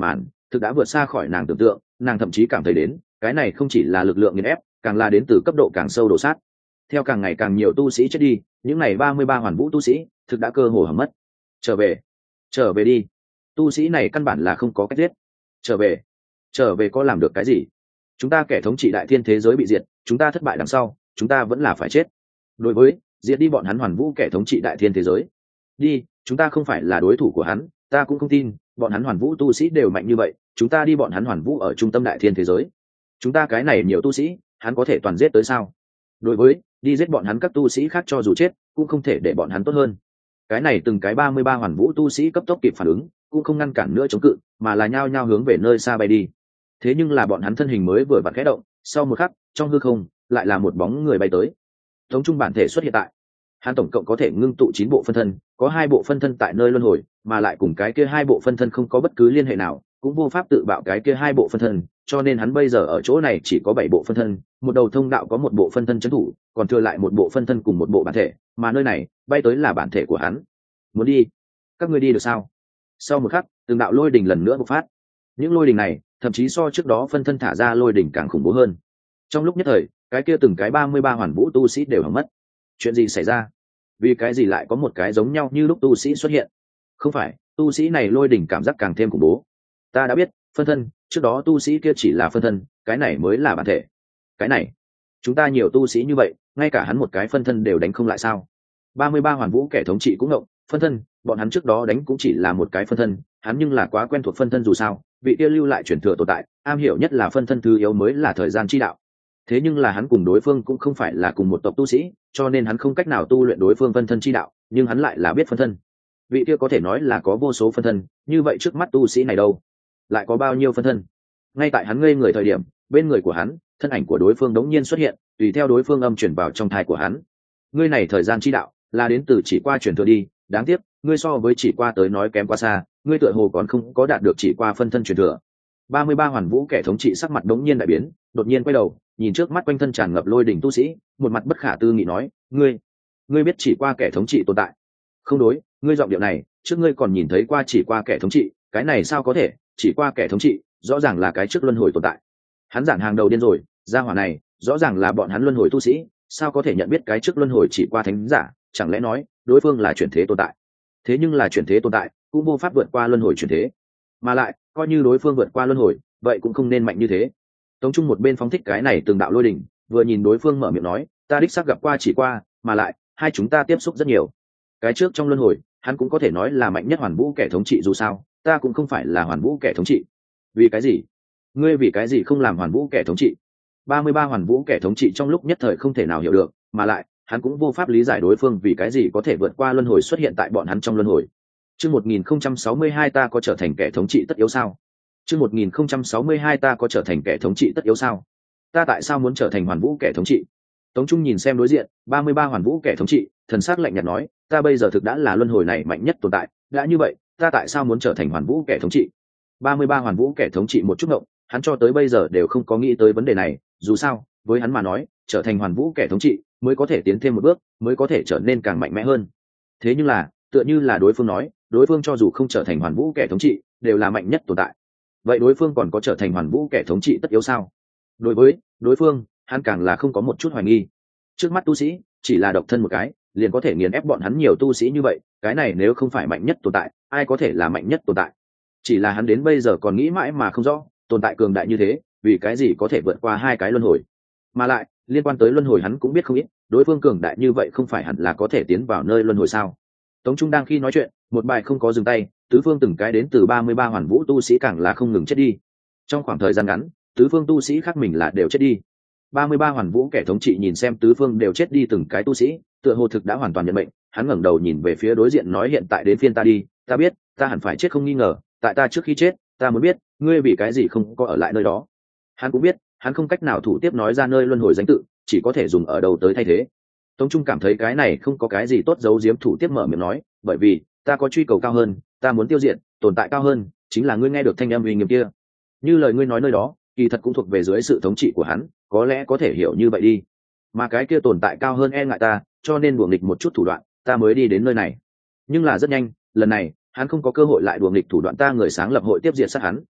thực đã vượt xa khỏi nàng tưởng tượng. Nàng thậm chí cảm thấy đến cái này không chỉ là lực lượng nghiền ép, càng là đến từ cấp độ càng sâu đổ sát. Theo càng ngày càng nhiều tu sĩ chết đi, những này ba mươi ba hoàn vũ tu sĩ thực đã cơ hồ hỏng mất. Trở về, trở về đi. Tu sĩ này căn bản là không có cách giết. Trở về, trở về có làm được cái gì? Chúng ta kẻ thống trị đại thiên thế giới bị diệt, chúng ta thất bại đằng sau, chúng ta vẫn là phải chết. Đối với diệt đi bọn hắn hoàn vũ kẻ thống trị đại thiên thế giới, đi, chúng ta không phải là đối thủ của hắn, ta cũng không tin bọn hắn hoàn vũ tu sĩ đều mạnh như vậy, chúng ta đi bọn hắn hoàn vũ ở trung tâm đại thiên thế giới, chúng ta cái này nhiều tu sĩ, hắn có thể toàn giết tới sao? Đối với đi giết bọn hắn các tu sĩ khác cho dù chết cũng không thể để bọn hắn tốt hơn. Cái này từng cái ba mươi ba hoàn vũ tu sĩ cấp tốc kịp phản ứng, cũng không ngăn cản nữa chống cự, mà là nhao nhao hướng về nơi xa bay đi. Thế nhưng là bọn hắn thân hình mới vừa vặn khẽ động, sau một khắc trong hư không lại là một bóng người bay tới. Tống Trung bản thể xuất hiện tại, hắn tổng cộng có thể ngưng tụ chín bộ phân thân, có hai bộ phân thân tại nơi luân hồi, mà lại cùng cái kia hai bộ phân thân không có bất cứ liên hệ nào, cũng vô pháp tự bạo cái kia hai bộ phân thân, cho nên hắn bây giờ ở chỗ này chỉ có bảy bộ phân thân, một đầu thông đạo có một bộ phân thân trấn thủ, còn thừa lại một bộ phân thân cùng một bộ bản thể, mà nơi này bay tới là bản thể của hắn. Muốn đi, các ngươi đi được sao? Sau một khắc, từng đạo lôi đỉnh lần nữa bộc phát. Những lôi đỉnh này thậm chí so trước đó phân thân thả ra lôi đỉnh càng khủng bố hơn. Trong lúc nhất thời, cái kia từng cái ba mươi ba hoàn vũ tu sĩ đều hỏng mất. Chuyện gì xảy ra? Vì cái gì lại có một cái giống nhau như lúc tu sĩ xuất hiện? Không phải, tu sĩ này lôi đỉnh cảm giác càng thêm khủng bố. Ta đã biết, phân thân, trước đó tu sĩ kia chỉ là phân thân, cái này mới là bản thể. Cái này, chúng ta nhiều tu sĩ như vậy, ngay cả hắn một cái phân thân đều đánh không lại sao? ba mươi ba hoàn vũ kẻ thống trị cũng ngộng, phân thân, bọn hắn trước đó đánh cũng chỉ là một cái phân thân, hắn nhưng là quá quen thuộc phân thân dù sao, vị kia lưu lại truyền thừa tồn tại, am hiểu nhất là phân thân thứ yếu mới là thời gian chi đạo. Thế nhưng là hắn cùng đối phương cũng không phải là cùng một tộc tu sĩ, cho nên hắn không cách nào tu luyện đối phương phân thân chi đạo, nhưng hắn lại là biết phân thân. Vị kia có thể nói là có vô số phân thân, như vậy trước mắt tu sĩ này đâu, lại có bao nhiêu phân thân? Ngay tại hắn ngây người thời điểm, bên người của hắn, thân ảnh của đối phương đống nhiên xuất hiện, tùy theo đối phương âm chuyển vào trong thai của hắn. Ngươi này thời gian chi đạo, là đến từ chỉ qua truyền thừa đi, đáng tiếc, ngươi so với chỉ qua tới nói kém quá xa, ngươi tựa hồ còn không có đạt được chỉ qua phân thân truyền thừa. ba mươi ba hoàn vũ kẻ thống trị sắc mặt đống nhiên đại biến, đột nhiên quay đầu, nhìn trước mắt quanh thân tràn ngập lôi đỉnh tu sĩ, một mặt bất khả tư nghị nói, ngươi, ngươi biết chỉ qua kẻ thống trị tồn tại? Không đối, ngươi giọng điệu này, trước ngươi còn nhìn thấy qua chỉ qua kẻ thống trị, cái này sao có thể? Chỉ qua kẻ thống trị, rõ ràng là cái trước luân hồi tồn tại. Hắn giảng hàng đầu điên rồi, gia hỏa này, rõ ràng là bọn hắn luân hồi tu sĩ, sao có thể nhận biết cái trước luân hồi chỉ qua thánh giả? Chẳng lẽ nói đối phương là chuyển thế tồn tại? Thế nhưng là chuyển thế tồn tại, cũng vô pháp vượt qua luân hồi chuyển thế, mà lại coi như đối phương vượt qua luân hồi, vậy cũng không nên mạnh như thế. Tống Trung một bên phóng thích cái này từng đạo lôi đỉnh, vừa nhìn đối phương mở miệng nói, ta đích xác gặp qua chỉ qua, mà lại hai chúng ta tiếp xúc rất nhiều. Cái trước trong luân hồi, hắn cũng có thể nói là mạnh nhất hoàn vũ kẻ thống trị dù sao, ta cũng không phải là hoàn vũ kẻ thống trị. Vì cái gì? Ngươi vì cái gì không làm hoàn vũ kẻ thống trị? ba mươi ba hoàn vũ kẻ thống trị trong lúc nhất thời không thể nào hiểu được, mà lại hắn cũng vô pháp lý giải đối phương vì cái gì có thể vượt qua luân hồi xuất hiện tại bọn hắn trong luân hồi. Chương một nghìn không trăm sáu mươi hai ta có trở thành kẻ thống trị tất yếu sao? Chương một nghìn không trăm sáu mươi hai ta có trở thành kẻ thống trị tất yếu sao? Ta tại sao muốn trở thành hoàn vũ kẻ thống trị? Tống Trung nhìn xem đối diện, ba mươi ba hoàn vũ kẻ thống trị, thần sắc lạnh nhạt nói, ta bây giờ thực đã là luân hồi này mạnh nhất tồn tại, đã như vậy, ta tại sao muốn trở thành hoàn vũ kẻ thống trị? ba mươi ba hoàn vũ kẻ thống trị một chút ngộng, hắn cho tới bây giờ đều không có nghĩ tới vấn đề này, dù sao, với hắn mà nói, trở thành hoàn vũ kẻ thống trị mới có thể tiến thêm một bước, mới có thể trở nên càng mạnh mẽ hơn. Thế nhưng là, tựa như là đối phương nói, đối phương cho dù không trở thành hoàn vũ kẻ thống trị, đều là mạnh nhất tồn tại. Vậy đối phương còn có trở thành hoàn vũ kẻ thống trị tất yếu sao? Đối với đối phương, hắn càng là không có một chút hoài nghi. Trước mắt tu sĩ, chỉ là độc thân một cái, liền có thể nghiền ép bọn hắn nhiều tu sĩ như vậy, cái này nếu không phải mạnh nhất tồn tại, ai có thể là mạnh nhất tồn tại? Chỉ là hắn đến bây giờ còn nghĩ mãi mà không rõ, tồn tại cường đại như thế, vì cái gì có thể vượt qua hai cái luân hồi? Mà lại, liên quan tới luân hồi hắn cũng biết không ít, đối phương cường đại như vậy không phải hẳn là có thể tiến vào nơi luân hồi sao? Tống Trung đang khi nói chuyện, một bài không có dừng tay, tứ phương từng cái đến từ ba mươi ba hoàn vũ tu sĩ càng là không ngừng chết đi. Trong khoảng thời gian ngắn, tứ phương tu sĩ khác mình là đều chết đi. ba mươi ba hoàn vũ kẻ thống trị nhìn xem tứ phương đều chết đi từng cái tu sĩ, tựa hồ thực đã hoàn toàn nhận mệnh, hắn ngẩng đầu nhìn về phía đối diện nói hiện tại đến phiên ta đi, ta biết, ta hẳn phải chết không nghi ngờ, tại ta trước khi chết, ta muốn biết, ngươi vì cái gì không có ở lại nơi đó. Hắn cũng biết, hắn không cách nào thủ tiếp nói ra nơi luân hồi danh tự, chỉ có thể dùng ở đầu tới thay thế. Tống Trung cảm thấy cái này không có cái gì tốt giấu giếm thủ tiếp mở miệng nói, bởi vì ta có truy cầu cao hơn, ta muốn tiêu diệt tồn tại cao hơn, chính là ngươi nghe được thanh âm uy nghiêm kia. Như lời ngươi nói nơi đó, kỳ thật cũng thuộc về dưới sự thống trị của hắn, có lẽ có thể hiểu như vậy đi. Mà cái kia tồn tại cao hơn e ngại ta, cho nên đùa nghịch một chút thủ đoạn, ta mới đi đến nơi này. Nhưng là rất nhanh, lần này, hắn không có cơ hội lại đùa nghịch thủ đoạn ta người sáng lập hội tiếp diệt sát hắn.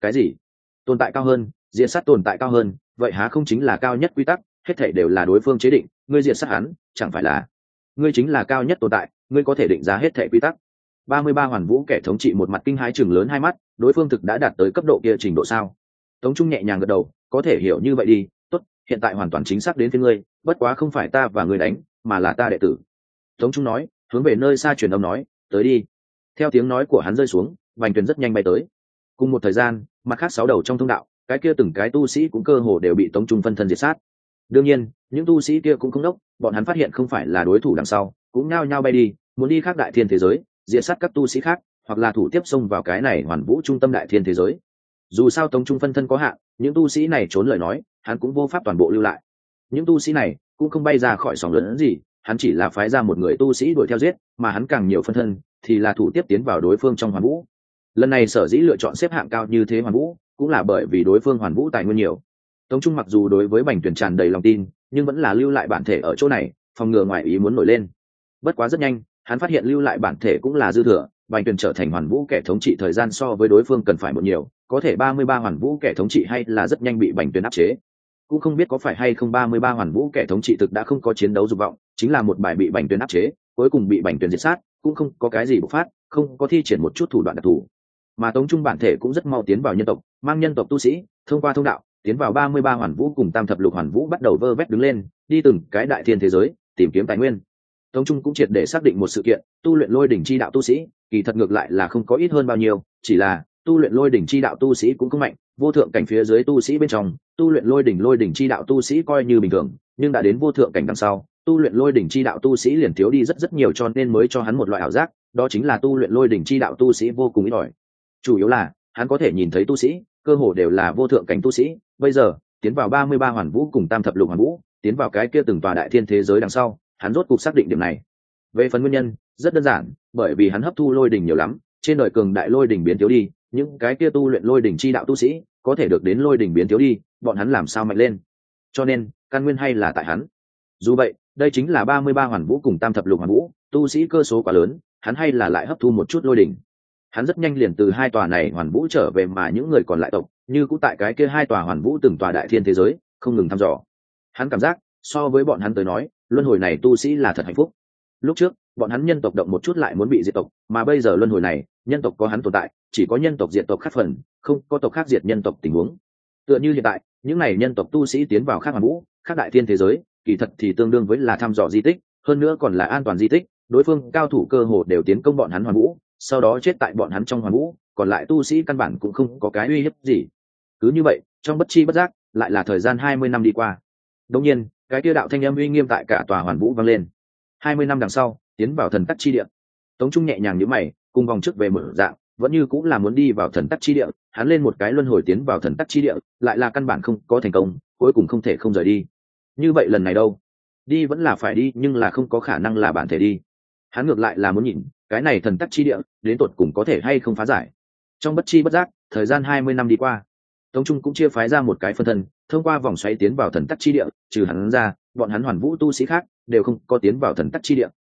Cái gì? Tồn tại cao hơn? Diệt sát tồn tại cao hơn, vậy há không chính là cao nhất quy tắc, hết thảy đều là đối phương chế định, ngươi diệt sát hắn, chẳng phải là ngươi chính là cao nhất tồn tại, ngươi có thể định ra hết thảy quy tắc. Ba mươi ba hoàn vũ kẻ thống trị một mặt kinh hãi chừng lớn hai mắt, đối phương thực đã đạt tới cấp độ kia trình độ sao? Tống Trung nhẹ nhàng gật đầu, có thể hiểu như vậy đi, tốt, hiện tại hoàn toàn chính xác đến phía ngươi, bất quá không phải ta và ngươi đánh, mà là ta đệ tử. Tống Trung nói, hướng về nơi xa truyền âm nói, tới đi. Theo tiếng nói của hắn rơi xuống, vành tuyền rất nhanh bay tới. Cùng một thời gian, mặt khác sáu đầu trong thông đạo, cái kia từng cái tu sĩ cũng cơ hồ đều bị Tống Trung phân thân diệt sát. Đương nhiên, những tu sĩ kia cũng không đốc, bọn hắn phát hiện không phải là đối thủ đằng sau, cũng nhao nhao bay đi, muốn đi khác đại thiên thế giới, diệt sát các tu sĩ khác, hoặc là thủ tiếp xông vào cái này hoàn vũ trung tâm đại thiên thế giới. Dù sao Tống Trung phân thân có hạn, những tu sĩ này trốn lời nói, hắn cũng vô pháp toàn bộ lưu lại. Những tu sĩ này cũng không bay ra khỏi sóng lớn gì, hắn chỉ là phái ra một người tu sĩ đuổi theo giết, mà hắn càng nhiều phân thân thì là thủ tiếp tiến vào đối phương trong hoàn vũ. Lần này sở dĩ lựa chọn xếp hạng cao như thế hoàn vũ, cũng là bởi vì đối phương hoàn vũ tài nguyên nhiều. Tống Trung mặc dù đối với Bành Tuyển tràn đầy lòng tin, nhưng vẫn là lưu lại bản thể ở chỗ này, phòng ngừa ngoài ý muốn nổi lên. Bất quá rất nhanh, hắn phát hiện lưu lại bản thể cũng là dư thừa, Bành Tuyển trở thành hoàn vũ kẻ thống trị thời gian so với đối phương cần phải một nhiều, có thể ba mươi ba hoàn vũ kẻ thống trị hay là rất nhanh bị Bành Tuyển áp chế. Cũng không biết có phải hay không ba mươi ba hoàn vũ kẻ thống trị thực đã không có chiến đấu dục vọng, chính là một bài bị Bành Tuyển áp chế, cuối cùng bị Bành Tuyển diệt sát, cũng không có cái gì bộc phát, không có thi triển một chút thủ đoạn đặc thù. Mà Tống Trung bản thể cũng rất mau tiến vào nhân tộc, mang nhân tộc tu sĩ, thông qua thông đạo, tiến vào ba mươi ba hoàn vũ cùng tam thập lục hoàn vũ bắt đầu vơ vét đứng lên, đi từng cái đại thiên thế giới, tìm kiếm tài nguyên. Tống Trung cũng triệt để xác định một sự kiện, tu luyện lôi đỉnh chi đạo tu sĩ, kỳ thật ngược lại là không có ít hơn bao nhiêu, chỉ là tu luyện lôi đỉnh chi đạo tu sĩ cũng không mạnh, vô thượng cảnh phía dưới tu sĩ bên trong, tu luyện lôi đỉnh lôi đỉnh chi đạo tu sĩ coi như bình thường, nhưng đã đến vô thượng cảnh đằng sau, tu luyện lôi đỉnh chi đạo tu sĩ liền thiếu đi rất rất nhiều, cho nên mới cho hắn một loại ảo giác, đó chính là tu luyện lôi đỉnh chi đạo tu sĩ vô cùng ít ỏi. Chủ yếu là, hắn có thể nhìn thấy tu sĩ, cơ hồ đều là vô thượng cảnh tu sĩ, bây giờ, tiến vào ba mươi ba hoàn vũ cùng tam thập lục hoàn vũ, tiến vào cái kia từng tòa đại thiên thế giới đằng sau, hắn rốt cục xác định điểm này. Về phần nguyên nhân, rất đơn giản, bởi vì hắn hấp thu lôi đỉnh nhiều lắm, trên đời cường đại lôi đỉnh biến thiếu đi, những cái kia tu luyện lôi đỉnh chi đạo tu sĩ, có thể được đến lôi đỉnh biến thiếu đi, bọn hắn làm sao mạnh lên. Cho nên, căn nguyên hay là tại hắn. Dù vậy, đây chính là ba mươi ba hoàn vũ cùng tam thập lục hoàn vũ, tu sĩ cơ số quá lớn, hắn hay là lại hấp thu một chút lôi đỉnh. Hắn rất nhanh liền từ hai tòa này hoàn vũ trở về, mà những người còn lại tộc, như cũng tại cái kia hai tòa hoàn vũ từng tòa đại thiên thế giới, không ngừng thăm dò. Hắn cảm giác, so với bọn hắn tới nói, luân hồi này tu sĩ là thật hạnh phúc. Lúc trước, bọn hắn nhân tộc động một chút lại muốn bị diệt tộc, mà bây giờ luân hồi này, nhân tộc có hắn tồn tại, chỉ có nhân tộc diệt tộc khác phần, không có tộc khác diệt nhân tộc tình huống. Tựa như hiện tại, những này nhân tộc tu sĩ tiến vào khác hoàn vũ, khác đại thiên thế giới, kỳ thật thì tương đương với là thăm dò di tích, hơn nữa còn là an toàn di tích, đối phương cao thủ cơ hồ đều tiến công bọn hắn hoàn vũ, sau đó chết tại bọn hắn trong hoàn vũ, còn lại tu sĩ căn bản cũng không có cái uy hiếp gì. Cứ như vậy, trong bất chi bất giác, lại là thời gian hai mươi năm đi qua. Đột nhiên, cái kia đạo thanh âm uy nghiêm tại cả tòa hoàn vũ vang lên. hai mươi năm đằng sau, tiến vào thần tắc chi địa. Tống Trung nhẹ nhàng nhíu mày, cùng vòng trước về mở dạng, vẫn như cũng là muốn đi vào thần tắc chi địa, hắn lên một cái luân hồi tiến vào thần tắc chi địa, lại là căn bản không có thành công, cuối cùng không thể không rời đi. Như vậy lần này đâu? Đi vẫn là phải đi, nhưng là không có khả năng là bản thể đi. Hắn ngược lại là muốn nhìn, cái này thần tắc chi địa, đến tột cùng có thể hay không phá giải. Trong bất chi bất giác, thời gian hai mươi năm đi qua. Tống Trung cũng chia phái ra một cái phân thân, thông qua vòng xoáy tiến vào thần tắc chi địa, trừ hắn ra, bọn hắn hoàn vũ tu sĩ khác đều không có tiến vào thần tắc chi địa,